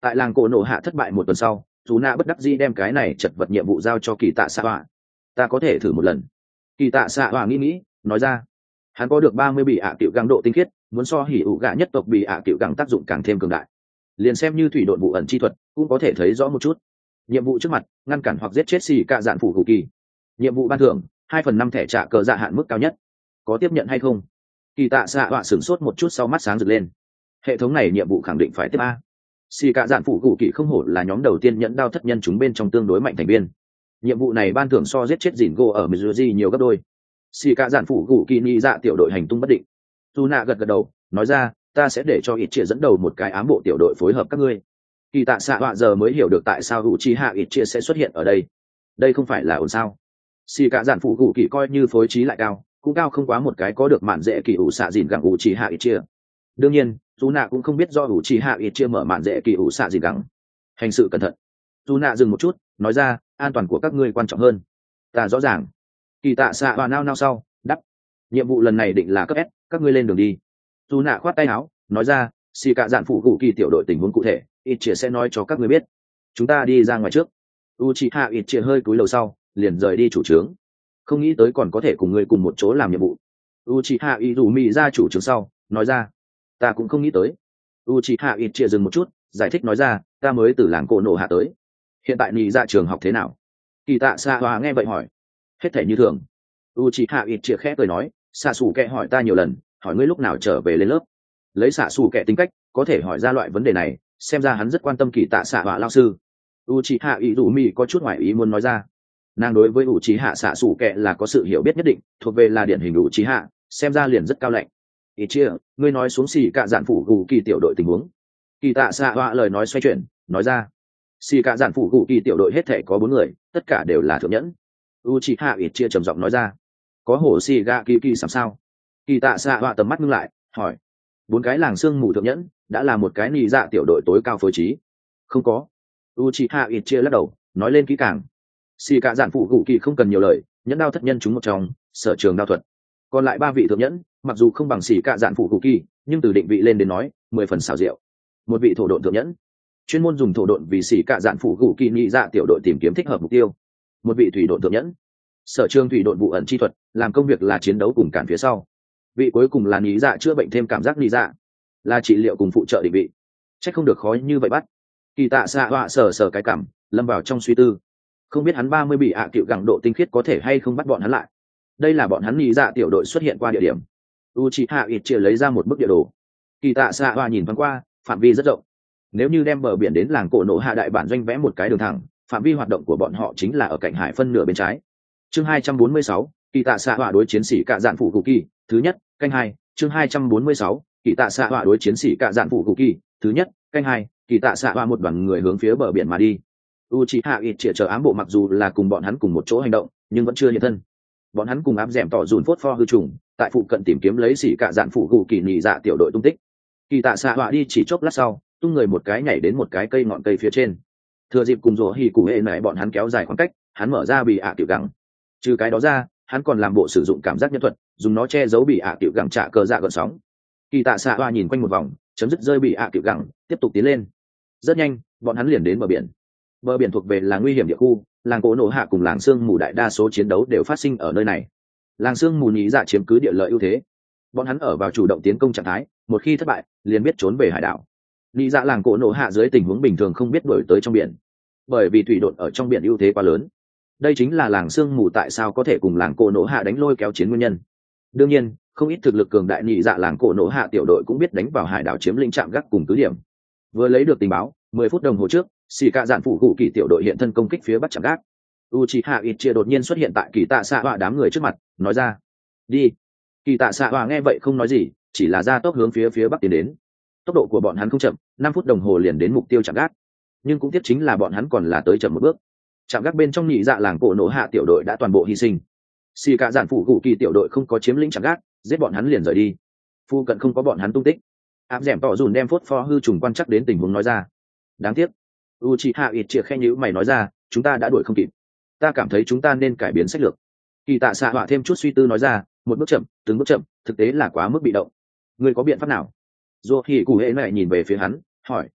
Tại làng cổ nổ hạ thất bại một tuần sau, dù nạ bất đắc dĩ đem cái này chật vật nhiệm vụ giao cho kỳ tạ xạ họa. Ta có thể thử một lần. Kỳ tạ xạ họa nghĩ nghĩ nói ra. Hắn có được ba mươi bị ạ tiểu găng độ tinh khiết, muốn so hỉ ủ gạ nhất tộc bị ạ tiểu găng tác dụng càng thêm cường đại. Liền xem như thủy độn vụ ẩn chi thuật cũng có thể thấy rõ một chút. Nhiệm vụ trước mặt, ngăn cản hoặc giết chết xì cả dạn phủ cụ kỳ. Nhiệm vụ ban thưởng hai phần năm thẻ trả cờ dạ hạn mức cao nhất. Có tiếp nhận hay không? Kỳ tạ xạ họa sửng sốt một chút sau mắt sáng rực lên. Hệ thống này nhiệm vụ khẳng định phải tiếp a. Xì cả dạn phủ cụ kỳ không hổ là nhóm đầu tiên nhẫn đao thất nhân chúng bên trong tương đối mạnh thành viên. Nhiệm vụ này ban thưởng so giết chết dìn gỗ ở Mizuji nhiều gấp đôi. Xì cả dạn phủ cụ kỳ ni dạ tiểu đội hành tung bất định. Tu nạ gật gật đầu nói ra, ta sẽ để cho ít chia dẫn đầu một cái ám bộ tiểu đội phối hợp các ngươi. Kỳ tạ xạ họa giờ mới hiểu được tại sao hữu chi hạ ít chia sẽ xuất hiện ở đây. Đây không phải là ổn sao? Xì cả dạn phủ cụ kỳ coi như phối trí lại cao, cũng cao không quá một cái có được mạn dễ kỳ ủ xạ dìn gẳng ủ chi hạ ít chia. Đương nhiên, Tu nạ cũng không biết do ủ chi hạ ít chia mở mạn dễ kỳ ủ xạ dìn gẳng. Hành sự cẩn thận. Tu nạ dừng một chút nói ra, an toàn của các ngươi quan trọng hơn. Ta rõ ràng. Kỳ tạ xạ họa nao nao sau đắp, nhiệm vụ lần này định là cấp S, các ngươi lên đường đi. Tu nạ khoát tay áo nói ra, xì cả dạn phủ cụ kỳ tiểu đội tình huống cụ thể ít chia sẽ nói cho các ngươi biết. Chúng ta đi ra ngoài trước. Uchiha ít chia hơi cúi đầu sau liền rời đi chủ trướng. Không nghĩ tới còn có thể cùng ngươi cùng một chỗ làm nhiệm vụ. Uchiha Izumi ra chủ trướng sau nói ra, ta cũng không nghĩ tới. Uchiha ít chia dừng một chút giải thích nói ra, ta mới từ làng cổ nổ hạ tới. Hiện tại nị dạ trường học thế nào? Kỳ tạ Sa Hoa nghe vậy hỏi. Hết thể như thường. Uchiha ít chia khẽ cười nói, xạ xù kẹ hỏi ta nhiều lần, hỏi ngươi lúc nào trở về lên lớp. Lấy xạ xù kẹ tính cách có thể hỏi ra loại vấn đề này, xem ra hắn rất quan tâm kỳ tạ xạ họa lao sư. Uchiha Izumi có chút ngoại ý muốn nói ra. Nàng đối với Uchiha xạ xù kẹ là có sự hiểu biết nhất định, thuộc về là điển hình Uchiha, xem ra liền rất cao lạnh. Ít chia, ngươi nói xuống xì cả dạn phủ gù kỳ tiểu đội tình huống. Kỳ tạ xạ họa lời nói xoay chuyển nói ra, xì cả dạn phủ gù kỳ tiểu đội hết thể có bốn người, tất cả đều là thượng nhẫn. Uchiha ít chia trầm giọng nói ra, có hổ xì gạ kỳ kỳ làm sao? Kỳ tạ xạ họa tầm mắt ngưng lại hỏi, bốn cái làng xương mù thượng nhẫn đã là một cái nị dạ tiểu đội tối cao phối trí. Không có. Uchiha ít chia lắc đầu nói lên kỹ càng. Xì cả dạn phụ gù kỳ không cần nhiều lời, nhẫn đao thất nhân chúng một trong sở trường đao thuật. Còn lại ba vị thượng nhẫn mặc dù không bằng xì cả dạn phụ gù kỳ, nhưng từ định vị lên đến nói mười phần xảo diệu. Một vị thổ độn thượng nhẫn chuyên môn dùng thổ độn vì xì cả dạn phụ gù kỳ nị dạ tiểu đội tìm kiếm thích hợp mục tiêu. Một vị thủy độn thượng nhẫn sở trường thủy độn vụ ẩn chi thuật, làm công việc là chiến đấu cùng cản phía sau. Vị cuối cùng là nị dạ chữa bệnh thêm cảm giác nị dạ, là trị liệu cùng phụ trợ định vị. Chắc không được khó như vậy bắt. Kỳ tạ xạ họa sờ sờ cái cảm lâm vào trong suy tư, không biết hắn ba mươi bị ạ à cựu gẳng độ tinh khiết có thể hay không bắt bọn hắn lại. Đây là bọn hắn nị dạ tiểu đội xuất hiện qua địa điểm. Uchiha ít chia lấy ra một bức địa đồ. Kỳ tạ xạ họa nhìn thoáng qua, phạm vi rất rộng. Nếu như đem bờ biển đến làng cổ nổ hạ đại bản doanh vẽ một cái đường thẳng, phạm vi hoạt động của bọn họ chính là ở cạnh hải phân nửa bên trái. Chương hai trăm bốn mươi sáu, kỳ tạ xạ họa đối chiến sĩ cả dạn phụ cụ kỳ thứ nhất canh hai. Chương hai trăm bốn mươi sáu, kỳ tạ xạ họa đối chiến sĩ cả dạn phụ cụ kỳ thứ nhất canh hai. Kỳ tạ xạ họa một đoàn người hướng phía bờ biển mà đi. Uchiha ít chia chờ ám bộ mặc dù là cùng bọn hắn cùng một chỗ hành động, nhưng vẫn chưa hiện thân. Bọn hắn cùng áp dẻm tỏ dùn phốt pho hư trùng, tại phụ cận tìm kiếm lấy sĩ cả dạn phụ cụ kỳ nhị dạ tiểu đội tung tích. Kỳ tạ xạ họa đi chỉ chốc lát sau, tung người một cái nhảy đến một cái cây ngọn cây phía trên. Thừa dịp cùng rồ hỉ cụ hệ nảy bọn hắn kéo dài khoảng cách, hắn mở ra bị ạ tiểu gẳng. Trừ cái đó ra, hắn còn làm bộ sử dụng cảm giác nhân thuật, dùng nó che giấu bị ạ tiểu gẳng trả cờ dạ gợn sóng. Kỳ tạ xạ hoa nhìn quanh một vòng, chấm dứt rơi bị ạ tiểu gẳng, tiếp tục tiến lên. Rất nhanh, bọn hắn liền đến bờ biển. Bờ biển thuộc về là nguy hiểm địa khu, làng cổ nổ hạ cùng làng sương mù đại đa số chiến đấu đều phát sinh ở nơi này. Làng sương mù nhí dạ chiếm cứ địa lợi ưu thế, bọn hắn ở vào chủ động tiến công trạng thái, một khi thất bại, liền biết trốn về hải đảo. Nhí dạ làng cổ nổ hạ dưới tình huống bình thường không biết đuổi tới trong biển, bởi vì thủy độn ở trong biển ưu thế quá lớn. Đây chính là làng sương mù tại sao có thể cùng làng cổ nổ hạ đánh lôi kéo chiến nguyên nhân. Đương nhiên, không ít thực lực cường đại nhị dạ làng cổ nổ hạ tiểu đội cũng biết đánh vào hải đảo chiếm lĩnh trạm gác cùng cứ điểm. Vừa lấy được tình báo, mười phút đồng hồ trước, xì cả dạn phụ cụ kỳ tiểu đội hiện thân công kích phía bắc trạm gác. Uchiha ít chia đột nhiên xuất hiện tại kỳ tạ xạ họa đám người trước mặt, nói ra: "Đi." Kỳ tạ xạ họa nghe vậy không nói gì, chỉ là ra tốc hướng phía phía bắc tiến đến. Tốc độ của bọn hắn không chậm, năm phút đồng hồ liền đến mục tiêu trạm gác. Nhưng cũng tiếc chính là bọn hắn còn là tới chậm một bước. Trạm gác bên trong nhị dạ làng cổ nổ hạ tiểu đội đã toàn bộ hy sinh. Xì cả dạn phụ cụ kỳ tiểu đội không có chiếm lĩnh trạm gác, giết bọn hắn liền rời đi. Phu cận không có bọn hắn tung tích. Áp dẻm tỏ dùn đem phốt pho hư trùng quan chắc đến tình huống nói ra. Đáng tiếc. Uchiha ít chia khe nhíu mày nói ra, chúng ta đã đuổi không kịp. Ta cảm thấy chúng ta nên cải biến sách lược. Kỳ tạ xạ họa thêm chút suy tư nói ra, một bước chậm, từng bước chậm, thực tế là quá mức bị động. Ngươi có biện pháp nào? Dù thì cụ hệ này nhìn về phía hắn, hỏi.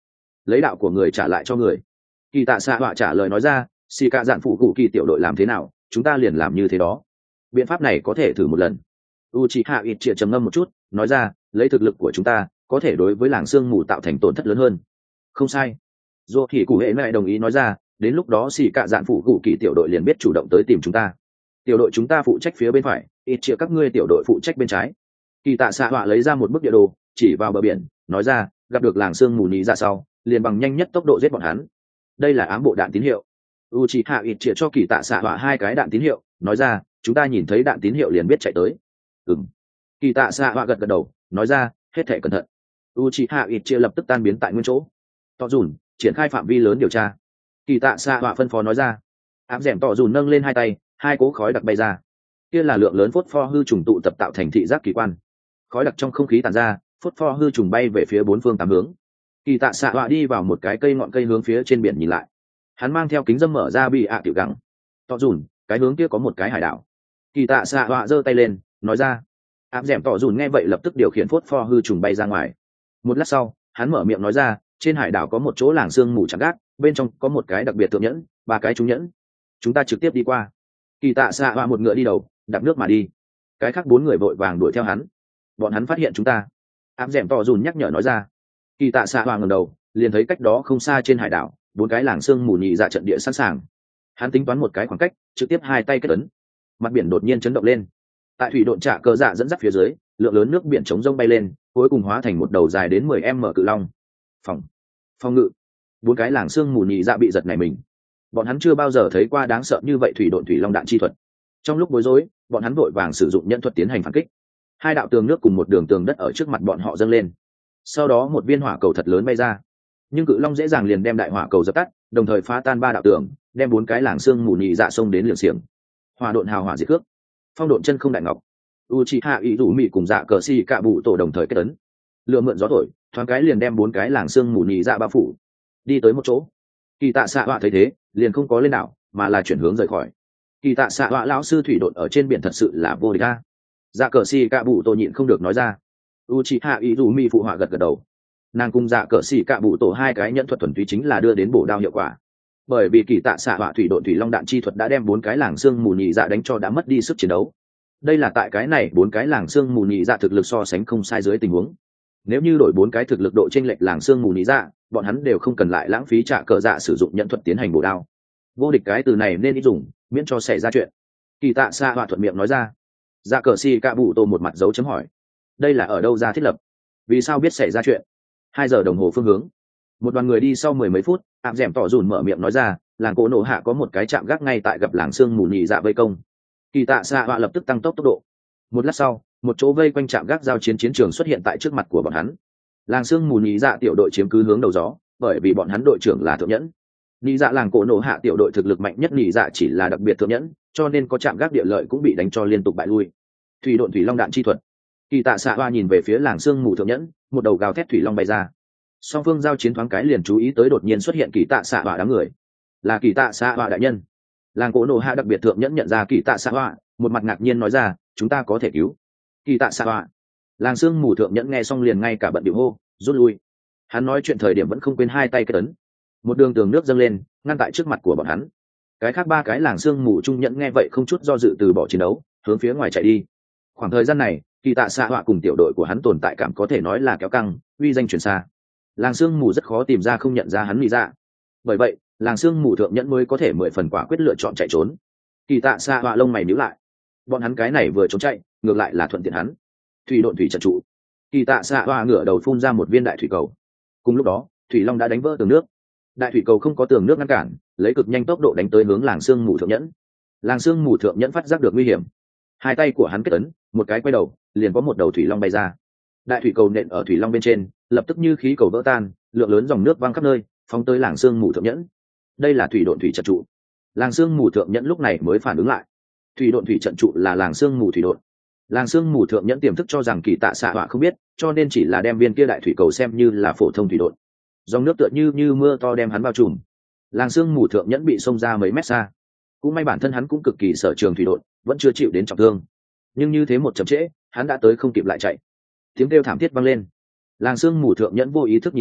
lấy đạo của người trả lại cho người. Kỳ tạ xạ họa trả lời nói ra, xì cả dạn phụ cụ kỳ tiểu đội làm thế nào chúng ta liền làm như thế đó, biện pháp này có thể thử một lần. Uchiha Itachi trầm ngâm một chút nói ra, lấy thực lực của chúng ta có thể đối với làng sương mù tạo thành tổn thất lớn hơn. Không sai. Dô thì cụ hệ lại đồng ý nói ra, đến lúc đó xì cả dạn phụ cụ kỳ tiểu đội liền biết chủ động tới tìm chúng ta. Tiểu đội chúng ta phụ trách phía bên phải, ít chia các ngươi tiểu đội phụ trách bên trái. Kỳ tạ xạ họa lấy ra một bức địa đồ chỉ vào bờ biển nói ra, gặp được làng sương mù nhí ra sau liền bằng nhanh nhất tốc độ giết bọn hắn. Đây là ám bộ đạn tín hiệu. Uchiha Itachi cho kỳ tạ xạ họa hai cái đạn tín hiệu nói ra, chúng ta nhìn thấy đạn tín hiệu liền biết chạy tới. Ừm. Kỳ tạ xạ họa gật gật đầu nói ra, hết thảy cẩn thận. Uchiha Itachi lập tức tan biến tại nguyên chỗ. Tọ dùn triển khai phạm vi lớn điều tra. Kỳ tạ xạ họa phân phó nói ra. Ám dẻm tọ dùn nâng lên hai tay, hai cỗ khói đặc bay ra. Kia là lượng lớn phốt pho hư trùng tụ tập tạo thành thị giác kỳ quan. Khói đặc trong không khí tản ra, phốt pho hư trùng bay về phía bốn phương tám hướng. Kỳ tạ xạ họa đi vào một cái cây ngọn cây hướng phía trên biển nhìn lại. Hắn mang theo kính dâm mở ra bị ạ tiểu gắng. Tọ dùn, cái hướng kia có một cái hải đảo. Kỳ tạ xạ họa giơ tay lên nói ra. Áp dẻm tọ dùn nghe vậy lập tức điều khiển phốt pho hư trùng bay ra ngoài. Một lát sau hắn mở miệng nói ra, trên hải đảo có một chỗ làng sương mù trắng gác, bên trong có một cái đặc biệt thượng nhẫn, ba cái trúng nhẫn. Chúng ta trực tiếp đi qua. Kỳ tạ xạ họa một ngựa đi đầu đạp nước mà đi, cái khác bốn người vội vàng đuổi theo hắn. Bọn hắn phát hiện chúng ta. Áp dẻm tọ dùn nhắc nhở nói ra. Kỳ tạ xạ họa ngẩng đầu liền thấy cách đó không xa trên hải đảo bốn cái làng sương mù nhị dạ trận địa sẵn sàng. Hắn tính toán một cái khoảng cách, trực tiếp hai tay kết ấn. Mặt biển đột nhiên chấn động lên. Tại thủy độn trạ cờ dạ dẫn dắt phía dưới, lượng lớn nước biển chống rông bay lên, cuối cùng hóa thành một đầu dài đến mười mét cự long. Phòng, phòng ngự. Bốn cái làng sương mù nhị dạ bị giật này mình. Bọn hắn chưa bao giờ thấy qua đáng sợ như vậy thủy độn thủy long đạn chi thuật. Trong lúc bối rối, bọn hắn vội vàng sử dụng nhân thuật tiến hành phản kích. Hai đạo tường nước cùng một đường tường đất ở trước mặt bọn họ dâng lên. Sau đó một viên hỏa cầu thật lớn bay ra, nhưng cự long dễ dàng liền đem đại hỏa cầu dập tắt, đồng thời phá tan ba đạo tường, đem bốn cái làng xương mù nhị dạ xông đến liều xiềng. Hỏa độn hào hỏa diệt cước, phong độn chân không đại ngọc. Uchiha Izumi cùng dạ cờ xì cạ bụ tổ đồng thời kết ấn, lựa mượn gió thổi, thoáng cái liền đem bốn cái làng xương mù nhị dạ bao phủ. Đi tới một chỗ, Kỳ tạ xạ họa thấy thế liền không có lên đảo mà là chuyển hướng rời khỏi. Kỳ tạ xạ họa lão sư thủy độn ở trên biển thật sự là vô địch a. Dạ cờ xì cạ bụ tổ nhịn không được nói ra. Uchiha Izumi phụ họa gật gật đầu. Nàng cùng dạ cờ xì cạ bụ tổ hai cái nhận thuật thuần túy chính là đưa đến bổ đao hiệu quả, bởi vì kỳ tạ xạ họa thủy độn thủy long đạn chi thuật đã đem bốn cái làng xương mù nhị dạ đánh cho đã mất đi sức chiến đấu. Đây là tại cái này bốn cái làng xương mù nhị dạ thực lực so sánh không sai dưới tình huống. Nếu như đổi bốn cái thực lực độ chênh lệch làng xương mù nhị dạ, bọn hắn đều không cần lại lãng phí trả cờ dạ sử dụng nhận thuật tiến hành bổ đao. Vô địch cái từ này nên ít dùng, miễn cho xảy ra chuyện. Kỳ tạ xạ họa thuận miệng nói ra. Dạ cờ xì cạ bụ tổ một mặt dấu chấm hỏi. Đây là ở đâu ra thiết lập? Vì sao biết xảy ra chuyện? Hai giờ đồng hồ phương hướng. Một đoàn người đi sau mười mấy phút, ảm dẻm tỏ dùn mở miệng nói ra, làng cổ nổ hạ có một cái trạm gác ngay tại gặp làng xương mù nhị dạ vây công. Kỳ tạ xạ họa lập tức tăng tốc tốc độ. Một lát sau, một chỗ vây quanh trạm gác giao chiến chiến trường xuất hiện tại trước mặt của bọn hắn. Làng xương mù nhị dạ tiểu đội chiếm cứ hướng đầu gió, bởi vì bọn hắn đội trưởng là thượng nhẫn. Nhị dạ làng cổ nổ hạ tiểu đội thực lực mạnh nhất nhị dạ chỉ là đặc biệt thượng nhẫn, cho nên có trạm gác địa lợi cũng bị đánh cho liên tục bại lui. Thủy độn thủy long đạn chi thuật. Kỳ tạ xạ họa nhìn về phía làng xương mù thượng nhẫn, một đầu gào thét thủy long bay ra. Song phương giao chiến thoáng cái liền chú ý tới đột nhiên xuất hiện kỳ tạ xạ họa đám người. Là kỳ tạ xạ họa đại nhân. Làng cổ nổ hạ đặc biệt thượng nhẫn nhận ra kỳ tạ xạ họa, một mặt ngạc nhiên nói ra, chúng ta có thể cứu kỳ tạ xạ họa. Làng xương mù thượng nhẫn nghe xong liền ngay cả bận điệu hô rút lui. Hắn nói chuyện thời điểm vẫn không quên hai tay kết ấn, một đường tường nước dâng lên ngăn tại trước mặt của bọn hắn. Cái khác ba cái làng xương mù trung nhẫn nghe vậy không chút do dự từ bỏ chiến đấu, hướng phía ngoài chạy đi. Khoảng thời gian này kỳ tạ xạ họa cùng tiểu đội của hắn tồn tại cảm có thể nói là kéo căng, uy danh truyền xa. Làng xương mù rất khó tìm ra không nhận ra hắn nghĩ ra, bởi vậy làng xương mù thượng nhẫn mới có thể mười phần quả quyết lựa chọn chạy trốn. Kỳ tạ xạ họa lông mày nhíu lại, bọn hắn cái này vừa trốn chạy ngược lại là thuận tiện hắn. Thủy độn thủy trận trụ. Kỳ tạ xạ họa ngửa đầu phun ra một viên đại thủy cầu. Cùng lúc đó thủy long đã đánh vỡ tường nước. Đại thủy cầu không có tường nước ngăn cản, lấy cực nhanh tốc độ đánh tới hướng làng xương mù thượng nhẫn. Làng xương mù thượng nhẫn phát giác được nguy hiểm, hai tay của hắn kết ấn, một cái quay đầu liền có một đầu thủy long bay ra. Đại thủy cầu nện ở thủy long bên trên, lập tức như khí cầu vỡ tan, lượng lớn dòng nước văng khắp nơi, phóng tới làng xương mù thượng nhẫn. Đây là thủy độn thủy trận trụ. Làng xương mù thượng nhẫn lúc này mới phản ứng lại, thủy độn thủy trận trụ là làng xương mù thủy độn. Làng xương mù thượng nhẫn tiềm thức cho rằng kỳ tạ xạ họa không biết, cho nên chỉ là đem viên kia đại thủy cầu xem như là phổ thông thủy độn. Dòng nước tựa như như mưa to đem hắn bao trùm. Làng xương mù thượng nhẫn bị xông ra mấy mét xa. Cũng may bản thân hắn cũng cực kỳ sở trường thủy độn, vẫn chưa chịu đến trọng thương. Nhưng như thế một chậm trễ, hắn đã tới không kịp lại chạy. Tiếng kêu thảm thiết vang lên. Làng xương mù thượng nhẫn vô ý thức nhìn lại,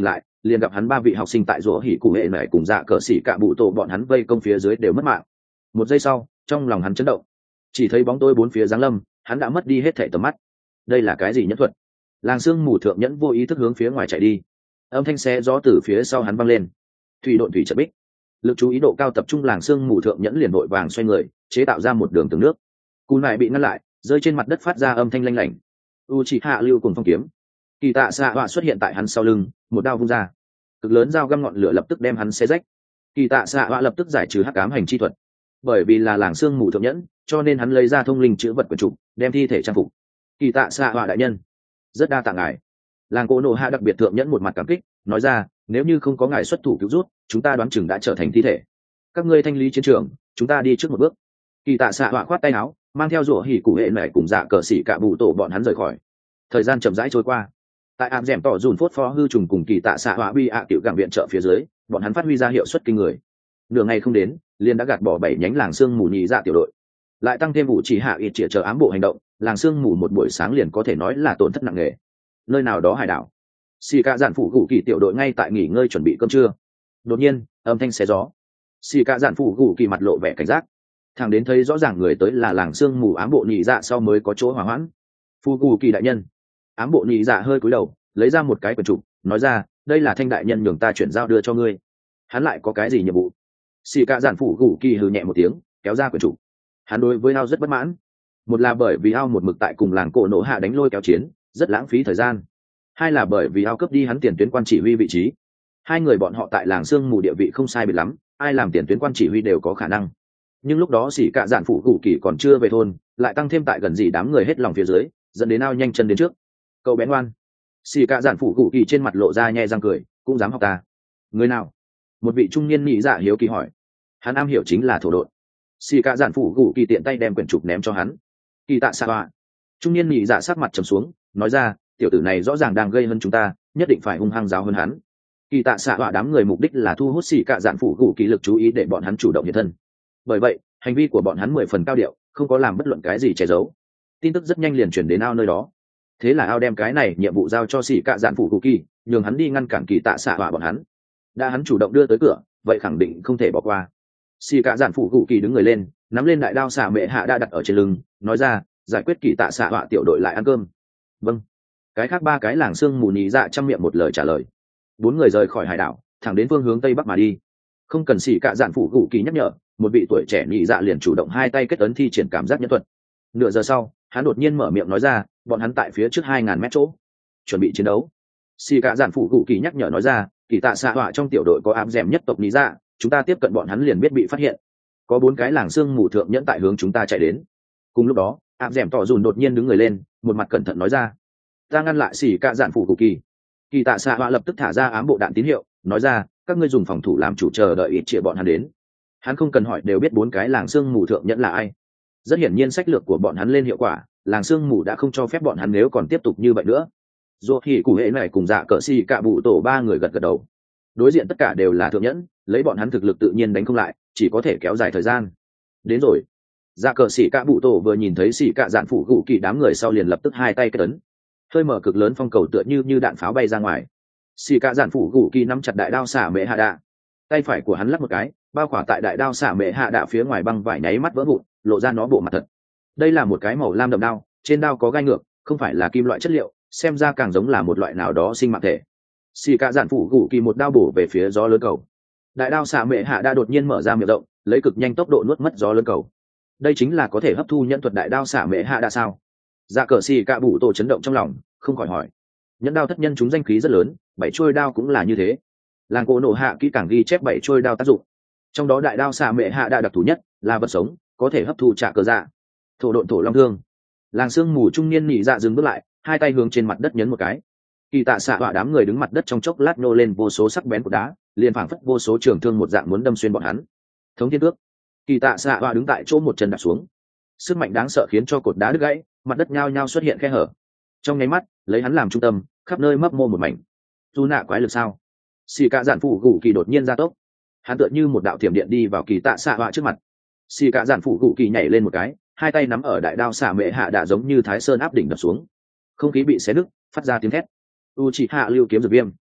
liền gặp hắn ba vị học sinh tại rủa hỉ cụ hệ này cùng dạ cờ xỉ cả bụ tổ bọn hắn vây công phía dưới đều mất mạng. Một giây sau, trong lòng hắn chấn động, chỉ thấy bóng tối bốn phía giáng lâm, hắn đã mất đi hết thảy tầm mắt. Đây là cái gì nhẫn thuật? Làng sương mù thượng nhẫn vô ý thức hướng phía ngoài chạy đi, âm thanh xé gió từ phía sau hắn vang lên. Thủy độn thủy trận bích, lực chú ý độ cao tập trung làng sương mù thượng nhẫn liền đội vàng xoay người, chế tạo ra một đường tường nước. Cú này bị ngăn lại, rơi trên mặt đất phát ra âm thanh lanh lảnh. Uchiha lưu cùng phong kiếm, kỳ tạ xạ họa xuất hiện tại hắn sau lưng, một đao vung ra, cực lớn dao găm ngọn lửa lập tức đem hắn xé rách. Kỳ tạ xạ họa lập tức giải trừ hắc ám hành chi thuật, bởi vì là làng sương mù thượng nhẫn, cho nên hắn lấy ra thông linh chữ vật quyển trục, đem thi thể trang phục. Kỳ tạ xạ họa đại nhân, rất đa tạ ngài. Làng Cổ Nộ Hạ đặc biệt thượng nhẫn một mặt cảm kích, nói ra, nếu như không có ngài xuất thủ cứu rút, chúng ta đoán chừng đã trở thành thi thể. Các ngươi thanh lý chiến trường, chúng ta đi trước một bước. Kỳ tạ xạ họa khoát tay áo, mang theo rủa hỉ cụ hệ này cùng dạ cờ xỉ cả bụ tổ bọn hắn rời khỏi. Thời gian chậm rãi trôi qua, tại ám dẻm tỏ dùn phốt phó hư trùng cùng kỳ tạ xạ họa bi ạ tiểu gặng viện trợ phía dưới, bọn hắn phát huy ra hiệu suất kinh người. Nửa ngày không đến, liền đã gạt bỏ bảy nhánh làng sương mù nhị dạ tiểu đội, lại tăng thêm vụ chỉ hạ ít chĩa chờ ám bộ hành động, làng sương mù một buổi sáng liền có thể nói là tổn thất nặng nề. Nơi nào đó hải đảo, xì cả dạn phụ gù kỳ tiểu đội ngay tại nghỉ ngơi chuẩn bị cơm trưa. Đột nhiên, âm thanh xé gió, xì cả dạn phụ gù kỳ mặt lộ vẻ cảnh giác, thằng đến thấy rõ ràng người tới là làng sương mù ám bộ nhị dạ sau mới có chỗ hỏa hoãn. Phụ gù kỳ đại nhân. Ám bộ nhị dạ hơi cúi đầu, lấy ra một cái quyển trục, nói ra, đây là thanh đại nhân nhường ta chuyển giao đưa cho ngươi. Hắn lại có cái gì nhiệm vụ? Xì cả dạn phụ gù kỳ hừ nhẹ một tiếng, kéo ra quyển trục. Hắn đối với ao rất bất mãn, một là bởi vì ao một mực tại cùng làng Cổ Nộ Hạ đánh lôi kéo chiến, rất lãng phí thời gian; hai là bởi vì ao cướp đi hắn tiền tuyến quan chỉ huy vị trí. Hai người bọn họ tại làng sương mù địa vị không sai biệt lắm, ai làm tiền tuyến quan chỉ huy đều có khả năng. Nhưng lúc đó xỉ cạ dạn phụ gù kỳ còn chưa về thôn, lại tăng thêm tại gần gì đám người hết lòng phía dưới, dẫn đến ao nhanh chân đến trước. Cậu bén ngoan. Xỉ cạ dạn phụ gù kỳ trên mặt lộ ra nhe răng cười, cũng dám học ta? Người nào? Một vị trung niên nhị dạ hiếu kỳ hỏi. Hắn am hiểu chính là thổ độn. Xỉ cạ dạn phụ gù kỳ tiện tay đem quyển trục ném cho hắn. Kỳ tạ xạ họa. Trung niên nhị dạ sắc mặt trầm xuống, nói ra, tiểu tử này rõ ràng đang gây hơn chúng ta, nhất định phải hung hăng giáo hơn hắn. Kỳ tạ xạ họa đám người mục đích là thu hút xỉ cạ dạn phụ gù kỳ lực chú ý để bọn hắn chủ động hiện thân. Bởi vậy, hành vi của bọn hắn mười phần cao điệu, không có làm bất luận cái gì che giấu. Tin tức rất nhanh liền chuyển đến ao nơi đó. Thế là ao đem cái này nhiệm vụ giao cho xỉ cạ dạn phụ gù kỳ, nhường hắn đi ngăn cản kỳ tạ xạ họa bọn hắn. Đã hắn chủ động đưa tới cửa, vậy khẳng định không thể bỏ qua. Xỉ cạ dạn phụ gù kỳ đứng người lên, nắm lên đại đao xạ mệ hạ đã đặt ở trên lưng, nói ra, giải quyết kỳ tạ xạ họa tiểu đội lại ăn cơm. Vâng. Cái khác ba cái làng sương mù nhị dạ trong miệng một lời trả lời. Bốn người rời khỏi hải đảo, thẳng đến phương hướng tây bắc mà đi. Không cần xỉ cạ dạn phụ gù kỳ nhắc nhở, một vị tuổi trẻ nhị dạ liền chủ động hai tay kết ấn thi triển cảm giác nhân thuật. Nửa giờ sau, hắn đột nhiên mở miệng nói ra, bọn hắn tại phía trước hai ngàn mét chỗ, chuẩn bị chiến đấu. Xỉ cạ dạn phụ gù kỳ nhắc nhở nói ra, kỳ tạ xạ họa trong tiểu đội có ám dẻm nhất tộc nhị dạ, chúng ta tiếp cận bọn hắn liền biết bị phát hiện. Có bốn cái làng sương mù thượng nhẫn tại hướng chúng ta chạy đến. Cùng lúc đó, ám dẻm tỏ dùn đột nhiên đứng người lên, một mặt cẩn thận nói ra, ta ngăn lại xỉ cạ dạn phụ gù kỳ. Kỳ tạ xạ họa lập tức thả ra ám bộ đạn tín hiệu, nói ra, các ngươi dùng phòng thủ làm chủ chờ đợi ít trịa bọn hắn đến. Hắn không cần hỏi đều biết bốn cái làng sương mù thượng nhẫn là ai. Rất hiển nhiên sách lược của bọn hắn lên hiệu quả, làng sương mù đã không cho phép bọn hắn nếu còn tiếp tục như vậy nữa. Dù thì cụ hệ này cùng dạ cờ xì cạ bụ tổ ba người gật gật đầu. Đối diện tất cả đều là thượng nhẫn, lấy bọn hắn thực lực tự nhiên đánh không lại, chỉ có thể kéo dài thời gian. Đến rồi. Dạ cờ xì cạ bụ tổ vừa nhìn thấy xì cạ dạn phụ gù kỳ đám người sau liền lập tức hai tay kết ấn, hơi mở cực lớn phong cầu tựa như như đạn pháo bay ra ngoài. Xì cạ dạn phụ gù kỳ nắm chặt đại đao xả mệ hạ đạ, tay phải của hắn lắc một cái, bao khỏa tại đại đao xả mệ hạ đạ phía ngoài băng vải nháy mắt vỡ vụn, lộ ra nó bộ mặt thật. Đây là một cái màu lam đậm đao, trên đao có gai ngược, không phải là kim loại chất liệu, xem ra càng giống là một loại nào đó sinh mạng thể. Xì cạ dạn phụ gù kỳ một đao bổ về phía gió lớn cầu. Đại đao xả mệ hạ đạ đột nhiên mở ra miệng rộng, lấy cực nhanh tốc độ nuốt mất gió lớn cầu. Đây chính là có thể hấp thu nhân thuật đại đao xả mệ hạ đạ sao? Dạ cờ xì cạ bụ tổ chấn động trong lòng, không khỏi hỏi. Nhẫn đao thất nhân chúng danh khí rất lớn, bảy trôi đao cũng là như thế. Làng Cổ Nộ Hạ kỹ càng ghi chép bảy trôi đao tác dụng, trong đó đại đao xạ mệ hạ đạ đặc thù nhất là vật sống, có thể hấp thu trả cờ dạ. Thổ độn thổ long thương. Làng sương mù trung niên nhị dạ dừng bước lại, hai tay hướng trên mặt đất nhấn một cái. Kỳ tạ xạ họa đám người đứng mặt đất trong chốc lát nô lên vô số sắc bén của đá, liền phảng phất vô số trường thương một dạng muốn đâm xuyên bọn hắn. Thống thiên cước. Kỳ tạ xạ họa đứng tại chỗ một chân đạp xuống, sức mạnh đáng sợ khiến cho cột đá đứt gãy, mặt đất nhao nhao xuất hiện khe hở. Trong nháy mắt, lấy hắn làm trung tâm, khắp nơi mấp mô một mảnh. Du nạ quái lực sao? Xì cạ dạn phụ gù kỳ đột nhiên ra tốc, hắn tựa như một đạo thiểm điện đi vào kỳ tạ xạ họa trước mặt. Xì cạ dạn phụ gù kỳ nhảy lên một cái, hai tay nắm ở đại đao xạ mệ hạ đã giống như thái sơn áp đỉnh đập xuống, không khí bị xé nứt, phát ra tiếng thét. Uchiha lưu kiếm dược viêm.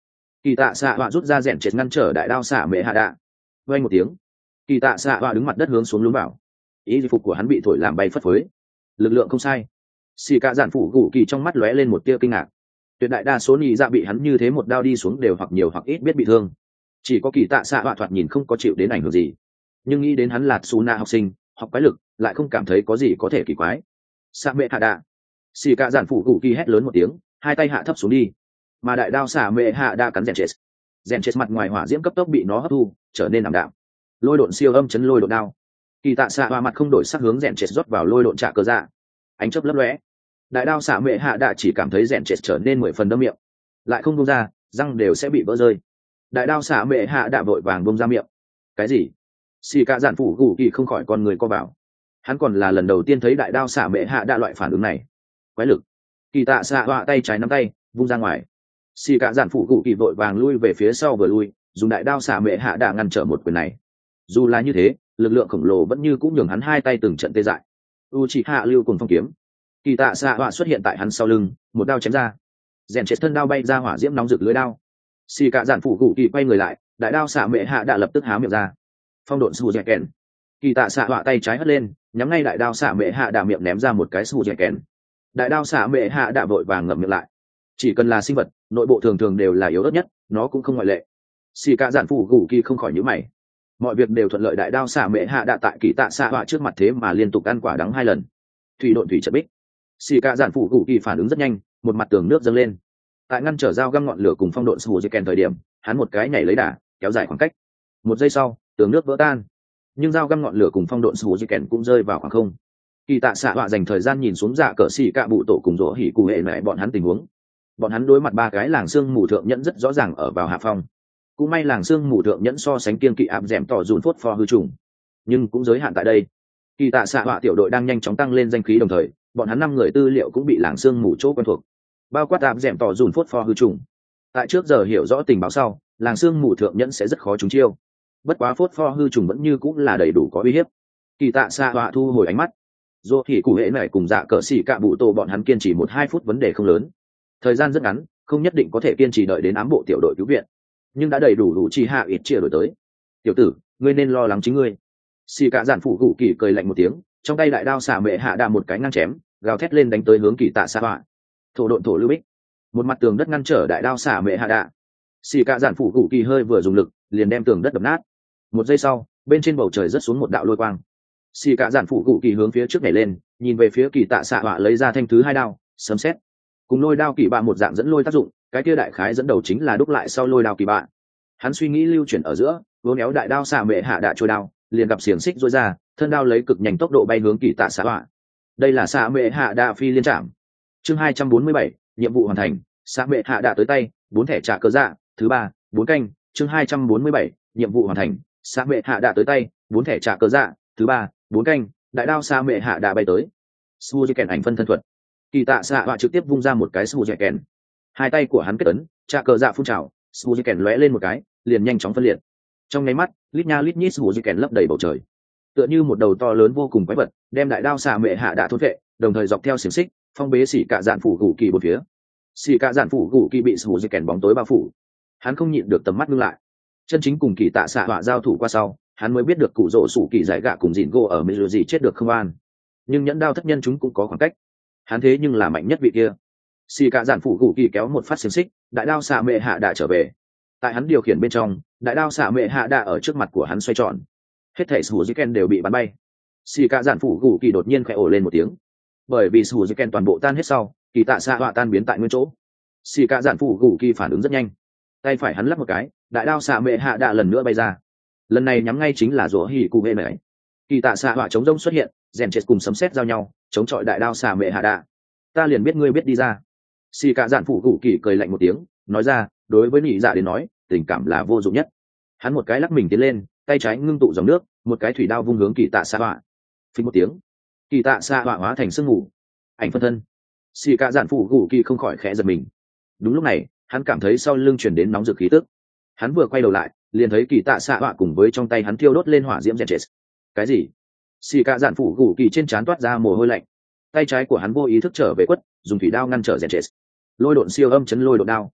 Kỳ tạ xạ họa rút ra rèn chết ngăn trở đại đao xạ mẹ hạ đạ. Vang một tiếng, kỳ tạ xạ họa đứng mặt đất hướng xuống lún vào. Y phục của hắn bị thổi làm bay phất phới. Lực lượng không sai. Xì cả giản phủ gù kỳ trong mắt lóe lên một tia kinh ngạc. Tuyệt đại đa số nhị dạ bị hắn như thế một đao đi xuống đều hoặc nhiều hoặc ít biết bị thương. Chỉ có kỳ tạ xạ họa thoạt nhìn không có chịu đến ảnh hưởng gì, nhưng nghĩ đến hắn là Tsuna học sinh, học quái lực, lại không cảm thấy có gì có thể kỳ quái. Xạ mẹ hạ đạ. Xì cả giản phủ gù kỳ hét lớn một tiếng, hai tay hạ thấp xuống đi, mà đại đao xạ mẹ hạ đạ cắn rèn chết. Rèn chết mặt ngoài hỏa diễm cấp tốc bị nó hấp thu, trở nên ảm đạm. Lôi độn siêu âm chấn lôi độn đao. Kỳ tạ xạ họa mặt không đổi sắc hướng rèn chết rót vào lôi độn trả cơ dạ. Ánh chớp lấp lóe. Đại đao xạ mẹ hạ đạ chỉ cảm thấy rèn chết trở nên mười phần đâm miệng, lại không buông ra, răng đều sẽ bị vỡ rơi. Đại đao xạ mẹ hạ đạ vội vàng buông ra miệng. Cái gì? Xì cả giản phủ gù kỳ không khỏi con người co vào. Hắn còn là lần đầu tiên thấy đại đao xạ mẹ hạ đạ loại phản ứng này. Quái lực. Kỳ tạ xạ họa tay trái nắm tay vung ra ngoài. Xì cả giản phủ gù kỳ vội vàng lui về phía sau vừa lui, dùng đại đao xạ mẹ hạ đạ ngăn trở một quyền này. Dù là như thế, lực lượng khổng lồ vẫn như cũng nhường hắn hai tay từng trận tê dại. Uchiha lưu cùng phong kiếm. Kỳ tạ xạ họa xuất hiện tại hắn sau lưng, một đao chém ra. Rèn chết thân đao bay ra hỏa diễm nóng rực lưới đao. Xì cả giản phủ gù kỳ quay người lại, đại đao xạ mẹ hạ đã lập tức há miệng ra. Phong độn sù dẻ kèn. Kỳ tạ xạ họa tay trái hất lên, nhắm ngay đại đao xạ mẹ hạ đã miệng ném ra một cái sù dẻ kèn. Đại đao xạ mẹ hạ đã vội vàng ngậm miệng lại. Chỉ cần là sinh vật, nội bộ thường thường đều là yếu ớt nhất, nó cũng không ngoại lệ. Xì cả giản phủ gù kỳ không khỏi nhíu mày. Mọi việc đều thuận lợi, đại đao xạ mẹ hạ đã tại kỳ tạ xạ họa trước mặt thế mà liên tục ăn quả đắng hai lần. Thủy độn thủy trận bích. Xì cả giản phủ gù kỳ phản ứng rất nhanh, một mặt tường nước dâng lên. Tại ngăn trở dao găm ngọn lửa cùng phong độn sù dẻ kèn thời điểm, hắn một cái nhảy lấy đà, kéo dài khoảng cách. Một giây sau, tường nước vỡ tan, nhưng dao găm ngọn lửa cùng phong độn sù dẻ kèn cũng rơi vào khoảng không. Kỳ tạ xạ họa dành thời gian nhìn xuống dạ cờ xì cạ bụ tổ cùng rỗ hỉ cụ hệ mẹ bọn hắn tình huống. Bọn hắn đối mặt ba cái làng xương mù thượng nhẫn rất rõ ràng ở vào hạ phong. Cũng may làng xương mù thượng nhẫn so sánh kiên kỵ áp dẻm tỏ dùn phốt pho hư trùng, nhưng cũng giới hạn tại đây. Kỳ tạ xạ họa tiểu đội đang nhanh chóng tăng lên danh khí, đồng thời bọn hắn năm người tư liệu cũng bị làng xương mù chỗ quen thuộc, bao quát áp dẻm tỏ dùn phốt pho hư trùng. Tại trước giờ hiểu rõ tình báo sau, làng xương mù thượng nhẫn sẽ rất khó trúng chiêu. Bất quá phốt pho hư trùng vẫn như cũng là đầy đủ có uy hiếp. Kỳ tạ xạ họa thu hồi ánh mắt, dù thì cụ hệ này cùng dạ cờ xỉ cạ bụ tô bọn hắn kiên trì một hai phút vấn đề không lớn. Thời gian rất ngắn, không nhất định có thể kiên trì đợi đến ám bộ tiểu đội cứu viện, nhưng đã đầy đủ đủ chi hạ ít chia đổi tới. Tiểu tử, ngươi nên lo lắng chính ngươi. Xỉ cạ giản phụ gù kỳ cười lạnh một tiếng, trong tay đại đao xả mẹ hạ đà một cái ngang chém, gào thét lên đánh tới hướng kỳ tạ xạ họa. Thổ độn thổ lưu bích. Một mặt tường đất ngăn trở đại đao xả mẹ hạ đà. Xỉ cạ giản phụ gù kỳ hơi vừa dùng lực, liền đem tường đất đập nát. Một giây sau, bên trên bầu trời rớt xuống một đạo lôi quang. Xì cả giản phụ cụ kỳ hướng phía trước nhảy lên, nhìn về phía kỳ tạ xạ họa lấy ra thanh thứ hai đao sấm xét, cùng lôi đao kỳ bạ một dạng dẫn lôi tác dụng. Cái kia đại khái dẫn đầu chính là đúc lại sau lôi đao kỳ bạ. Hắn suy nghĩ lưu chuyển ở giữa, vô néo đại đao xạ mệ hạ đạ trôi đao, liền gặp xiềng xích rối ra, thân đao lấy cực nhanh tốc độ bay hướng kỳ tạ xạ họa. Đây là xạ mệ hạ đạ phi liên trảm. Chương hai trăm bốn mươi bảy, nhiệm vụ hoàn thành. Xạ mệ hạ đạ tới tay, bốn thẻ trả cơ dạ, thứ ba, bốn canh. Chương hai trăm bốn mươi bảy, nhiệm vụ hoàn thành. Xạ mệ hạ đạ tới tay, bốn thẻ trả cơ dạ, thứ ba, bốn canh. Đại đao xạ mệ hạ đạ bay tới. Suzy kèn ảnh phân thân thuật. Kỳ tạ xạ họa trực tiếp vung ra một cái Suzy kèn. Hai tay của hắn kết ấn, trả cơ dạ phun trào, Suzy kèn lóe lên một cái, liền nhanh chóng phân liệt. Trong nháy mắt, lít nha lít nhít Suzy kèn lấp đầy bầu trời, tựa như một đầu to lớn vô cùng quái vật, đem đại đao xạ mệ hạ đạ thôn vệ, đồng thời dọc theo xiềng xích phong bế xỉ cả dạn phủ gù kỳ một phía. Xỉ cả dạn phủ gù kỳ bị Suzy kèn bóng tối bao phủ, hắn không nhịn được tầm mắt ngưng lại. Chân chính cùng kỳ tạ xạ họa giao thủ qua sau, hắn mới biết được cụ rỗ sủ kỳ giải gạ cùng dìn gỗ ở mỹ gì chết được không an, nhưng nhẫn đao thất nhân chúng cũng có khoảng cách. Hắn thế nhưng là mạnh nhất vị kia. Xì cả giản phủ gù kỳ kéo một phát xiềng xích, đại đao xạ mệ hạ đạ trở về. Tại hắn điều khiển bên trong, đại đao xạ mệ hạ đạ ở trước mặt của hắn xoay tròn, hết thảy sù dì ken đều bị bắn bay. Xì cả giản phủ gù kỳ đột nhiên khẽ ồ lên một tiếng, bởi vì sù dì ken toàn bộ tan hết sau, kỳ tạ xạ họa tan biến tại nguyên chỗ. Xì cả giản phủ gù kỳ phản ứng rất nhanh, tay phải hắn lắp một cái, đại đao xạ mệ hạ đạ lần nữa bay ra, lần này nhắm ngay chính là rủa hỉ cụ hệ mẹ. Kỳ tạ xạ họa chống rông xuất hiện, rèn chết cùng sấm sét giao nhau, chống chọi đại đao xạ mệ hạ đạ. Ta liền biết ngươi biết đi ra. Xì cả giản phủ gù kỳ cười lạnh một tiếng, nói ra, đối với nhị dạ đến nói, tình cảm là vô dụng nhất. Hắn một cái lắc mình tiến lên, tay trái ngưng tụ dòng nước, một cái thủy đao vung hướng kỳ tạ xạ họa. Phình một tiếng, kỳ tạ xạ họa hóa thành sương mù, ảnh phân thân. Xì cả giản phủ gù kỳ không khỏi khẽ giật mình. Đúng lúc này, hắn cảm thấy sau lưng truyền đến nóng rực khí tức. Hắn vừa quay đầu lại, liền thấy kỳ tạ xạ họa cùng với trong tay hắn thiêu đốt lên hỏa diễm rèn chết. Cái gì? Xì cả giản phủ gù kỳ trên trán toát ra mồ hôi lạnh. Tay trái của hắn vô ý thức trở về quất, dùng thủy đao ngăn trở rèn chết. Lôi độn siêu âm chấn lôi độn đao.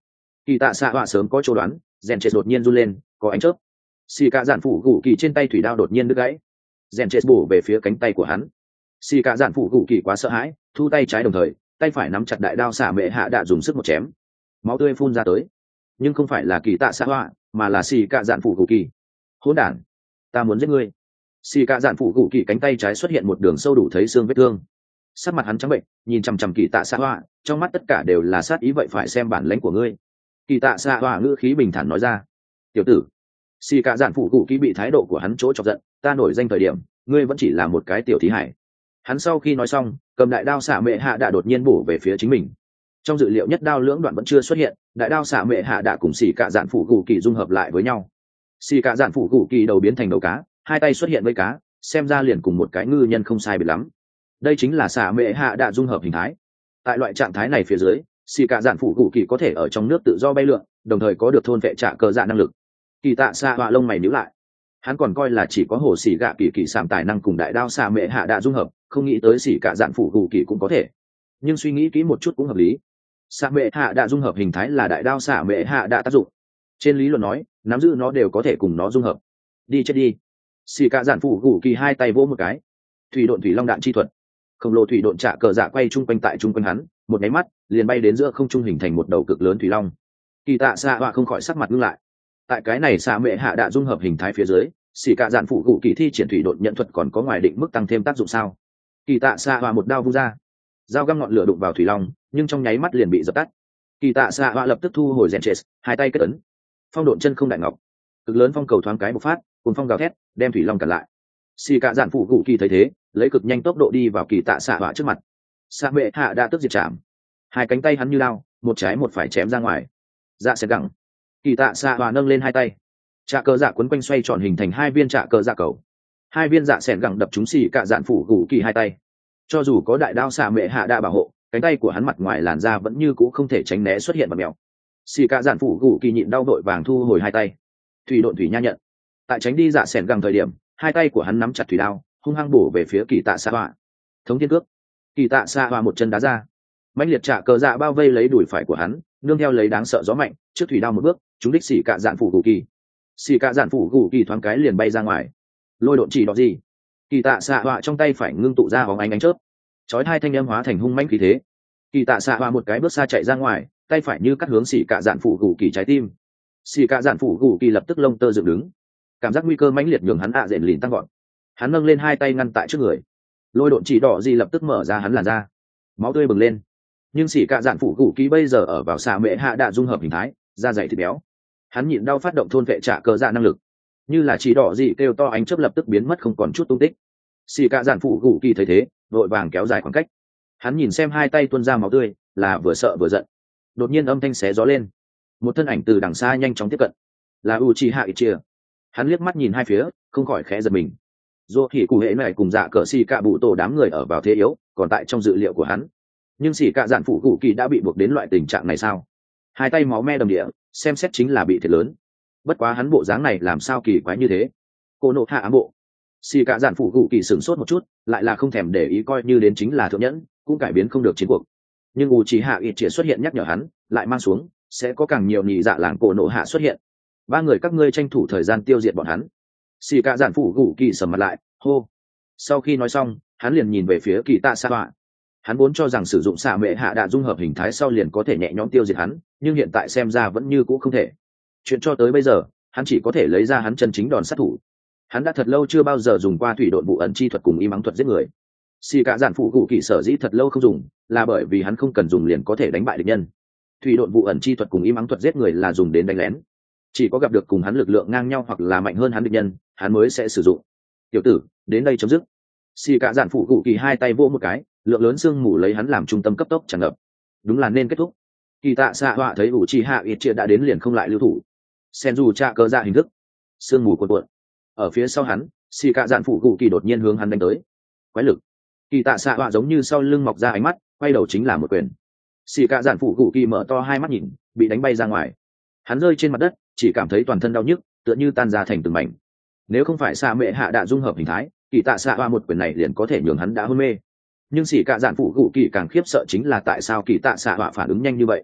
Kỳ tạ xạ họa sớm có chỗ đoán, rèn chết đột nhiên run lên, có ánh chớp. Xì cả giản phủ gù kỳ trên tay thủy đao đột nhiên đứt gãy, rèn chết bổ về phía cánh tay của hắn. Xì cả giản phủ gù kỳ quá sợ hãi, thu tay trái đồng thời, tay phải nắm chặt đại đao xả mệ hạ đạ dùng sức một chém, máu tươi phun ra tới. Nhưng không phải là kỳ tạ xạ họa, mà là xì cả giản phủ gù kỳ. Hỗn đản, ta muốn giết ngươi. Xì cả giản phủ gù kỳ cánh tay trái xuất hiện một đường sâu đủ thấy xương vết thương. Sắc mặt hắn trắng bệnh, nhìn chằm chằm kỳ tạ xạ họa, trong mắt tất cả đều là sát ý, vậy phải xem bản lãnh của ngươi. Kỳ tạ xạ họa ngữ khí bình thản nói ra. Tiểu tử, xì cả giản phủ gù kỳ bị thái độ của hắn chỗ chọc giận, ta nổi danh thời điểm ngươi vẫn chỉ là một cái tiểu thí hải. Hắn sau khi nói xong, cầm đại đao xạ mệ hạ đạ đột nhiên bổ về phía chính mình. Trong dự liệu nhất đao lưỡng đoạn vẫn chưa xuất hiện, đại đao xạ mệ hạ đạ cùng xì cả giản phủ gù kỳ dung hợp lại với nhau. Xì cả giản phủ gù kỳ đầu biến thành đầu cá, hai tay xuất hiện với cá, xem ra liền cùng một cái ngư nhân không sai biệt lắm. Đây chính là xạ mệ hạ đạ dung hợp hình thái. Tại loại trạng thái này phía dưới, xì cả giản phủ gù kỳ có thể ở trong nước tự do bay lượn, đồng thời có được thôn vệ trả cờ dạ năng lực. Kỳ tạ xạ họa lông mày nhíu lại, hắn còn coi là chỉ có hồ xỉ gạ kỳ kỳ sảm tài năng cùng đại đao xạ mệ hạ đạ dung hợp, không nghĩ tới xỉ cả dạn phủ gù kỳ cũng có thể. Nhưng suy nghĩ kỹ một chút cũng hợp lý, xạ mệ hạ đạ dung hợp hình thái là đại đao xạ mệ hạ đạ tác dụng, trên lý luận nói nắm giữ nó đều có thể cùng nó dung hợp. Đi chết đi. Xỉ cả dạn phủ gù kỳ hai tay vỗ một cái, thủy độn thủy long đạn chi thuật, khổng lồ thủy độn trả cờ dạ quay chung quanh tại chung quanh hắn, một máy mắt liền bay đến giữa không trung hình thành một đầu cực lớn thủy long. Kỳ tạ xạ họa không khỏi sắc mặt ngưng lại. Tại cái này xạ mệ hạ đạ dung hợp hình thái phía dưới, xỉ cả dạn phụ gù kỳ thi triển thủy độn nhận thuật còn có ngoài định mức tăng thêm tác dụng sao? Kỳ tạ xạ họa một đao vung ra, dao găm ngọn lửa đụng vào thủy long, nhưng trong nháy mắt liền bị dập tắt. Kỳ tạ xạ họa lập tức thu hồi rèn chết, hai tay kết ấn, phong độn chân không đại ngọc, cực lớn phong cầu thoáng cái bộc phát, cùng phong gào thét đem thủy long cản lại. Xỉ cả dạn phụ gù kỳ thấy thế, lấy cực nhanh tốc độ đi vào kỳ tạ xạ họa trước mặt. Xạ mệ hạ đạ tức diệt chạm, hai cánh tay hắn như lao, một trái một phải chém ra ngoài. Dạ sẽ gẳng. Kỳ tạ xạ họa nâng lên hai tay, trạ cờ dạ quấn quanh xoay tròn hình thành hai viên trạ cờ dạ cầu, hai viên dạ sẻn gẳng đập trúng xì cả dạn phủ gù kỳ hai tay. Cho dù có đại đao xạ mệ hạ đạ bảo hộ, cánh tay của hắn mặt ngoài làn da vẫn như cũ không thể tránh né xuất hiện vật mèo. Xì cả dạn phủ gù kỳ nhịn đau đội vàng thu hồi hai tay, thủy độn thủy nha nhận, tại tránh đi dạ sẻn gẳng thời điểm, hai tay của hắn nắm chặt thủy đao, hung hăng bổ về phía kỳ tạ xạ họa. Thống thiên cước. Kỳ tạ xạ họa một chân đá ra, mãnh liệt trạ cờ dạ bao vây lấy đùi phải của hắn, nương theo lấy đáng sợ gió mạnh, trước thủy đao một bước chúng đích xỉ cả dạn phủ gù kỳ. Xỉ cả dạn phủ gù kỳ thoáng cái liền bay ra ngoài. Lôi độn chỉ đỏ gì, kỳ tạ xạ họa trong tay phải ngưng tụ ra bóng ánh ánh chớp, chói hai thanh âm hóa thành hung mãnh khí thế. Kỳ tạ xạ họa một cái bước xa chạy ra ngoài, tay phải như cắt hướng xỉ cả dạn phủ gù kỳ trái tim. Xỉ cả dạn phủ gù kỳ lập tức lông tơ dựng đứng, cảm giác nguy cơ mãnh liệt nhường hắn ạ à dện lìn tăng gọn. Hắn nâng lên hai tay ngăn tại trước người, lôi độn chỉ đỏ gì lập tức mở ra hắn làn da, máu tươi bừng lên. Nhưng xỉ cả dạn phủ gù kỳ bây giờ ở vào xạ mệ hạ đạ dung hợp hình thái, da dày thịt béo, hắn nhịn đau phát động thôn vệ trả cờ dạ năng lực, như là chỉ đỏ gì kêu to ánh chớp lập tức biến mất không còn chút tung tích. Xỉ cả dạn phủ gù kỳ thấy thế, vội vàng kéo dài khoảng cách. Hắn nhìn xem hai tay tuôn ra máu tươi, là vừa sợ vừa giận. Đột nhiên âm thanh xé gió lên, một thân ảnh từ đằng xa nhanh chóng tiếp cận, là Uchiha Itachi. Hắn liếc mắt nhìn hai phía, không khỏi khẽ giật mình. Dù thì cụ hệ này cùng dạ cờ xỉ cả bụ tổ đám người ở vào thế yếu, còn tại trong dự liệu của hắn. Nhưng xỉ cả dạn phủ gù kỳ đã bị buộc đến loại tình trạng này sao? Hai tay máu me đầm địa, xem xét chính là bị thiệt lớn. Bất quá hắn bộ dáng này làm sao kỳ quái như thế? Cô nộ hạ ám bộ. Xỉ cả dạn phủ gù kỳ sửng sốt một chút, lại là không thèm để ý, coi như đến chính là thượng nhẫn, cũng cải biến không được chiến cuộc. Nhưng Uchiha Itachi xuất hiện nhắc nhở hắn, lại mang xuống, sẽ có càng nhiều nhị dạ làng cổ nộ hạ xuất hiện. Ba người các ngươi tranh thủ thời gian tiêu diệt bọn hắn. Xỉ cả dạn phủ gù kỳ sầm mặt lại, hô. Sau khi nói xong, hắn liền nhìn về phía kỳ tạ xạ họa. Hắn vốn cho rằng sử dụng xạ mệ hạ đạ dung hợp hình thái sau liền có thể nhẹ nhõm tiêu diệt hắn, nhưng hiện tại xem ra vẫn như cũ không thể. Chuyện cho tới bây giờ, hắn chỉ có thể lấy ra hắn chân chính đòn sát thủ. Hắn đã thật lâu chưa bao giờ dùng qua thủy độn vụ ẩn chi thuật cùng im ắng thuật giết người. Xỉ cả dạn phụ cụ kỳ sở dĩ thật lâu không dùng, là bởi vì hắn không cần dùng liền có thể đánh bại địch nhân. Thủy độn vụ ẩn chi thuật cùng im ắng thuật giết người là dùng đến đánh lén. Chỉ có gặp được cùng hắn lực lượng ngang nhau hoặc là mạnh hơn hắn địch nhân, hắn mới sẽ sử dụng. Tiểu tử, đến đây chấm dứt. Xỉ cả dạn phụ cụ kỳ hai tay vỗ một cái, lượng lớn sương mù lấy hắn làm trung tâm cấp tốc tràn ngập. Đúng là nên kết thúc. Kỳ tạ xạ họa thấy Uchiha Itachi đã đến liền không lại lưu thủ. Senju tra cơ ra hình thức, sương mù cuộn cuộn. Ở phía sau hắn, xỉ cả dạn phụ cụ kỳ đột nhiên hướng hắn đánh tới. Quái lực. Kỳ tạ xạ họa giống như sau lưng mọc ra ánh mắt, quay đầu chính là một quyền. Xỉ cả dạn phụ cụ kỳ mở to hai mắt nhìn, bị đánh bay ra ngoài. Hắn rơi trên mặt đất, chỉ cảm thấy toàn thân đau nhức, tựa như tan ra thành từng mảnh. Nếu không phải xạ mệ hạ đạ dung hợp hình thái, kỳ tạ xạ họa một quyền này liền có thể nhường hắn đã hôn mê. Nhưng xỉ cả dạn phụ cụ kỳ càng khiếp sợ chính là tại sao kỳ tạ xạ họa phản ứng nhanh như vậy.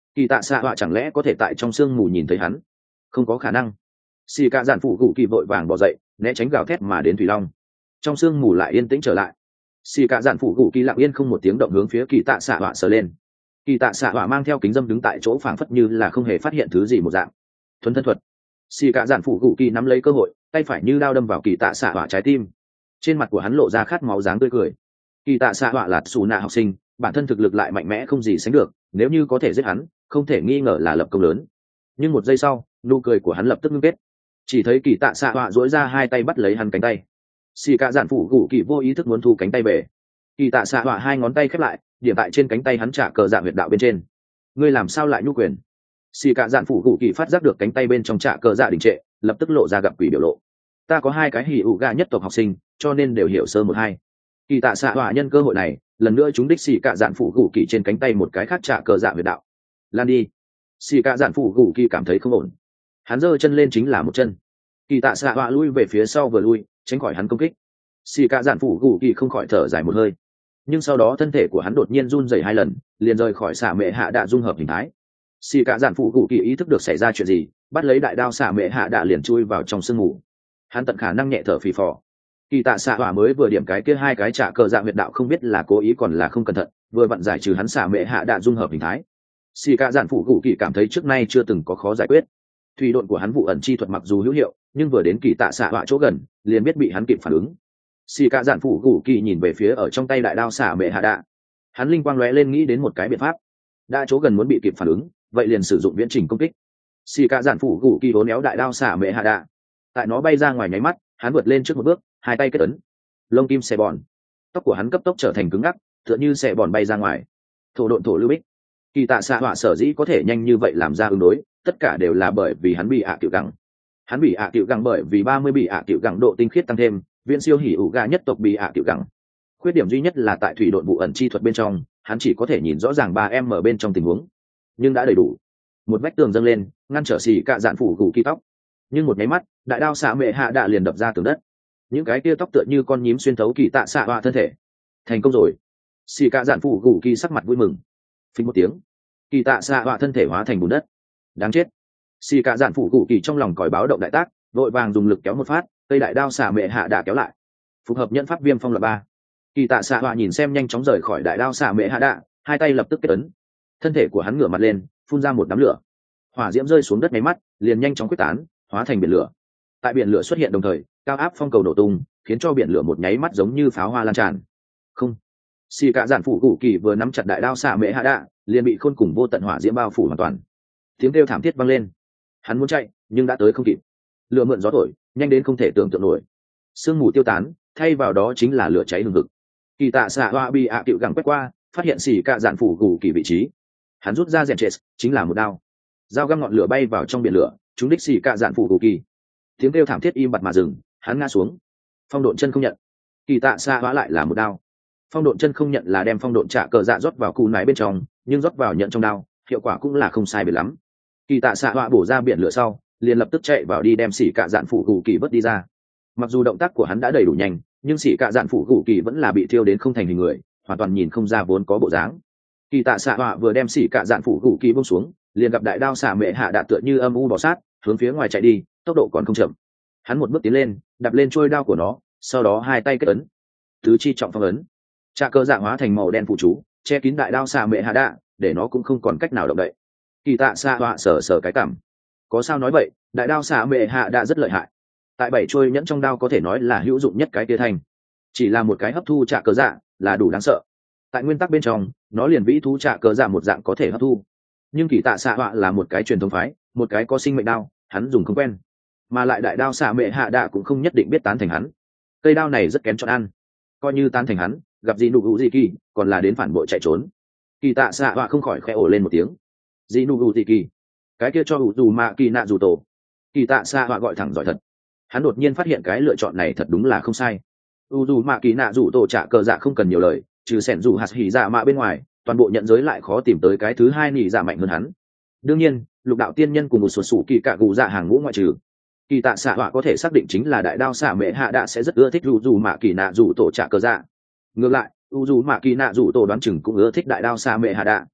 Kỳ tạ xạ họa chẳng lẽ có thể tại trong sương mù nhìn thấy hắn? Không có khả năng. Xì cả giản phụ gù kỳ vội vàng bỏ dậy, né tránh gào thét mà đến thủy long. Trong sương mù lại yên tĩnh trở lại. Xì cả giản phụ gù kỳ lặng yên không một tiếng động hướng phía kỳ tạ xạ họa sờ lên. Kỳ tạ xạ họa mang theo kính dâm đứng tại chỗ phảng phất như là không hề phát hiện thứ gì một dạng. Thuần thân thuật. Xì cả giản phụ gù kỳ nắm lấy cơ hội, tay phải như đao đâm vào kỳ tạ xạ họa trái tim. Trên mặt của hắn lộ ra khát máu dáng tươi cười. Kỳ tạ xạ họa là xù nạ học sinh, bản thân thực lực lại mạnh mẽ không gì sánh được, nếu như có thể giết hắn, không thể nghi ngờ là lập công lớn. Nhưng một giây sau, nụ cười của hắn lập tức ngưng kết. Chỉ thấy kỳ tạ xạ họa duỗi ra hai tay bắt lấy hắn cánh tay. Xì cả giản phụ gù kỳ vô ý thức muốn thu cánh tay về. Kỳ tạ xạ họa hai ngón tay khép lại, điểm tại trên cánh tay hắn trả cờ dạ huyệt đạo bên trên. Ngươi làm sao lại nhu quyền? Xì cả giản phụ gù kỳ phát giác được cánh tay bên trong trả cờ dạ đình trệ, lập tức lộ ra gặp quỷ biểu lộ. Ta có hai cái hỉ ủ gà nhất tộc học sinh, cho nên đều hiểu sơ một hai. Kỳ tạ xạ họa nhân cơ hội này, lần nữa chúng đích xì cả giản phụ gù kỳ trên cánh tay một cái khác trả cờ dạ huyệt đạo. Lan đi. Xì cả giản phụ gù kỳ cảm thấy không ổn, hắn giơ chân lên chính là một chân. Kỳ tạ xạ họa lui về phía sau vừa lui, tránh khỏi hắn công kích. Xì cả giản phụ gù kỳ không khỏi thở dài một hơi, nhưng sau đó thân thể của hắn đột nhiên run rẩy hai lần, liền rời khỏi xả mệ hạ đạ dung hợp hình thái. Xì cả giản phụ gù kỳ ý thức được xảy ra chuyện gì, bắt lấy đại đao xả mệ hạ đạ liền chui vào trong sương mù. Hắn tận khả năng nhẹ thở phì phò. Kỳ tạ xạ họa mới vừa điểm cái kia hai cái trả cờ dạ huyệt đạo không biết là cố ý còn là không cẩn thận, vừa vặn giải trừ hắn xả mệ hạ đạ dung hợp hình thái. Xì cả giản phụ gù kỳ cảm thấy trước nay chưa từng có khó giải quyết. Thủy độn của hắn vụ ẩn chi thuật mặc dù hữu hiệu, nhưng vừa đến kỳ tạ xạ họa chỗ gần, liền biết bị hắn kịp phản ứng. Xì cả giản phụ gù kỳ nhìn về phía ở trong tay đại đao xả mệ hạ đạ, hắn linh quang lóe lên nghĩ đến một cái biện pháp. Đã chỗ gần muốn bị kịp phản ứng, vậy liền sử dụng viễn trình công kích. Xì cả giản phụ gù kỳ vốn éo đại đao xả mệ hạ đạ, tại nó bay ra ngoài nháy mắt, hắn vượt lên trước một bước, hai tay kết ấn, lông kim xẻ bòn, tóc của hắn cấp tốc trở thành cứng ngắc, tựa như xẻ bòn bay ra ngoài. Thổ độn thổ lưu bích. Kỳ tạ xạ họa sở dĩ có thể nhanh như vậy làm ra ứng đối, tất cả đều là bởi vì hắn bị ạ tiểu gẳng. Hắn bị ạ tiểu gẳng bởi vì ba mươi bị ạ tiểu gẳng độ tinh khiết tăng thêm, viễn siêu hỉ ủ gà nhất tộc bị ạ tiểu gẳng. Khuyết điểm duy nhất là tại thủy độn vụ ẩn chi thuật bên trong, hắn chỉ có thể nhìn rõ ràng ba em ở bên trong tình huống, nhưng đã đầy đủ. Một vách tường dâng lên, ngăn trở xì cả dạn phủ gù kỳ tóc, nhưng một nháy mắt, đại đao xạ mệ hạ đạ liền đập ra tường đất. Những cái kia tóc tựa như con nhím xuyên thấu kỳ tạ xạ họa thân thể. Thành công rồi. Xì cả dạn phủ gù kỳ sắc mặt vui mừng. Phình một tiếng, kỳ tạ xạ họa thân thể hóa thành bùn đất. Đáng chết. Xì cả dạn phủ gù kỳ trong lòng còi báo động đại tác, vội vàng dùng lực kéo một phát, cây đại đao xạ mệ hạ đạ kéo lại. Phù hợp nhận pháp viêm phong luật ba. Kỳ tạ xạ họa nhìn xem nhanh chóng rời khỏi đại đao xạ mệ hạ đạ, hai tay lập tức kết ấn. Thân thể của hắn ngửa mặt lên, phun ra một đám lửa. Hỏa diễm rơi xuống đất mấy mắt, liền nhanh chóng quyết tán, hóa thành biển lửa. Tại biển lửa xuất hiện đồng thời, cao áp phong cầu nổ tung, khiến cho biển lửa một nháy mắt giống như pháo hoa lan tràn. Không. Xì cả giản phủ gù kỳ vừa nắm chặt đại đao xạ mệ hạ đạ, liền bị khôn cùng vô tận hỏa diễm bao phủ hoàn toàn. Tiếng kêu thảm thiết vang lên. Hắn muốn chạy, nhưng đã tới không kịp. Lửa mượn gió thổi, nhanh đến không thể tưởng tượng nổi. Sương mù tiêu tán, thay vào đó chính là lửa cháy hừng hực. Kỳ tạ xạ hoa bị ạ à gẳng quét qua, phát hiện xì cả giản phủ gù kỳ vị trí. Hắn rút ra rèn chết, chính là một đao. Dao găm ngọn lửa bay vào trong biển lửa, trúng đích xì cả giản phủ gù kỳ. Tiếng kêu thảm thiết im bặt mà dừng, hắn ngã xuống. Phong độn chân không nhận. Kỳ tạ xạ hóa lại là một đao. Phong độn chân không nhận là đem phong độn trả cờ dạ rót vào cù nái bên trong, nhưng rót vào nhận trong đao, hiệu quả cũng là không sai biệt lắm. Kỳ tạ xạ hóa bổ ra biển lửa sau, liền lập tức chạy vào đi đem xỉ cả dạn phủ gù kỳ vớt đi ra. Mặc dù động tác của hắn đã đầy đủ nhanh, nhưng xỉ cả dạn phủ gù kỳ vẫn là bị thiêu đến không thành hình người, hoàn toàn nhìn không ra vốn có bộ dáng. Kỳ tạ xạ hóa vừa đem xỉ cả dạn phủ gù kỳ buông xuống, liền gặp đại đao xạ mệ hạ đạ tựa như âm u bò sát, hướng phía ngoài chạy đi, tốc độ còn không chậm. Hắn một bước tiến lên, đạp lên trôi đao của nó, sau đó hai tay kết ấn, tứ chi trọng phong ấn, trà cơ dạng hóa thành màu đen phụ chú, che kín đại đao xạ mệ hạ đạ, để nó cũng không còn cách nào động đậy. Kỳ tạ xạ họa sờ sờ cái cảm, có sao nói vậy, đại đao xạ mệ hạ đạ rất lợi hại. Tại bảy trôi nhẫn trong đao có thể nói là hữu dụng nhất cái tia thanh, chỉ là một cái hấp thu trà cơ dạ là đủ đáng sợ. Tại nguyên tắc bên trong, nó liền vĩ thú trà cơ dạ một dạng có thể hấp thu, nhưng kỳ tạ xạ họa là một cái truyền thống phái, một cái có sinh mệnh đao, hắn dùng không quen, mà lại đại đao xạ mệ hạ đạ cũng không nhất định biết tán thành hắn. Cây đao này rất kén chọn ăn, coi như tán thành hắn, gặp gì nụ gù gì kỳ, còn là đến phản bội chạy trốn. Kỳ tạ xạ họa không khỏi khẽ ổ lên một tiếng. Gì nụ gù gì kỳ, cái kia cho ủ dù mạ kỳ nạ dù tổ. Kỳ tạ xạ họa gọi thẳng giỏi thật. Hắn đột nhiên phát hiện cái lựa chọn này thật đúng là không sai. U dù mạ kỳ nạ dù tổ trả cờ dạ không cần nhiều lời, trừ sẻn dù hạt hỉ dạ mạ bên ngoài, toàn bộ nhận giới lại khó tìm tới cái thứ hai nỉ dạ mạnh hơn hắn. Đương nhiên, lục đạo tiên nhân cùng một số sủ kỳ cả gù dạ hàng ngũ ngoại trừ. Kỳ tạ xạ họa có thể xác định chính là đại đao xạ mệ hạ đạ sẽ rất ưa thích u dù mạ kỳ nạ dù tổ trả cờ dạ. Ngược lại, u dù mạ kỳ nạ dù tổ đoán chừng cũng ưa thích đại đao xạ mệ hạ đạ.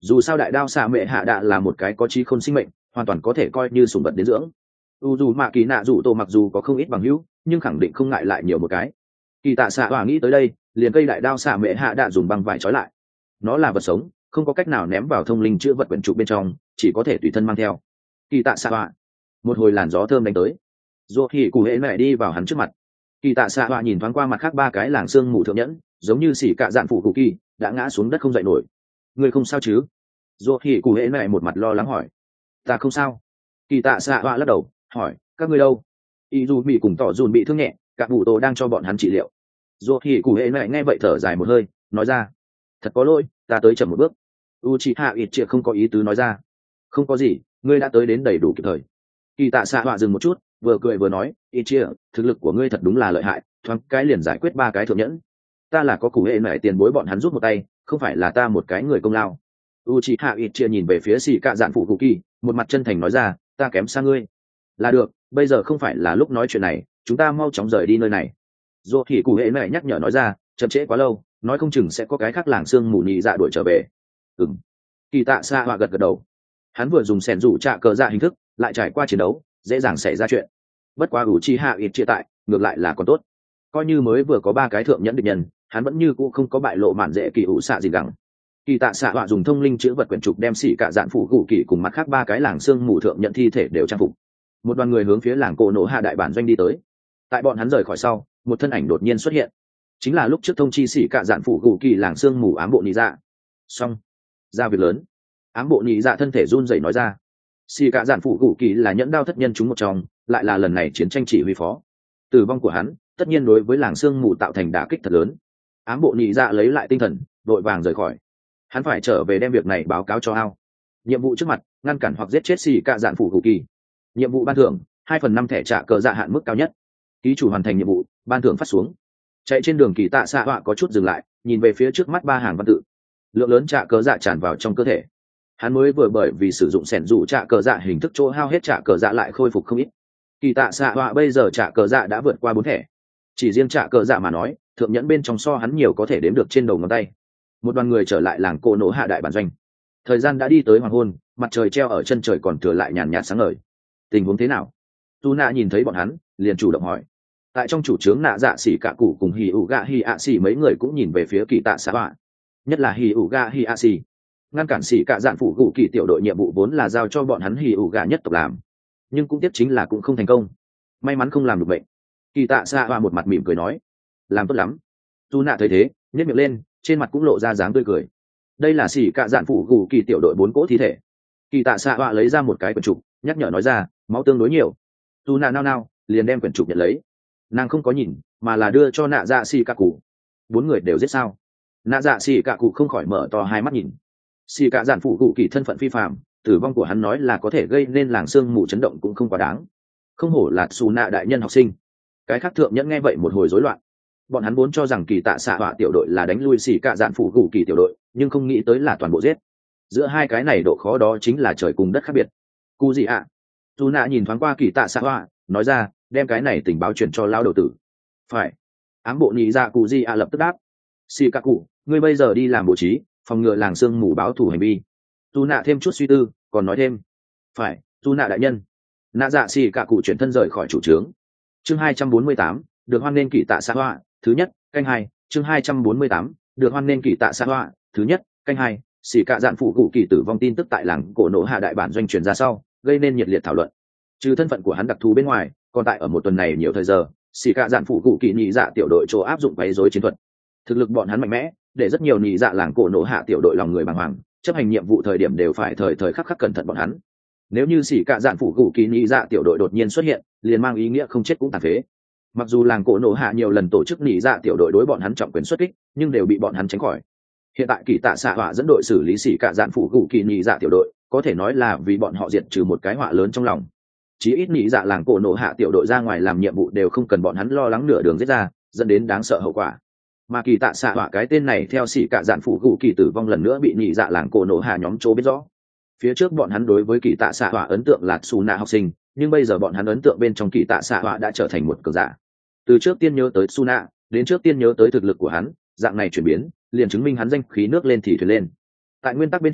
dù sao đại đao xạ mệ hạ đạ là một cái có trí khôn sinh mệnh, hoàn toàn có thể coi như sùng vật đến dưỡng. u dù mạ kỳ nạ dù tổ mặc dù có không ít bằng hữu, nhưng khẳng định không ngại lại nhiều một cái. Kỳ tạ xạ hỏa nghĩ tới đây, liền cây đại đao xạ mệ hạ đạ dùng băng vải trói lại. Nó là vật sống, không có cách nào ném vào thông linh chữa vật quyển trục bên trong, chỉ có thể tùy thân mang theo. Kỳ tạ xạ hỏa, một hồi làn gió thơm đánh tới, rô hỉ cụ hễ mẹ đi vào hắn trước mặt. Kỳ tạ xạ hỏa nhìn thoáng qua mặt khác ba cái làng xương mù thượng nhẫn, giống như xỉ cạ dạn phụ cụ kỳ đã ngã xuống đất không dậy nổi. Người không sao chứ? Rô hỉ cụ hễ mẹ một mặt lo lắng hỏi. Ta không sao. Kỳ tạ xạ hỏa lắc đầu hỏi, các ngươi đâu? Y dù bị cùng tỏ dùn bị thương nhẹ, các bụ tổ đang cho bọn hắn trị liệu. Rô hỉ cụ hễ mẹ nghe vậy thở dài một hơi, nói ra, thật có lỗi, ta tới chậm một bước. Uchiha Itchia không có ý tứ nói ra, không có gì, ngươi đã tới đến đầy đủ kịp thời. Kỳ tạ xạ họa dừng một chút, vừa cười vừa nói, Itchia, thực lực của ngươi thật đúng là lợi hại, thoáng cái liền giải quyết ba cái thượng nhẫn. Ta là có cụ hệ mẹ tiền bối bọn hắn rút một tay, không phải là ta một cái người công lao. Uchiha Itchia nhìn về phía xì cạ dạn phụ cụ kỳ, một mặt chân thành nói ra, ta kém xa ngươi. Là được, bây giờ không phải là lúc nói chuyện này, chúng ta mau chóng rời đi nơi này. Dù thì cụ hệ mẹ nhắc nhở nói ra, chậm trễ quá lâu, nói không chừng sẽ có cái khác làng xương mù nhị dạ đuổi trở về. Ừm. Kỳ tạ xa họa gật gật đầu. Hắn vừa dùng sẻn rủ trạ cờ dạ hình thức, lại trải qua chiến đấu, dễ dàng xảy ra chuyện. Bất quá ủ chi hạ ít chia tại, ngược lại là còn tốt. Coi như mới vừa có ba cái thượng nhẫn địch nhân, hắn vẫn như cũ không có bại lộ mạn dễ kỳ ủ xạ gì gắng. Kỳ tạ xạ họa dùng thông linh chữ vật quyển trục đem xỉ cả dạn phủ cụ kỳ cùng mặt khác ba cái làng xương mù thượng nhận thi thể đều trang phục. Một đoàn người hướng phía làng cổ nổ hạ đại bản doanh đi tới. Tại bọn hắn rời khỏi sau, một thân ảnh đột nhiên xuất hiện, chính là lúc trước thông chi xỉ cả dạn phủ cụ kỳ làng xương mù ám bộ nhị dạ. Xong, ra việc lớn. Ám bộ nhị dạ thân thể run rẩy nói ra. Xỉ cả dạn phủ cụ kỳ là nhẫn đao thất nhân chúng một trong, lại là lần này chiến tranh chỉ huy phó. Tử vong của hắn, tất nhiên đối với làng xương mù tạo thành đả kích thật lớn. Ám bộ nhị dạ lấy lại tinh thần, vội vàng rời khỏi. Hắn phải trở về đem việc này báo cáo cho ao. Nhiệm vụ trước mặt, ngăn cản hoặc giết chết xỉ cả dạn phủ cụ kỳ. Nhiệm vụ ban thưởng, hai phần năm thẻ trả cờ dạ hạn mức cao nhất. Ký chủ hoàn thành nhiệm vụ, ban thưởng phát xuống. Chạy trên đường Kỳ tạ xạ họa có chút dừng lại, nhìn về phía trước mắt ba hàng văn tự. Lượng lớn trả cờ dạ tràn vào trong cơ thể. Hắn mới vừa bởi vì sử dụng sẻn dụ trả cờ dạ hình thức chỗ hao hết trả cờ dạ lại khôi phục không ít. Kỳ tạ xạ họa bây giờ trả cờ dạ đã vượt qua bốn thẻ. Chỉ riêng trả cờ dạ mà nói, thượng nhẫn bên trong so hắn nhiều có thể đếm được trên đầu ngón tay. Một đoàn người trở lại làng cổ nổ hạ đại bản doanh. Thời gian đã đi tới hoàng hôn, mặt trời treo ở chân trời còn thừa lại nhàn nhạt sáng ngời. Tình huống thế nào? Tu nạ nhìn thấy bọn hắn, liền chủ động hỏi. Tại trong chủ trướng nạ dạ xỉ cả cụ cùng hì ủ gạ hì ạ xỉ mấy người cũng nhìn về phía Kỳ tạ xạ họa, nhất là hì ủ gạ hì ạ xỉ. Ngăn cản xỉ cả dạn phụ cụ kỳ tiểu đội nhiệm vụ vốn là giao cho bọn hắn hì ủ gạ nhất tộc làm, nhưng cũng tiếp chính là cũng không thành công, may mắn không làm được bệnh. Kỳ tạ xạ họa một mặt mỉm cười nói, làm tốt lắm. Tu nạ thấy thế, nhếch miệng lên, trên mặt cũng lộ ra dáng tươi cười. Đây là xỉ cả dạn phụ cụ kỳ tiểu đội bốn cỗ thi thể. Kỳ tạ xạ họa lấy ra một cái quyển trục, nhắc nhở nói ra, máu tương đối nhiều. Tu nạ nao nao, liền đem quyển trục nhận lấy. Nàng không có nhìn, mà là đưa cho nạ dạ xỉ cả cụ. Bốn người đều giết sao? Nạ dạ xỉ cả cụ không khỏi mở to hai mắt nhìn. Xỉ cả dạn phụ cụ kỳ thân phận phi phàm, tử vong của hắn nói là có thể gây nên làng xương mù chấn động cũng không quá đáng. Không hổ là xù nạ đại nhân học sinh. Cái khác thượng nhẫn nghe vậy một hồi rối loạn. Bọn hắn vốn cho rằng Kỳ tạ xạ họa tiểu đội là đánh lui xỉ cả dạn phụ cụ kỳ tiểu đội, nhưng không nghĩ tới là toàn bộ giết. Giữa hai cái này độ khó đó chính là trời cùng đất khác biệt. Cụ gì ạ? Tu nạ nhìn thoáng qua Kỳ tạ xạ họa, nói ra, đem cái này tình báo chuyển cho lao đầu tử. Phải. Ám bộ nhị dạ cụ gì ạ lập tức đáp. Xỉ cả cụ, ngươi bây giờ đi làm bố trí, phòng ngừa làng xương mù báo thủ hành vi. Tu nạ thêm chút suy tư, còn nói thêm. Phải, tu nạ đại nhân. Nạ dạ xỉ cả cụ chuyển thân rời khỏi chủ trướng. Chương hai trăm bốn mươi tám, được hoan nên Kỳ tạ xạ họa, thứ nhất, canh hai. Chương hai trăm bốn mươi tám, được hoan nên Kỳ tạ xạ họa, thứ nhất, canh hai. Xỉ cả dạn phụ cụ kỳ tử vong tin tức tại làng cổ nổ hạ đại bản doanh truyền ra sau, gây nên nhiệt liệt thảo luận. Trừ thân phận của hắn đặc thù bên ngoài, còn tại ở một tuần này nhiều thời giờ, xỉ cả dạn phụ cụ kỳ nhị dạ tiểu đội chỗ áp dụng quấy rối chiến thuật. Thực lực bọn hắn mạnh mẽ, để rất nhiều nhị dạ làng cổ nổ hạ tiểu đội lòng người bàng hoàng, chấp hành nhiệm vụ thời điểm đều phải thời thời khắc khắc cẩn thận bọn hắn. Nếu như xỉ cả dạn phụ cụ kỳ nhị dạ tiểu đội đột nhiên xuất hiện, liền mang ý nghĩa không chết cũng tàn phế. Mặc dù làng cổ nổ hạ nhiều lần tổ chức nhị dạ tiểu đội đối bọn hắn trọng quyền xuất kích, nhưng đều bị bọn hắn tránh khỏi. Hiện tại Kỳ tạ xạ họa dẫn đội xử lý xỉ cả dạn phụ cụ kỳ nhị dạ tiểu đội, có thể nói là vì bọn họ diệt trừ một cái họa lớn trong lòng. Chí ít nhị dạ làng cổ nổ hạ tiểu đội ra ngoài làm nhiệm vụ đều không cần bọn hắn lo lắng nửa đường giết ra, dẫn đến đáng sợ hậu quả. Mà Kỳ tạ xạ họa cái tên này theo xỉ cả dạn phụ cụ kỳ tử vong lần nữa bị nhị dạ làng cổ nổ hạ nhóm chỗ biết rõ. Phía trước bọn hắn đối với Kỳ tạ xạ họa ấn tượng là xù nạ học sinh, nhưng bây giờ bọn hắn ấn tượng bên trong Kỳ tạ xạ họa đã trở thành một cường giả. Từ trước tiên nhớ tới xù nạ, đến trước tiên nhớ tới thực lực của hắn, dạng này chuyển biến liền chứng minh hắn danh khí nước lên thì thuyền lên. Tại nguyên tắc bên trong,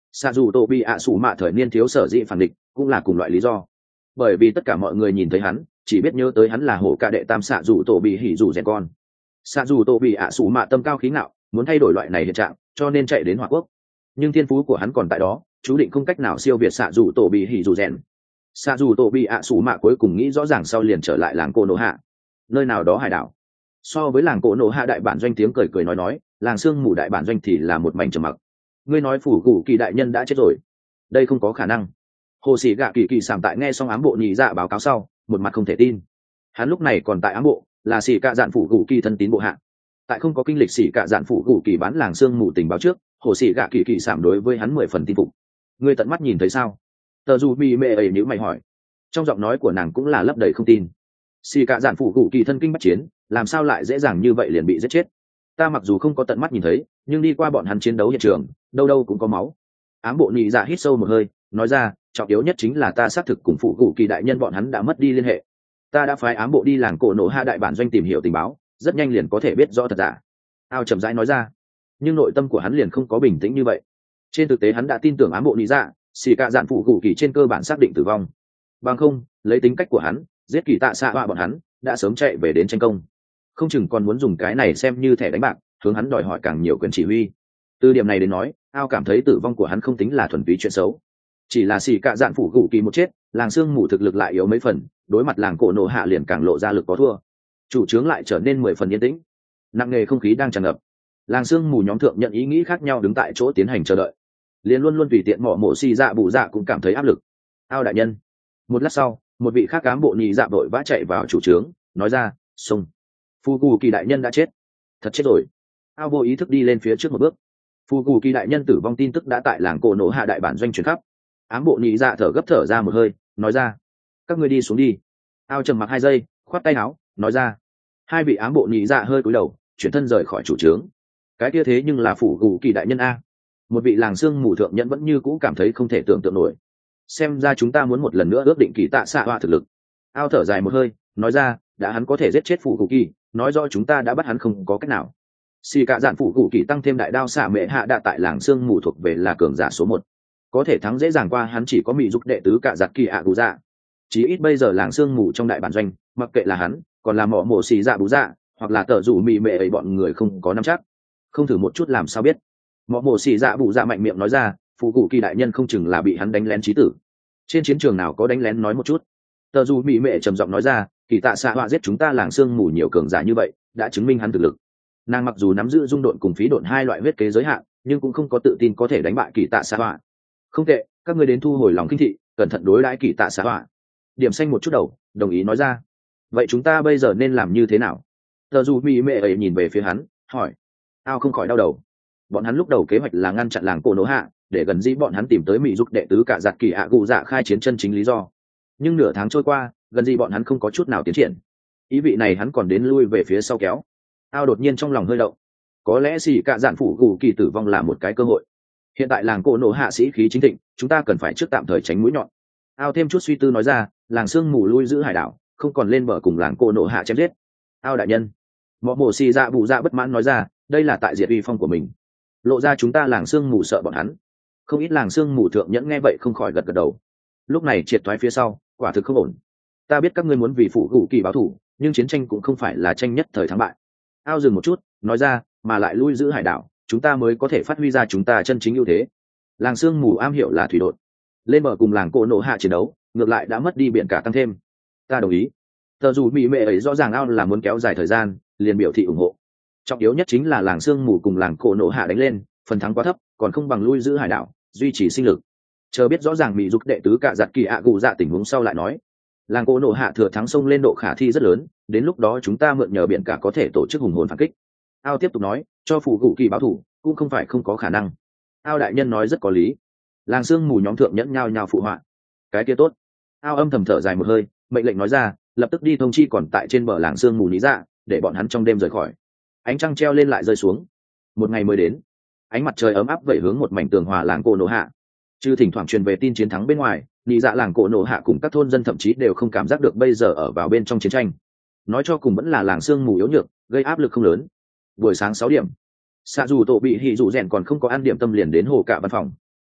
xạ dù tổ bị ạ sủ mạ thời niên thiếu sở dĩ phản địch cũng là cùng loại lý do, bởi vì tất cả mọi người nhìn thấy hắn chỉ biết nhớ tới hắn là hổ ca đệ tam xạ dù tổ bị hỉ dù rèn con. Xạ dù tổ bị ạ sủ mạ tâm cao khí ngạo, muốn thay đổi loại này hiện trạng, cho nên chạy đến Hỏa Quốc, nhưng thiên phú của hắn còn tại đó, chú định không cách nào siêu việt xạ dù tổ bị hỉ dù rèn. Xạ dù tổ bị ạ sủ mạ cuối cùng nghĩ rõ ràng sau liền trở lại làng cổ nổ hạ, nơi nào đó hải đảo. So với làng cổ nổ hạ đại bản doanh tiếng cười cười nói nói, làng sương mù đại bản doanh thì là một mảnh trầm mặc. Ngươi nói phủ cụ kỳ đại nhân đã chết rồi? Đây không có khả năng. Hồ sĩ gạ kỳ kỳ sảm tại nghe xong ám bộ nhị dạ báo cáo sau, một mặt không thể tin. Hắn lúc này còn tại ám bộ, là sĩ cạ dạn phủ cụ kỳ thân tín bộ hạ. Tại không có kinh lịch sĩ cạ dạn phủ cụ kỳ bán làng sương mù tình báo trước, hồ sĩ gạ kỳ kỳ sảm đối với hắn mười phần tin phục. Ngươi tận mắt nhìn thấy sao? Tờ dù mì mệ ấy nhữ mày hỏi. Trong giọng nói của nàng cũng là lấp đầy không tin. Sĩ cạ dạn phủ cụ kỳ thân kinh bắt chiến, làm sao lại dễ dàng như vậy liền bị giết chết? Ta mặc dù không có tận mắt nhìn thấy, nhưng đi qua bọn hắn chiến đấu hiện trường, đâu đâu cũng có máu. Ám bộ nhị dạ hít sâu một hơi, nói ra, trọng yếu nhất chính là ta xác thực cùng phụ cụ kỳ đại nhân bọn hắn đã mất đi liên hệ. Ta đã phái ám bộ đi làng cổ nổ hạ đại bản doanh tìm hiểu tình báo, rất nhanh liền có thể biết rõ thật giả. Ao chậm rãi nói ra, nhưng nội tâm của hắn liền không có bình tĩnh như vậy. Trên thực tế hắn đã tin tưởng ám bộ nhị dạ, xì cạ dạn phụ cụ kỳ trên cơ bản xác định tử vong. Bằng không, lấy tính cách của hắn, giết kỳ tạ xạ họa bọn hắn, đã sớm chạy về đến tranh công. Không chừng còn muốn dùng cái này xem như thẻ đánh bạc, hướng hắn đòi hỏi càng nhiều quyền chỉ huy. Từ điểm này đến nói, Ao cảm thấy tử vong của hắn không tính là thuần túy chuyện xấu, chỉ là xì cạ dạn phủ cụ kỳ một chết, làng sương mù thực lực lại yếu mấy phần, đối mặt làng cổ nổ hạ liền càng lộ ra lực có thua, chủ trướng lại trở nên mười phần yên tĩnh, nặng nề không khí đang tràn ngập. Làng sương mù nhóm thượng nhận ý nghĩ khác nhau đứng tại chỗ tiến hành chờ đợi, liền luôn luôn tùy tiện mỏ mổ xì dạ bụ dạ cũng cảm thấy áp lực. Ao đại nhân. Một lát sau, một vị khác cán bộ nhị dạ đội vã chạy vào chủ trướng, nói ra, xông, phù cụ kỳ đại nhân đã chết. Thật chết rồi. Ao vô ý thức đi lên phía trước một bước. Phù cụ kỳ đại nhân tử vong tin tức đã tại làng cổ nổ hạ đại bản doanh truyền khắp. Ám bộ nhị dạ thở gấp thở ra một hơi, nói ra, các ngươi đi xuống đi. Ao trầm mặc hai giây, khoát tay áo, nói ra. Hai vị ám bộ nhị dạ hơi cúi đầu, chuyển thân rời khỏi chủ trướng. Cái kia thế nhưng là phủ cụ kỳ đại nhân a. Một vị làng xương mù thượng nhẫn vẫn như cũ cảm thấy không thể tưởng tượng nổi. Xem ra chúng ta muốn một lần nữa ước định kỳ tạ xạ họa thực lực. Ao thở dài một hơi, nói ra, đã hắn có thể giết chết phủ cụ kỳ, nói rõ chúng ta đã bắt hắn không có cách nào. Xì cả dạn phủ cụ kỳ tăng thêm đại đao xạ mệ hạ đạ tại làng xương mù thuộc về là cường giả số một, có thể thắng dễ dàng qua hắn chỉ có mỹ giúp đệ tứ cả giặc kỳ ạ cụ dạ. Chí ít bây giờ làng xương mù trong đại bản doanh, mặc kệ là hắn còn là mỏ mổ xì dạ bú dạ, hoặc là tờ rủ mị mệ ấy, bọn người không có nắm chắc, không thử một chút làm sao biết. Mỏ mổ xì dạ bú dạ mạnh miệng nói ra, phụ cụ kỳ đại nhân không chừng là bị hắn đánh lén chí tử. Trên chiến trường nào có đánh lén nói một chút. Tờ rủ mị mệ trầm giọng nói ra, kỳ tạ xạ họa giết chúng ta làng xương mù nhiều cường giả như vậy, đã chứng minh hắn thực lực. Nàng mặc dù nắm giữ dung độn cùng phí độn hai loại huyết kế giới hạn, nhưng cũng không có tự tin có thể đánh bại kỳ tạ xạ họa. Không tệ, các ngươi đến thu hồi lòng kinh thị, cẩn thận đối đãi kỳ tạ xạ họa. Điểm xanh một chút đầu, đồng ý nói ra. Vậy chúng ta bây giờ nên làm như thế nào? Tờ dù mỹ mệ ấy nhìn về phía hắn, hỏi. Ao không khỏi đau đầu. Bọn hắn lúc đầu kế hoạch là ngăn chặn làng cổ nổ hạ, để gần dĩ bọn hắn tìm tới mỹ giúp đệ tứ cả giặc kỳ ạ cụ dạ khai chiến chân chính lý do. Nhưng nửa tháng trôi qua, gần dĩ bọn hắn không có chút nào tiến triển. Ý vị này hắn còn đến lui về phía sau kéo. Ao đột nhiên trong lòng hơi động. Có lẽ xì cả dạn phủ gù kỳ tử vong là một cái cơ hội. Hiện tại làng cổ nổ hạ sĩ khí chính thịnh, chúng ta cần phải trước tạm thời tránh mũi nhọn. Ao thêm chút suy tư nói ra, làng sương mù lui giữ hải đảo, không còn lên bờ cùng làng cổ nổ hạ chém giết. Ao đại nhân. Mọ mổ xì dạ bù dạ bất mãn nói ra, đây là tại diệt uy phong của mình, lộ ra chúng ta làng sương mù sợ bọn hắn. Không ít làng sương mù thượng nhẫn nghe vậy không khỏi gật gật đầu. Lúc này triệt thoái phía sau, quả thực không ổn. Ta biết các ngươi muốn vì phụ gù kỳ báo thù, nhưng chiến tranh cũng không phải là tranh nhất thời thắng bại. Ao dừng một chút, nói ra, mà lại lui giữ hải đảo, chúng ta mới có thể phát huy ra chúng ta chân chính ưu thế. Làng sương mù am hiểu là thủy đột, lên bờ cùng làng cổ nổ hạ chiến đấu, ngược lại đã mất đi biển cả tăng thêm. Ta đồng ý. Tờ dù mỹ mệ ấy rõ ràng Ao là muốn kéo dài thời gian, liền biểu thị ủng hộ. Trọng yếu nhất chính là làng sương mù cùng làng cổ nổ hạ đánh lên, phần thắng quá thấp, còn không bằng lui giữ hải đảo, duy trì sinh lực. Chờ biết rõ ràng mỹ giúp đệ tứ cả giặt kỳ ạ cụ dạ tình huống sau lại nói. Làng cổ nổ hạ thừa thắng sông lên độ khả thi rất lớn, đến lúc đó chúng ta mượn nhờ biển cả có thể tổ chức hùng hồn phản kích. Ao tiếp tục nói, cho phụ cụ kỳ báo thủ cũng không phải không có khả năng. Ao đại nhân nói rất có lý. Làng sương mù nhóm thượng nhẫn nhao nhao phụ họa. Cái kia tốt. Ao âm thầm thở dài một hơi, mệnh lệnh nói ra, lập tức đi thông chi còn tại trên bờ làng sương mù lý dạ, để bọn hắn trong đêm rời khỏi. Ánh trăng treo lên lại rơi xuống. Một ngày mới đến, ánh mặt trời ấm áp vẩy hướng một mảnh tường hòa làng cổ nổ hạ. Chứ thỉnh thoảng truyền về tin chiến thắng bên ngoài, lý dạ làng cổ nổ hạ cùng các thôn dân thậm chí đều không cảm giác được bây giờ ở vào bên trong chiến tranh. Nói cho cùng vẫn là làng sương mù yếu nhược, gây áp lực không lớn. Buổi sáng sáu điểm, xạ dù tổ bị hỉ dù rèn còn không có ăn điểm tâm liền đến hồ cả văn phòng.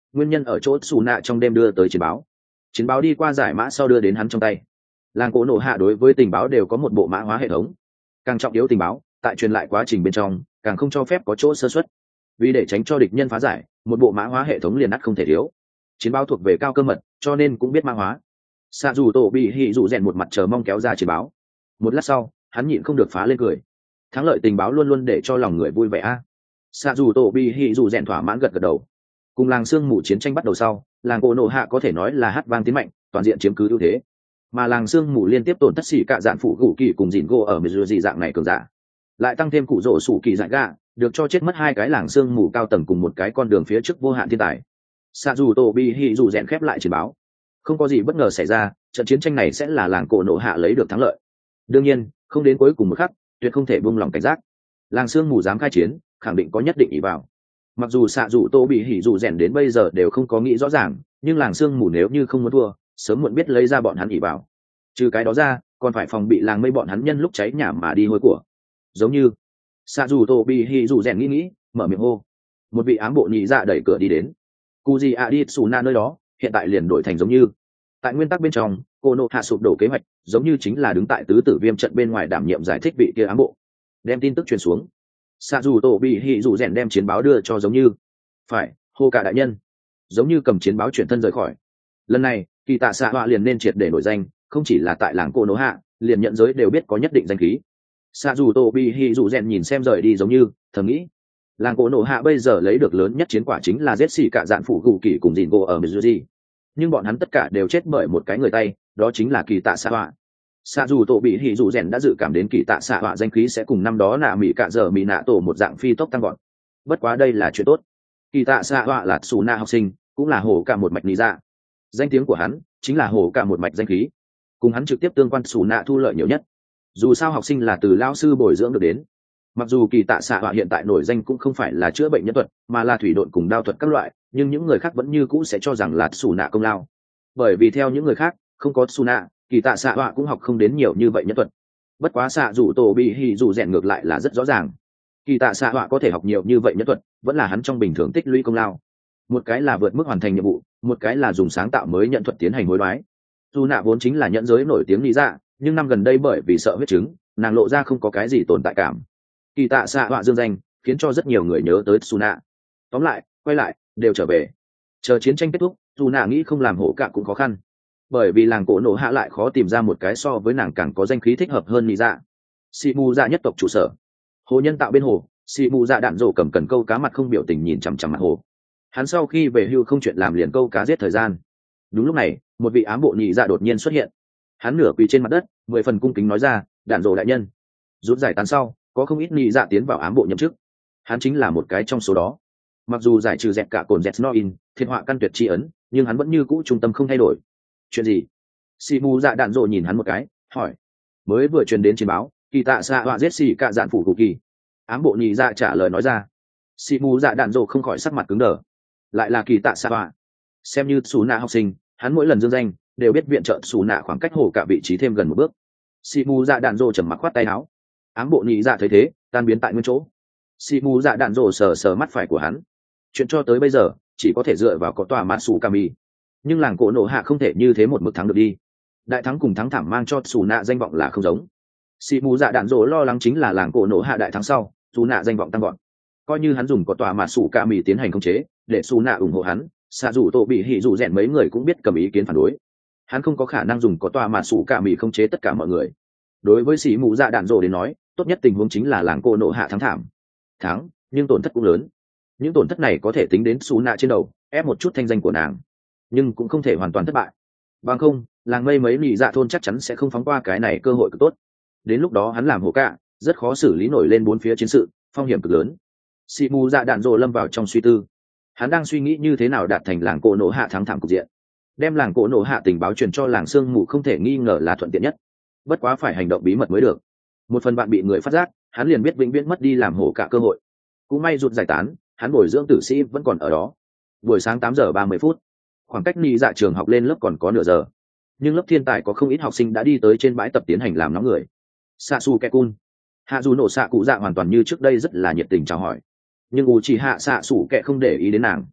nguyên nhân ở chỗ xù nạ trong đêm đưa tới chiến báo. Chiến báo đi qua giải mã sau đưa đến hắn trong tay. Làng cổ nổ hạ đối với tình báo đều có một bộ mã hóa hệ thống, càng trọng yếu tình báo tại truyền lại quá trình bên trong càng không cho phép có chỗ sơ xuất, vì để tránh cho địch nhân phá giải, một bộ mã hóa hệ thống liền ắt không thể thiếu. Chiến báo thuộc về cao cơ mật cho nên cũng biết mã hóa. Xạ dù tổ bị hỉ dù rèn một mặt chờ mong kéo ra chiến báo. Một lát sau hắn nhịn không được phá lên cười. Thắng lợi tình báo luôn luôn để cho lòng người vui vẻ a. Xạ dù tổ bị hỉ dù rèn thỏa mãn gật gật đầu. Cùng làng sương mù chiến tranh bắt đầu sau, làng cổ nổ hạ có thể nói là hát vang tiến mạnh, toàn diện chiếm cứ ưu thế. Mà làng sương mù liên tiếp tổn thất xỉ cả dạn phụ gù kỳ cùng dìn gỗ ở mười gì dạng này cường giả, lại tăng thêm cụ rổ sủ kỳ dại gạ, được cho chết mất hai cái làng sương mù cao tầng cùng một cái con đường phía trước vô hạn thiên tài. Xạ dù tổ bị hỉ dù rèn khép lại chiến báo. Không có gì bất ngờ xảy ra, trận chiến tranh này sẽ là làng cổ nổ hạ lấy được thắng lợi. Đương nhiên, không đến cuối cùng một khắc, tuyệt không thể buông lòng cảnh giác. Làng sương mù dám khai chiến, khẳng định có nhất định ý vào. Mặc dù xạ dù tô bị hỉ dù rèn đến bây giờ đều không có nghĩ rõ ràng, nhưng làng sương mù nếu như không muốn thua, sớm muộn biết lấy ra bọn hắn ỉ vào. Trừ cái đó ra, còn phải phòng bị làng mây bọn hắn nhân lúc cháy nhà mà đi hôi của. Giống như xạ dù tô bị hỉ dù rèn nghĩ nghĩ, mở miệng hô. Một vị ám bộ nhị dạ đẩy cửa đi đến. Cu gì a đi xù na nơi đó, hiện tại liền đổi thành giống như. Tại nguyên tắc bên trong, cô nộ hạ sụp đổ kế hoạch, giống như chính là đứng tại tứ tử viêm trận bên ngoài đảm nhiệm giải thích vị kia ám bộ. Đem tin tức truyền xuống. Xạ dù tổ bị hỉ dù rèn đem chiến báo đưa cho giống như. Phải, hô cả đại nhân. Giống như cầm chiến báo chuyển thân rời khỏi. Lần này kỳ tạ xạ họa liền nên triệt để nổi danh, không chỉ là tại làng cô nỗ hạ, liền nhận giới đều biết có nhất định danh khí. Xạ dù tổ bị hỉ dù rèn nhìn xem rời đi giống như thầm nghĩ, làng cô nỗ hạ bây giờ lấy được lớn nhất chiến quả chính là giết xỉ cả dạn phủ gù kỳ cùng dìn gỗ ở Mizuji, nhưng bọn hắn tất cả đều chết bởi một cái người tay, đó chính là kỳ tạ xạ họa. Xạ dù tổ bị hỉ dù rèn đã dự cảm đến kỳ tạ xạ họa danh khí sẽ cùng năm đó nạ mỹ cạ giờ mỹ nạ tổ một dạng phi tốc tăng gọn. Bất quá đây là chuyện tốt, kỳ tạ xạ họa là xù na học sinh, cũng là hổ cả một mạch lý dạ, danh tiếng của hắn chính là hổ cả một mạch danh khí, cùng hắn trực tiếp tương quan xù nạ thu lợi nhiều nhất. Dù sao học sinh là từ lao sư bồi dưỡng được đến. Mặc dù kỳ tạ xạ họa hiện tại nổi danh cũng không phải là chữa bệnh nhân thuật, mà là thủy độn cùng đao thuật các loại, nhưng những người khác vẫn như cũ sẽ cho rằng là xù nạ công lao, bởi vì theo những người khác không có xù nạ, kỳ tạ xạ họa cũng học không đến nhiều như vậy nhân thuật. Bất quá xạ dù tổ bị hỉ dù rèn ngược lại là rất rõ ràng, kỳ tạ xạ họa có thể học nhiều như vậy nhân thuật vẫn là hắn trong bình thường tích lũy công lao. Một cái là vượt mức hoàn thành nhiệm vụ, một cái là dùng sáng tạo mới nhận thuật tiến hành hối đoái. Dù nạ vốn chính là nhẫn giới nổi tiếng lý dạ, nhưng năm gần đây bởi vì sợ huyết chứng, nàng lộ ra không có cái gì tồn tại cảm. Kỳ tạ xạ họa dương danh khiến cho rất nhiều người nhớ tới Su nạ. Tóm lại quay lại đều trở về, chờ chiến tranh kết thúc, dù nạ nghĩ không làm hổ cạ cũng khó khăn, bởi vì làng cổ nổ hạ lại khó tìm ra một cái so với nàng càng có danh khí thích hợp hơn lý dạ. Xì mù dạ nhất tộc trụ sở, hồ nhân tạo bên hồ, xì mù dạ đạn rổ cầm cần câu cá mặt không biểu tình nhìn chằm chằm mặt hồ. Hắn sau khi về hưu không chuyện làm liền câu cá giết thời gian. Đúng lúc này một vị ám bộ nhị dạ đột nhiên xuất hiện, hắn nửa quỳ trên mặt đất, mười phần cung kính nói ra, đạn rổ đại nhân. Rút giải tán sau có không ít nhị dạ tiến vào ám bộ nhậm chức, hắn chính là một cái trong số đó. Mặc dù giải trừ dẹp cả cồn dẹt no in thiên họa căn tuyệt tri ấn, nhưng hắn vẫn như cũ trung tâm không thay đổi. Chuyện gì? Xì mù dạ đạn rộ nhìn hắn một cái hỏi. Mới vừa truyền đến chiến báo, kỳ tạ xạ họa giết xì cả dạn phủ cụ kỳ. Ám bộ nhị dạ trả lời nói ra. Xì mù dạ đạn rộ không khỏi sắc mặt cứng đờ. Lại là kỳ tạ xạ họa. Xem như xù nạ học sinh, hắn mỗi lần dương danh đều biết viện trợ xù nạ khoảng cách hồ cả vị trí thêm gần một bước. Xì mù dạ đạn rộ trầm mặc khoát tay áo. Ám bộ nhị dạ thấy thế tan biến tại nguyên chỗ. Xì mù dạ đạn rộ sờ sờ mắt phải của hắn. Chuyện cho tới bây giờ chỉ có thể dựa vào có tòa mã sủ cami, nhưng làng cổ nổ hạ không thể như thế một mực thắng được đi. Đại thắng cùng thắng thảm mang cho xù nạ danh vọng là không giống. Xì mù dạ đạn rộ lo lắng chính là làng cổ nổ hạ đại thắng sau xù nạ danh vọng tăng gọn, coi như hắn dùng có tòa mã sủ cami tiến hành khống chế để xù nạ ủng hộ hắn, xạ dù tổ bị hỉ dù rèn mấy người cũng biết cầm ý kiến phản đối. Hắn không có khả năng dùng có tòa mã sủ cami khống chế tất cả mọi người. Đối với xì mù dạ đạn rộ đến nói, tốt nhất tình huống chính là làng cổ nổ hạ thắng thảm. Thắng nhưng tổn thất cũng lớn, những tổn thất này có thể tính đến xù nạ trên đầu, ép một chút thanh danh của nàng, nhưng cũng không thể hoàn toàn thất bại. Bằng không làng mây mấy nị dạ thôn chắc chắn sẽ không phóng qua cái này cơ hội cực tốt. Đến lúc đó hắn làm hổ cạ rất khó xử lý nổi lên bốn phía chiến sự, phong hiểm cực lớn. Xì mù dạ đạn rộ lâm vào trong suy tư, hắn đang suy nghĩ như thế nào đạt thành làng cổ nổ hạ thắng thảm cục diện. Đem làng cổ nổ hạ tình báo truyền cho làng sương mù không thể nghi ngờ là thuận tiện nhất, bất quá phải hành động bí mật mới được. Một phần bạn bị người phát giác, hắn liền biết vĩnh viễn mất đi làm hổ cạ cơ hội. Cũng may rụt giải tán, hắn bồi dưỡng tử sĩ vẫn còn ở đó. Buổi sáng tám giờ ba mươi phút, khoảng cách ni dạ trường học lên lớp còn có nửa giờ, nhưng lớp thiên tài có không ít học sinh đã đi tới trên bãi tập tiến hành làm nóng người. Sasu Kekun, hạ dù nổ xạ cụ dạ hoàn toàn như trước đây rất là nhiệt tình chào hỏi, nhưng u chỉ hạ xạ sủ kẹ không để ý đến nàng.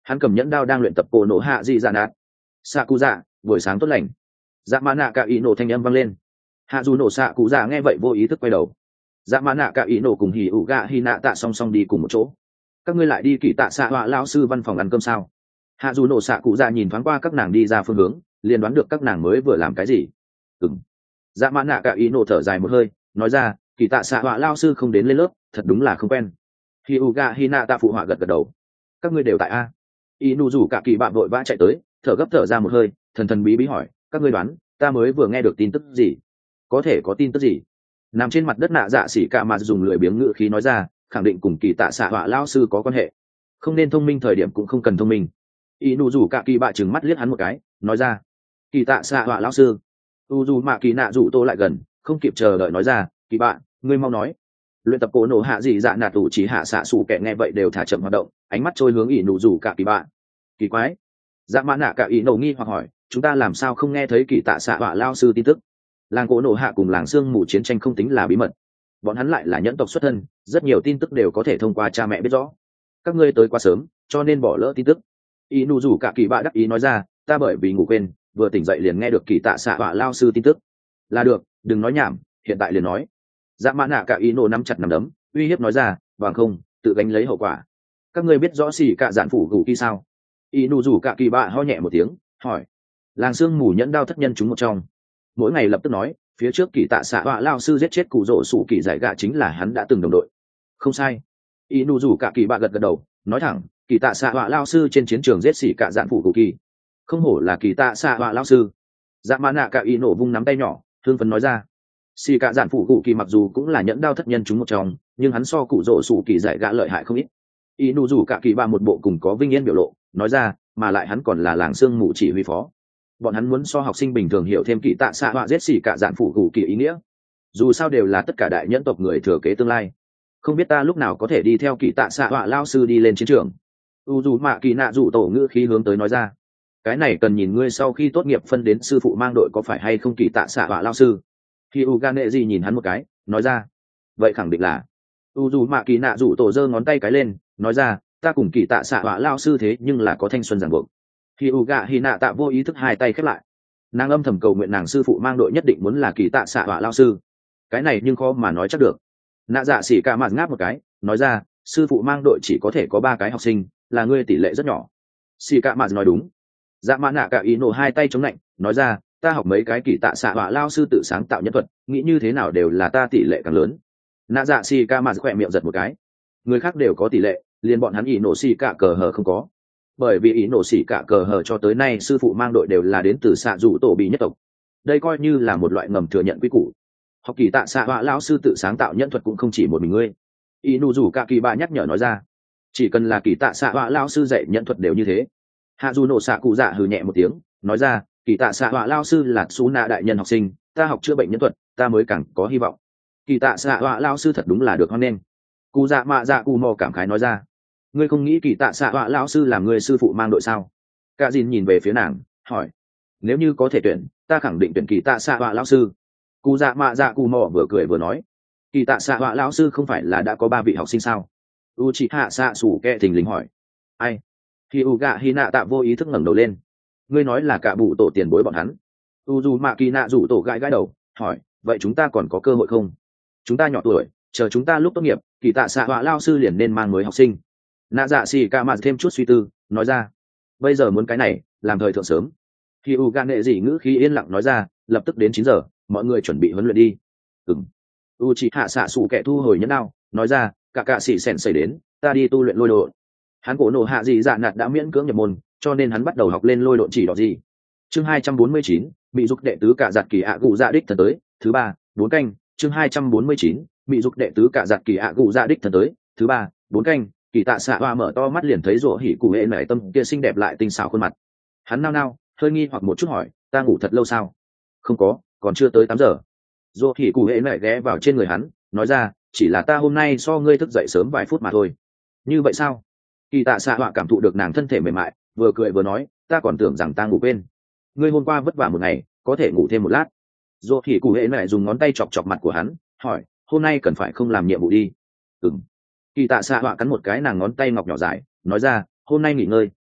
Hắn cầm nhẫn đao đang luyện tập cổ nổ hạ dị dạ nạt. Xạ cụ dạ, buổi sáng tốt lành. Dạ mã nạ cả ý nổ thanh âm vang lên. Hạ dù nổ xạ cụ dạ nghe vậy vô ý thức quay đầu. Dạ mã nạ cả ý nổ cùng hỉ ủ gạ hy nạ tạ song song đi cùng một chỗ. Các ngươi lại đi kỳ tạ xạ họa lao sư văn phòng ăn cơm sao? Hạ dù nổ xạ cụ dạ nhìn thoáng qua các nàng đi ra phương hướng, liền đoán được các nàng mới vừa làm cái gì. Ừm. Dạ mã nạ cả ý nổ thở dài một hơi, nói ra, kỳ tạ xạ họa lao sư không đến lên lớp, thật đúng là không quen. Hỉ ủ gạ hy nạ tạ phụ họa gật gật đầu. Các ngươi đều tại a? Y nụ rủ cả kỳ bạn vội vã chạy tới, thở gấp thở ra một hơi, thần thần bí bí hỏi, các ngươi đoán ta mới vừa nghe được tin tức gì? Có thể có tin tức gì? Nằm trên mặt đất nạ dạ xỉ cả mà dùng lười biếng ngữ khí nói ra, khẳng định cùng kỳ tạ xạ họa lao sư có quan hệ. Không nên thông minh thời điểm cũng không cần thông minh. Y nụ rủ cả kỳ bạ trừng mắt liếc hắn một cái, nói ra, kỳ tạ xạ họa lao sư. U dù mạ kỳ nạ rủ tô lại gần, không kịp chờ đợi nói ra, kỳ bạ, ngươi mau nói. Luyện tập cổ nổ hạ dị dạ nạt tủ chỉ hạ xạ xù kẻ nghe vậy đều thả chậm hoạt động, ánh mắt trôi hướng ỷ nụ rủ cả kỳ bạ. Kỳ quái. Dạ mã nạ cả ỷ nổ nghi hoặc hỏi, chúng ta làm sao không nghe thấy kỳ tạ xạ họa lao sư tin tức? Làng cổ nổ hạ cùng làng sương mù chiến tranh không tính là bí mật, bọn hắn lại là nhẫn tộc xuất thân, rất nhiều tin tức đều có thể thông qua cha mẹ biết rõ. Các ngươi tới quá sớm, cho nên bỏ lỡ tin tức. Y nụ rủ cả kỳ bạ đắc ý nói ra, ta bởi vì ngủ quên, vừa tỉnh dậy liền nghe được kỳ tạ xạ họa lao sư tin tức. Là được, đừng nói nhảm, hiện tại liền nói. Dạ mã nạ cả ý nổ nắm chặt nắm đấm, uy hiếp nói ra, bằng không tự gánh lấy hậu quả. Các ngươi biết rõ xì cả dạn phủ gù kỳ sao? Y nụ rủ cả kỳ bạ ho nhẹ một tiếng, hỏi. Làng sương mù nhẫn đao thất nhân chúng một trong, mỗi ngày lập tức nói, phía trước kỳ tạ xạ họa lao sư giết chết cụ rỗ sủ kỳ giải gạ chính là hắn đã từng đồng đội. Không sai. Y nụ rủ cả kỳ bạ gật gật đầu, nói thẳng, kỳ tạ xạ họa lao sư trên chiến trường giết xì cả dạn phủ gù kỳ, không hổ là kỳ tạ xạ họa lao sư. Dạ mã nạ cả y nổ vung nắm tay nhỏ, thương phấn nói ra. Xì cả dạn phủ cụ kỳ mặc dù cũng là nhẫn đao thất nhân chúng một trong, nhưng hắn so cụ rỗ sủ kỳ giải gạ lợi hại không ít. Y nụ rủ cả kỳ bạ một bộ cùng có vinh yên biểu lộ, nói ra, mà lại hắn còn là làng sương mù chỉ huy phó. Bọn hắn muốn so học sinh bình thường hiểu thêm kỳ tạ xạ họa giết xì cả dạn phủ cụ kỳ ý nghĩa. Dù sao đều là tất cả đại nhẫn tộc người thừa kế tương lai, không biết ta lúc nào có thể đi theo kỳ tạ xạ họa lao sư đi lên chiến trường. U dù mạ kỳ nạ rủ tổ ngữ khí hướng tới nói ra, cái này cần nhìn ngươi sau khi tốt nghiệp phân đến sư phụ mang đội có phải hay không kỳ tạ xạ họa lao sư. Khi u gan nệ gì nhìn hắn một cái, nói ra, vậy khẳng định là. U dù mạ kỳ nạ rủ tổ giơ ngón tay cái lên, nói ra, ta cùng kỳ tạ xạ họa lao sư thế nhưng là có thanh xuân ràng buộc. Khi u gạ hy nạ tạ vô ý thức hai tay khép lại, nàng âm thầm cầu nguyện nàng sư phụ mang đội nhất định muốn là kỳ tạ xạ họa lao sư. Cái này nhưng khó mà nói chắc được. Nạ dạ xỉ cả mặt ngáp một cái, nói ra, sư phụ mang đội chỉ có thể có ba cái học sinh, là ngươi tỷ lệ rất nhỏ. Xỉ cả mặt nói đúng. Dạ mã nạ cả ý nổ hai tay chống lạnh, nói ra, ta học mấy cái kỳ tạ xạ họa lao sư tự sáng tạo nhân thuật, nghĩ như thế nào đều là ta tỷ lệ càng lớn. Nạ dạ xỉ cả mặt khỏe miệng giật một cái. Người khác đều có tỷ lệ, liền bọn hắn ý nổ xỉ cả cờ hờ không có. Bởi vì ý nổ xỉ cả cờ hờ cho tới nay sư phụ mang đội đều là đến từ xạ dù tổ bị nhất tộc, đây coi như là một loại ngầm thừa nhận quy củ. Học kỳ tạ xạ họa lão sư tự sáng tạo nhân thuật cũng không chỉ một mình ngươi. Y nụ rủ cả kỳ bạ nhắc nhở nói ra, chỉ cần là kỳ tạ xạ họa lão sư dạy nhân thuật đều như thế. Hạ dù nổ xạ cụ dạ hừ nhẹ một tiếng, nói ra, kỳ tạ xạ họa lão sư là xú nạ đại nhân học sinh, ta học chữa bệnh nhân thuật, ta mới càng có hy vọng. Kỳ tạ xạ họa lão sư thật đúng là được hoan nghênh. Cụ dạ mạ dạ cụ mò cảm khái nói ra, ngươi không nghĩ kỳ tạ xạ họa lão sư làm người sư phụ mang đội sao? Cả dìn nhìn về phía nàng, hỏi, nếu như có thể tuyển, ta khẳng định tuyển kỳ tạ xạ họa lão sư. Cụ dạ mạ dạ cụ mò vừa cười vừa nói, kỳ tạ xạ họa lão sư không phải là đã có ba vị học sinh sao? U chị hạ xạ sủ kẹ thình lình hỏi, ai? Khi u gạ hy nạ tạ vô ý thức ngẩng đầu lên, ngươi nói là cả bụ tổ tiền bối bọn hắn. U dù mạ kỳ nạ rủ tổ gãi gãi đầu, hỏi, vậy chúng ta còn có cơ hội không? Chúng ta nhỏ tuổi, chờ chúng ta lúc tốt nghiệp, kỳ tạ xạ họa lão sư liền nên mang mới học sinh. Nạ dạ xì ca mặt thêm chút suy tư, nói ra, bây giờ muốn cái này làm thời thượng sớm. Khi u gan nệ dị ngữ khí yên lặng nói ra, lập tức đến chín giờ, mọi người chuẩn bị huấn luyện đi. Ừm. U chỉ hạ xạ sủ kẻ thu hồi nhẫn đao, nói ra, cả cạ xì sèn xảy đến, ta đi tu luyện lôi độn. Hắn cổ nổ hạ dị dạ nạt đã miễn cưỡng nhập môn, cho nên hắn bắt đầu học lên lôi độn chỉ đỏ gì. Chương hai trăm bốn mươi chín, bị dục đệ tứ cả giặt kỳ ạ gù dạ đích thần tới, thứ ba, bốn canh. Chương hai trăm bốn mươi chín, bị dục đệ tứ cả giặt kỳ ạ gù dạ đích thần tới, thứ ba, bốn canh. Kỳ tạ xạ hoa mở to mắt liền thấy rỗ hỉ cụ hệ nảy tâm kia xinh đẹp lại tinh xảo khuôn mặt. Hắn nao nao hơi nghi hoặc một chút hỏi, ta ngủ thật lâu sao? Không có, còn chưa tới tám giờ. Rỗ hỉ cụ hệ nảy ghé vào trên người hắn, nói ra, chỉ là ta hôm nay so ngươi thức dậy sớm vài phút mà thôi. Như vậy sao? Kỳ tạ xạ hoa cảm thụ được nàng thân thể mềm mại, vừa cười vừa nói, ta còn tưởng rằng ta ngủ quên. Ngươi hôm qua vất vả một ngày, có thể ngủ thêm một lát. Rỗ hỉ cụ hệ nảy dùng ngón tay chọc chọc mặt của hắn, hỏi, hôm nay cần phải không làm nhiệm vụ đi? Ừm. Kỳ tạ xạ họa cắn một cái nàng ngón tay ngọc nhỏ dài, nói ra, hôm nay nghỉ ngơi,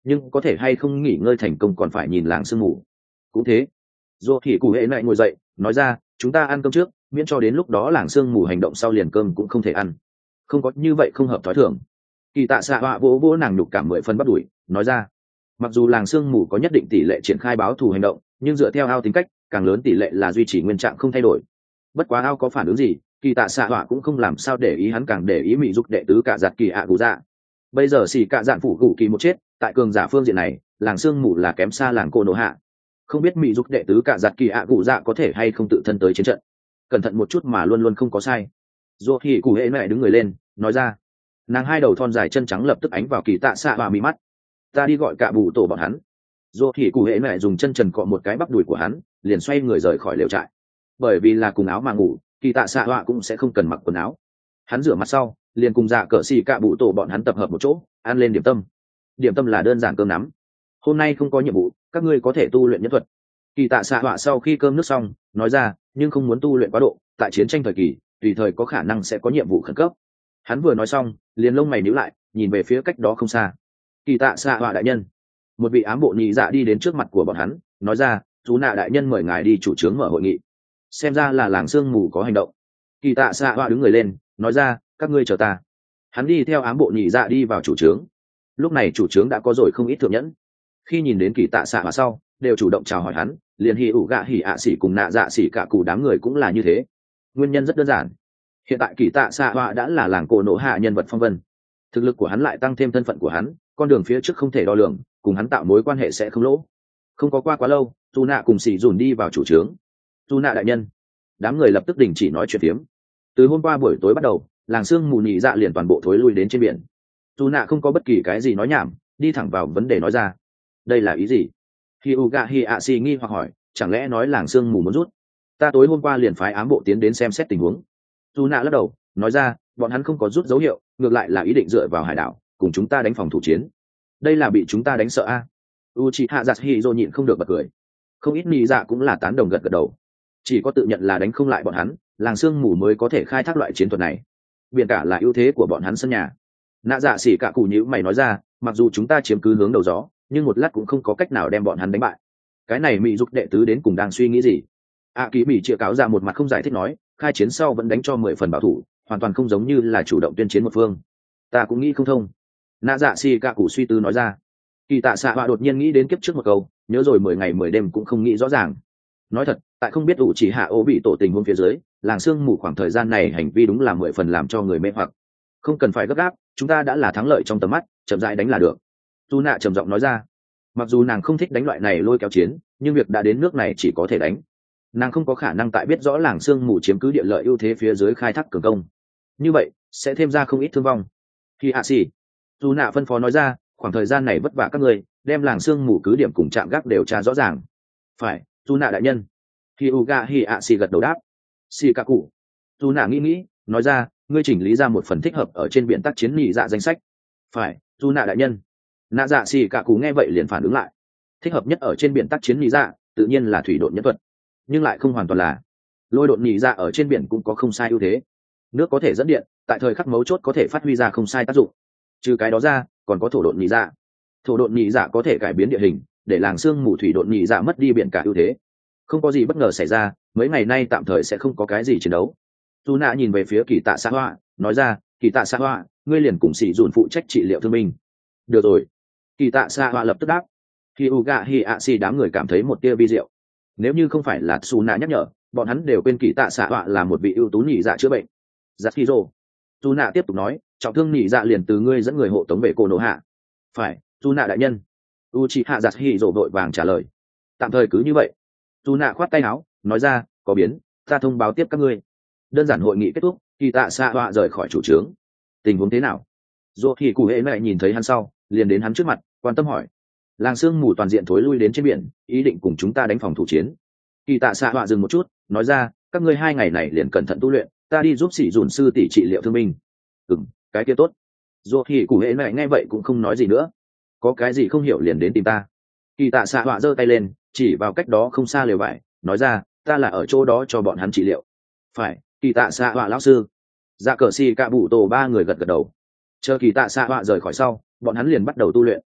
nhưng có thể hay không nghỉ ngơi thành công còn phải nhìn làng sương mù. Cũng thế. Dù thì cụ hệ lại ngồi dậy nói ra, chúng ta ăn cơm trước, miễn cho đến lúc đó làng sương mù hành động sau liền cơm cũng không thể ăn. Không có như vậy không hợp thói thường. Kỳ tạ xạ họa vỗ vỗ nàng nhục cảm mười phân bắt đuổi nói ra, mặc dù làng sương mù có nhất định tỷ lệ triển khai báo thù hành động, nhưng dựa theo ao tính cách, càng lớn tỷ lệ là duy trì nguyên trạng không thay đổi. Bất quá ao có phản ứng gì, kỳ tạ xạ họa cũng không làm sao để ý, hắn càng để ý mỹ dục đệ tứ cả giặt kỳ ạ cụ dạ. Bây giờ xì cả dạn phủ cụ kỳ một chết, tại cường giả phương diện này, làng sương mù là kém xa làng cô nổ hạ. Không biết mỹ dục đệ tứ cả giặt kỳ ạ cụ dạ có thể hay không tự thân tới chiến trận. Cẩn thận một chút mà luôn luôn không có sai. Dù thì cụ hệ mẹ đứng người lên nói ra, nàng hai đầu thon dài chân trắng lập tức ánh vào kỳ tạ xạ họa mí mắt. Ta đi gọi cả bù tổ bọn hắn. Dù thì cụ hệ mẹ dùng chân trần cọ một cái bắp đùi của hắn, liền xoay người rời khỏi lều trại. Bởi vì là cùng áo mà ngủ, kỳ tạ xạ họa cũng sẽ không cần mặc quần áo. Hắn rửa mặt sau, liền cùng dạ cờ xì cả bụ tổ bọn hắn tập hợp một chỗ, ăn lên điểm tâm. Điểm tâm là đơn giản cơm nắm. Hôm nay không có nhiệm vụ, các ngươi có thể tu luyện nhân thuật. Kỳ tạ xạ họa sau khi cơm nước xong nói ra, nhưng không muốn tu luyện quá độ, tại chiến tranh thời kỳ tùy thời có khả năng sẽ có nhiệm vụ khẩn cấp. Hắn vừa nói xong liền lông mày nhíu lại, nhìn về phía cách đó không xa. Kỳ tạ xạ họa đại nhân. Một vị ám bộ nhị dạ đi đến trước mặt của bọn hắn nói ra, chú nạ đại nhân mời ngài đi chủ trướng mở hội nghị. Xem ra là làng sương mù có hành động. Kỳ tạ xạ họa đứng người lên nói ra, các ngươi chờ ta. Hắn đi theo ám bộ nhị dạ đi vào chủ trướng. Lúc này chủ trướng đã có rồi không ít thượng nhẫn. Khi nhìn đến kỳ tạ xạ họa sau đều chủ động chào hỏi hắn, liền hỉ ủ gạ hỉ ạ xỉ cùng nạ dạ xỉ cả cụ đám người cũng là như thế. Nguyên nhân rất đơn giản, hiện tại kỳ tạ xạ họa đã là làng cổ nổ hạ nhân vật phong vân, thực lực của hắn lại tăng thêm thân phận của hắn, con đường phía trước không thể đo lường, cùng hắn tạo mối quan hệ sẽ không lỗ. Không có qua quá lâu, dù nạ cùng xỉ dùn đi vào chủ trướng. Dù nạ đại nhân. Đám người lập tức đình chỉ nói chuyện phiếm. Từ hôm qua buổi tối bắt đầu, làng sương mù nhị dạ liền toàn bộ thối lui đến trên biển. Dù nạ không có bất kỳ cái gì nói nhảm, đi thẳng vào vấn đề nói ra. Đây là ý gì? Hi Uga Hi A Si nghi hoặc hỏi, chẳng lẽ nói làng sương mù muốn rút? Ta tối hôm qua liền phái ám bộ tiến đến xem xét tình huống. Dù nạ lắc đầu nói ra, bọn hắn không có rút dấu hiệu, ngược lại là ý định dựa vào hải đảo cùng chúng ta đánh phòng thủ chiến. Đây là bị chúng ta đánh sợ a? À? Uchiha Yasuhiro nhịn không được bật cười. Không ít nhị dạ cũng là tán đồng gật gật đầu. Chỉ có tự nhận là đánh không lại bọn hắn, làng sương mù mới có thể khai thác loại chiến thuật này. Biển cả là ưu thế của bọn hắn sân nhà. Nạ dạ xỉ cả cụ nhữ mày nói ra, mặc dù chúng ta chiếm cứ hướng đầu gió, nhưng một lát cũng không có cách nào đem bọn hắn đánh bại. Cái này mỹ dục đệ tứ đến cùng đang suy nghĩ gì? A Ký Mỹ chĩa cáo ra một mặt không giải thích nói, khai chiến sau vẫn đánh cho mười phần bảo thủ, hoàn toàn không giống như là chủ động tuyên chiến một phương. Ta cũng nghĩ không thông. Nạ dạ xỉ cả cụ suy tư nói ra. Kỳ tạ xạ họa đột nhiên nghĩ đến kiếp trước một câu, nhớ rồi mười ngày mười đêm cũng không nghĩ rõ ràng. Nói thật, tại không biết ủ chỉ hạ ô bị tổ tình huống phía dưới, làng sương mù khoảng thời gian này hành vi đúng là mười phần làm cho người mê hoặc. Không cần phải gấp gáp, chúng ta đã là thắng lợi trong tầm mắt, chậm rãi đánh là được. Tu nạ trầm giọng nói ra. Mặc dù nàng không thích đánh loại này lôi kéo chiến, nhưng việc đã đến nước này chỉ có thể đánh. Nàng không có khả năng tại biết rõ làng sương mù chiếm cứ địa lợi ưu thế phía dưới khai thác cường công. Như vậy sẽ thêm ra không ít thương vong. Khi hạ xì, Tu nạ phân phó nói ra, khoảng thời gian này vất vả các người, đem làng sương mù cứ điểm cùng trạm gác đều tra rõ ràng. Phải, Tu nạ đại nhân. Khi Uga Hi ạ xì gật đầu đáp. Xì cả cụ. Tu nạ nghĩ nghĩ nói ra, ngươi chỉnh lý ra một phần thích hợp ở trên biển tác chiến nhị dạ danh sách. Phải, Tu nạ đại nhân. Nạ dạ xì cả cụ nghe vậy liền phản ứng lại. Thích hợp nhất ở trên biển tác chiến nhị dạ tự nhiên là thủy độn nhất thuật, nhưng lại không hoàn toàn là. Lôi độn nhị dạ ở trên biển cũng có không sai ưu thế. Nước có thể dẫn điện, tại thời khắc mấu chốt có thể phát huy ra không sai tác dụng. Trừ cái đó ra, còn có thổ độn nhị dạ. Thổ độn nhị dạ có thể cải biến địa hình, để làng sương mù thủy độn nhị dạ mất đi biển cả ưu thế. Không có gì bất ngờ xảy ra, mấy ngày nay tạm thời sẽ không có cái gì chiến đấu. Tu nạ nhìn về phía kỳ tạ xã hoa nói ra, kỳ tạ xã hoa, ngươi liền cùng sĩ dùn phụ trách trị liệu thương binh. Được rồi. Kỳ tạ xã hoa lập tức đáp. Khi Uga Hi A Si đám người cảm thấy một tia vi diệu. Nếu như không phải là Su nạ nhắc nhở, bọn hắn đều quên kỳ tạ xã hoa là một vị ưu tú nhị dạ chữa bệnh. Giặc Hiro. Tu nạ tiếp tục nói, trọng thương nhị dạ liền từ ngươi dẫn người hộ tống về cô nổ hạ. Phải, Tu nạ đại nhân. Uchiha Giặc Hiro vội vàng trả lời. Tạm thời cứ như vậy. Tu nạ khoát tay áo nói ra, có biến, ta thông báo tiếp các ngươi. Đơn giản hội nghị kết thúc, kỳ tạ xạ họa rời khỏi chủ trướng. Tình huống thế nào? Dù thì cụ hệ mẹ nhìn thấy hắn sau liền đến hắn trước mặt quan tâm hỏi. Làng sương mù toàn diện thối lui đến trên biển, ý định cùng chúng ta đánh phòng thủ chiến. Kỳ tạ xạ họa dừng một chút nói ra, các ngươi hai ngày này liền cẩn thận tu luyện, ta đi giúp sĩ dùn sư tỷ trị liệu thương binh. Ừm, cái kia tốt. Dù thì cụ hệ mẹ nghe vậy cũng không nói gì nữa. Có cái gì không hiểu liền đến tìm ta. Kỳ tạ xạ họa giơ tay lên chỉ vào cách đó không xa lều vải nói ra, ta là ở chỗ đó cho bọn hắn trị liệu. Phải, kỳ tạ xạ họa lão sư. Dạ cờ xì cả bụ tổ ba người gật gật đầu. Chờ kỳ tạ xạ họa rời khỏi sau, bọn hắn liền bắt đầu tu luyện.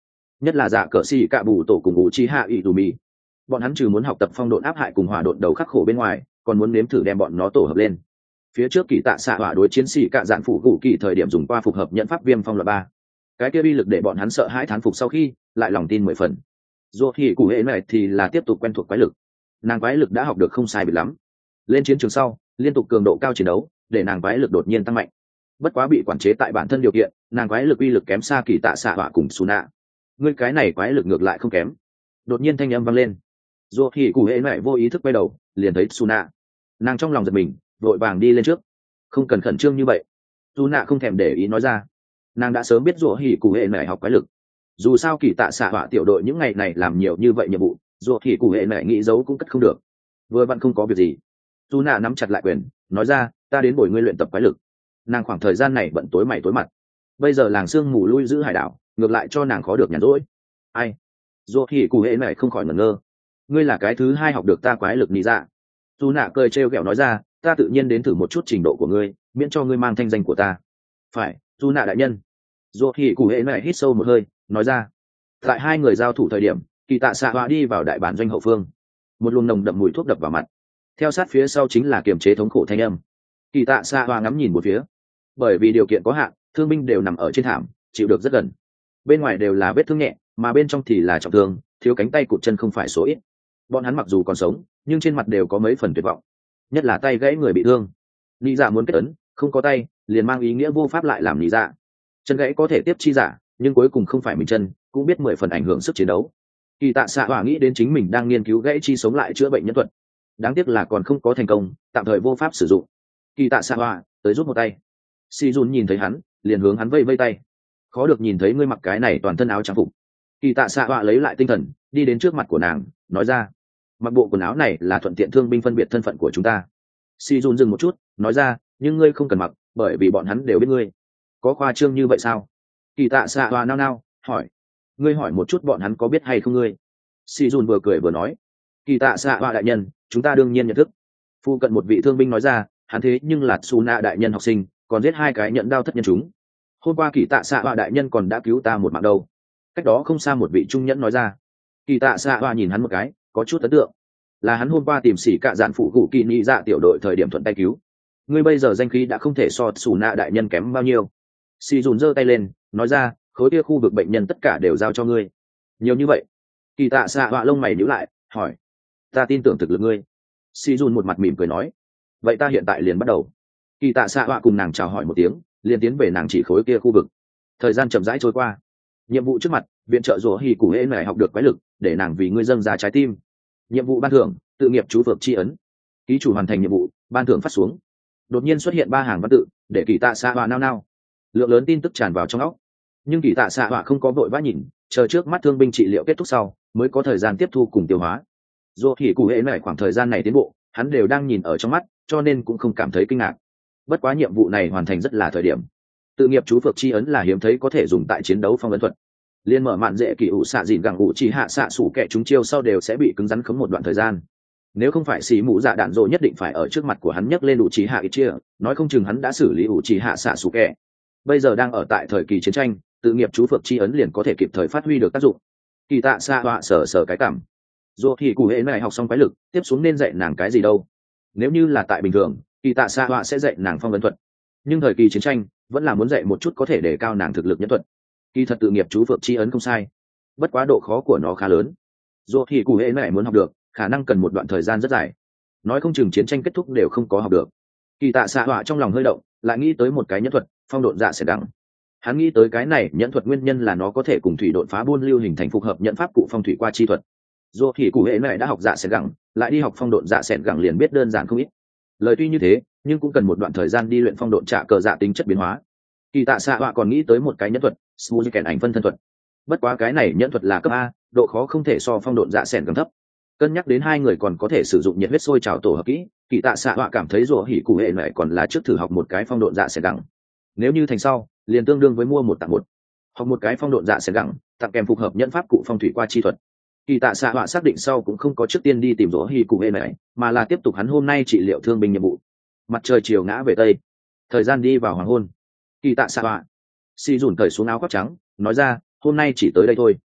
nhất là dạ cờ xì cạ bù tổ cùng ngụ chi hạ ỵ dù mì. Bọn hắn trừ muốn học tập phong độn áp hại cùng hỏa độn đầu khắc khổ bên ngoài, còn muốn nếm thử đem bọn nó tổ hợp lên. Phía trước kỳ tạ xạ hỏa đối chiến sĩ cạ dạn phủ gù kỳ thời điểm dùng qua phục hợp nhận pháp viêm phong luật ba, cái kia bi lực để bọn hắn sợ hãi thán phục, sau khi lại lòng tin mười phần. Dù thì cụ hệ này thì là tiếp tục quen thuộc quái lực, nàng quái lực đã học được không sai biệt lắm. Lên chiến trường sau liên tục cường độ cao chiến đấu để nàng quái lực đột nhiên tăng mạnh, bất quá bị quản chế tại bản thân điều kiện, nàng quái lực uy lực kém xa kỳ tạ xạ hỏa cùng su nạ. Ngươi cái này quái lực ngược lại không kém. Đột nhiên thanh âm vang lên, dù thì cụ hệ này vô ý thức quay đầu liền thấy su nạ, nàng trong lòng giật mình vội vàng đi lên trước. Không cần khẩn trương như vậy, su nạ không thèm để ý nói ra. Nàng đã sớm biết dù hỉ cụ hệ này học quái lực, dù sao kỳ tạ xạ hỏa tiểu đội những ngày này làm nhiều như vậy nhiệm vụ, dù hỉ cụ hệ này nghĩ giấu cũng cất không được. Vừa vặn không có việc gì, su nạ nắm chặt lại quyền nói ra, ta đến bồi ngươi luyện tập quái lực. Nàng khoảng thời gian này bận tối mày tối mặt, bây giờ làng sương mù lui giữ hải đảo ngược lại cho nàng khó được nhàn rỗi. Ai? Dù hỉ cụ hệ này không khỏi ngẩn ngơ. Ngươi là cái thứ hai học được ta quái lực lý dạ. Su nạ cười trêu ghẹo nói ra, ta tự nhiên đến thử một chút trình độ của ngươi, miễn cho ngươi mang thanh danh của ta. Phải, Su nạ đại nhân. Dù hỉ cụ hệ này hít sâu một hơi nói ra. Tại hai người giao thủ thời điểm, kỳ tạ xạ họa đi vào đại bản doanh hậu phương. Một luồng nồng đậm mùi thuốc đập vào mặt, theo sát phía sau chính là kiềm chế thống khổ thanh âm. Kỳ tạ xạ họa ngắm nhìn một phía, bởi vì điều kiện có hạn, thương binh đều nằm ở trên thảm, chịu được rất gần. Bên ngoài đều là vết thương nhẹ, mà bên trong thì là trọng thương, thiếu cánh tay cụt chân không phải số ít. Bọn hắn mặc dù còn sống, nhưng trên mặt đều có mấy phần tuyệt vọng, nhất là tay gãy người bị thương. Lý dạ muốn kết ấn, không có tay liền mang ý nghĩa vô pháp lại làm lý dạ. Chân gãy có thể tiếp chi giả, nhưng cuối cùng không phải mình chân, cũng biết mười phần ảnh hưởng sức chiến đấu. Kỳ tạ xạ hỏa nghĩ đến chính mình đang nghiên cứu gãy chi sống lại chữa bệnh nhân thuật, đáng tiếc là còn không có thành công, tạm thời vô pháp sử dụng. Kỳ tạ xạ hỏa tới giúp một tay. Si Jun nhìn thấy hắn liền hướng hắn vây vây tay, khó được nhìn thấy ngươi mặc cái này toàn thân áo trang phục. Kỳ tạ xạ họa lấy lại tinh thần đi đến trước mặt của nàng nói ra, mặc bộ quần áo này là thuận tiện thương binh phân biệt thân phận của chúng ta. Si Jun dừng một chút nói ra, nhưng ngươi không cần mặc, bởi vì bọn hắn đều biết ngươi. Có khoa trương như vậy sao? Kỳ tạ xạ họa nao nao hỏi, ngươi hỏi một chút bọn hắn có biết hay không ngươi. Si Jun vừa cười vừa nói, kỳ tạ xạ họa đại nhân, chúng ta đương nhiên nhận thức. Phu cận một vị thương binh nói ra, hắn thế nhưng là Su nạ đại nhân học sinh, còn giết hai cái nhận đao thất nhân chúng. Hôm qua kỳ tạ xạ họa đại nhân còn đã cứu ta một mạng đâu. Cách đó không xa một vị trung nhẫn nói ra. Kỳ tạ xạ họa nhìn hắn một cái có chút ấn tượng, là hắn hôm qua tìm xỉ cạ dạn phụ gù kỳ nhị dạ tiểu đội thời điểm thuận tay cứu. Ngươi bây giờ danh khí đã không thể so Su nạ đại nhân kém bao nhiêu. Si dùn giơ tay lên nói ra, khối kia khu vực bệnh nhân tất cả đều giao cho ngươi. Nhiều như vậy? Kỳ tạ xạ họa lông mày nhíu lại hỏi. Ta tin tưởng thực lực ngươi. Si dùn một mặt mỉm cười nói, vậy ta hiện tại liền bắt đầu. Kỳ tạ xạ họa cùng nàng chào hỏi một tiếng liền tiến về nàng chỉ khối kia khu vực. Thời gian chậm rãi trôi qua, nhiệm vụ trước mặt viện trợ rùa hì cụ hễ này học được quái lực để nàng vì ngươi dâng ra trái tim. Nhiệm vụ ban thưởng tự nghiệp chú vượt tri ấn. Ký chủ hoàn thành nhiệm vụ, ban thưởng phát xuống. Đột nhiên xuất hiện ba hàng văn tự để kỳ tạ xạ họa nao nao, lượng lớn tin tức tràn vào trong óc. Nhưng kỳ tạ xạ họa không có vội vã nhìn, chờ trước mắt thương binh trị liệu kết thúc sau mới có thời gian tiếp thu cùng tiêu hóa. Rùa hì cụ hễ này khoảng thời gian này tiến bộ hắn đều đang nhìn ở trong mắt, cho nên cũng không cảm thấy kinh ngạc. Bất quá nhiệm vụ này hoàn thành rất là thời điểm. Tự nghiệp chú phược chi ấn là hiếm thấy có thể dùng tại chiến đấu phong ấn thuật. Liên mở mạn dễ kỳ ủ xạ dịn gẳng ủ chỉ hạ xạ sủ kẻ chúng chiêu sau đều sẽ bị cứng rắn khống một đoạn thời gian. Nếu không phải xì mũ dạ đạn dỗ nhất định phải ở trước mặt của hắn nhấc lên ủ chỉ hạ ít chia, nói không chừng hắn đã xử lý ủ chỉ hạ xạ sủ kẻ. Bây giờ đang ở tại thời kỳ chiến tranh, tự nghiệp chú phược chi ấn liền có thể kịp thời phát huy được tác dụng. Kỳ tạ xạ họa sở sở cái cảm. Dù thì cụ hệ này học xong quái lực, tiếp xuống nên dạy nàng cái gì đâu? Nếu như là tại bình thường, kỳ tạ xạ họa sẽ dạy nàng phong ấn thuật, nhưng thời kỳ chiến tranh vẫn là muốn dạy một chút có thể để cao nàng thực lực nhân thuật. Kỳ thật tự nghiệp chú phượng chi ấn không sai, bất quá độ khó của nó khá lớn. Dù thì cụ hệ này muốn học được, khả năng cần một đoạn thời gian rất dài, nói không chừng chiến tranh kết thúc đều không có học được. Kỳ tạ xạ họa trong lòng hơi động, lại nghĩ tới một cái nhẫn thuật phong độn dạ sẽ đắng. Hắn nghĩ tới cái này nhẫn thuật nguyên nhân là nó có thể cùng thủy độn phá buôn lưu hình thành phục hợp nhẫn pháp cụ phong thủy qua chi thuật. Dù thì cụ hệ này đã học dạ sẽ gẳng, lại đi học phong độn dạ sẽ gẳng liền biết đơn giản không ít. Lời tuy như thế, nhưng cũng cần một đoạn thời gian đi luyện phong độn trả cờ dạ tính chất biến hóa. Kỳ tạ xạ họa còn nghĩ tới một cái nhẫn thuật smooth kèn ảnh phân thân thuật, bất quá cái này nhẫn thuật là cấp A, độ khó không thể so phong độn dạ sẻn gẳng thấp. Cân nhắc đến hai người còn có thể sử dụng nhiệt huyết sôi trào tổ hợp kỹ, kỳ tạ xạ họa cảm thấy rủa hỉ cụ hệ này còn là trước thử học một cái phong độn dạ sẻn gẳng. Nếu như thành sau, liền tương đương với mua một tặng một. Học một cái phong độn dạ sẻn gẳng, tặng kèm phục hợp nhẫn pháp cụ phong thủy qua chi thuật. Kỳ tạ xạ họa xác định sau cũng không có trước tiên đi tìm rủa hỉ cụ hệ này, mà là tiếp tục hắn hôm nay trị liệu thương binh nhiệm vụ. Mặt trời chiều ngã về tây, thời gian đi vào hoàng hôn. Kỳ tạ xạ họa si dùn cởi xuống áo khoác trắng nói ra, hôm nay chỉ tới đây thôi.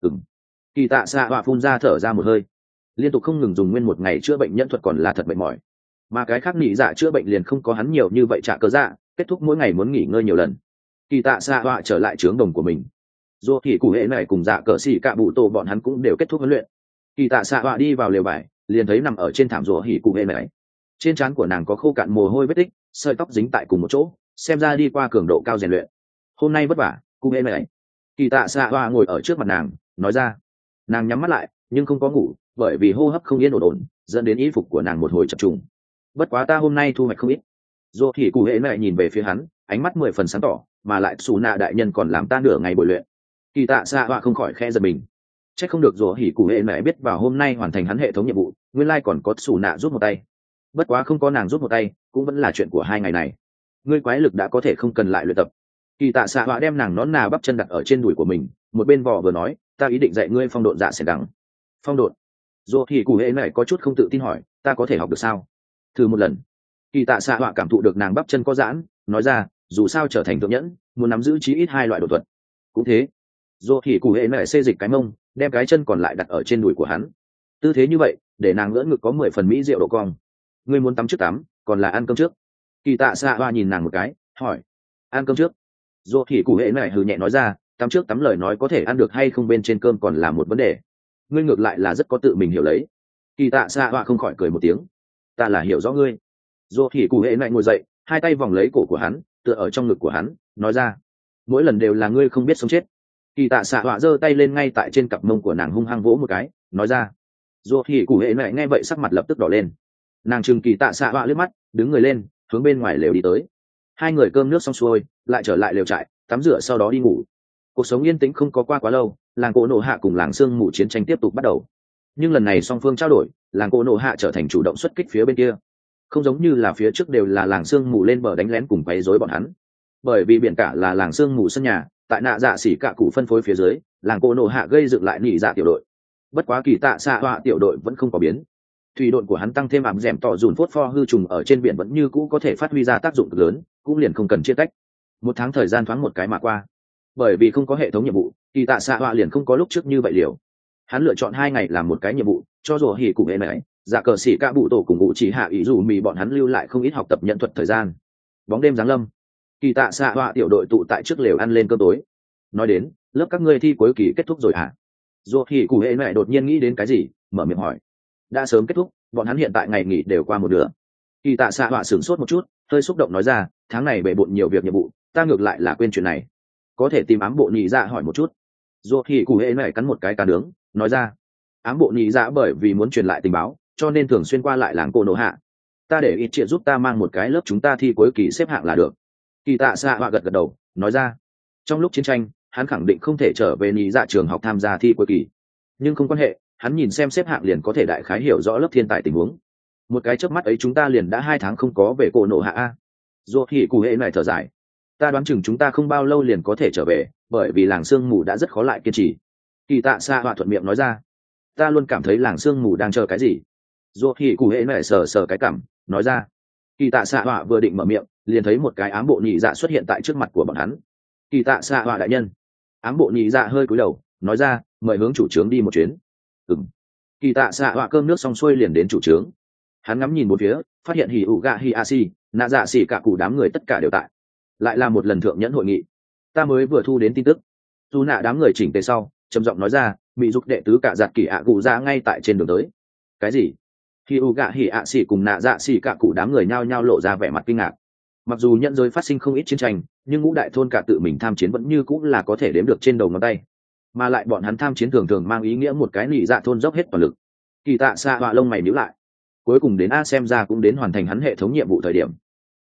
Ừm. Kỳ tạ xạ họa phun ra thở ra một hơi, liên tục không ngừng dùng nguyên một ngày chữa bệnh nhân thuật còn là thật mệt mỏi, mà cái khác nị dạ chữa bệnh liền không có hắn nhiều như vậy trả cơ dạ, kết thúc mỗi ngày muốn nghỉ ngơi nhiều lần. Kỳ tạ xạ họa trở lại trướng đồng của mình, dù thì cụ hệ này cùng dạ cờ xỉ cạ bụ tổ bọn hắn cũng đều kết thúc huấn luyện. Kỳ tạ xạ họa đi vào lều vải, liền thấy nằm ở trên thảm rùa hỉ cụ hệ này, trên trán của nàng có khô cạn mồ hôi vết tích, sợi tóc dính tại cùng một chỗ, xem ra đi qua cường độ cao rèn luyện. Hôm nay vất vả, cụ hệ này. Kỳ tạ xạ họa ngồi ở trước mặt nàng, nói ra. Nàng nhắm mắt lại, nhưng không có ngủ, bởi vì hô hấp không yên ổn ổn, dẫn đến y phục của nàng một hồi chập trùng. Bất quá ta hôm nay thu hoạch không ít. Dù thì cụ hệ này nhìn về phía hắn, ánh mắt mười phần sáng tỏ, mà lại xù nạ đại nhân còn làm ta nửa ngày bồi luyện. Kỳ tạ xạ họa không khỏi khe giật mình. Chắc không được rồi hỉ cụ hệ mẹ biết vào hôm nay hoàn thành hắn hệ thống nhiệm vụ, nguyên lai còn có xù nạ rút một tay. Bất quá không có nàng rút một tay, cũng vẫn là chuyện của hai ngày này. Ngươi quái lực đã có thể không cần lại luyện tập. Kỳ tạ xạ họa đem nàng nón nà bắp chân đặt ở trên đùi của mình, một bên vò vừa nói, ta ý định dạy ngươi phong độn dạ sẽ đắng. Phong độn. Rồi hỉ cụ hệ mẹ có chút không tự tin hỏi, ta có thể học được sao? Thử một lần. Kỳ tạ xạ họa cảm thụ được nàng bắp chân có giãn, nói ra, dù sao trở thành thượng nhẫn, muốn nắm giữ chí ít hai loại đột thuật. Cũng thế. Rồi thì cụ hệ mẹ xê dịch cái mông, đem cái chân còn lại đặt ở trên đùi của hắn. Tư thế như vậy, để nàng ngỡ ngực có mười phần mỹ diệu độ cong. Ngươi muốn tắm trước tắm, còn là ăn cơm trước? Kỳ tạ xạ hoa nhìn nàng một cái, hỏi. Ăn cơm trước. Rồi thì cụ hệ mẹ hừ nhẹ nói ra, tắm trước tắm lời nói có thể ăn được hay không bên trên cơm còn là một vấn đề. Ngươi ngược lại là rất có tự mình hiểu lấy. Kỳ tạ xạ hoa không khỏi cười một tiếng. Ta là hiểu rõ ngươi. Rồi thì cụ hệ mẹ ngồi dậy, hai tay vòng lấy cổ của hắn, tựa ở trong ngực của hắn, nói ra. Mỗi lần đều là ngươi không biết sống chết. Kỳ tạ xạ họa giơ tay lên ngay tại trên cặp mông của nàng hung hăng vỗ một cái, nói ra. Dù thì cụ hệ mẹ nghe vậy sắc mặt lập tức đỏ lên. Nàng trừng kỳ tạ xạ họa liếc mắt, đứng người lên, hướng bên ngoài lều đi tới. Hai người cơm nước xong xuôi, lại trở lại lều trại, tắm rửa sau đó đi ngủ. Cuộc sống yên tĩnh không có qua quá lâu, làng cổ nổ hạ cùng làng sương mù chiến tranh tiếp tục bắt đầu. Nhưng lần này song phương trao đổi, làng cổ nổ hạ trở thành chủ động xuất kích phía bên kia. Không giống như là phía trước đều là làng sương mù lên bờ đánh lén cùng quấy rối bọn hắn. Bởi vì biển cả là làng sương mù sân nhà, tại nạ dạ xỉ cả cụ phân phối phía dưới, làng cổ nổ hạ gây dựng lại nỉ dạ tiểu đội. Bất quá kỳ tạ xạ họa tiểu đội vẫn không có biến. Thủy đội của hắn tăng thêm ảm dẻm tỏ dùn phốt pho hư trùng ở trên biển vẫn như cũ có thể phát huy ra tác dụng cực lớn, cũng liền không cần chia tách. Một tháng thời gian thoáng một cái mà qua. Bởi vì không có hệ thống nhiệm vụ, kỳ tạ xạ họa liền không có lúc trước như vậy liều. Hắn lựa chọn hai ngày làm một cái nhiệm vụ, cho dù hỉ cùng hệ này, dạ cờ xỉ cả bụ tổ cùng ngụ chỉ hạ ý dù mì bọn hắn lưu lại không ít học tập nhận thuật thời gian. Bóng đêm giáng lâm, kỳ tạ xạ họa tiểu đội tụ tại trước lều ăn lên cơm tối. Nói đến lớp các ngươi thi cuối kỳ kết thúc rồi hả? Dù thì cụ hệ mẹ đột nhiên nghĩ đến cái gì, mở miệng hỏi. Đã sớm kết thúc, bọn hắn hiện tại ngày nghỉ đều qua một nửa. Kỳ tạ xạ họa sửng sốt một chút, hơi xúc động nói ra, tháng này bề bộn nhiều việc nhiệm vụ, ta ngược lại là quên chuyện này. Có thể tìm ám bộ nhị dạ hỏi một chút. Dù thì cụ hệ mẹ cắn một cái cá nướng, nói ra. Ám bộ nhị dạ bởi vì muốn truyền lại tình báo, cho nên thường xuyên qua lại làng cô nổ hạ. Ta để ít chuyện giúp ta mang một cái lớp chúng ta thi cuối kỳ xếp hạng là được. Kỳ tạ xạ họa gật gật đầu, nói ra. Trong lúc chiến tranh, hắn khẳng định không thể trở về nhị dạ trường học tham gia thi cuối kỳ, nhưng không quan hệ, hắn nhìn xem xếp hạng liền có thể đại khái hiểu rõ lớp thiên tài tình huống. Một cái chớp mắt ấy chúng ta liền đã hai tháng không có về cổ nổ hạ a. Dù thì cụ hệ này thở dài, ta đoán chừng chúng ta không bao lâu liền có thể trở về, bởi vì làng sương mù đã rất khó lại kiên trì. Kỳ tạ xạ họa thuận miệng nói ra, ta luôn cảm thấy làng sương mù đang chờ cái gì. Dù thì cụ hệ này sờ sờ cái cảm, nói ra. Kỳ tạ xạ họa vừa định mở miệng, liền thấy một cái ám bộ nhị dạ xuất hiện tại trước mặt của bọn hắn. Kỳ tạ xạ họa đại nhân. Ám bộ nhị dạ hơi cúi đầu, nói ra, mời hướng chủ trướng đi một chuyến. Ừm. Kỳ tạ xạ họa cơm nước xong xuôi liền đến chủ trướng. Hắn ngắm nhìn một phía, phát hiện hỉ ủ gạ hi a si, nạ dạ xỉ cả cụ đám người tất cả đều tại. Lại là một lần thượng nhẫn hội nghị. Ta mới vừa thu đến tin tức. Tu nạ đám người chỉnh tề sau, trầm giọng nói ra, bị dục đệ tứ cả giặt kỳ ạ cụ ra ngay tại trên đường tới. Cái gì? Hỉ ủ gạ hi a si cùng nạ dạ xỉ cả cụ đám người nhao nhao lộ ra vẻ mặt kinh ngạc. Mặc dù nhận giới phát sinh không ít chiến tranh, nhưng ngũ đại thôn cả tự mình tham chiến vẫn như cũng là có thể đếm được trên đầu ngón tay, mà lại bọn hắn tham chiến thường thường mang ý nghĩa một cái nị dạ thôn dốc hết toàn lực. Kỳ tạ xạ họa lông mày nhíu lại, cuối cùng đến a xem ra cũng đến hoàn thành hắn hệ thống nhiệm vụ thời điểm.